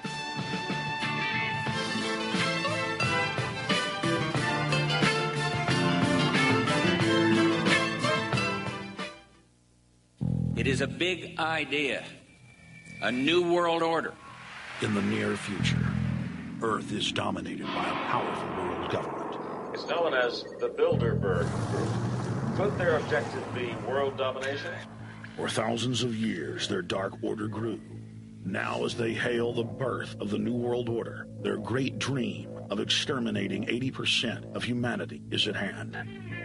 It is a big idea, a new world order. In the near future, Earth is dominated by a powerful world government. It's known as the Bilderberg Group. Could their objective be world domination? For thousands of years, their dark order grew. Now, as they hail the birth of the New World Order, their great dream of exterminating eighty percent of humanity is at hand.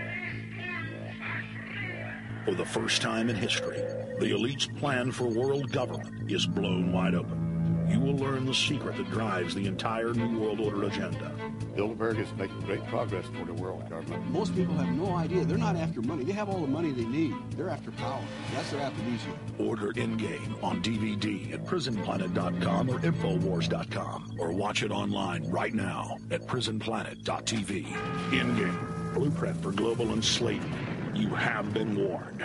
For the first time in history, the elite's plan for world government is blown wide open. You will learn the secret that drives the entire New World Order agenda. Bilderberg is making great progress toward a world government. Most people have no idea. They're not after money. They have all the money they need. They're after power. That's their aphrodisiac. Order In-Game on D V D at prison planet dot com or infowars dot com, or watch it online right now at prison planet dot t v. In-Game, Blueprint for Global Enslavement. You have been warned.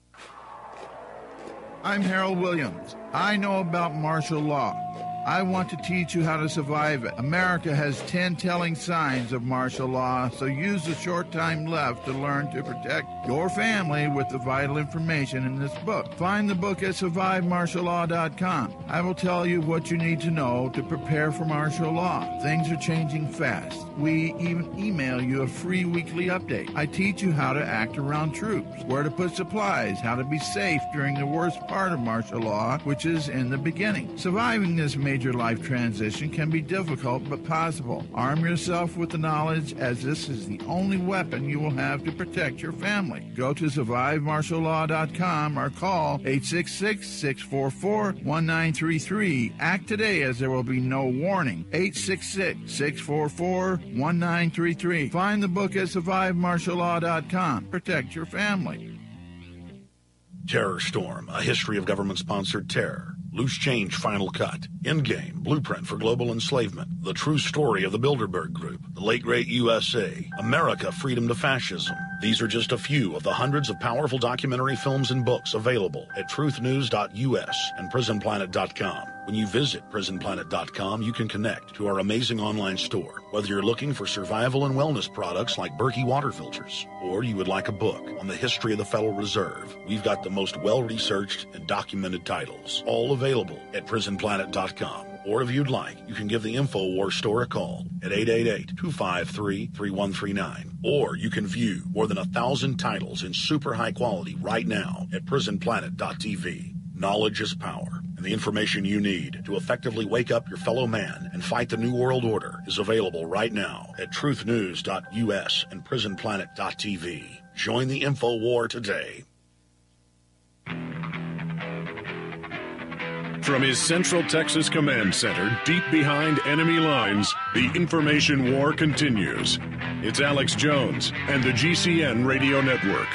I'm Harold Williams. I know about martial law. I want to teach you how to survive it. America has ten telling signs of martial law, so use the short time left to learn to protect your family with the vital information in this book. Find the book at survive martial law dot com. I will tell you what you need to know to prepare for martial law. Things are changing fast. We even email you a free weekly update. I teach you how to act around troops, where to put supplies, how to be safe during the worst part of martial law, which is in the beginning. Surviving this major life transition can be difficult but possible. Arm yourself with the knowledge, as this is the only weapon you will have to protect your family. Go to survive martial law dot com or call eight six six, six four four, one nine three three. Act today, as there will be no warning. eight six six, six four four, one nine three three. Find the book at survive martial law dot com. Protect your family. Terror Storm, a history of government-sponsored terror. Loose Change Final Cut. In-Game, Blueprint for Global Enslavement. The True Story of the Bilderberg Group. The Late Great U S A. America, Freedom to Fascism. These are just a few of the hundreds of powerful documentary films and books available at truth news dot u s and prison planet dot com. When you visit prison planet dot com, you can connect to our amazing online store. Whether you're looking for survival and wellness products like Berkey water filters, or you would like a book on the history of the Federal Reserve, we've got the most well-researched and documented titles, all available at prison planet dot com. Or if you'd like, you can give the InfoWars store a call at eight eight eight, two five three, three one three nine. Or you can view more than a thousand titles in super high quality right now at prison planet dot t v. Knowledge is power, and the information you need to effectively wake up your fellow man and fight the New World Order is available right now at truth news dot u s and prison planet dot t v. Join the InfoWar today. From his Central Texas Command Center, deep behind enemy lines, the information war continues. It's Alex Jones and the G C N Radio Network.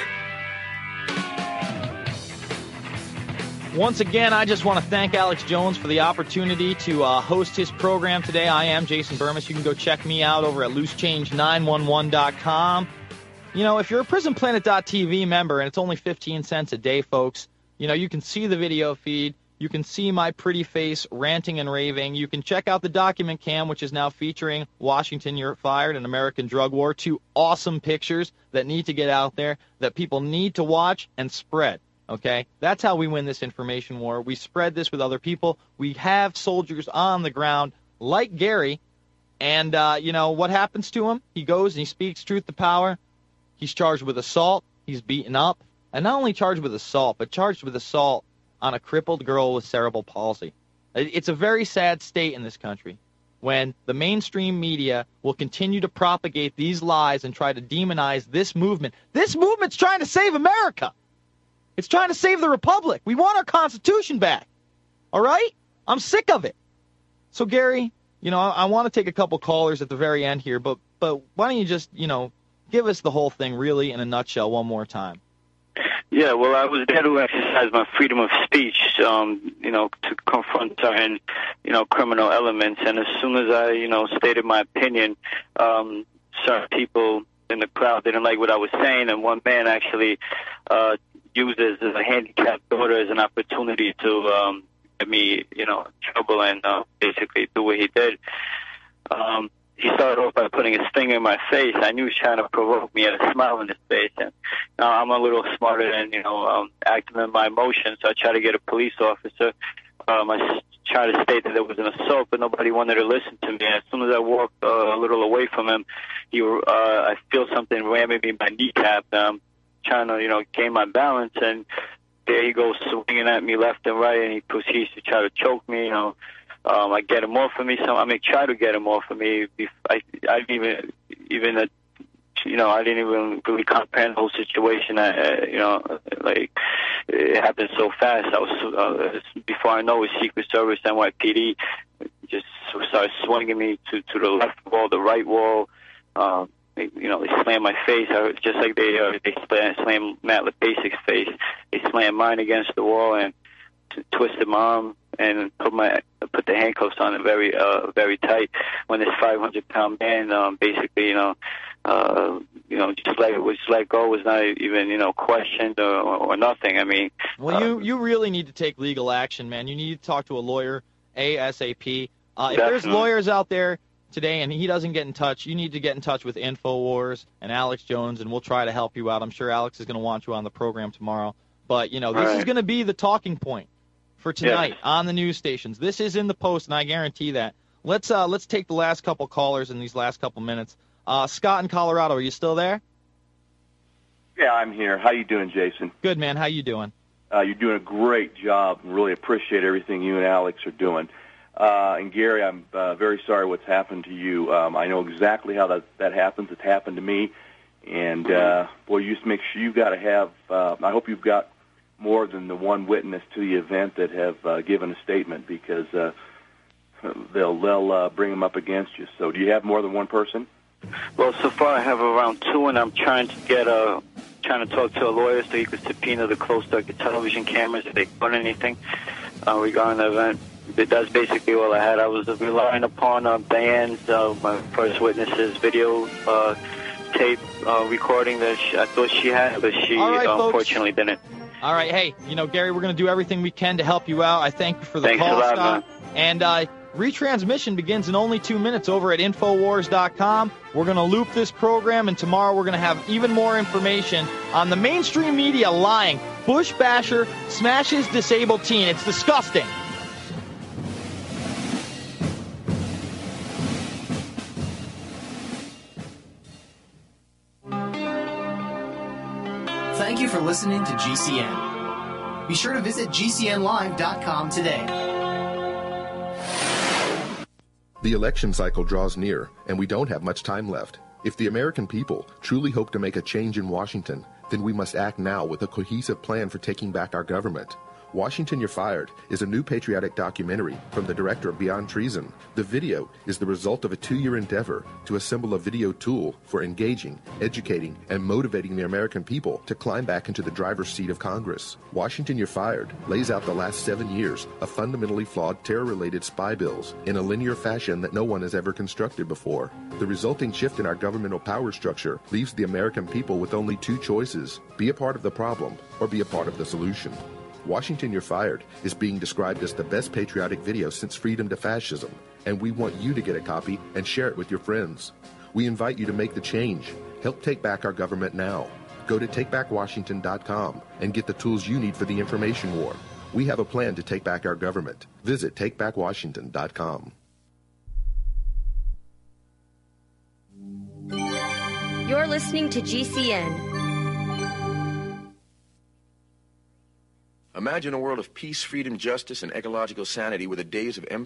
Once again, I just want to thank Alex Jones for the opportunity to uh, host his program today. I am Jason Burmis. You can go check me out over at loose change nine one one dot com. You know, if you're a prison planet dot t v member, and it's only fifteen cents a day, folks, you know, you can see the video feed. You can see my pretty face ranting and raving. You can check out the document cam, which is now featuring Washington, You're Fired, an American Drug War. Two awesome pictures that need to get out there, that people need to watch and spread. Okay? That's how we win this information war. We spread this with other people. We have soldiers on the ground like Gary. And, uh, you know, what happens to him? He goes and he speaks truth to power. He's charged with assault. He's beaten up. And not only charged with assault, but charged with assault on a crippled girl with cerebral palsy. It's a very sad state in this country when the mainstream media will continue to propagate these lies and try to demonize this movement. This movement's trying to save America. It's trying to save the Republic. We want our Constitution back. All right? I'm sick of it. So, Gary, you know, I, I want to take a couple callers at the very end here, but but why don't you just, you know, give us the whole thing really in a nutshell one more time. Yeah, well, I was there to exercise my freedom of speech, um, you know, to confront certain, you know, criminal elements. And as soon as I, you know, stated my opinion, um, certain people in the crowd didn't like what I was saying. And one man actually uh, used his, his handicapped daughter as an opportunity to um, get me, you know, in trouble and uh, basically do what he did. Um, He started off by putting his finger in my face. I knew he was trying to provoke me. He had a smile on his face. And now I'm a little smarter than, you know, um, acting in my emotions. So I tried to get a police officer. Um, I tried to state that there was an assault, but nobody wanted to listen to me. And as soon as I walked uh, a little away from him, he, uh, I feel something ramming me in my kneecap. Um, trying to, you know, gain my balance. And there he goes swinging at me left and right. And he proceeds to try to choke me, you know. Um, I get him off of me. So I mean, try to get him off of me. I, I didn't even, even, uh, you know, I didn't even really comprehend the whole situation. I, uh, you know, like it happened so fast. I was uh, before I know it, Secret Service, N Y P D, just started swinging me to to the left wall, the right wall. Um, they, you know, they slammed my face. I, just like they uh, they slammed Matt LeBasic's face. They slammed mine against the wall and t- twisted my arm and put my put the handcuffs on it very uh very tight. When this five hundred pound man um basically you know uh you know just let was let go, was not even you know questioned or, or, or nothing. I mean, well, uh, you you really need to take legal action, man. You need to talk to a lawyer ASAP. Uh, if there's lawyers out there today and he doesn't get in touch, you need to get in touch with InfoWars and Alex Jones, and we'll try to help you out. I'm sure Alex is going to want you on the program tomorrow. But you know this right. is going to be the talking point for tonight yes. on the news stations. This is in the Post, and I guarantee that. Let's uh, let's take the last couple callers in these last couple minutes. Uh, Scott in Colorado, are you still there? Yeah, I'm here. How you doing, Jason? Good, man. How you doing? Uh, you're doing a great job. Really appreciate everything you and Alex are doing. Uh, and Gary, I'm uh, very sorry what's happened to you. Um, I know exactly how that that happens. It's happened to me. And uh, boy, you just make sure you got to have. Uh, I hope you've got more than the one witness to the event that have uh, given a statement, because uh, they'll they'll uh, bring them up against you. So, do you have more than one person? Well, so far I have around two, and I'm trying to get a trying to talk to a lawyer so he could subpoena the closed-circuit television cameras if they put anything uh, regarding the event. That's basically all I had. I was relying upon uh, Diane's, uh, my first witness's video uh, tape uh, recording that she, I thought she had, but she right, unfortunately folks. didn't. All right. Hey, you know, Gary, we're going to do everything we can to help you out. I thank you for the Thanks call, a lot, Scott. man. And uh, retransmission begins in only two minutes over at Infowars dot com. We're going to loop this program, and tomorrow we're going to have even more information on the mainstream media lying. Bush basher smashes disabled teen. It's disgusting. Thank you for listening to G C N. Be sure to visit G C N live dot com today. The election cycle draws near, and we don't have much time left. If the American people truly hope to make a change in Washington, then we must act now with a cohesive plan for taking back our government. Washington, You're Fired is a new patriotic documentary from the director of Beyond Treason. The video is the result of a two-year endeavor to assemble a video tool for engaging, educating, and motivating the American people to climb back into the driver's seat of Congress. Washington, You're Fired lays out the last seven years of fundamentally flawed terror-related spy bills in a linear fashion that no one has ever constructed before. The resulting shift in our governmental power structure leaves the American people with only two choices: be a part of the problem or be a part of the solution. Washington, You're Fired is being described as the best patriotic video since Freedom to Fascism, and we want you to get a copy and share it with your friends. We invite you to make the change. Help take back our government now. Go to take back washington dot com and get the tools you need for the information war. We have a plan to take back our government. Visit take back washington dot com. You're listening to G C N. Imagine a world of peace, freedom, justice, and ecological sanity where the days of empire